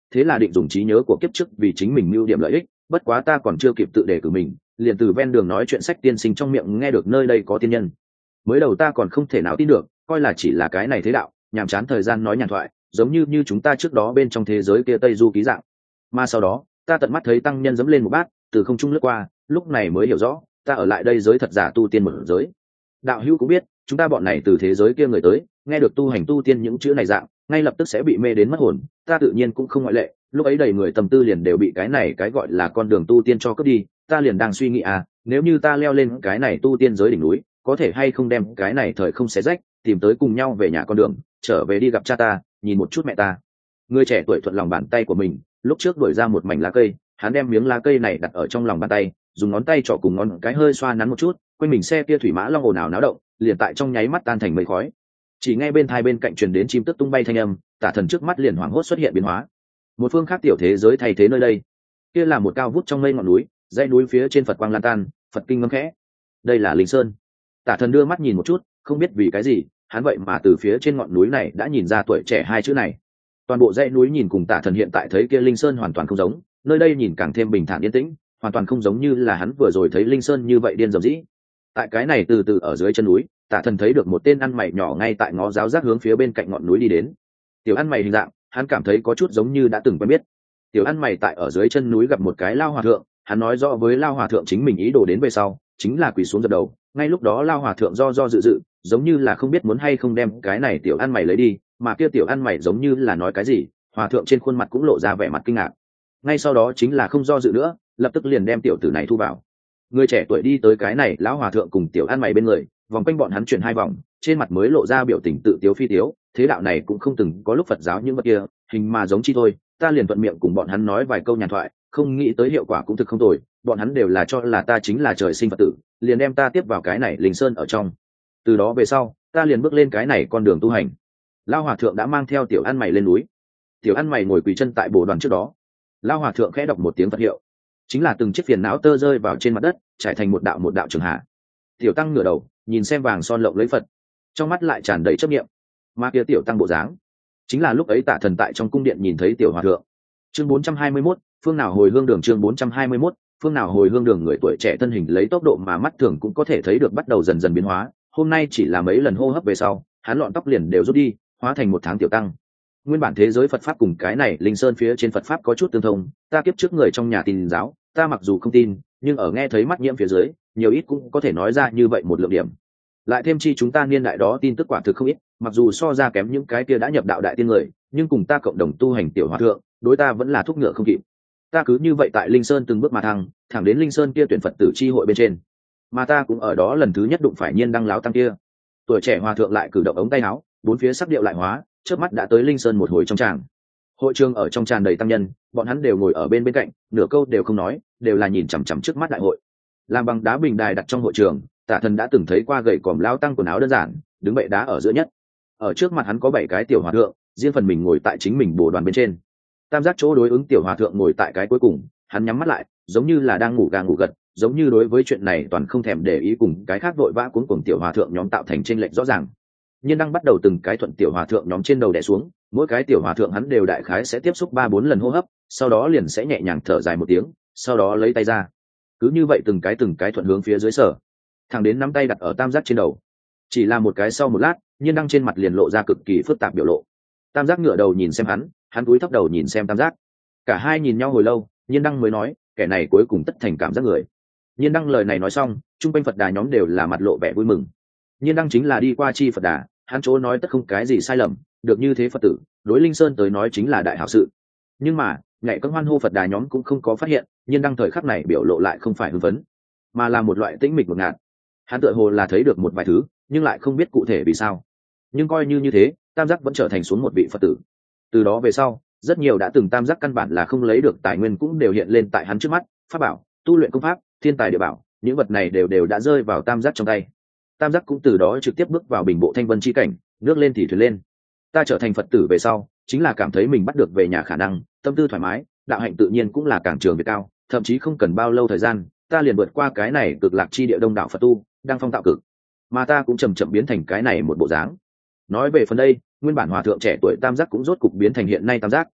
S1: thế là định dùng trí nhớ của kiếp trước vì chính mình mưu điểm lợi ích. Bất quá ta còn chưa kịp tự đề cử mình, liền từ ven đường nói chuyện sách tiên sinh trong miệng nghe được nơi đây có tiên nhân. Mới đầu ta còn không thể nào tin được, coi là chỉ là cái này thế đạo nhàm chán thời gian nói nhàn thoại, giống như như chúng ta trước đó bên trong thế giới kia Tây Du ký dạng. Mà sau đó ta tận mắt thấy tăng nhân dẫm lên một bát từ không trung lướt qua, lúc này mới hiểu rõ ta ở lại đây giới thật giả tu tiên một giới. Đạo hữu cũng biết chúng ta bọn này từ thế giới kia người tới, nghe được tu hành tu tiên những chữ này dạng ngay lập tức sẽ bị mê đến mất hồn, ta tự nhiên cũng không ngoại lệ. Lúc ấy đầy người tâm tư liền đều bị cái này cái gọi là con đường tu tiên cho cướp đi. Ta liền đang suy nghĩ à, nếu như ta leo lên cái này tu tiên giới đỉnh núi, có thể hay không đem cái này thời không xé rách, tìm tới cùng nhau về nhà con đường, trở về đi gặp cha ta, nhìn một chút mẹ ta. Người trẻ tuổi thuận lòng bàn tay của mình, lúc trước đuổi ra một mảnh lá cây, hắn đem miếng lá cây này đặt ở trong lòng bàn tay, dùng ngón tay trỏ cùng ngón cái hơi xoa nắn một chút, quanh mình xe kia thủy mã long ồn ào náo động, liền tại trong nháy mắt tan thành mây khói. Chỉ nghe bên thai bên cạnh truyền đến chim tức tung bay thanh âm, Tả Thần trước mắt liền hoảng hốt xuất hiện biến hóa. Một phương khác tiểu thế giới thay thế nơi đây, kia là một cao vút trong mây ngọn núi, dãy núi phía trên Phật quang lan tan, Phật kinh ngâm khẽ. Đây là Linh Sơn. Tả Thần đưa mắt nhìn một chút, không biết vì cái gì, hắn vậy mà từ phía trên ngọn núi này đã nhìn ra tuổi trẻ hai chữ này. Toàn bộ dãy núi nhìn cùng Tả Thần hiện tại thấy kia Linh Sơn hoàn toàn không giống, nơi đây nhìn càng thêm bình thản yên tĩnh, hoàn toàn không giống như là hắn vừa rồi thấy Linh Sơn như vậy điên rồ dĩ. Tại cái này từ từ ở dưới chân núi, Tả Thần thấy được một tên ăn mày nhỏ ngay tại ngó giáo giác hướng phía bên cạnh ngọn núi đi đến. Tiểu ăn mày hình dạng, hắn cảm thấy có chút giống như đã từng quen biết. Tiểu ăn mày tại ở dưới chân núi gặp một cái lao hòa thượng, hắn nói rõ với lao hòa thượng chính mình ý đồ đến về sau, chính là quỳ xuống dập đầu. Ngay lúc đó lao hòa thượng do do dự dự, giống như là không biết muốn hay không đem cái này tiểu ăn mày lấy đi, mà kia tiểu ăn mày giống như là nói cái gì, hòa thượng trên khuôn mặt cũng lộ ra vẻ mặt kinh ngạc. Ngay sau đó chính là không do dự nữa, lập tức liền đem tiểu tử này thu vào. Người trẻ tuổi đi tới cái này lão hòa thượng cùng tiểu ăn mày bên người, vòng quanh bọn hắn chuyển hai vòng, trên mặt mới lộ ra biểu tình tự tiếu phi tiếu. Thế đạo này cũng không từng có lúc Phật giáo những vật kia hình mà giống chi thôi, ta liền thuận miệng cùng bọn hắn nói vài câu nhàn thoại, không nghĩ tới hiệu quả cũng thực không tồi. Bọn hắn đều là cho là ta chính là trời sinh Phật tử, liền đem ta tiếp vào cái này Linh Sơn ở trong. Từ đó về sau ta liền bước lên cái này con đường tu hành. Lão hòa thượng đã mang theo tiểu ăn mày lên núi. Tiểu ăn mày ngồi quỳ chân tại bồ đoàn trước đó. Lão hòa thượng khẽ đọc một tiếng Phật hiệu, chính là từng chiếc phiền não tơ rơi vào trên mặt đất, trải thành một đạo một đạo trường hạ. Tiểu tăng ngửa đầu nhìn xem vàng son lộng lấy Phật, trong mắt lại tràn đầy chấp niệm. Mà kia tiểu tăng bộ dáng, chính là lúc ấy Tả Thần tại trong cung điện nhìn thấy tiểu hòa thượng. Chương bốn trăm hai mươi mốt, phương nào hồi hương đường. Chương bốn trăm hai mươi mốt, phương nào hồi hương đường. Người tuổi trẻ thân hình lấy tốc độ mà mắt thường cũng có thể thấy được bắt đầu dần dần biến hóa. Hôm nay chỉ là mấy lần hô hấp về sau, hắn lọn tóc liền đều rút đi, hóa thành một tháng tiểu tăng. Nguyên bản thế giới Phật pháp cùng cái này Linh Sơn phía trên Phật pháp có chút tương thông, ta kiếp trước người trong nhà tin giáo, ta mặc dù không tin, nhưng ở nghe thấy mắt nhiễm phía dưới, nhiều ít cũng có thể nói ra như vậy một lượng điểm. Lại thêm chi chúng ta niên đại đó tin tức quả thực không ít, mặc dù so ra kém những cái kia đã nhập đạo đại tiên người, nhưng cùng ta cộng đồng tu hành tiểu hòa thượng, đối ta vẫn là thúc ngựa không kịp. Ta cứ như vậy tại Linh Sơn từng bước mà thăng, thẳng đến Linh Sơn kia tuyển Phật tử chi hội bên trên, mà ta cũng ở đó lần thứ nhất đụng phải Nhiên Đăng láo tăng kia. Tuổi trẻ hòa thượng lại cử động ống tay áo, bốn phía sắc điệu lại hóa, chớp mắt đã tới Linh Sơn một hồi trong tràng. Hội trường ở trong tràn đầy tăng nhân, bọn hắn đều ngồi ở bên bên cạnh, nửa câu đều không nói, đều là nhìn chằm chằm trước mắt đại hội. Làm bằng đá bình đài đặt trong hội trường, Tả Thần đã từng thấy qua gầy còm lao tăng quần áo đơn giản, đứng bệ đá ở giữa nhất. Ở trước mặt hắn có bảy cái tiểu hòa thượng, riêng phần mình ngồi tại chính mình bồ đoàn bên trên. Tam giác chỗ đối ứng tiểu hòa thượng ngồi tại cái cuối cùng, hắn nhắm mắt lại, giống như là đang ngủ gà ngủ gật, giống như đối với chuyện này toàn không thèm để ý, cùng cái khác vội vã cuống cuồng tiểu hòa thượng nhóm tạo thành chênh lệch rõ ràng. Nhiên Đăng bắt đầu từng cái thuận tiểu hòa thượng nhóm trên đầu đè xuống, mỗi cái tiểu hòa thượng hắn đều đại khái sẽ tiếp xúc ba bốn lần hô hấp, sau đó liền sẽ nhẹ nhàng thở dài một tiếng, sau đó lấy tay ra. Cứ như vậy từng cái từng cái thuận hướng phía dưới sở, thẳng đến nắm tay đặt ở tam giác trên đầu. Chỉ là một cái sau một lát, Nhiên Đăng trên mặt liền lộ ra cực kỳ phức tạp biểu lộ. Tam giác ngửa đầu nhìn xem hắn, hắn cúi thấp đầu nhìn xem tam giác. Cả hai nhìn nhau hồi lâu, Nhiên Đăng mới nói, kẻ này cuối cùng tất thành cảm giác người. Nhiên Đăng lời này nói xong, trung quanh Phật đà nhóm đều là mặt lộ vẻ vui mừng. Nhiên Đăng chính là đi qua chi Phật đà, hắn chỗ nói tất không cái gì sai lầm, được như thế Phật tử, đối Linh Sơn tới nói chính là đại hảo sự. Nhưng mà, nhạy các hoan hô Phật đà nhóm cũng không có phát hiện, Nhiên Đăng thời khắc này biểu lộ lại không phải hưng phấn, mà là một loại tĩnh mịch ngột ngạt. Hắn tựa hồ là thấy được một vài thứ, nhưng lại không biết cụ thể vì sao. Nhưng coi như như thế, tam giác vẫn trở thành xuống một vị Phật tử. Từ đó về sau, rất nhiều đã từng tam giác căn bản là không lấy được tài nguyên cũng đều hiện lên tại hắn trước mắt, pháp bảo, tu luyện công pháp, thiên tài địa bảo, những vật này đều đều đã rơi vào tam giác trong tay. Tam giác cũng từ đó trực tiếp bước vào bình bộ thanh vân chi cảnh, nước lên thì thuyền lên. Ta trở thành Phật tử về sau, chính là cảm thấy mình bắt được về nhà khả năng, tâm tư thoải mái, đạo hạnh tự nhiên cũng là càng trường việt cao, thậm chí không cần bao lâu thời gian, ta liền vượt qua cái này cực lạc chi địa đông đảo Phật tu, đang phong tạo cực, mà ta cũng chậm chậm biến thành cái này một bộ dáng. Nói về phần đây, nguyên bản hòa thượng trẻ tuổi tam giác cũng rốt cục biến thành hiện nay tam giác.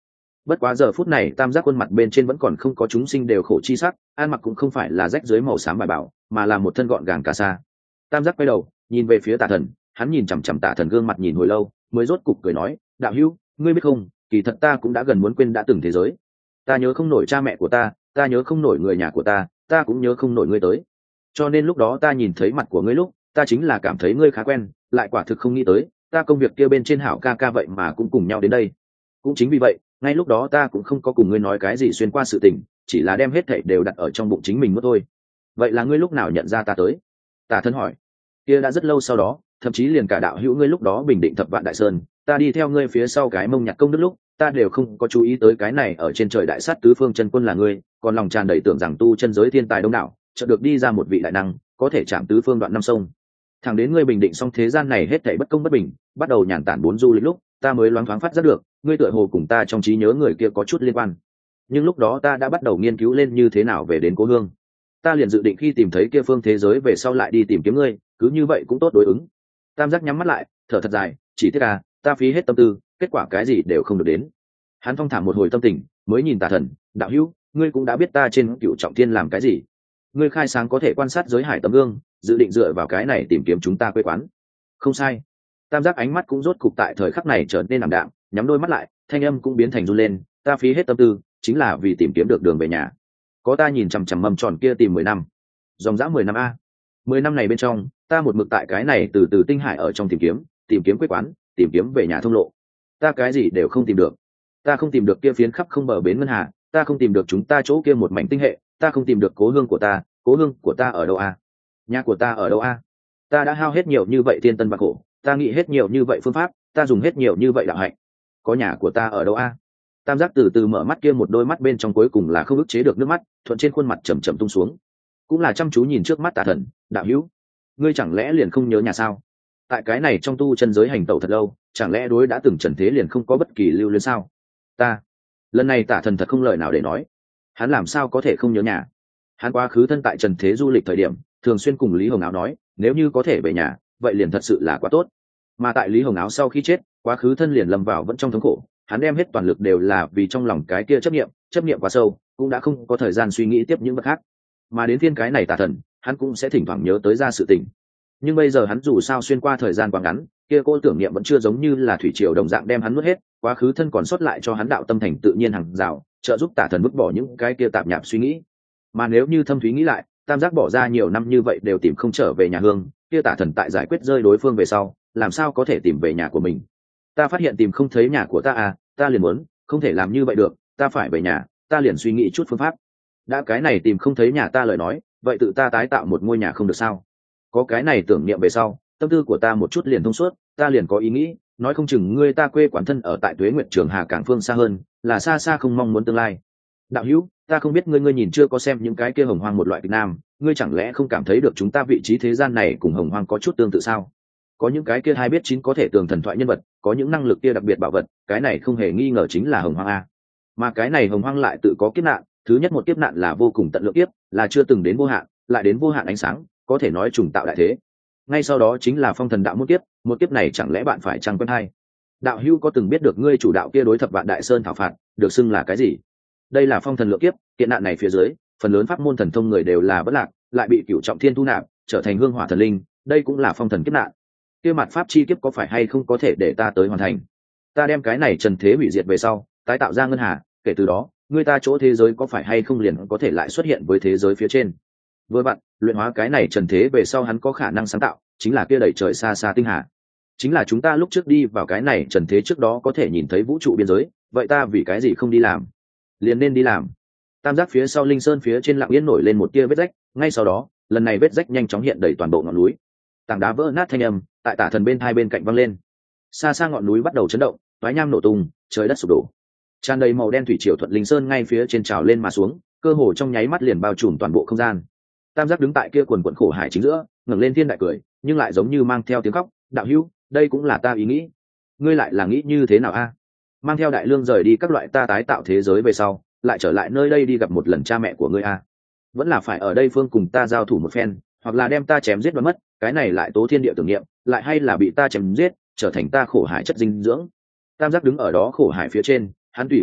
S1: Bất quá giờ phút này tam giác khuôn mặt bên trên vẫn còn không có chúng sinh đều khổ chi sắc, ăn mặc cũng không phải là rách dưới màu xám bài bảo, mà là một thân gọn gàng cà sa. Tam giác quay đầu nhìn về phía Tả Thần, hắn nhìn chằm chằm Tả Thần gương mặt nhìn hồi lâu mới rốt cục cười nói, đạo hữu, ngươi biết không, kỳ thật ta cũng đã gần muốn quên đã từng thế giới. Ta nhớ không nổi cha mẹ của ta, ta nhớ không nổi người nhà của ta, ta cũng nhớ không nổi ngươi tới. Cho nên lúc đó ta nhìn thấy mặt của ngươi lúc, ta chính là cảm thấy ngươi khá quen, lại quả thực không nghĩ tới ta công việc kia bên trên hảo ca ca vậy mà cũng cùng nhau đến đây. Cũng chính vì vậy, ngay lúc đó ta cũng không có cùng ngươi nói cái gì xuyên qua sự tình, chỉ là đem hết thảy đều đặt ở trong bụng chính mình mất thôi. Vậy là ngươi lúc nào nhận ra ta tới? Tả Thần hỏi. Kia đã rất lâu sau đó, thậm chí liền cả đạo hữu ngươi lúc đó bình định thập vạn đại sơn, ta đi theo ngươi phía sau cái mông nhặt công đức lúc, ta đều không có chú ý tới cái này ở trên trời đại sát tứ phương chân quân là ngươi, còn lòng tràn đầy tưởng rằng tu chân giới thiên tài đông đảo, chợt được đi ra một vị đại năng, có thể chạm tứ phương đoạn năm sông. Thẳng đến ngươi bình định xong thế gian này hết thảy bất công bất bình, bắt đầu nhàn tản bốn du lịch lúc, ta mới loáng thoáng phát giác được, ngươi tựa hồ cùng ta trong trí nhớ người kia có chút liên quan. Nhưng lúc đó ta đã bắt đầu nghiên cứu lên như thế nào về đến cố hương. Ta liền dự định khi tìm thấy kia phương thế giới về sau lại đi tìm kiếm ngươi, cứ như vậy cũng tốt đối ứng. Tam giác nhắm mắt lại, thở thật dài, chỉ tiếc à, ta phí hết tâm tư, kết quả cái gì đều không được đến. Hắn thong thả một hồi tâm tình, mới nhìn Tả Thần, đạo hữu, ngươi cũng đã biết ta trên Cửu Trọng Thiên làm cái gì. Ngươi khai sáng có thể quan sát giới hải tấm gương, dự định dựa vào cái này tìm kiếm chúng ta quê quán. Không sai. Tam giác ánh mắt cũng rốt cục tại thời khắc này trở nên ảm đạm, nhắm đôi mắt lại, thanh âm cũng biến thành run lên, ta phí hết tâm tư, chính là vì tìm kiếm được đường về nhà. Có ta nhìn chằm chằm mầm tròn kia tìm mười năm, dòng dã mười năm a. Mười năm này bên trong, ta một mực tại cái này từ từ tinh hải ở trong tìm kiếm, tìm kiếm quê quán, tìm kiếm về nhà thông lộ. Ta cái gì đều không tìm được. Ta không tìm được kia phiến khắp không bờ bến ngân hà, ta không tìm được chúng ta chỗ kia một mảnh tinh hệ, ta không tìm được cố hương của ta, cố hương của ta ở đâu a? Nhà của ta ở đâu a? Ta đã hao hết nhiều như vậy thiên tân bạc khổ, ta nghĩ hết nhiều như vậy phương pháp, ta dùng hết nhiều như vậy đạo hạnh, có nhà của ta ở đâu a? Tam giác từ từ mở mắt, kia một đôi mắt bên trong cuối cùng là không ức chế được nước mắt thuận trên khuôn mặt chầm chậm tung xuống, cũng là chăm chú nhìn trước mắt Tả Thần, đạo hữu, ngươi chẳng lẽ liền không nhớ nhà sao? Tại cái này trong tu chân giới hành tẩu thật lâu, chẳng lẽ đối đã từng trần thế liền không có bất kỳ lưu luyến sao? Ta lần này Tả Thần thật không lời nào để nói, hắn làm sao có thể không nhớ nhà? Hắn quá khứ thân tại trần thế du lịch thời điểm, thường xuyên cùng Lý Hồng Áo nói, nếu như có thể về nhà, vậy liền thật sự là quá tốt. Mà tại Lý Hồng Áo sau khi chết, quá khứ thân liền lâm vào vẫn trong thống khổ, hắn đem hết toàn lực đều là vì trong lòng cái kia chấp niệm, chấp niệm quá sâu, cũng đã không có thời gian suy nghĩ tiếp những vật khác. Mà đến phiên cái này Tả Thần, hắn cũng sẽ thỉnh thoảng nhớ tới ra sự tình. Nhưng bây giờ hắn dù sao xuyên qua thời gian quá ngắn, kia cô tưởng niệm vẫn chưa giống như là thủy triều đồng dạng đem hắn nuốt hết, quá khứ thân còn sót lại cho hắn đạo tâm thành tự nhiên hàng rào, trợ giúp Tả Thần vứt bỏ những cái kia tạp nhạp suy nghĩ. Mà nếu như thâm thúy nghĩ lại, tam giác bỏ ra nhiều năm như vậy đều tìm không trở về nhà hương, kia Tả Thần tại giải quyết rơi đối phương về sau, làm sao có thể tìm về nhà của mình? Ta phát hiện tìm không thấy nhà của ta à, ta liền muốn, không thể làm như vậy được, ta phải về nhà, ta liền suy nghĩ chút phương pháp. Đã cái này tìm không thấy nhà ta lời nói, vậy tự ta tái tạo một ngôi nhà không được sao? Có cái này tưởng niệm về sau, tâm tư của ta một chút liền thông suốt, ta liền có ý nghĩ, nói không chừng ngươi ta quê quán thân ở tại Tuế Nguyệt Trường Hà cảng phương xa hơn, là xa xa không mong muốn tương lai. Đạo hữu, ta không biết ngươi ngươi nhìn chưa có xem những cái kia hồng hoang một loại Việt Nam, ngươi chẳng lẽ không cảm thấy được chúng ta vị trí thế gian này cùng hồng hoang có chút tương tự sao? Có những cái kia hai biết chín có thể tường thần thoại nhân vật, có những năng lực kia đặc biệt bảo vật, cái này không hề nghi ngờ chính là hồng hoang a. Mà cái này hồng hoang lại tự có kiếp nạn, thứ nhất một kiếp nạn là vô cùng tận lượng kiếp, là chưa từng đến vô hạn, lại đến vô hạn ánh sáng, có thể nói trùng tạo đại thế. Ngay sau đó chính là phong thần đạo một kiếp, một kiếp này chẳng lẽ bạn phải chăng quen hay? Đạo hữu có từng biết được ngươi chủ đạo kia đối thập vạn đại sơn thảo phạt, được xưng là cái gì? Đây là phong thần lượng kiếp, kiếp nạn này phía dưới, phần lớn pháp môn thần thông người đều là bất lạc, lại bị Cửu Trọng Thiên thu nạp, trở thành hương hỏa thần linh, đây cũng là phong thần kiếp nạn. Kia mặt pháp chi kiếp có phải hay không có thể để ta tới hoàn thành? Ta đem cái này trần thế hủy diệt về sau, tái tạo ra ngân hà, kể từ đó, người ta chỗ thế giới có phải hay không liền có thể lại xuất hiện với thế giới phía trên. Với bạn, luyện hóa cái này trần thế về sau hắn có khả năng sáng tạo, chính là kia đẩy trời xa xa tinh hà. Chính là chúng ta lúc trước đi vào cái này trần thế trước đó có thể nhìn thấy vũ trụ biên giới, vậy ta vì cái gì không đi làm? Liền nên đi làm. Tam giác phía sau linh sơn phía trên lặng yên nổi lên một tia vết rách, ngay sau đó, lần này vết rách nhanh chóng hiện đầy toàn bộ ngọn núi. Tảng đá vỡ nát thanh âm tại Tả Thần bên hai bên cạnh văng lên. Xa xa ngọn núi bắt đầu chấn động, toái nham nổ tung, trời đất sụp đổ. Tràn đầy màu đen thủy triều thuận linh sơn ngay phía trên trào lên mà xuống, cơ hồ trong nháy mắt liền bao trùm toàn bộ không gian. Tam giác đứng tại kia quần quần khổ hải chính giữa, ngẩng lên thiên đại cười, nhưng lại giống như mang theo tiếng khóc, đạo hữu, đây cũng là ta ý nghĩ. Ngươi lại là nghĩ như thế nào a? Mang theo đại lương rời đi các loại ta tái tạo thế giới về sau, lại trở lại nơi đây đi gặp một lần cha mẹ của ngươi a? Vẫn là phải ở đây phương cùng ta giao thủ một phen, hoặc là đem ta chém giết đoán mất, cái này lại tố thiên địa tưởng niệm, lại hay là bị ta chém giết, trở thành ta khổ hải chất dinh dưỡng. Tam giác đứng ở đó khổ hải phía trên, hắn tùy ý hát,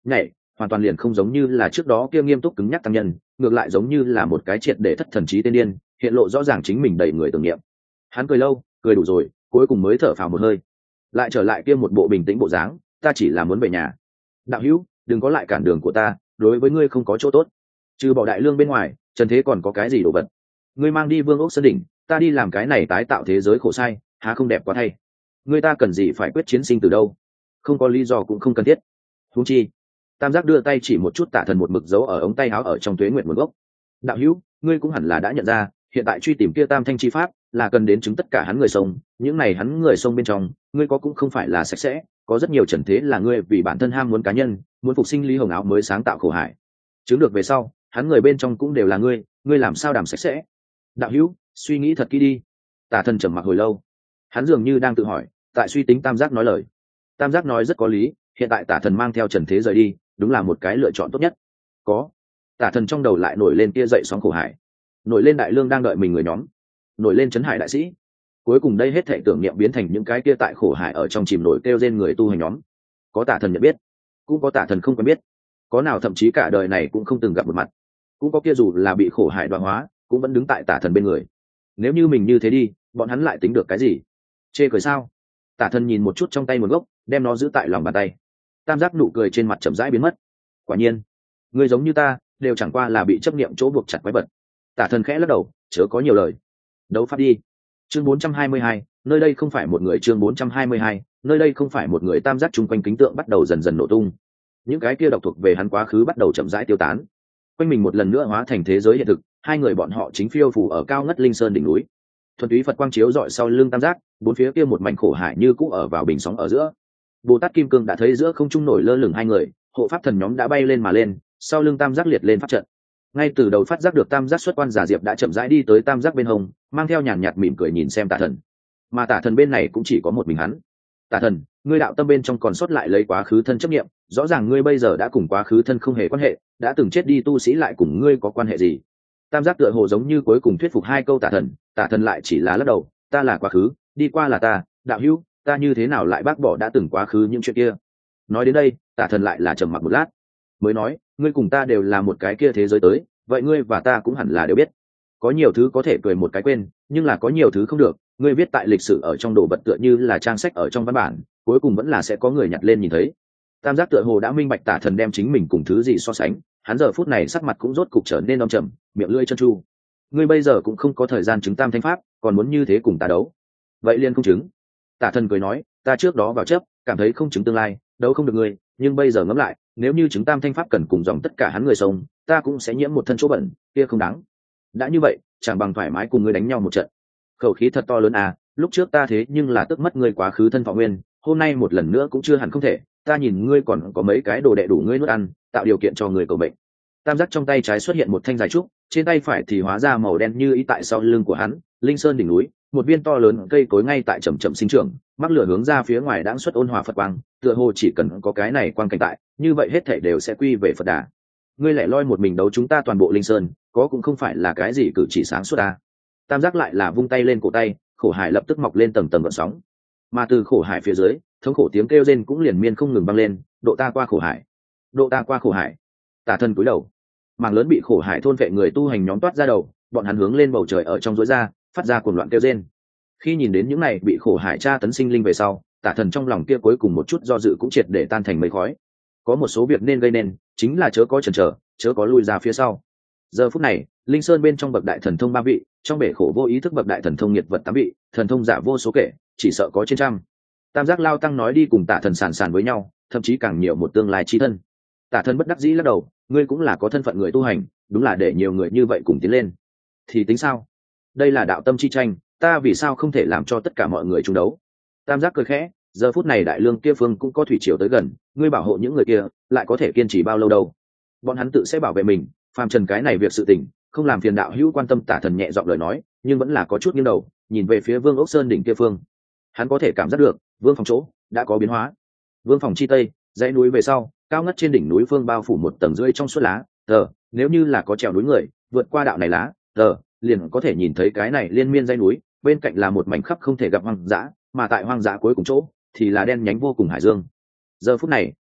S1: nhảy hoàn toàn liền không giống như là trước đó kia nghiêm túc cứng nhắc tăng nhân, ngược lại giống như là một cái triệt để thất thần trí tên điên, hiện lộ rõ ràng chính mình đầy người tưởng niệm. Hắn cười lâu, cười đủ rồi, cuối cùng mới thở phào một hơi, lại trở lại kia một bộ bình tĩnh bộ dáng. Ta chỉ là muốn về nhà. Đạo hữu, đừng có lại cản đường của ta, đối với ngươi không có chỗ tốt. Trừ bỏ đại lương bên ngoài, trần thế còn có cái gì đồ vật? Ngươi mang đi Vương Ốc Sơn đỉnh, ta đi làm cái này tái tạo thế giới khổ sai, há không đẹp quá thay? Ngươi ta cần gì phải quyết chiến sinh từ đâu? Không có lý do cũng không cần thiết. Huống chi, Tam Giác đưa tay chỉ một chút Tả Thần một mực dấu ở ống tay áo ở trong tuế nguyện nguồn gốc. Đạo hữu, ngươi cũng hẳn là đã nhận ra, hiện tại truy tìm kia Tam Thanh chi pháp là cần đến chứng tất cả hắn người sông, những này hắn người sông bên trong, ngươi có cũng không phải là sạch sẽ, có rất nhiều trần thế là ngươi vì bản thân ham muốn cá nhân, muốn phục sinh Lý Hồng Áo mới sáng tạo khổ hải. Chứng được về sau, hắn người bên trong cũng đều là ngươi, ngươi làm sao đảm sạch sẽ? Đạo hữu, suy nghĩ thật kỹ đi. Tả Thần trầm mặc hồi lâu, hắn dường như đang tự hỏi, tại suy tính Tam Giác nói lời. Tam Giác nói rất có lý, hiện tại Tả Thần mang theo trần thế rời đi, đúng là một cái lựa chọn tốt nhất. Có. Tả Thần trong đầu lại nổi lên kia dậy sóng khổ hải, nổi lên đại lương đang đợi mình người nhóm, nổi lên trấn hải đại sĩ. Cuối cùng đây hết thảy tưởng niệm biến thành những cái kia tại khổ hải ở trong chìm nổi kêu trên người tu hành nhóm. Có Tả Thần nhận biết, cũng có Tả Thần không quen biết, có nào thậm chí cả đời này cũng không từng gặp một mặt, cũng có kia dù là bị khổ hải đoạn hóa, cũng vẫn đứng tại Tả Thần bên người. Nếu như mình như thế đi, bọn hắn lại tính được cái gì? Chê cười sao? Tả Thần nhìn một chút trong tay nguồn gốc, đem nó giữ tại lòng bàn tay. Tam Giác nụ cười trên mặt chậm rãi biến mất. Quả nhiên, người giống như ta, đều chẳng qua là bị chấp niệm chỗ buộc chặt quái vật. Tả Thần khẽ lắc đầu, chớ có nhiều lời. Đấu pháp đi. Chương bốn trăm hai mươi hai, nơi đây không phải một người. Chương bốn trăm hai mươi hai, nơi đây không phải một người. Tam Giác chung quanh kính tượng bắt đầu dần dần nổ tung. Những cái kia độc thuộc về hắn quá khứ bắt đầu chậm rãi tiêu tán. Quanh mình một lần nữa hóa thành thế giới hiện thực, hai người bọn họ chính phiêu phù ở cao ngất linh sơn đỉnh núi. Thuần túy Phật quang chiếu rọi sau lưng Tam Giác, bốn phía kia một mảnh khổ hải như cũ ở vào bình sóng ở giữa. Bồ Tát Kim Cương đã thấy giữa không trung nổi lơ lửng hai người, hộ pháp thần nhóm đã bay lên mà lên, sau lưng Tam Giác liệt lên pháp trận. Ngay từ đầu phát giác được Tam Giác xuất quan giả diệp đã chậm rãi đi tới Tam Giác bên hông, mang theo nhàn nhạt mỉm cười nhìn xem Tả Thần. Mà Tả Thần bên này cũng chỉ có một mình hắn. Tả Thần, ngươi đạo tâm bên trong còn sót lại lấy quá khứ thân chấp niệm, rõ ràng ngươi bây giờ đã cùng quá khứ thân không hề quan hệ, đã từng chết đi tu sĩ lại cùng ngươi có quan hệ gì? Tam Giác tựa hồ giống như cuối cùng thuyết phục hai câu Tả Thần, Tả Thần lại chỉ là lắc đầu, ta là quá khứ, đi qua là ta, đạo hữu, ta như thế nào lại bác bỏ đã từng quá khứ những chuyện kia? Nói đến đây, Tả Thần lại là trầm mặc một lát, mới nói, ngươi cùng ta đều là một cái kia thế giới tới, vậy ngươi và ta cũng hẳn là đều biết, có nhiều thứ có thể cười một cái quên, nhưng là có nhiều thứ không được. Ngươi viết tại lịch sử ở trong đồ vật tựa như là trang sách ở trong văn bản, cuối cùng vẫn là sẽ có người nhặt lên nhìn thấy. Tam Giác tựa hồ đã minh bạch Tả Thần đem chính mình cùng thứ gì so sánh, hắn giờ phút này sắc mặt cũng rốt cục trở nên âm trầm, miệng lưỡi chân chu. Ngươi bây giờ cũng không có thời gian chứng tam thanh pháp, còn muốn như thế cùng ta đấu, vậy liền không chứng. Tả Thần cười nói, ta trước đó vào chấp, cảm thấy không chứng tương lai, đấu không được ngươi, nhưng bây giờ ngẫm lại, nếu như chứng tam thanh pháp cần cùng dòng tất cả hắn người sống, ta cũng sẽ nhiễm một thân chỗ bẩn, kia không đáng. Đã như vậy, chẳng bằng thoải mái cùng ngươi đánh nhau một trận. Khẩu khí thật to lớn à, lúc trước ta thế nhưng là tức mất ngươi quá khứ thân thọ nguyên, hôm nay một lần nữa cũng chưa hẳn không thể. Ta nhìn ngươi còn có mấy cái đồ đệ đủ ngươi nuốt ăn, tạo điều kiện cho người cầu bệnh. Tam Giác trong tay trái xuất hiện một thanh dài trúc, trên tay phải thì hóa ra màu đen như ý tại sau lưng của hắn, linh sơn đỉnh núi, một viên to lớn cây cối ngay tại chậm chậm sinh trưởng, mắc lửa hướng ra phía ngoài đãng xuất ôn hòa Phật quang, tựa hồ chỉ cần có cái này quang cảnh tại, như vậy hết thảy đều sẽ quy về Phật đà. Ngươi lẻ loi một mình đấu chúng ta toàn bộ linh sơn, có cũng không phải là cái gì cử chỉ sáng suốt ta. Tam Giác lại là vung tay lên cổ tay, khổ hải lập tức mọc lên tầng tầng gợn sóng, mà từ khổ hải phía dưới, thống khổ tiếng kêu rên cũng liền miên không ngừng vang lên, độ ta qua khổ hải, độ ta qua khổ hải. Tả Thần cúi đầu, mảng lớn bị khổ hải thôn vệ người tu hành nhóm toát ra đầu, bọn hắn hướng lên bầu trời ở trong rối ra, phát ra cuồng loạn kêu rên. Khi nhìn đến những này bị khổ hải tra tấn sinh linh về sau, Tả Thần trong lòng kia cuối cùng một chút do dự cũng triệt để tan thành mây khói. Có một số việc nên gây nên, chính là chớ có chần chờ, chớ có lui ra phía sau. Giờ phút này, linh sơn bên trong bậc đại thần thông ba vị, trong bể khổ vô ý thức bậc đại thần thông nhiệt vật tám vị, thần thông giả vô số kể, chỉ sợ có trên trăm. Tam Giác lao tăng nói đi cùng Tả Thần sàn sàn với nhau, thậm chí càng nhiều một tương lai chi thân. Tả Thần bất đắc dĩ lắc đầu, ngươi cũng là có thân phận người tu hành, đúng là để nhiều người như vậy cùng tiến lên. Thì tính sao? Đây là đạo tâm chi tranh, ta vì sao không thể làm cho tất cả mọi người chung đấu? Tam Giác cười khẽ, giờ phút này đại lương kia phương cũng có thủy triều tới gần, ngươi bảo hộ những người kia, lại có thể kiên trì bao lâu đâu? Bọn hắn tự sẽ bảo vệ mình, phàm trần cái này việc sự tình, không làm phiền đạo hữu quan tâm. Tả Thần nhẹ giọng lời nói, nhưng vẫn là có chút nghiêng đầu, nhìn về phía Vương Ốc Sơn đỉnh kia phương. Hắn có thể cảm giác được, Vương phòng chỗ đã có biến hóa. Vương phòng chi tây, dãy núi về sau, cao ngất trên đỉnh núi phương bao phủ một tầng rưỡi trong suốt lá, tờ, nếu như là có trèo núi người, vượt qua đạo này lá, tờ, liền có thể nhìn thấy cái này liên miên dãy núi, bên cạnh là một mảnh khắp không thể gặp hoang dã, mà tại hoang dã cuối cùng chỗ thì là đen nhánh vô cùng hải dương. Giờ phút này,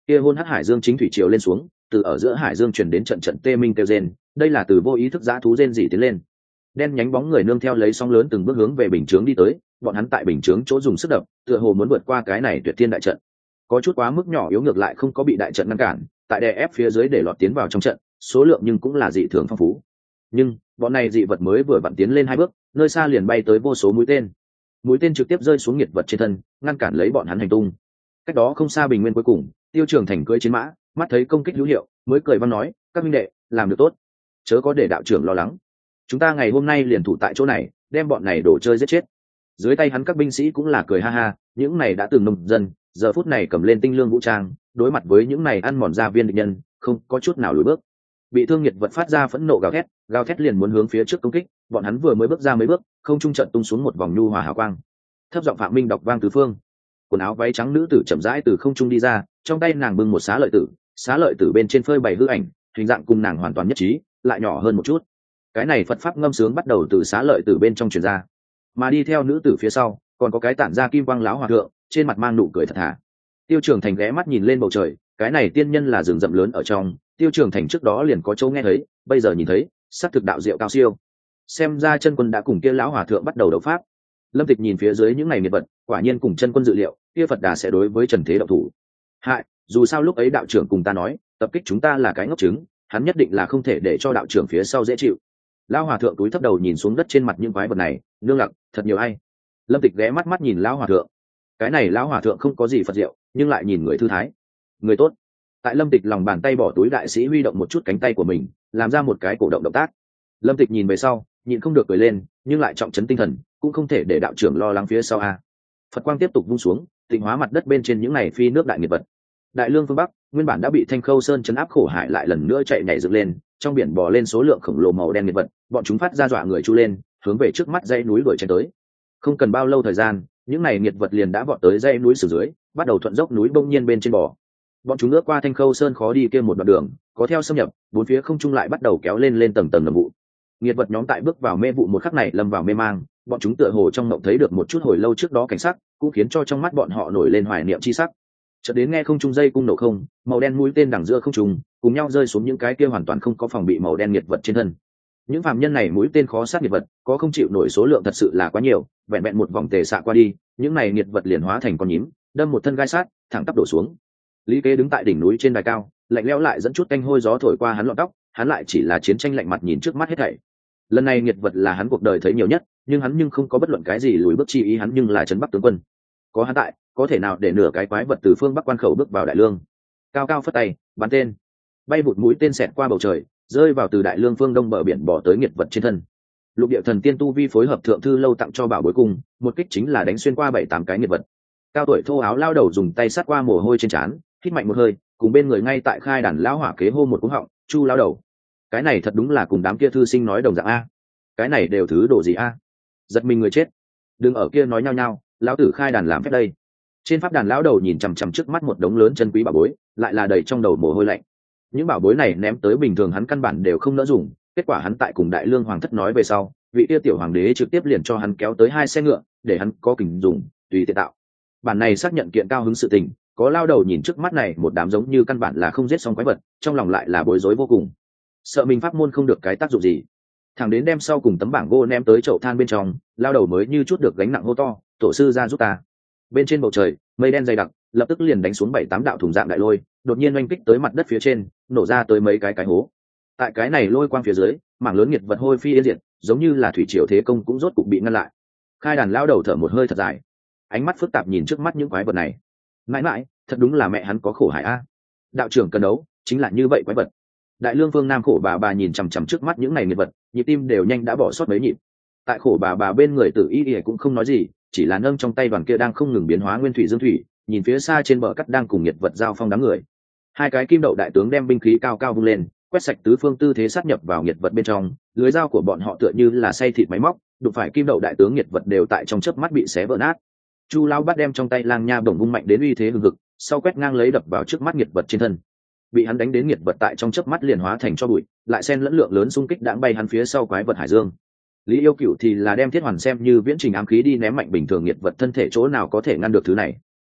S1: kia hôn hắc hải dương chính thủy triều lên xuống, từ ở giữa hải dương truyền đến trận trận tê minh kêu rên, đây là từ vô ý thức dã thú rên rỉ tiến lên. Đen nhánh bóng người nương theo lấy sóng lớn từng bước hướng về bình chướng đi tới, bọn hắn tại bình chướng chỗ dùng sức đập, tựa hồ muốn vượt qua cái này tuyệt thiên đại trận. Có chút quá mức nhỏ yếu ngược lại không có bị đại trận ngăn cản, tại đè ép phía dưới để lọt tiến vào trong trận, số lượng nhưng cũng là dị thường phong phú. Nhưng bọn này dị vật mới vừa vặn tiến lên hai bước, nơi xa liền bay tới vô số mũi tên. Mũi tên trực tiếp rơi xuống nghiệt vật trên thân, ngăn cản lấy bọn hắn hành tung. Cách đó không xa bình nguyên cuối cùng, Tiêu Trường Thành cưỡi chiến mã, mắt thấy công kích hữu hiệu, mới cười vang nói, các minh đệ, làm được tốt, chớ có để đạo trưởng lo lắng. Chúng ta ngày hôm nay liền thủ tại chỗ này, đem bọn này đổ chơi giết chết. Dưới tay hắn các binh sĩ cũng là cười ha ha, những này đã từng nông dân, giờ phút này cầm lên tinh lương vũ trang, đối mặt với những này ăn mòn gia viên địch nhân, không có chút nào lùi bước. Bị thương nghiệt vật phát ra phẫn nộ gào thét, gào thét liền muốn hướng phía trước công kích, bọn hắn vừa mới bước ra mấy bước, không trung trận tung xuống một vòng nhu hòa hào quang. Thấp giọng Phạm Minh đọc vang tứ phương. Quần áo váy trắng nữ tử chậm rãi từ không trung đi ra, trong tay nàng bưng một xá lợi tử, xá lợi tử bên trên phơi bày hư ảnh, hình dạng cùng nàng hoàn toàn nhất trí, lại nhỏ hơn một chút. Cái này Phật pháp ngâm sướng bắt đầu từ xá lợi tử bên trong truyền ra, mà đi theo nữ tử phía sau, còn có cái tản ra kim quang láo hòa thượng, trên mặt mang nụ cười thật thà. Tiêu Trường Thành ghé mắt nhìn lên bầu trời, cái này tiên nhân là rừng rậm lớn ở trong, Tiêu Trường Thành trước đó liền có chỗ nghe thấy, bây giờ nhìn thấy, sắc thực đạo diệu cao siêu. Xem ra chân quân đã cùng kia lão hòa thượng bắt đầu đấu pháp. Lâm Tịch nhìn phía dưới những ngày nghiệt vật, quả nhiên cùng chân quân dự liệu, kia Phật Đà sẽ đối với Trần Thế động thủ. Hại, dù sao lúc ấy đạo trưởng cùng ta nói, tập kích chúng ta là cái ngốc trứng, hắn nhất định là không thể để cho đạo trưởng phía sau dễ chịu. Lão hòa thượng túi thấp đầu nhìn xuống đất trên mặt những quái vật này, nương lặng, thật nhiều ai. Lâm Tịch ghé mắt mắt nhìn lão hòa thượng. Cái này lão hòa thượng không có gì Phật diệu, nhưng lại nhìn người thư thái, người tốt. Tại Lâm Tịch lòng bàn tay bỏ túi đại sĩ huy động một chút cánh tay của mình, làm ra một cái cổ động động tác. Lâm Tịch nhìn về sau, nhịn không được cười lên, nhưng lại trọng trấn tinh thần, cũng không thể để đạo trưởng lo lắng phía sau a. Phật quang tiếp tục vung xuống, tịnh hóa mặt đất bên trên những này phi nước đại nghiệt vật. Đại lương phương bắc, nguyên bản đã bị Thanh Khâu Sơn chấn áp khổ hải lại lần nữa chạy nhảy dựng lên, trong biển bò lên số lượng khổng lồ màu đen nghiệt vật, bọn chúng phát ra dọa người chu lên, hướng về trước mắt dãy núi đuổi chạy tới. Không cần bao lâu thời gian, những này nghiệt vật liền đã vọt tới dãy núi sườn dưới, bắt đầu thuận dốc núi bỗng nhiên bên trên bò. Bọn chúng lướt qua Thanh Khâu Sơn khó đi kia một đoạn đường, có theo xâm nhập, bốn phía không trung lại bắt đầu kéo lên lên tầng tầng nầm vụ. Nghiệt vật nhóm tại bước vào mê vụ một khắc này lâm vào mê mang, bọn chúng tựa hồ trong mộng thấy được một chút hồi lâu trước đó cảnh sắc, cũng khiến cho trong mắt bọn họ nổi lên hoài niệm chi sắc. Chợt đến nghe không trung dây cung nổ không, màu đen mũi tên đằng giữa không trung, cùng nhau rơi xuống những cái kia hoàn toàn không có phòng bị màu đen nghiệt vật trên thân. Những phàm nhân này mũi tên khó sát nghiệt vật, có không chịu nổi số lượng thật sự là quá nhiều, vẹn vẹn một vòng tề xạ qua đi, những này nghiệt vật liền hóa thành con nhím, đâm một thân gai sát, thẳng tắp đổ xuống. Lý Kế đứng tại đỉnh núi trên đài cao, lạnh lẽo lại dẫn chút canh hôi gió thổi qua hắn lọn tóc, hắn lại chỉ là chiến tranh lạnh mặt nhìn trước mắt hết thảy. Lần này nghiệt vật là hắn cuộc đời thấy nhiều nhất, nhưng hắn nhưng không có bất luận cái gì lùi bước chi ý, hắn nhưng là trấn Bắc tướng quân. Có hắn tại, có thể nào để nửa cái quái vật từ phương Bắc quan khẩu bước vào Đại Lương. Cao cao phất tay, bắn tên. Bay vụt mũi tên xẹt qua bầu trời, rơi vào từ Đại Lương phương đông bờ biển bỏ tới nghiệt vật trên thân. Lục địa thần tiên tu vi phối hợp thượng thư lâu tặng cho bảo bối cung, một kích chính là đánh xuyên qua bảy tám cái nghiệt vật. Cao tuổi thô áo lao đầu dùng tay sát qua mồ hôi trên trán, hít mạnh một hơi, cùng bên người ngay tại khai đàn lão hỏa kế hô một cú họng, Chu lao đầu. Cái này thật đúng là cùng đám kia thư sinh nói đồng dạng a. Cái này đều thứ đồ gì a? Giật mình người chết. Đừng ở kia nói nhao nhao, lão tử khai đàn làm phép đây. Trên pháp đàn lão đầu nhìn chằm chằm trước mắt một đống lớn chân quý bảo bối, lại là đầy trong đầu mồ hôi lạnh. Những bảo bối này ném tới bình thường hắn căn bản đều không nỡ dùng, kết quả hắn tại cùng Đại Lương hoàng thất nói về sau, vị kia tiểu hoàng đế trực tiếp liền cho hắn kéo tới hai xe ngựa, để hắn có kình dùng, tùy tiện tạo. Bản này xác nhận kiện cao hứng sự tình, có lao đầu nhìn trước mắt này một đám giống như căn bản là không giết xong quái vật, trong lòng lại là bối rối vô cùng, sợ mình pháp môn không được cái tác dụng gì. Thằng đến đem sau cùng tấm bảng gỗ ném tới chậu than bên trong, lao đầu mới như chút được gánh nặng hô to, tổ sư ra giúp ta. Bên trên bầu trời, mây đen dày đặc, lập tức liền đánh xuống bảy tám đạo thùng dạng đại lôi, đột nhiên oanh kích tới mặt đất phía trên, nổ ra tới mấy cái cái hố. Tại cái này lôi quang phía dưới, mảng lớn nghiệt vật hôi phi yên diệt, giống như là thủy triều thế công cũng rốt cục bị ngăn lại. Khai đàn lao đầu thở một hơi thật dài, ánh mắt phức tạp nhìn trước mắt những quái vật này. Mãi mãi, thật đúng là mẹ hắn có khổ hải a. Đạo trưởng cần đấu, chính là như vậy quái vật. Đại Lương phương Nam khổ bà bà nhìn chằm chằm trước mắt những này nghiệt vật, nhịp tim đều nhanh đã bỏ sót mấy nhịp. Tại khổ bà bà bên người Tử Y Y cũng không nói gì, chỉ là nâng trong tay đoàn kia đang không ngừng biến hóa nguyên thủy dương thủy, nhìn phía xa trên bờ cắt đang cùng nghiệt vật giao phong đám người. Hai cái kim đậu đại tướng đem binh khí cao cao vung lên, quét sạch tứ phương tư thế sát nhập vào nghiệt vật bên trong, lưới dao của bọn họ tựa như là xay thịt máy móc, đụng phải kim đậu đại tướng nghiệt vật đều tại trong chớp mắt bị xé vỡ nát. Chu lão bắt đem trong tay lang nha bổng vung mạnh đến uy thế hừng hực, sau quét ngang lấy đập vào trước mắt nghiệt vật trên thân. Bị hắn đánh đến nghiệt vật tại trong chớp mắt liền hóa thành cho bụi, lại xen lẫn lượng lớn xung kích đãng bay hắn phía sau quái vật hải dương. Lý Yêu Cửu thì là đem thiết hoàn xem như viễn trình ám khí đi ném mạnh bình thường nghiệt vật thân thể chỗ nào có thể ngăn được thứ này.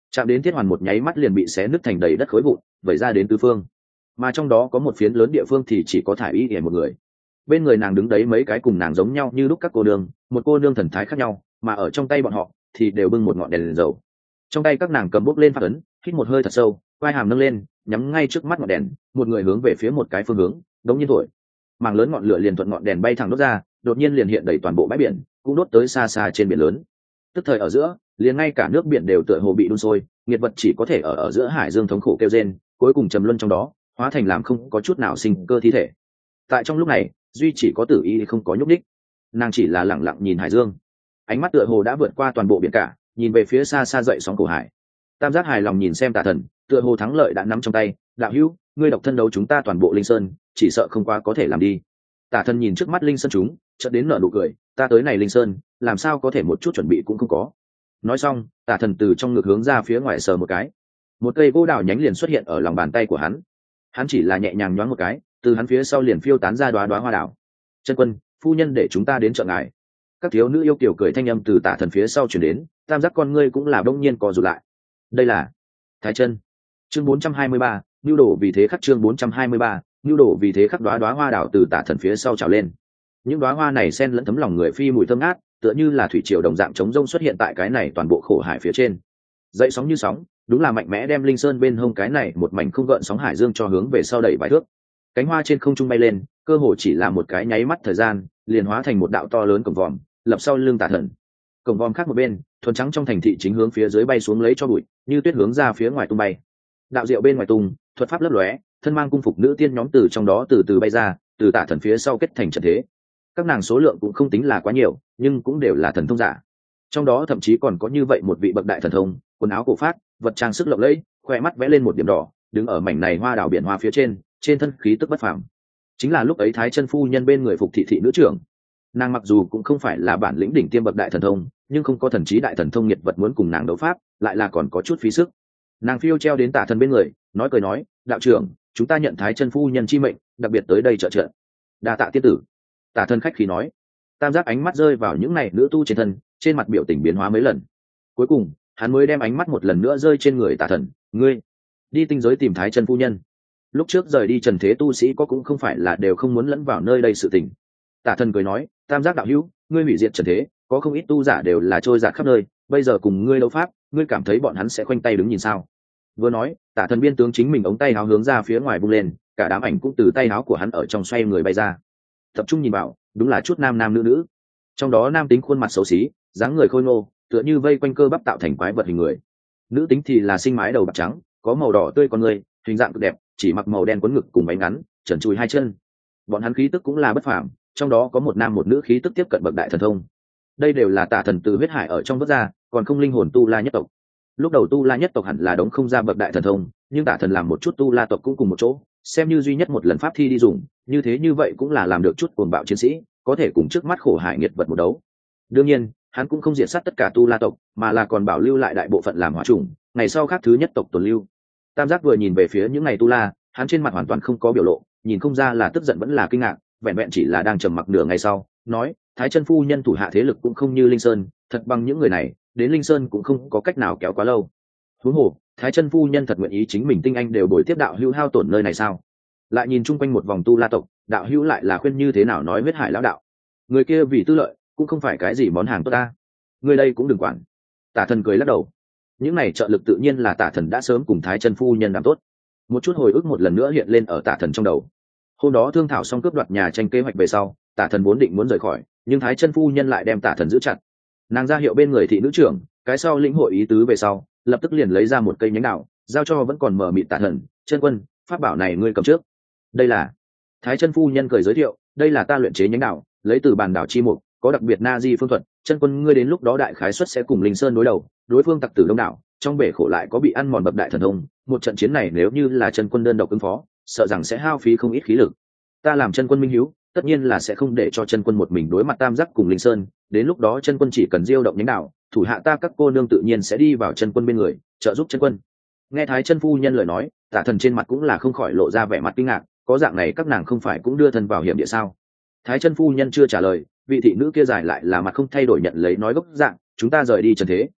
S1: chạm đến thiết hoàn một nháy mắt liền bị xé nứt thành đầy đất khối vụn vẩy ra đến tứ phương, mà trong đó có một phiến lớn địa phương thì chỉ có thải y hiển một người. Bên người nàng đứng đấy mấy cái cùng nàng giống nhau như lúc các cô nương, một cô nương thần thái khác nhau, mà ở trong tay bọn họ thì đều bưng một ngọn đèn, đèn dầu. Trong tay các nàng cầm bốc lên phát ấn, hít một hơi thật sâu, vai hàm nâng lên, nhắm ngay trước mắt ngọn đèn, một người hướng về phía một cái phương hướng, đống nhiên thổi, mảng lớn ngọn lửa liền thuận ngọn đèn bay thẳng đốt ra, đột nhiên liền hiện đầy toàn bộ bãi biển, cũng đốt tới xa xa trên biển lớn. Tức thời ở giữa, liền ngay cả nước biển đều tựa hồ bị đun sôi, nghiệt vật chỉ có thể ở ở giữa hải dương thống khổ kêu rên, cuối cùng trầm luân trong đó, hóa thành làm không có chút nào sinh cơ thi thể. Tại trong lúc này, duy chỉ có Tử Y không có nhúc nhích, nàng chỉ là lẳng lặng nhìn hải dương, ánh mắt tựa hồ đã vượt qua toàn bộ biển cả, nhìn về phía xa xa dậy sóng cổ hải. Tam giác hài lòng nhìn xem Tả Thần, tựa hồ thắng lợi đã nắm trong tay. Đạo hữu, ngươi độc thân đấu chúng ta toàn bộ Linh Sơn, chỉ sợ không quá có thể làm đi. Tả Thần nhìn trước mắt Linh Sơn chúng, chợt đến nở nụ cười, ta tới này Linh Sơn, làm sao có thể một chút chuẩn bị cũng không có. Nói xong, Tả Thần từ trong ngực hướng ra phía ngoài sờ một cái, một cây gỗ đào nhánh liền xuất hiện ở lòng bàn tay của hắn. Hắn chỉ là nhẹ nhàng nhoáng một cái, từ hắn phía sau liền phiêu tán ra đóa đóa hoa đào. Chân quân, phu nhân để chúng ta đến trợ ngài. Các thiếu nữ yêu kiều cười thanh âm từ Tả Thần phía sau truyền đến, tam giác con ngươi cũng là bỗng nhiên co rụt lại. Đây là Thái Chân. Chương bốn trăm hai mươi ba, nhu đồ vì thế khắc chương bốn trăm hai mươi ba, nhu đồ vì thế khắc đóa đóa hoa đào từ Tả Thần phía sau trào lên. Những đóa hoa này xen lẫn thấm lòng người phi mùi thơm ngát, tựa như là thủy triều đồng dạng trống rông xuất hiện tại cái này toàn bộ khổ hải phía trên. Dậy sóng như sóng, đúng là mạnh mẽ đem Linh Sơn bên hông cái này một mảnh không gợn sóng hải dương cho hướng về sau đẩy vài thước. Cánh hoa trên không trung bay lên, cơ hồ chỉ là một cái nháy mắt thời gian, liền hóa thành một đạo to lớn cổng vòm, lập sau lưng Tả Thần. Cổng vòm khác một bên, thuần trắng trong thành thị chính hướng phía dưới bay xuống lấy cho bụi, như tuyết hướng ra phía ngoài tung bay. Đạo diệu bên ngoài tung, thuật pháp lấp lóe, thân mang cung phục nữ tiên nhóm từ trong đó từ từ bay ra, từ Tả Thần phía sau kết thành trận thế. Các nàng số lượng cũng không tính là quá nhiều, nhưng cũng đều là thần thông giả. Trong đó thậm chí còn có như vậy một vị bậc đại thần thông, quần áo cổ phát, vật trang sức lộng lẫy, khoe mắt vẽ lên một điểm đỏ, đứng ở mảnh này hoa đào biển hoa phía trên, trên thân khí tức bất phàm. Chính là lúc ấy Thái Chân phu nhân bên người phục thị thị nữ trưởng. Nàng mặc dù cũng không phải là bản lĩnh đỉnh tiêm bậc đại thần thông, nhưng không có thần trí đại thần thông nhiệt vật muốn cùng nàng đấu pháp, lại là còn có chút phí sức. Nàng phiêu treo đến Tả Thần bên người, nói cười nói, đạo trưởng, chúng ta nhận Thái Chân phu nhân chi mệnh, đặc biệt tới đây trợ trợ. Đa tạ tiên tử. Tả Thần khách khí nói. Tam giác ánh mắt rơi vào những này nữ tu trên thân, trên mặt biểu tình biến hóa mấy lần. Cuối cùng, hắn mới đem ánh mắt một lần nữa rơi trên người Tả Thần, ngươi đi tinh giới tìm Thái Chân phu nhân. Lúc trước rời đi trần thế tu sĩ có cũng không phải là đều không muốn lẫn vào nơi đây sự tình. Tả Thần cười nói, tam giác đạo hữu, ngươi hủy diệt trần thế, có không ít tu giả đều là trôi dạt khắp nơi, bây giờ cùng ngươi đấu pháp, ngươi cảm thấy bọn hắn sẽ khoanh tay đứng nhìn sao? Vừa nói, Tả Thần biên tướng chính mình ống tay áo hướng ra phía ngoài vung lên, cả đám ảnh cũng từ tay áo của hắn ở trong xoay người bay ra. Tập trung nhìn vào, đúng là chút nam nam nữ nữ. Trong đó nam tính khuôn mặt xấu xí, dáng người khôi ngô, tựa như vây quanh cơ bắp tạo thành quái vật hình người. Nữ tính thì là sinh mái đầu bạc trắng, có màu đỏ tươi con người, hình dạng cực đẹp, chỉ mặc màu đen quấn ngực cùng váy ngắn, trần trụi hai chân. Bọn hắn khí tức cũng là bất phàm, trong đó có một nam một nữ khí tức tiếp cận bậc đại thần thông. Đây đều là Tả Thần từ huyết hải ở trong vớt ra, còn không linh hồn tu la nhất tộc. Lúc đầu tu la nhất tộc hẳn là đống không ra bậc đại thần thông, nhưng Tả Thần làm một chút tu la tộc cũng cùng một chỗ, xem như duy nhất một lần pháp thi đi dùng, như thế như vậy cũng là làm được chút cuồng bạo chiến sĩ, có thể cùng trước mắt khổ hải nghiệt vật một đấu. Đương nhiên, hắn cũng không diệt sát tất cả tu la tộc, mà là còn bảo lưu lại đại bộ phận làm hỏa chủng, ngày sau khác thứ nhất tộc tồn lưu. Tam giác vừa nhìn về phía những ngày tu la, hắn trên mặt hoàn toàn không có biểu lộ, nhìn không ra là tức giận vẫn là kinh ngạc, vẹn vẹn chỉ là đang trầm mặc nửa ngày sau, nói, Thái Chân phu nhân thủ hạ thế lực cũng không như Linh Sơn, thật bằng những người này, đến Linh Sơn cũng không có cách nào kéo quá lâu. Huống hồ, Thái Chân phu nhân thật nguyện ý chính mình tinh anh đều bồi tiếp đạo hữu hao tổn nơi này sao? Lại nhìn chung quanh một vòng tu la tộc, đạo hữu lại là khuyên như thế nào nói huyết hải lão đạo. Người kia vì tư lợi, cũng không phải cái gì món hàng tốt ta. Người đây cũng đừng quản. Tả Thần cười lắc đầu. Những này trợ lực tự nhiên là Tả Thần đã sớm cùng Thái Chân phu nhân làm tốt. Một chút hồi ức một lần nữa hiện lên ở Tả Thần trong đầu. Hôm đó thương thảo xong cướp đoạt nhà tranh kế hoạch về sau, Tả Thần vốn định muốn rời khỏi, nhưng Thái Chân phu nhân lại đem Tả Thần giữ chặt. Nàng ra hiệu bên người thị nữ trưởng, cái sau lĩnh hội ý tứ về sau, lập tức liền lấy ra một cây nhánh đạo, giao cho vẫn còn mờ mịt Tả Thần, chân quân, pháp bảo này ngươi cầm trước. Đây là Thái Chân phu nhân cười giới thiệu, đây là ta luyện chế nhánh đạo, lấy từ bàn đảo chi mục, có đặc biệt na di phương thuật, chân quân ngươi đến lúc đó đại khái suất sẽ cùng Linh Sơn đối đầu, đối phương tặc tử đông đảo, trong bể khổ lại có bị ăn mòn bậc đại thần thông, một trận chiến này nếu như là chân quân đơn độc ứng phó, sợ rằng sẽ hao phí không ít khí lực. Ta làm chân quân minh hiếu, tất nhiên là sẽ không để cho chân quân một mình đối mặt tam giác cùng Linh Sơn, đến lúc đó chân quân chỉ cần diêu động nhánh đạo, thủ hạ ta các cô nương tự nhiên sẽ đi vào chân quân bên người, trợ giúp chân quân. Nghe Thái Chân phu nhân lời nói, Tả Thần trên mặt cũng là không khỏi lộ ra vẻ mặt kinh ngạc, có dạng này các nàng không phải cũng đưa thân vào hiểm địa sao? Thái Chân phu nhân chưa trả lời, vị thị nữ kia giải lại là mặt không thay đổi nhận lấy nói gốc dạng, chúng ta rời đi trần thế,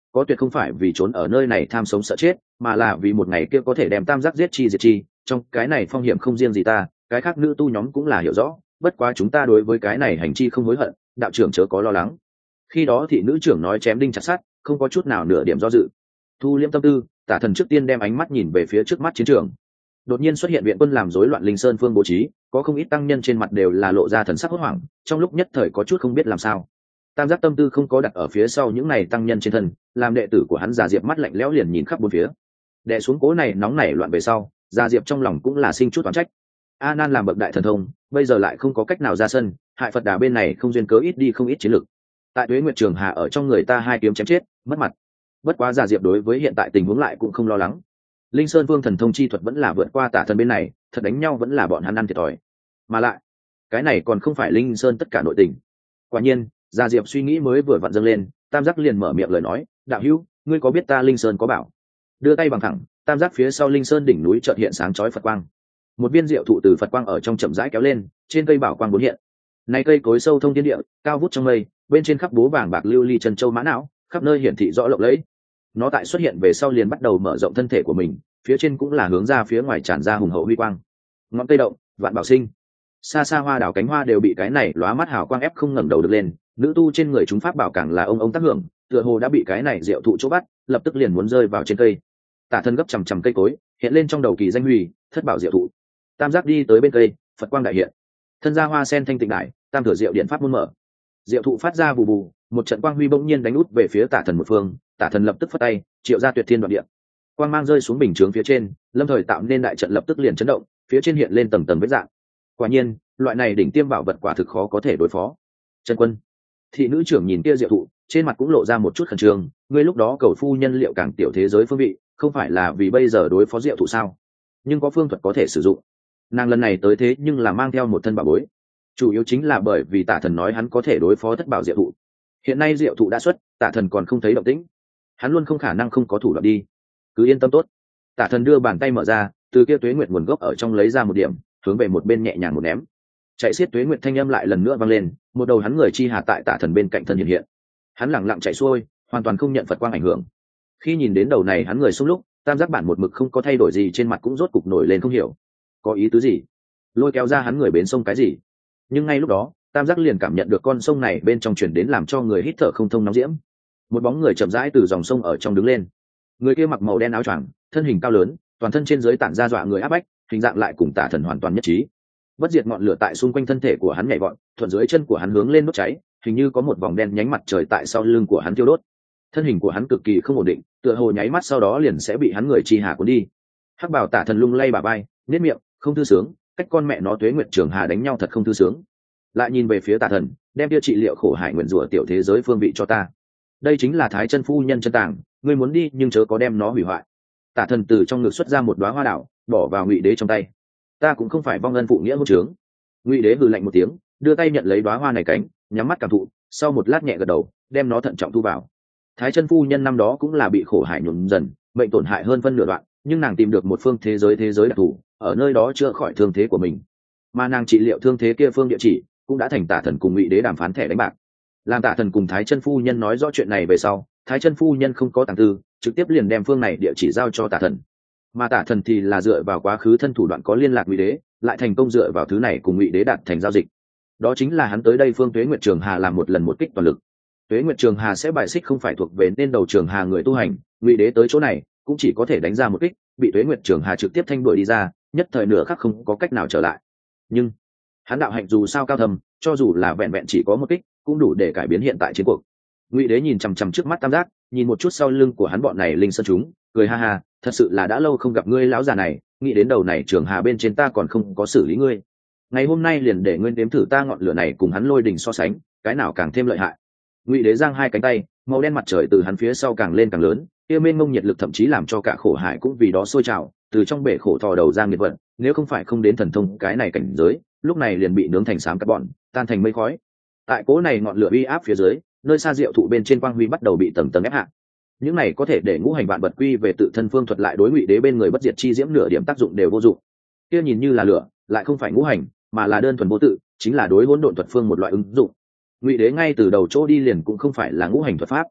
S1: có tuyệt không phải vì trốn ở nơi này tham sống sợ chết, mà là vì một ngày kia có thể đem tam giác giết chi diệt chi. Trong cái này phong hiểm không riêng gì ta, cái khác nữ tu nhóm cũng là hiểu rõ, bất quá chúng ta đối với cái này hành chi không hối hận, đạo trưởng chớ có lo lắng. Khi đó thị nữ trưởng nói chém đinh chặt sắt, không có chút nào nửa điểm do dự. Thu liêm tâm tư, Tả Thần trước tiên đem ánh mắt nhìn về phía trước mắt chiến trường. Đột nhiên xuất hiện viện quân làm rối loạn linh sơn phương bố trí, có không ít tăng nhân trên mặt đều là lộ ra thần sắc hốt hoảng, trong lúc nhất thời có chút không biết làm sao. Tam giác tâm tư không có đặt ở phía sau những này tăng nhân trên thân, làm đệ tử của hắn Già Diệp mắt lạnh lẽo liền nhìn khắp bốn phía. Đệ xuống cố này nóng nảy loạn về sau, Già Diệp trong lòng cũng là sinh chút oán trách. A Nan làm bậc đại thần thông, bây giờ lại không có cách nào ra sân, hại Phật Đà bên này không duyên cớ ít đi không ít chiến lực. Tại Tuế Nguyệt Trường Hà ở trong người ta hai kiếm chém chết, mất mặt. Bất quá Già Diệp đối với hiện tại tình huống lại cũng không lo lắng. Linh Sơn Vương thần thông chi thuật vẫn là vượt qua Tả Thần bên này, thật đánh nhau vẫn là bọn hắn ăn thiệt thòi. Mà lại, cái này còn không phải Linh Sơn tất cả nội tình. Quả nhiên, Già Diệp suy nghĩ mới vừa vặn dâng lên, Tam Giác liền mở miệng lời nói, "Đạo hữu, ngươi có biết ta Linh Sơn có bảo?" Đưa tay bằng thẳng, Tam Giác phía sau Linh Sơn đỉnh núi chợt hiện sáng chói Phật quang. Một viên diệu thụ từ Phật quang ở trong chậm rãi kéo lên, trên cây bảo quang bốn hiện. Này cây cối sâu thông thiên địa, cao vút trong mây, bên trên khắp bố vàng bạc lưu ly chân châu mã não, khắp nơi hiển thị rõ lộng lẫy. Nó tại xuất hiện về sau liền bắt đầu mở rộng thân thể của mình, phía trên cũng là hướng ra phía ngoài tràn ra hùng hậu huy quang. Ngọn cây động, vạn bảo sinh. Xa xa hoa đảo cánh hoa đều bị cái này lóa mắt hào quang ép không ngẩng đầu được lên, nữ tu trên người chúng pháp bảo càng là ông ông tác hưởng, tựa hồ đã bị cái này diệu thụ chỗ bắt, lập tức liền muốn rơi vào trên cây. Tả Thân gấp chằm chằm cây cối, hiện lên trong đầu kỳ danh huy, thất bảo diệu thụ. Tam Giác đi tới bên cây, Phật quang đại hiện. Thân ra hoa sen thanh tịnh đại, tam thừa diệu điện pháp môn mở. Diệu thụ phát ra bù bù, một trận quang huy bỗng nhiên đánh út về phía Tả Thần một phương, Tả Thần lập tức phất tay, triệu ra tuyệt thiên đoạn địa. Quang mang rơi xuống bình chướng phía trên, lâm thời tạo nên đại trận lập tức liền chấn động, phía trên hiện lên tầng tầng vết dạng. Quả nhiên, loại này đỉnh tiêm bảo vật quả thực khó có thể đối phó. Trần Quân, thị nữ trưởng nhìn kia diệu thụ, trên mặt cũng lộ ra một chút khẩn trương, ngươi lúc đó cầu phu nhân liệu càng tiểu thế giới phương vị, không phải là vì bây giờ đối phó diệu thụ sao? Nhưng có phương thuật có thể sử dụng. Nàng lần này tới thế nhưng là mang theo một thân bảo bối, chủ yếu chính là bởi vì Tả Thần nói hắn có thể đối phó thất bảo diệu thụ. Hiện nay diệu thụ đã xuất, Tả Thần còn không thấy động tĩnh, hắn luôn không khả năng không có thủ đoạn đi. Cứ yên tâm tốt. Tả Thần đưa bàn tay mở ra, từ kia tuế nguyệt nguồn gốc ở trong lấy ra một điểm, hướng về một bên nhẹ nhàng một ném. Chạy xiết tuế nguyệt thanh âm lại lần nữa vang lên, một đầu hắn người chi hà tại Tả Thần bên cạnh thân hiện hiện. Hắn lẳng lặng chạy xuôi, hoàn toàn không nhận Phật quang ảnh hưởng. Khi nhìn đến đầu này hắn người xung lúc, Tam Giác bản một mực không có thay đổi gì, trên mặt cũng rốt cục nổi lên không hiểu, có ý tứ gì, lôi kéo ra hắn người bến sông cái gì. Nhưng ngay lúc đó, Tam Giác liền cảm nhận được con sông này bên trong truyền đến làm cho người hít thở không thông nóng diễm. Một bóng người chậm rãi từ dòng sông ở trong đứng lên. Người kia mặc màu đen áo choàng, thân hình cao lớn, toàn thân trên dưới tản ra dọa người áp bách, hình dạng lại cùng Tả Thần hoàn toàn nhất trí. Bất diệt ngọn lửa tại xung quanh thân thể của hắn nhảy vọt, thuận dưới chân của hắn hướng lên đốt cháy, hình như có một vòng đen nhánh mặt trời tại sau lưng của hắn thiêu đốt. Thân hình của hắn cực kỳ không ổn định, tựa hồ nháy mắt sau đó liền sẽ bị hắn người chi hà cuốn đi. Hắc Bảo Tả Thần lung lay bà bay, nét miệng, không thư sướng, cách con mẹ nó Tuế Nguyệt Trường Hà đánh nhau thật không thư sướng. Lại nhìn về phía Tả Thần, đem kia trị liệu khổ hải nguyện rủa tiểu thế giới phương vị cho ta. Đây chính là Thái Chân phu nhân chân tàng, ngươi muốn đi nhưng chớ có đem nó hủy hoại. Tả Thần từ trong ngực xuất ra một đóa hoa đảo, bỏ vào Ngụy Đế trong tay. Ta cũng không phải vong ân phụ nghĩa hôn trướng. Ngụy Đế hừ lạnh một tiếng, đưa tay nhận lấy đóa hoa này cánh, nhắm mắt cảm thụ, sau một lát nhẹ gật đầu, đem nó thận trọng thu vào. Thái Chân phu nhân năm đó cũng là bị khổ hải nhuộm dần, mệnh tổn hại hơn phân nửa đoạn, nhưng nàng tìm được một phương thế giới thế giới đặc thù, ở nơi đó chữa khỏi thương thế của mình. Mà nàng trị liệu thương thế kia phương địa chỉ, cũng đã thành Tả Thần cùng Ngụy Đế đàm phán thẻ đánh bạc. Làm Tả Thần cùng Thái Chân phu nhân nói rõ chuyện này về sau, Thái Chân phu nhân không có tàng tư, trực tiếp liền đem phương này địa chỉ giao cho Tả Thần. Mà Tả Thần thì là dựa vào quá khứ thân thủ đoạn có liên lạc Ngụy Đế, lại thành công dựa vào thứ này cùng Ngụy Đế đạt thành giao dịch. Đó chính là hắn tới đây phương Tuế Nguyệt Trường Hà làm một lần một kích toàn lực. Tuế Nguyệt Trường Hà sẽ bài xích không phải thuộc về nên đầu Trường Hà người tu hành, Ngụy Đế tới chỗ này cũng chỉ có thể đánh ra một kích, bị Tuế Nguyệt Trường Hà trực tiếp thanh đuổi đi ra, nhất thời nửa khắc không có cách nào trở lại. Nhưng hắn đạo hạnh dù sao cao thầm, cho dù là vẹn vẹn chỉ có một kích, cũng đủ để cải biến hiện tại chiến cuộc. Ngụy Đế nhìn chằm chằm trước mắt Tam Giác, nhìn một chút sau lưng của hắn bọn này linh sơn chúng, cười ha ha, thật sự là đã lâu không gặp ngươi lão già này, nghĩ đến đầu này Trường Hà bên trên ta còn không có xử lý ngươi. Ngày hôm nay liền để ngươi nếm thử ta ngọn lửa này cùng hắn lôi đình so sánh, cái nào càng thêm lợi hại. Ngụy Đế giang hai cánh tay, màu đen mặt trời từ hắn phía sau càng lên càng lớn, kia mênh mông nhiệt lực thậm chí làm cho cả khổ hải cũng vì đó sôi trào, từ trong bể khổ thò đầu ra nghiệt vận, nếu không phải không đến thần thông cái này cảnh giới, lúc này liền bị nướng thành xám carbon, tan thành mây khói. Tại cố này ngọn lửa uy áp phía dưới, nơi xa diệu thụ bên trên quang huy bắt đầu bị tầng tầng ép hạ. Những này có thể để ngũ hành vạn vật quy về tự thân phương thuật lại đối Ngụy Đế bên người bất diệt chi diễm nửa điểm tác dụng đều vô dụng. Kia nhìn như là lửa, lại không phải ngũ hành, mà là đơn thuần vô tự, chính là đối hỗn độn thuật phương một loại ứng dụng. Ngụy Đế ngay từ đầu chỗ đi liền cũng không phải là ngũ hành thuật pháp.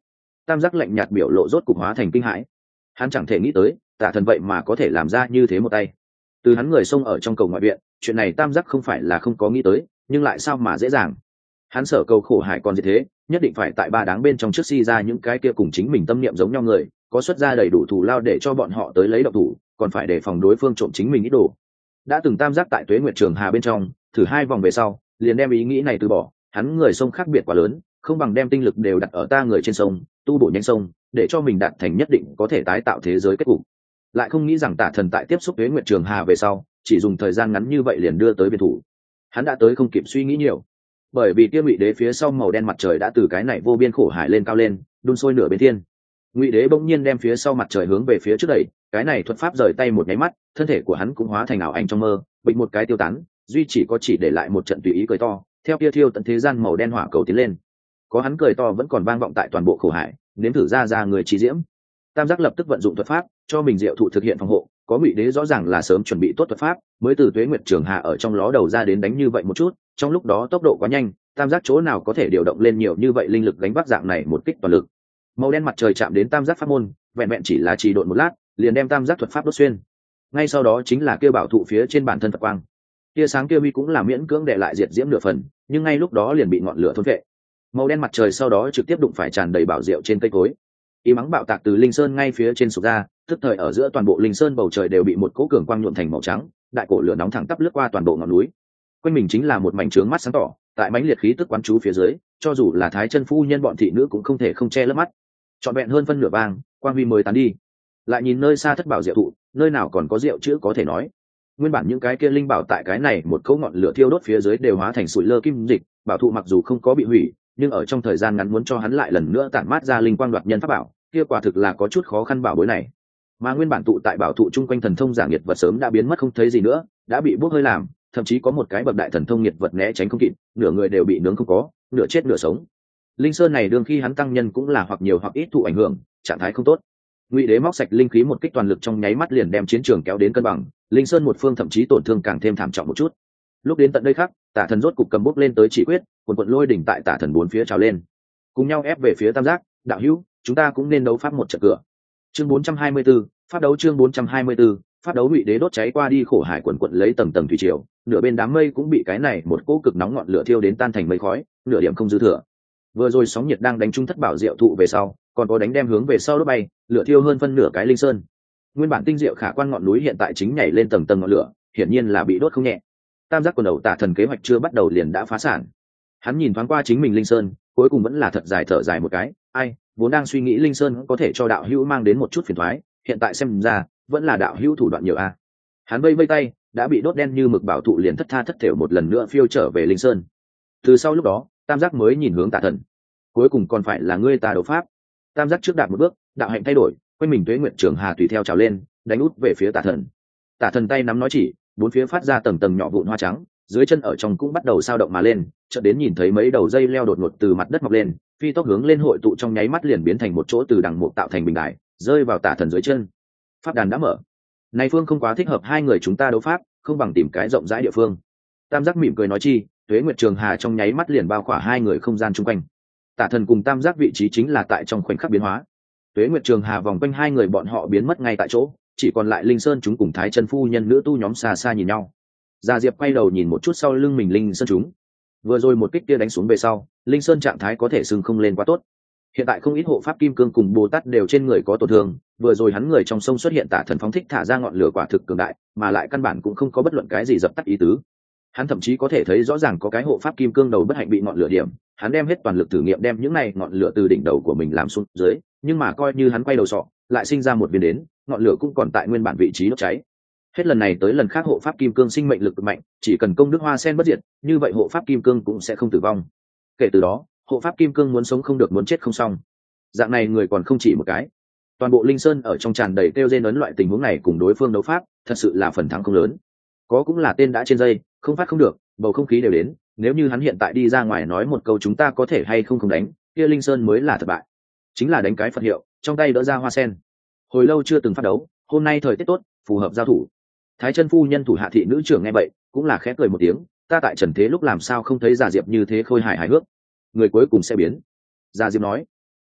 S1: Tam giác lạnh nhạt biểu lộ rốt cục hóa thành kinh hãi. Hắn chẳng thể nghĩ tới Tả Thần vậy mà có thể làm ra như thế một tay. Từ hắn người xông ở trong cầu ngoại viện, chuyện này Tam giác không phải là không có nghĩ tới, nhưng lại sao mà dễ dàng. Hắn sở cầu khổ hải còn gì thế, nhất định phải tại ba đáng bên trong trước si ra những cái kia cùng chính mình tâm niệm giống nhau người, có xuất ra đầy đủ thủ lao để cho bọn họ tới lấy độc thủ, còn phải đề phòng đối phương trộm chính mình ít đồ. Đã từng Tam giác tại Tuế Nguyệt Trường Hà bên trong thử hai vòng về sau, liền đem ý nghĩ này từ bỏ. Hắn người sông khác biệt quá lớn, không bằng đem tinh lực đều đặt ở ta người trên sông, tu bổ nhanh sông, để cho mình đạt thành nhất định có thể tái tạo thế giới kết cục. Lại không nghĩ rằng Tả Thần tại tiếp xúc Tuế Nguyệt Trường Hà về sau, chỉ dùng thời gian ngắn như vậy liền đưa tới biệt thủ. Hắn đã tới không kịp suy nghĩ nhiều, bởi vì kia Ngụy Đế phía sau màu đen mặt trời đã từ cái này vô biên khổ hải lên cao lên, đun sôi nửa bên thiên. Ngụy Đế bỗng nhiên đem phía sau mặt trời hướng về phía trước đẩy, cái này thuật pháp rời tay một nháy mắt, thân thể của hắn cũng hóa thành ảo ảnh trong mơ, bị một cái tiêu tán, duy chỉ có chỉ để lại một trận tùy ý cười to, theo kia thiêu tận thế gian màu đen hỏa cầu tiến lên. Có hắn cười to vẫn còn vang vọng tại toàn bộ khổ hải, nếm thử ra ra người trí diễm. Tam giác lập tức vận dụng thuật pháp, cho mình diệu thụ thực hiện phòng hộ, có Ngụy Đế rõ ràng là sớm chuẩn bị tốt thuật pháp, mới từ Tuế Nguyệt Trường Hà ở trong ló đầu ra đến đánh như vậy một chút, trong lúc đó tốc độ quá nhanh, Tam giác chỗ nào có thể điều động lên nhiều như vậy linh lực gánh vác dạng này một kích toàn lực. Màu đen mặt trời chạm đến Tam giác pháp môn, vẹn vẹn chỉ là trì độn một lát, liền đem Tam giác thuật pháp đốt xuyên. Ngay sau đó chính là kia bảo thụ phía trên bản thân Phật quang. Tia sáng kia huy cũng là miễn cưỡng để lại diệt diễm nửa phần, nhưng ngay lúc đó liền bị ngọn lửa thôn phệ. Màu đen mặt trời sau đó trực tiếp đụng phải tràn đầy bảo diệu trên cây cối. Y mắng bạo tạc từ linh sơn ngay phía trên sụp ra, tức thời ở giữa toàn bộ linh sơn bầu trời đều bị một cỗ cường quang nhuộm thành màu trắng, đại cổ lửa nóng thẳng tắp lướt qua toàn bộ ngọn núi. Quanh mình chính là một mảnh trướng mắt sáng tỏ, tại mãnh liệt khí tức quán chú phía dưới, cho dù là thái chân phu nhân bọn thị nữ cũng không thể không che lấp mắt. Trọn vẹn hơn phân nửa vàng, quang huy mới tán đi. Lại nhìn nơi xa thất bảo diệu thụ, nơi nào còn có rượu chữ có thể nói. Nguyên bản những cái kia linh bảo tại cái này một cỗ ngọn lửa thiêu đốt phía dưới đều hóa thành sủi lơ kim dịch, bảo thụ mặc dù không có bị hủy, nhưng ở trong thời gian ngắn muốn cho hắn lại lần nữa tản mát ra linh quang đoạt nhân pháp bảo, kia quả thực là có chút khó khăn bảo bối này. Mà nguyên bản tụ tại bảo thụ chung quanh thần thông giả nghiệt vật sớm đã biến mất không thấy gì nữa, đã bị bốc hơi làm, thậm chí có một cái bậc đại thần thông nghiệt vật né tránh không kịp, nửa người đều bị nướng không có, nửa chết nửa sống. Linh sơn này đương khi hắn tăng nhân cũng là hoặc nhiều hoặc ít thụ ảnh hưởng, trạng thái không tốt. Ngụy Đế móc sạch linh khí một kích toàn lực trong nháy mắt liền đem chiến trường kéo đến cân bằng, linh sơn một phương thậm chí tổn thương càng thêm thảm trọng một chút. Lúc đến tận đây khác, Tả Thần rốt cục cầm bốc lên tới chỉ quyết, quần quần lôi đỉnh tại Tả Thần bốn phía trào lên, cùng nhau ép về phía Tam giác. Đạo hữu, chúng ta cũng nên đấu pháp một trận cửa. Chương bốn trăm hai mươi 4, pháp đấu chương bốn trăm hai mươi 4, pháp đấu. Ngụy Đế đốt cháy qua đi khổ hải quần quần lấy tầng tầng thủy triều, nửa bên đám mây cũng bị cái này một cỗ cực nóng ngọn lửa thiêu đến tan thành mây khói, nửa điểm không dư thừa. Vừa rồi sóng nhiệt đang đánh trúng thất bảo diệu thụ về sau, còn có đánh đem hướng về sau đốt bay, lửa thiêu hơn phân nửa cái linh sơn. Nguyên bản tinh diệu khả quan ngọn núi hiện tại chính nhảy lên tầng tầng ngọn lửa, hiển nhiên là bị đốt không nhẹ. Tam giác quần đầu Tả Thần kế hoạch chưa bắt đầu liền đã phá sản. Hắn nhìn thoáng qua chính mình linh sơn, cuối cùng vẫn là thật dài thở dài một cái, ai, vốn đang suy nghĩ linh sơn có thể cho đạo hữu mang đến một chút phiền toái, hiện tại xem ra vẫn là đạo hữu thủ đoạn nhiều a. Hắn vây vây tay, đã bị đốt đen như mực bảo thụ liền thất tha thất thểu một lần nữa phiêu trở về linh sơn. Từ sau lúc đó, Tam giác mới nhìn hướng Tả Thần, cuối cùng còn phải là ngươi ta đấu pháp. Tam giác trước đạt một bước, đạo hạnh thay đổi, quanh mình Tuế Nguyệt Trường Hà tùy theo trào lên, đánh út về phía Tả Thần. Tả Thần tay nắm nói chỉ, bốn phía phát ra tầng tầng nhỏ vụn hoa trắng, dưới chân ở trong cũng bắt đầu sao động mà lên, chợt đến nhìn thấy mấy đầu dây leo đột ngột từ mặt đất mọc lên, phi tốc hướng lên hội tụ trong nháy mắt liền biến thành một chỗ từ đằng mục tạo thành bình đài, rơi vào Tả Thần dưới chân. Pháp đàn đã mở. Này phương không quá thích hợp hai người chúng ta đấu pháp, không bằng tìm cái rộng rãi địa phương. Tam giác mỉm cười nói chi, Tuế Nguyệt Trường Hà trong nháy mắt liền bao khỏa hai người không gian chung quanh. Tả Thần cùng Tam giác vị trí chính là tại trong khoảnh khắc biến hóa. Tuế Nguyệt Trường Hà vòng quanh hai người bọn họ biến mất ngay tại chỗ, chỉ còn lại Linh Sơn chúng cùng Thái Chân phu nhân nữ tu nhóm xa xa nhìn nhau. Gia Diệp quay đầu nhìn một chút sau lưng mình Linh Sơn chúng. Vừa rồi một kích kia đánh xuống về sau, Linh Sơn trạng thái có thể sừng không lên quá tốt. Hiện tại không ít hộ pháp kim cương cùng Bồ Tát đều trên người có tổn thương, vừa rồi hắn người trong sông xuất hiện Tả Thần phóng thích thả ra ngọn lửa quả thực cường đại, mà lại căn bản cũng không có bất luận cái gì dập tắt ý tứ. Hắn thậm chí có thể thấy rõ ràng có cái hộ pháp kim cương đầu bất hạnh bị ngọn lửa điểm, hắn đem hết toàn lực thử nghiệm đem những này ngọn lửa từ đỉnh đầu của mình làm xuống dưới, nhưng mà coi như hắn quay đầu sọ, lại sinh ra một viên đến, ngọn lửa cũng còn tại nguyên bản vị trí đốt cháy. Hết lần này tới lần khác hộ pháp kim cương sinh mệnh lực cực mạnh, chỉ cần công đức hoa sen bất diệt, như vậy hộ pháp kim cương cũng sẽ không tử vong. Kể từ đó, hộ pháp kim cương muốn sống không được muốn chết không xong. Dạng này người còn không chỉ một cái. Toàn bộ Linh Sơn ở trong tràn đầy kêu rên ấn loại tình huống này cùng đối phương đấu pháp, thật sự là phần thắng không lớn. Có cũng là tên đã trên dây, không phát không được, bầu không khí đều đến, nếu như hắn hiện tại đi ra ngoài nói một câu chúng ta có thể hay không không đánh, kia Linh Sơn mới là thất bại. Chính là đánh cái Phật hiệu, trong tay đỡ ra hoa sen. Hồi lâu chưa từng phát đấu, hôm nay thời tiết tốt, phù hợp giao thủ. Thái Chân phu nhân thủ hạ thị nữ trưởng nghe vậy, cũng là khẽ cười một tiếng, ta tại trần thế lúc làm sao không thấy Già Diệp như thế khôi hài hài hước. Người cuối cùng sẽ biến. Già Diệp nói,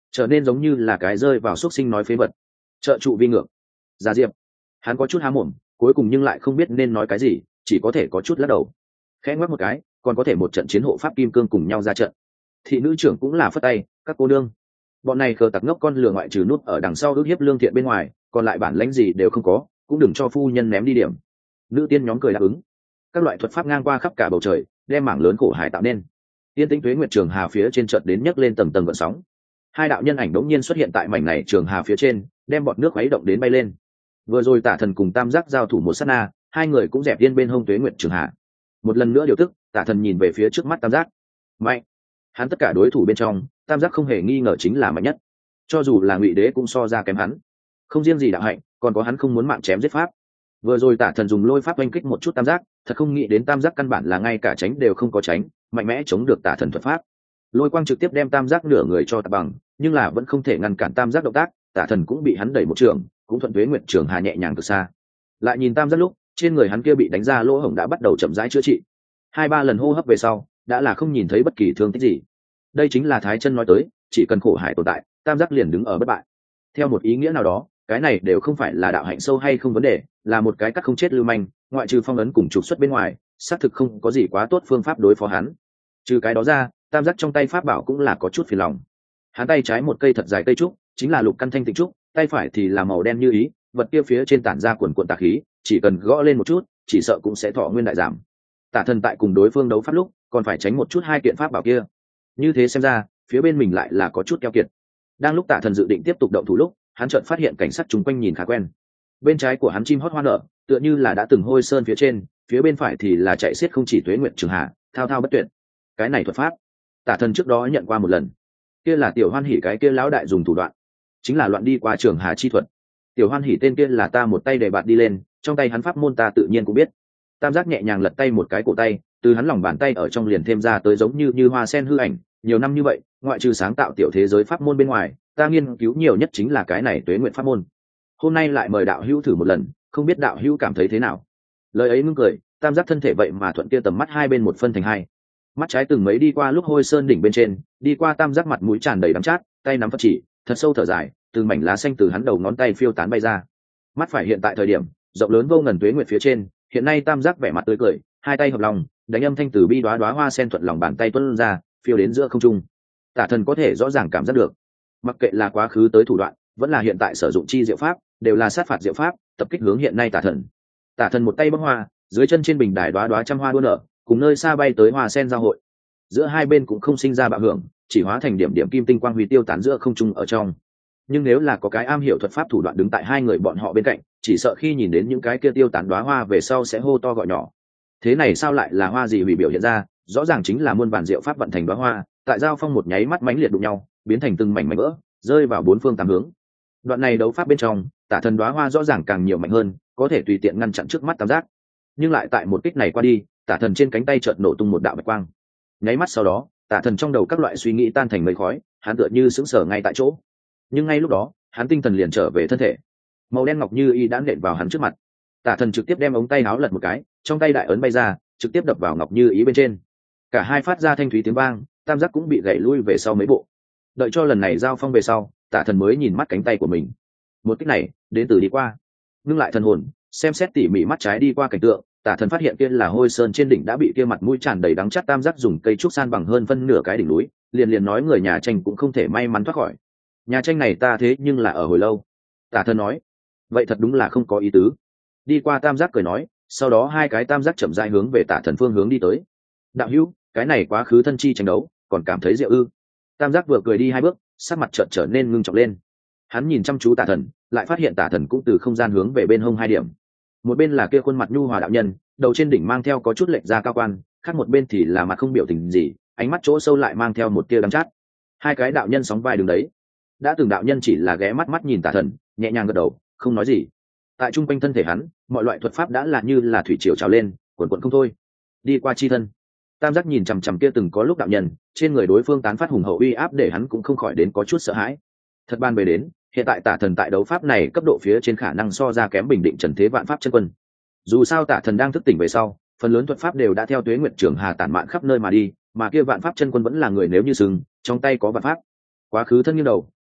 S1: trở nên giống như là cái rơi vào xúc sinh nói phế vật. Trợ trụ vi ngược. Gia Diệp. Hắn có chút há mồm, cuối cùng nhưng lại không biết nên nói cái gì, chỉ có thể có chút lắc đầu. Khẽ ngoắc một cái, còn có thể một trận chiến hộ pháp kim cương cùng nhau ra trận. Thị nữ trưởng cũng là phất tay, các cô nương. Bọn này khờ tặc ngốc con lừa ngoại trừ nút ở đằng sau ước hiếp lương thiện bên ngoài, còn lại bản lãnh gì đều không có, cũng đừng cho phu nhân ném đi điểm. Nữ tiên nhóm cười đáp ứng. Các loại thuật pháp ngang qua khắp cả bầu trời, đem mảng lớn khổ hải tạo nên. Tiên tĩnh tuế nguyệt trường hà phía trên chợt đến nhấc lên tầng tầng gợn sóng. Hai đạo nhân ảnh đống nhiên xuất hiện tại mảnh này trường hà phía trên, đem bọt nước khuấy động đến bay lên. Vừa rồi Tả Thần cùng Tam Giác giao thủ một sát na, hai người cũng dẹp yên bên hông tuế nguyệt trường hà. Một lần nữa điều tức, Tả Thần nhìn về phía trước mắt Tam Giác. Mạnh. Hắn tất cả đối thủ bên trong, Tam Giác không hề nghi ngờ chính là mạnh nhất. Cho dù là Ngụy Đế cũng so ra kém hắn. Không riêng gì đạo hạnh, còn có hắn không muốn mạng chém giết pháp. Vừa rồi Tả Thần dùng lôi pháp oanh kích một chút Tam Giác, thật không nghĩ đến Tam Giác căn bản là ngay cả tránh đều không có tránh, mạnh mẽ chống được Tả Thần thuật pháp. Lôi quang trực tiếp đem Tam Giác nửa người cho tạt bằng, nhưng là vẫn không thể ngăn cản Tam Giác động tác, Tả Thần cũng bị hắn đẩy một trường, cũng thuận tuế nguyệt trường hà nhẹ nhàng từ xa. Lại nhìn Tam Giác lúc, trên người hắn kia bị đánh ra lỗ hổng đã bắt đầu chậm rãi chữa trị. Hai ba lần hô hấp về sau, đã là không nhìn thấy bất kỳ thương tích gì. Đây chính là Thái Chân nói tới, chỉ cần khổ hải tồn tại, Tam Giác liền đứng ở bất bại. Theo một ý nghĩa nào đó, cái này đều không phải là đạo hạnh sâu hay không vấn đề, là một cái cắt không chết lưu manh, ngoại trừ phong ấn cùng trục xuất bên ngoài, xác thực không có gì quá tốt phương pháp đối phó hắn. Trừ cái đó ra, Tam Giác trong tay pháp bảo cũng là có chút phiền lòng. Hắn tay trái một cây thật dài cây trúc, chính là lục căn thanh tịnh trúc, tay phải thì là màu đen như ý, vật kia phía trên tản ra quần quần tà khí, chỉ cần gõ lên một chút, chỉ sợ cũng sẽ thọ nguyên đại giảm. Tả Thần tại cùng đối phương đấu pháp lúc, còn phải tránh một chút hai kiện pháp bảo kia. Như thế xem ra, phía bên mình lại là có chút keo kiệt. Đang lúc Tả Thần dự định tiếp tục động thủ lúc, hắn chợt phát hiện cảnh sát chung quanh nhìn khá quen. Bên trái của hắn chim hót hoa nở, tựa như là đã từng hôi sơn phía trên, phía bên phải thì là chạy xiết không chỉ tuế nguyệt trường hạ, thao thao bất tuyệt. Cái này thuật pháp, Tả Thần trước đó nhận qua một lần. Kia là Tiểu Hoan Hỉ cái kia lão đại dùng thủ đoạn, chính là loạn đi qua trường hà chi thuật. Tiểu Hoan Hỉ tên kia là ta một tay để bạt đi lên, trong tay hắn pháp môn ta tự nhiên cũng biết. Tam Giác nhẹ nhàng lật tay một cái cổ tay, từ hắn lòng bàn tay ở trong liền thêm ra tới giống như như hoa sen hư ảnh. Nhiều năm như vậy, ngoại trừ sáng tạo tiểu thế giới pháp môn bên ngoài, ta nghiên cứu nhiều nhất chính là cái này tuế nguyện pháp môn. Hôm nay lại mời đạo hữu thử một lần, không biết đạo hữu cảm thấy thế nào. Lời ấy ngưng cười, Tam Giác thân thể vậy mà thuận kia tầm mắt hai bên một phân thành hai. Mắt trái từng mấy đi qua lúc hôi sơn đỉnh bên trên, đi qua Tam Giác mặt mũi tràn đầy đắng chát, tay nắm Phật chỉ, thật sâu thở dài, từ mảnh lá xanh từ hắn đầu ngón tay phiêu tán bay ra. Mắt phải hiện tại thời điểm rộng lớn vô ngần tuế nguyệt phía trên, hiện nay Tam Giác vẻ mặt tươi cười, hai tay hợp lòng, đánh âm thanh từ bi đóa đóa hoa sen thuận lòng bàn tay tuôn ra, phiêu đến giữa không trung. Tả Thần có thể rõ ràng cảm giác được, mặc kệ là quá khứ tới thủ đoạn, vẫn là hiện tại sử dụng chi diệu pháp, đều là sát phạt diệu pháp, tập kích hướng hiện nay Tả Thần. Tả Thần một tay bấm hoa, dưới chân trên bình đài đóa đóa trăm hoa đua nở, cùng nơi xa bay tới hoa sen giao hội. Giữa hai bên cũng không sinh ra bạo hưởng, chỉ hóa thành điểm điểm kim tinh quang huy tiêu tán giữa không trung ở trong. Nhưng nếu là có cái am hiểu thuật pháp thủ đoạn đứng tại hai người bọn họ bên cạnh, chỉ sợ khi nhìn đến những cái kia tiêu tán đóa hoa về sau sẽ hô to gọi nhỏ. Thế này sao lại là hoa gì hủy biểu hiện ra, rõ ràng chính là muôn vàn diệu pháp vận thành đóa hoa, tại giao phong một nháy mắt mãnh liệt đụng nhau, biến thành từng mảnh mảnh vỡ, rơi vào bốn phương tám hướng. Đoạn này đấu pháp bên trong, Tả Thần đóa hoa rõ ràng càng nhiều mạnh hơn, có thể tùy tiện ngăn chặn trước mắt Tam Giác. Nhưng lại tại một kích này qua đi, Tả Thần trên cánh tay chợt nổ tung một đạo bạch quang. Nháy mắt sau đó, Tả Thần trong đầu các loại suy nghĩ tan thành mây khói, hắn tựa như sững sờ ngay tại chỗ. Nhưng ngay lúc đó, hắn tinh thần liền trở về thân thể. Màu đen ngọc như y đã nện vào hắn trước mặt. Tả Thần trực tiếp đem ống tay áo lật một cái, trong tay đại ấn bay ra, trực tiếp đập vào ngọc như ý bên trên. Cả hai phát ra thanh thúy tiếng vang, Tam Giác cũng bị gãy lui về sau mấy bộ. Đợi cho lần này giao phong về sau, Tả Thần mới nhìn mắt cánh tay của mình. Một kích này, đến từ đi qua. Ngưng lại thần hồn, xem xét tỉ mỉ mắt trái đi qua cảnh tượng, Tả Thần phát hiện kia là hôi sơn trên đỉnh đã bị kia mặt mũi tràn đầy đắng chát Tam Giác dùng cây trúc san bằng hơn phân nửa cái đỉnh núi, liền liền nói người nhà tranh cũng không thể may mắn thoát khỏi. Nhà tranh này ta thế nhưng là ở hồi lâu. Tả Thần nói, vậy thật đúng là không có ý tứ. Đi qua Tam Giác cười nói, sau đó hai cái Tam Giác chậm rãi hướng về Tả Thần phương hướng đi tới. Đạo hữu, cái này quá khứ thân chi tranh đấu, còn cảm thấy diệu ư? Tam Giác vừa cười đi hai bước, sắc mặt chợt trở nên ngưng trọng lên. Hắn nhìn chăm chú Tả Thần, lại phát hiện Tả Thần cũng từ không gian hướng về bên hông hai điểm. Một bên là kia khuôn mặt nhu hòa đạo nhân, đầu trên đỉnh mang theo có chút lệch ra cao quan, khác một bên thì là mặt không biểu tình gì, ánh mắt chỗ sâu lại mang theo một tia đắng chát. Hai cái đạo nhân sóng vai đứng đấy. Đã từng đạo nhân chỉ là ghé mắt mắt nhìn Tả Thần, nhẹ nhàng gật đầu, không nói gì. Tại trung quanh thân thể hắn, mọi loại thuật pháp đã là như là thủy triều trào lên, cuồn cuộn không thôi. Đi qua chi thân, Tam Giác nhìn chằm chằm kia từng có lúc đạo nhân, trên người đối phương tán phát hùng hậu uy áp để hắn cũng không khỏi đến có chút sợ hãi. Thật ban về đến, hiện tại Tả Thần tại đấu pháp này cấp độ phía trên khả năng so ra kém bình định trần thế vạn pháp chân quân. Dù sao Tả Thần đang thức tỉnh về sau, phần lớn thuật pháp đều đã theo tuế nguyệt trường hà tản mạn khắp nơi mà đi, mà kia vạn pháp chân quân vẫn là người nếu như sừng, trong tay có vạn pháp. Quá khứ thân nghiêng đầu,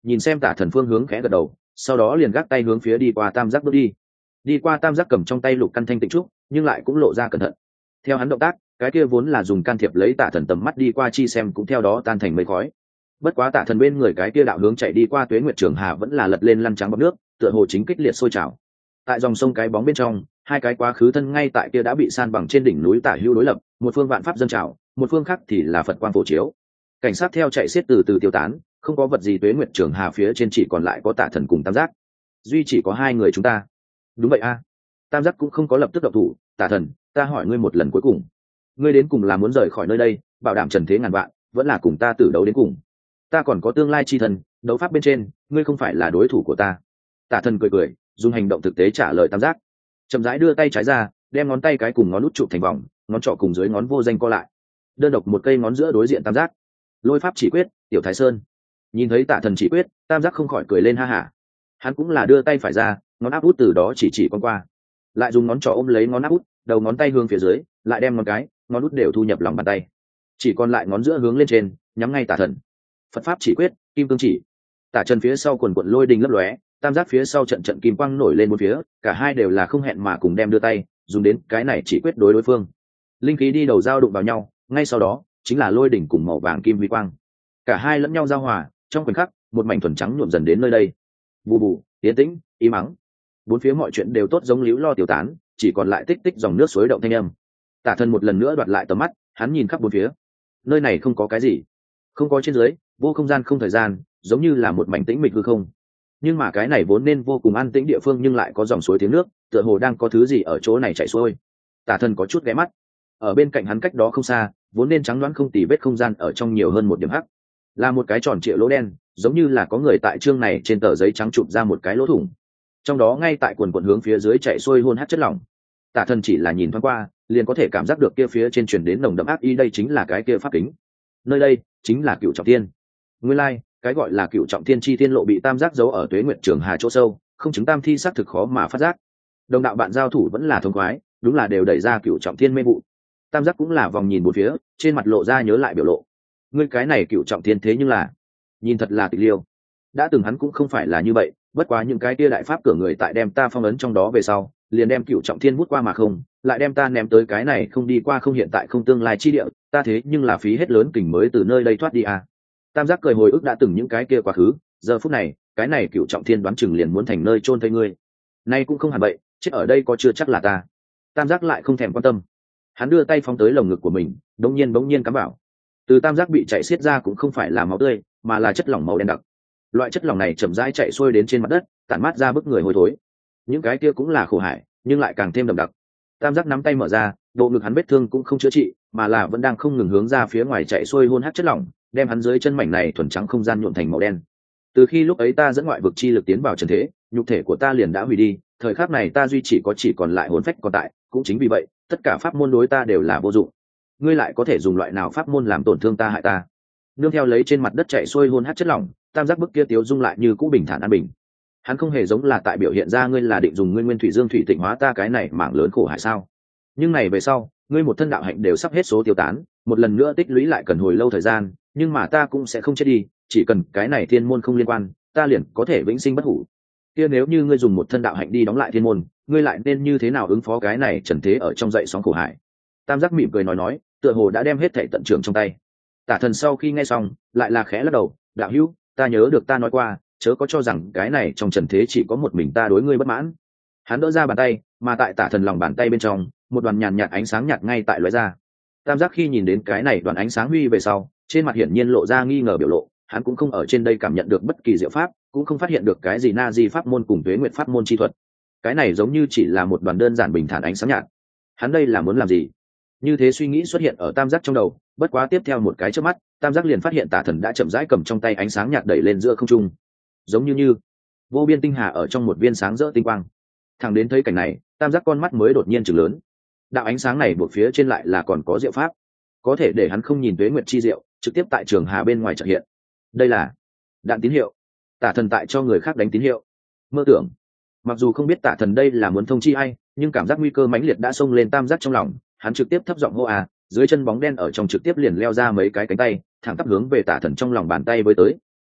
S1: nhìn xem tả thần phương hướng khẽ gật đầu, sau đó liền gác tay hướng phía đi qua tam giác bước đi. Đi qua tam giác cầm trong tay lục căn thanh tịnh trúc, nhưng lại cũng lộ ra cẩn thận. Theo hắn động tác, cái kia vốn là dùng can thiệp lấy tả thần tầm mắt đi qua chi xem cũng theo đó tan thành mây khói. Bất quá tả thần bên người cái kia đạo hướng chạy đi qua Tuế Nguyệt Trường Hà vẫn là lật lên lăn trắng bọt nước, tựa hồ chính kích liệt sôi trào. Tại dòng sông cái bóng bên trong, hai cái quá khứ thân ngay tại kia đã bị san bằng trên đỉnh núi tả hữu đối lập, một phương vạn pháp dâng trào, một phương khác thì là Phật quang phổ chiếu. Cảnh sát theo chạy xiết từ từ tiêu tán, không có vật gì. Tuế Nguyệt Trường Hà phía trên chỉ còn lại có tả thần cùng tam giác, duy chỉ có hai người chúng ta. Đúng vậy a. Tam giác cũng không có lập tức động thủ. Tả thần, ta hỏi ngươi một lần cuối cùng, ngươi đến cùng là muốn rời khỏi nơi đây, bảo đảm trần thế ngàn vạn, vẫn là cùng ta tử đấu đến cùng? Ta còn có tương lai chi thần, đấu pháp bên trên, ngươi không phải là đối thủ của ta. Tả thần cười cười, dùng hành động thực tế trả lời tam giác. Chậm rãi đưa tay trái ra, đem ngón tay cái cùng ngón út chụp thành vòng, ngón trỏ cùng dưới ngón vô danh co lại, đơn độc một cây ngón giữa đối diện tam giác. Lôi pháp chỉ quyết, tiểu Thái Sơn. Nhìn thấy Tả thần chỉ quyết, tam giác không khỏi cười lên ha hả. Hắn cũng là đưa tay phải ra, ngón áp út từ đó chỉ chỉ con qua, lại dùng ngón trỏ ôm lấy ngón áp út, đầu ngón tay hướng phía dưới, lại đem ngón cái, ngón út đều thu nhập lòng bàn tay, chỉ còn lại ngón giữa hướng lên trên, nhắm ngay Tả thần. Phật pháp chỉ quyết, kim cương chỉ. Tả trần phía sau quần quận lôi đình lấp lóe, tam giác phía sau trận trận kim quang nổi lên một phía, cả hai đều là không hẹn mà cùng đem đưa tay dùng đến cái này chỉ quyết đối đối phương. Linh khí đi đầu giao đụng vào nhau, ngay sau đó chính là lôi đỉnh cùng màu vàng kim huy quang, cả hai lẫn nhau giao hòa, trong khoảnh khắc một mảnh thuần trắng nhuộm dần đến nơi đây. Bù bù, tiến tĩnh, ý mắng, bốn phía mọi chuyện đều tốt giống liễu lo tiêu tán, chỉ còn lại tích tích dòng nước suối động thanh âm. Tả thần một lần nữa đoạt lại tầm mắt, hắn nhìn khắp bốn phía, nơi này không có cái gì, không có trên dưới, vô không gian không thời gian, giống như là một mảnh tĩnh mịch hư không. Nhưng mà cái này vốn nên vô cùng an tĩnh địa phương nhưng lại có dòng suối tiếng nước, tựa hồ đang có thứ gì ở chỗ này chảy xuôi. Tả thần có chút ghé mắt, ở bên cạnh hắn cách đó không xa, vốn nên trắng loãng không tì vết không gian ở trong nhiều hơn một điểm hắc, là một cái tròn trịa lỗ đen, giống như là có người tại chương này trên tờ giấy trắng chụp ra một cái lỗ thủng, trong đó ngay tại quần quần hướng phía dưới chạy xuôi hôn hát chất lỏng. Tả thần chỉ là nhìn thoáng qua, liền có thể cảm giác được kia phía trên truyền đến nồng đậm ác ý, đây chính là cái kia pháp kính, nơi đây chính là Cựu Trọng Thiên. Nguyên lai, like, cái gọi là Cựu Trọng Thiên chi thiên lộ bị tam giác giấu ở Tuế Nguyệt Trường Hà chỗ sâu, không chứng tam thi xác thực khó mà phát giác. Đồng đạo bạn giao thủ vẫn là thông khoái, đúng là đều đẩy ra Cựu Trọng Thiên mê vụ. Tam giác cũng là vòng nhìn một phía, trên mặt lộ ra nhớ lại biểu lộ. Ngươi cái này Cựu Trọng Thiên thế nhưng là, nhìn thật là tịch liêu. Đã từng hắn cũng không phải là như vậy, bất quá những cái kia đại pháp cửa người tại đem ta phong ấn trong đó về sau, liền đem Cựu Trọng Thiên hút qua mà không, lại đem ta ném tới cái này không đi qua không hiện tại không tương lai chi địa, ta thế nhưng là phí hết lớn kình mới từ nơi đây thoát đi à. Tam giác cười hồi ức đã từng những cái kia quá khứ, giờ phút này, cái này Cựu Trọng Thiên đoán chừng liền muốn thành nơi chôn thây ngươi. Nay cũng không hẳn vậy, chết ở đây có chưa chắc là ta. Tam giác lại không thèm quan tâm. Hắn đưa tay phóng tới lồng ngực của mình, đống nhiên bỗng nhiên cắm vào. Từ tam giác bị chạy xiết ra cũng không phải là máu tươi, mà là chất lỏng màu đen đặc. Loại chất lỏng này chậm rãi chạy xuôi đến trên mặt đất, tản mát ra bức người hôi thối. Những cái kia cũng là khổ hải, nhưng lại càng thêm đậm đặc. Tam giác nắm tay mở ra, bộ ngực hắn vết thương cũng không chữa trị, mà là vẫn đang không ngừng hướng ra phía ngoài chạy xuôi hôn hắt chất lỏng, đem hắn dưới chân mảnh này thuần trắng không gian nhuộm thành màu đen. Từ khi lúc ấy ta dẫn ngoại vực chi lực tiến vào trần thế, nhục thể của ta liền đã hủy đi, thời khắc này ta duy chỉ có chỉ còn lại hồn phách còn tại, cũng chính vì vậy, tất cả pháp môn đối ta đều là vô dụng. Ngươi lại có thể dùng loại nào pháp môn làm tổn thương ta hại ta? Nương theo lấy trên mặt đất chạy xuôi hôn hắt chất lỏng, tam giác bức kia tiếu dung lại như cũ bình thản an bình. Hắn không hề giống là tại biểu hiện ra ngươi là định dùng ngươi nguyên thủy dương thủy tịnh hóa ta cái này mảng lớn khổ hại sao? Nhưng này về sau, ngươi một thân đạo hạnh đều sắp hết số tiêu tán, một lần nữa tích lũy lại cần hồi lâu thời gian, nhưng mà ta cũng sẽ không chết đi, chỉ cần cái này thiên môn không liên quan, ta liền có thể vĩnh sinh bất hủ. Kia nếu như ngươi dùng một thân đạo hạnh đi đóng lại thiên môn, ngươi lại nên như thế nào ứng phó cái này trần thế ở trong dậy sóng khổ hải? Tam giác mỉm cười nói nói, tựa hồ đã đem hết thảy tận trường trong tay. Tả thần sau khi nghe xong, lại là khẽ lắc đầu, đạo hữu, ta nhớ được ta nói qua, chớ có cho rằng cái này trong trần thế chỉ có một mình ta đối ngươi bất mãn. Hắn đỡ ra bàn tay, mà tại Tả thần lòng bàn tay bên trong, một đoàn nhàn nhạt ánh sáng nhạt ngay tại lóe ra. Tam giác khi nhìn đến cái này đoàn ánh sáng huy về sau, trên mặt hiển nhiên lộ ra nghi ngờ biểu lộ, hắn cũng không ở trên đây cảm nhận được bất kỳ diệu pháp, cũng không phát hiện được cái gì na di pháp môn cùng Tuế Nguyệt pháp môn chi thuật. Cái này giống như chỉ là một đoàn đơn giản bình thản ánh sáng nhạt. Hắn đây là muốn làm gì? Như thế suy nghĩ xuất hiện ở tam giác trong đầu, bất quá tiếp theo một cái chớp mắt, tam giác liền phát hiện Tả thần đã chậm rãi cầm trong tay ánh sáng nhạt đẩy lên giữa không trung, giống như như vô biên tinh hà ở trong một viên sáng rỡ tinh quang. Thẳng đến thấy cảnh này, tam giác con mắt mới đột nhiên chừng lớn. Đạo ánh sáng này buộc phía trên lại là còn có diệu pháp, có thể để hắn không nhìn Tuế Nguyệt chi diệu, trực tiếp tại trường hà bên ngoài chợt hiện. Đây là đạn tín hiệu. Tả thần tại cho người khác đánh tín hiệu. Mơ tưởng. Mặc dù không biết Tả thần đây là muốn thông chi ai, nhưng cảm giác nguy cơ mãnh liệt đã xông lên tam giác trong lòng, hắn trực tiếp thấp giọng hô à, dưới chân bóng đen ở trong trực tiếp liền leo ra mấy cái cánh tay, thẳng tắp hướng về Tả thần trong lòng bàn tay với tới,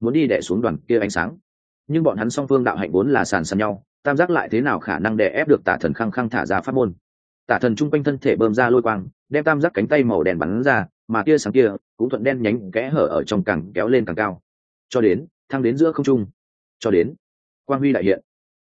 S1: muốn đi đè xuống đoàn kia ánh sáng. Nhưng bọn hắn song phương đạo hạnh vốn là sàn sàn nhau, tam giác lại thế nào khả năng đè ép được tả thần khăng khăng thả ra pháp môn. Tả thần trung quanh thân thể bơm ra lôi quang, đem tam giác cánh tay màu đen bắn ra, mà tia sáng kia cũng thuận đen nhánh kẽ hở ở trong càng kéo lên càng cao, cho đến thăng đến giữa không trung, cho đến quang huy đại hiện.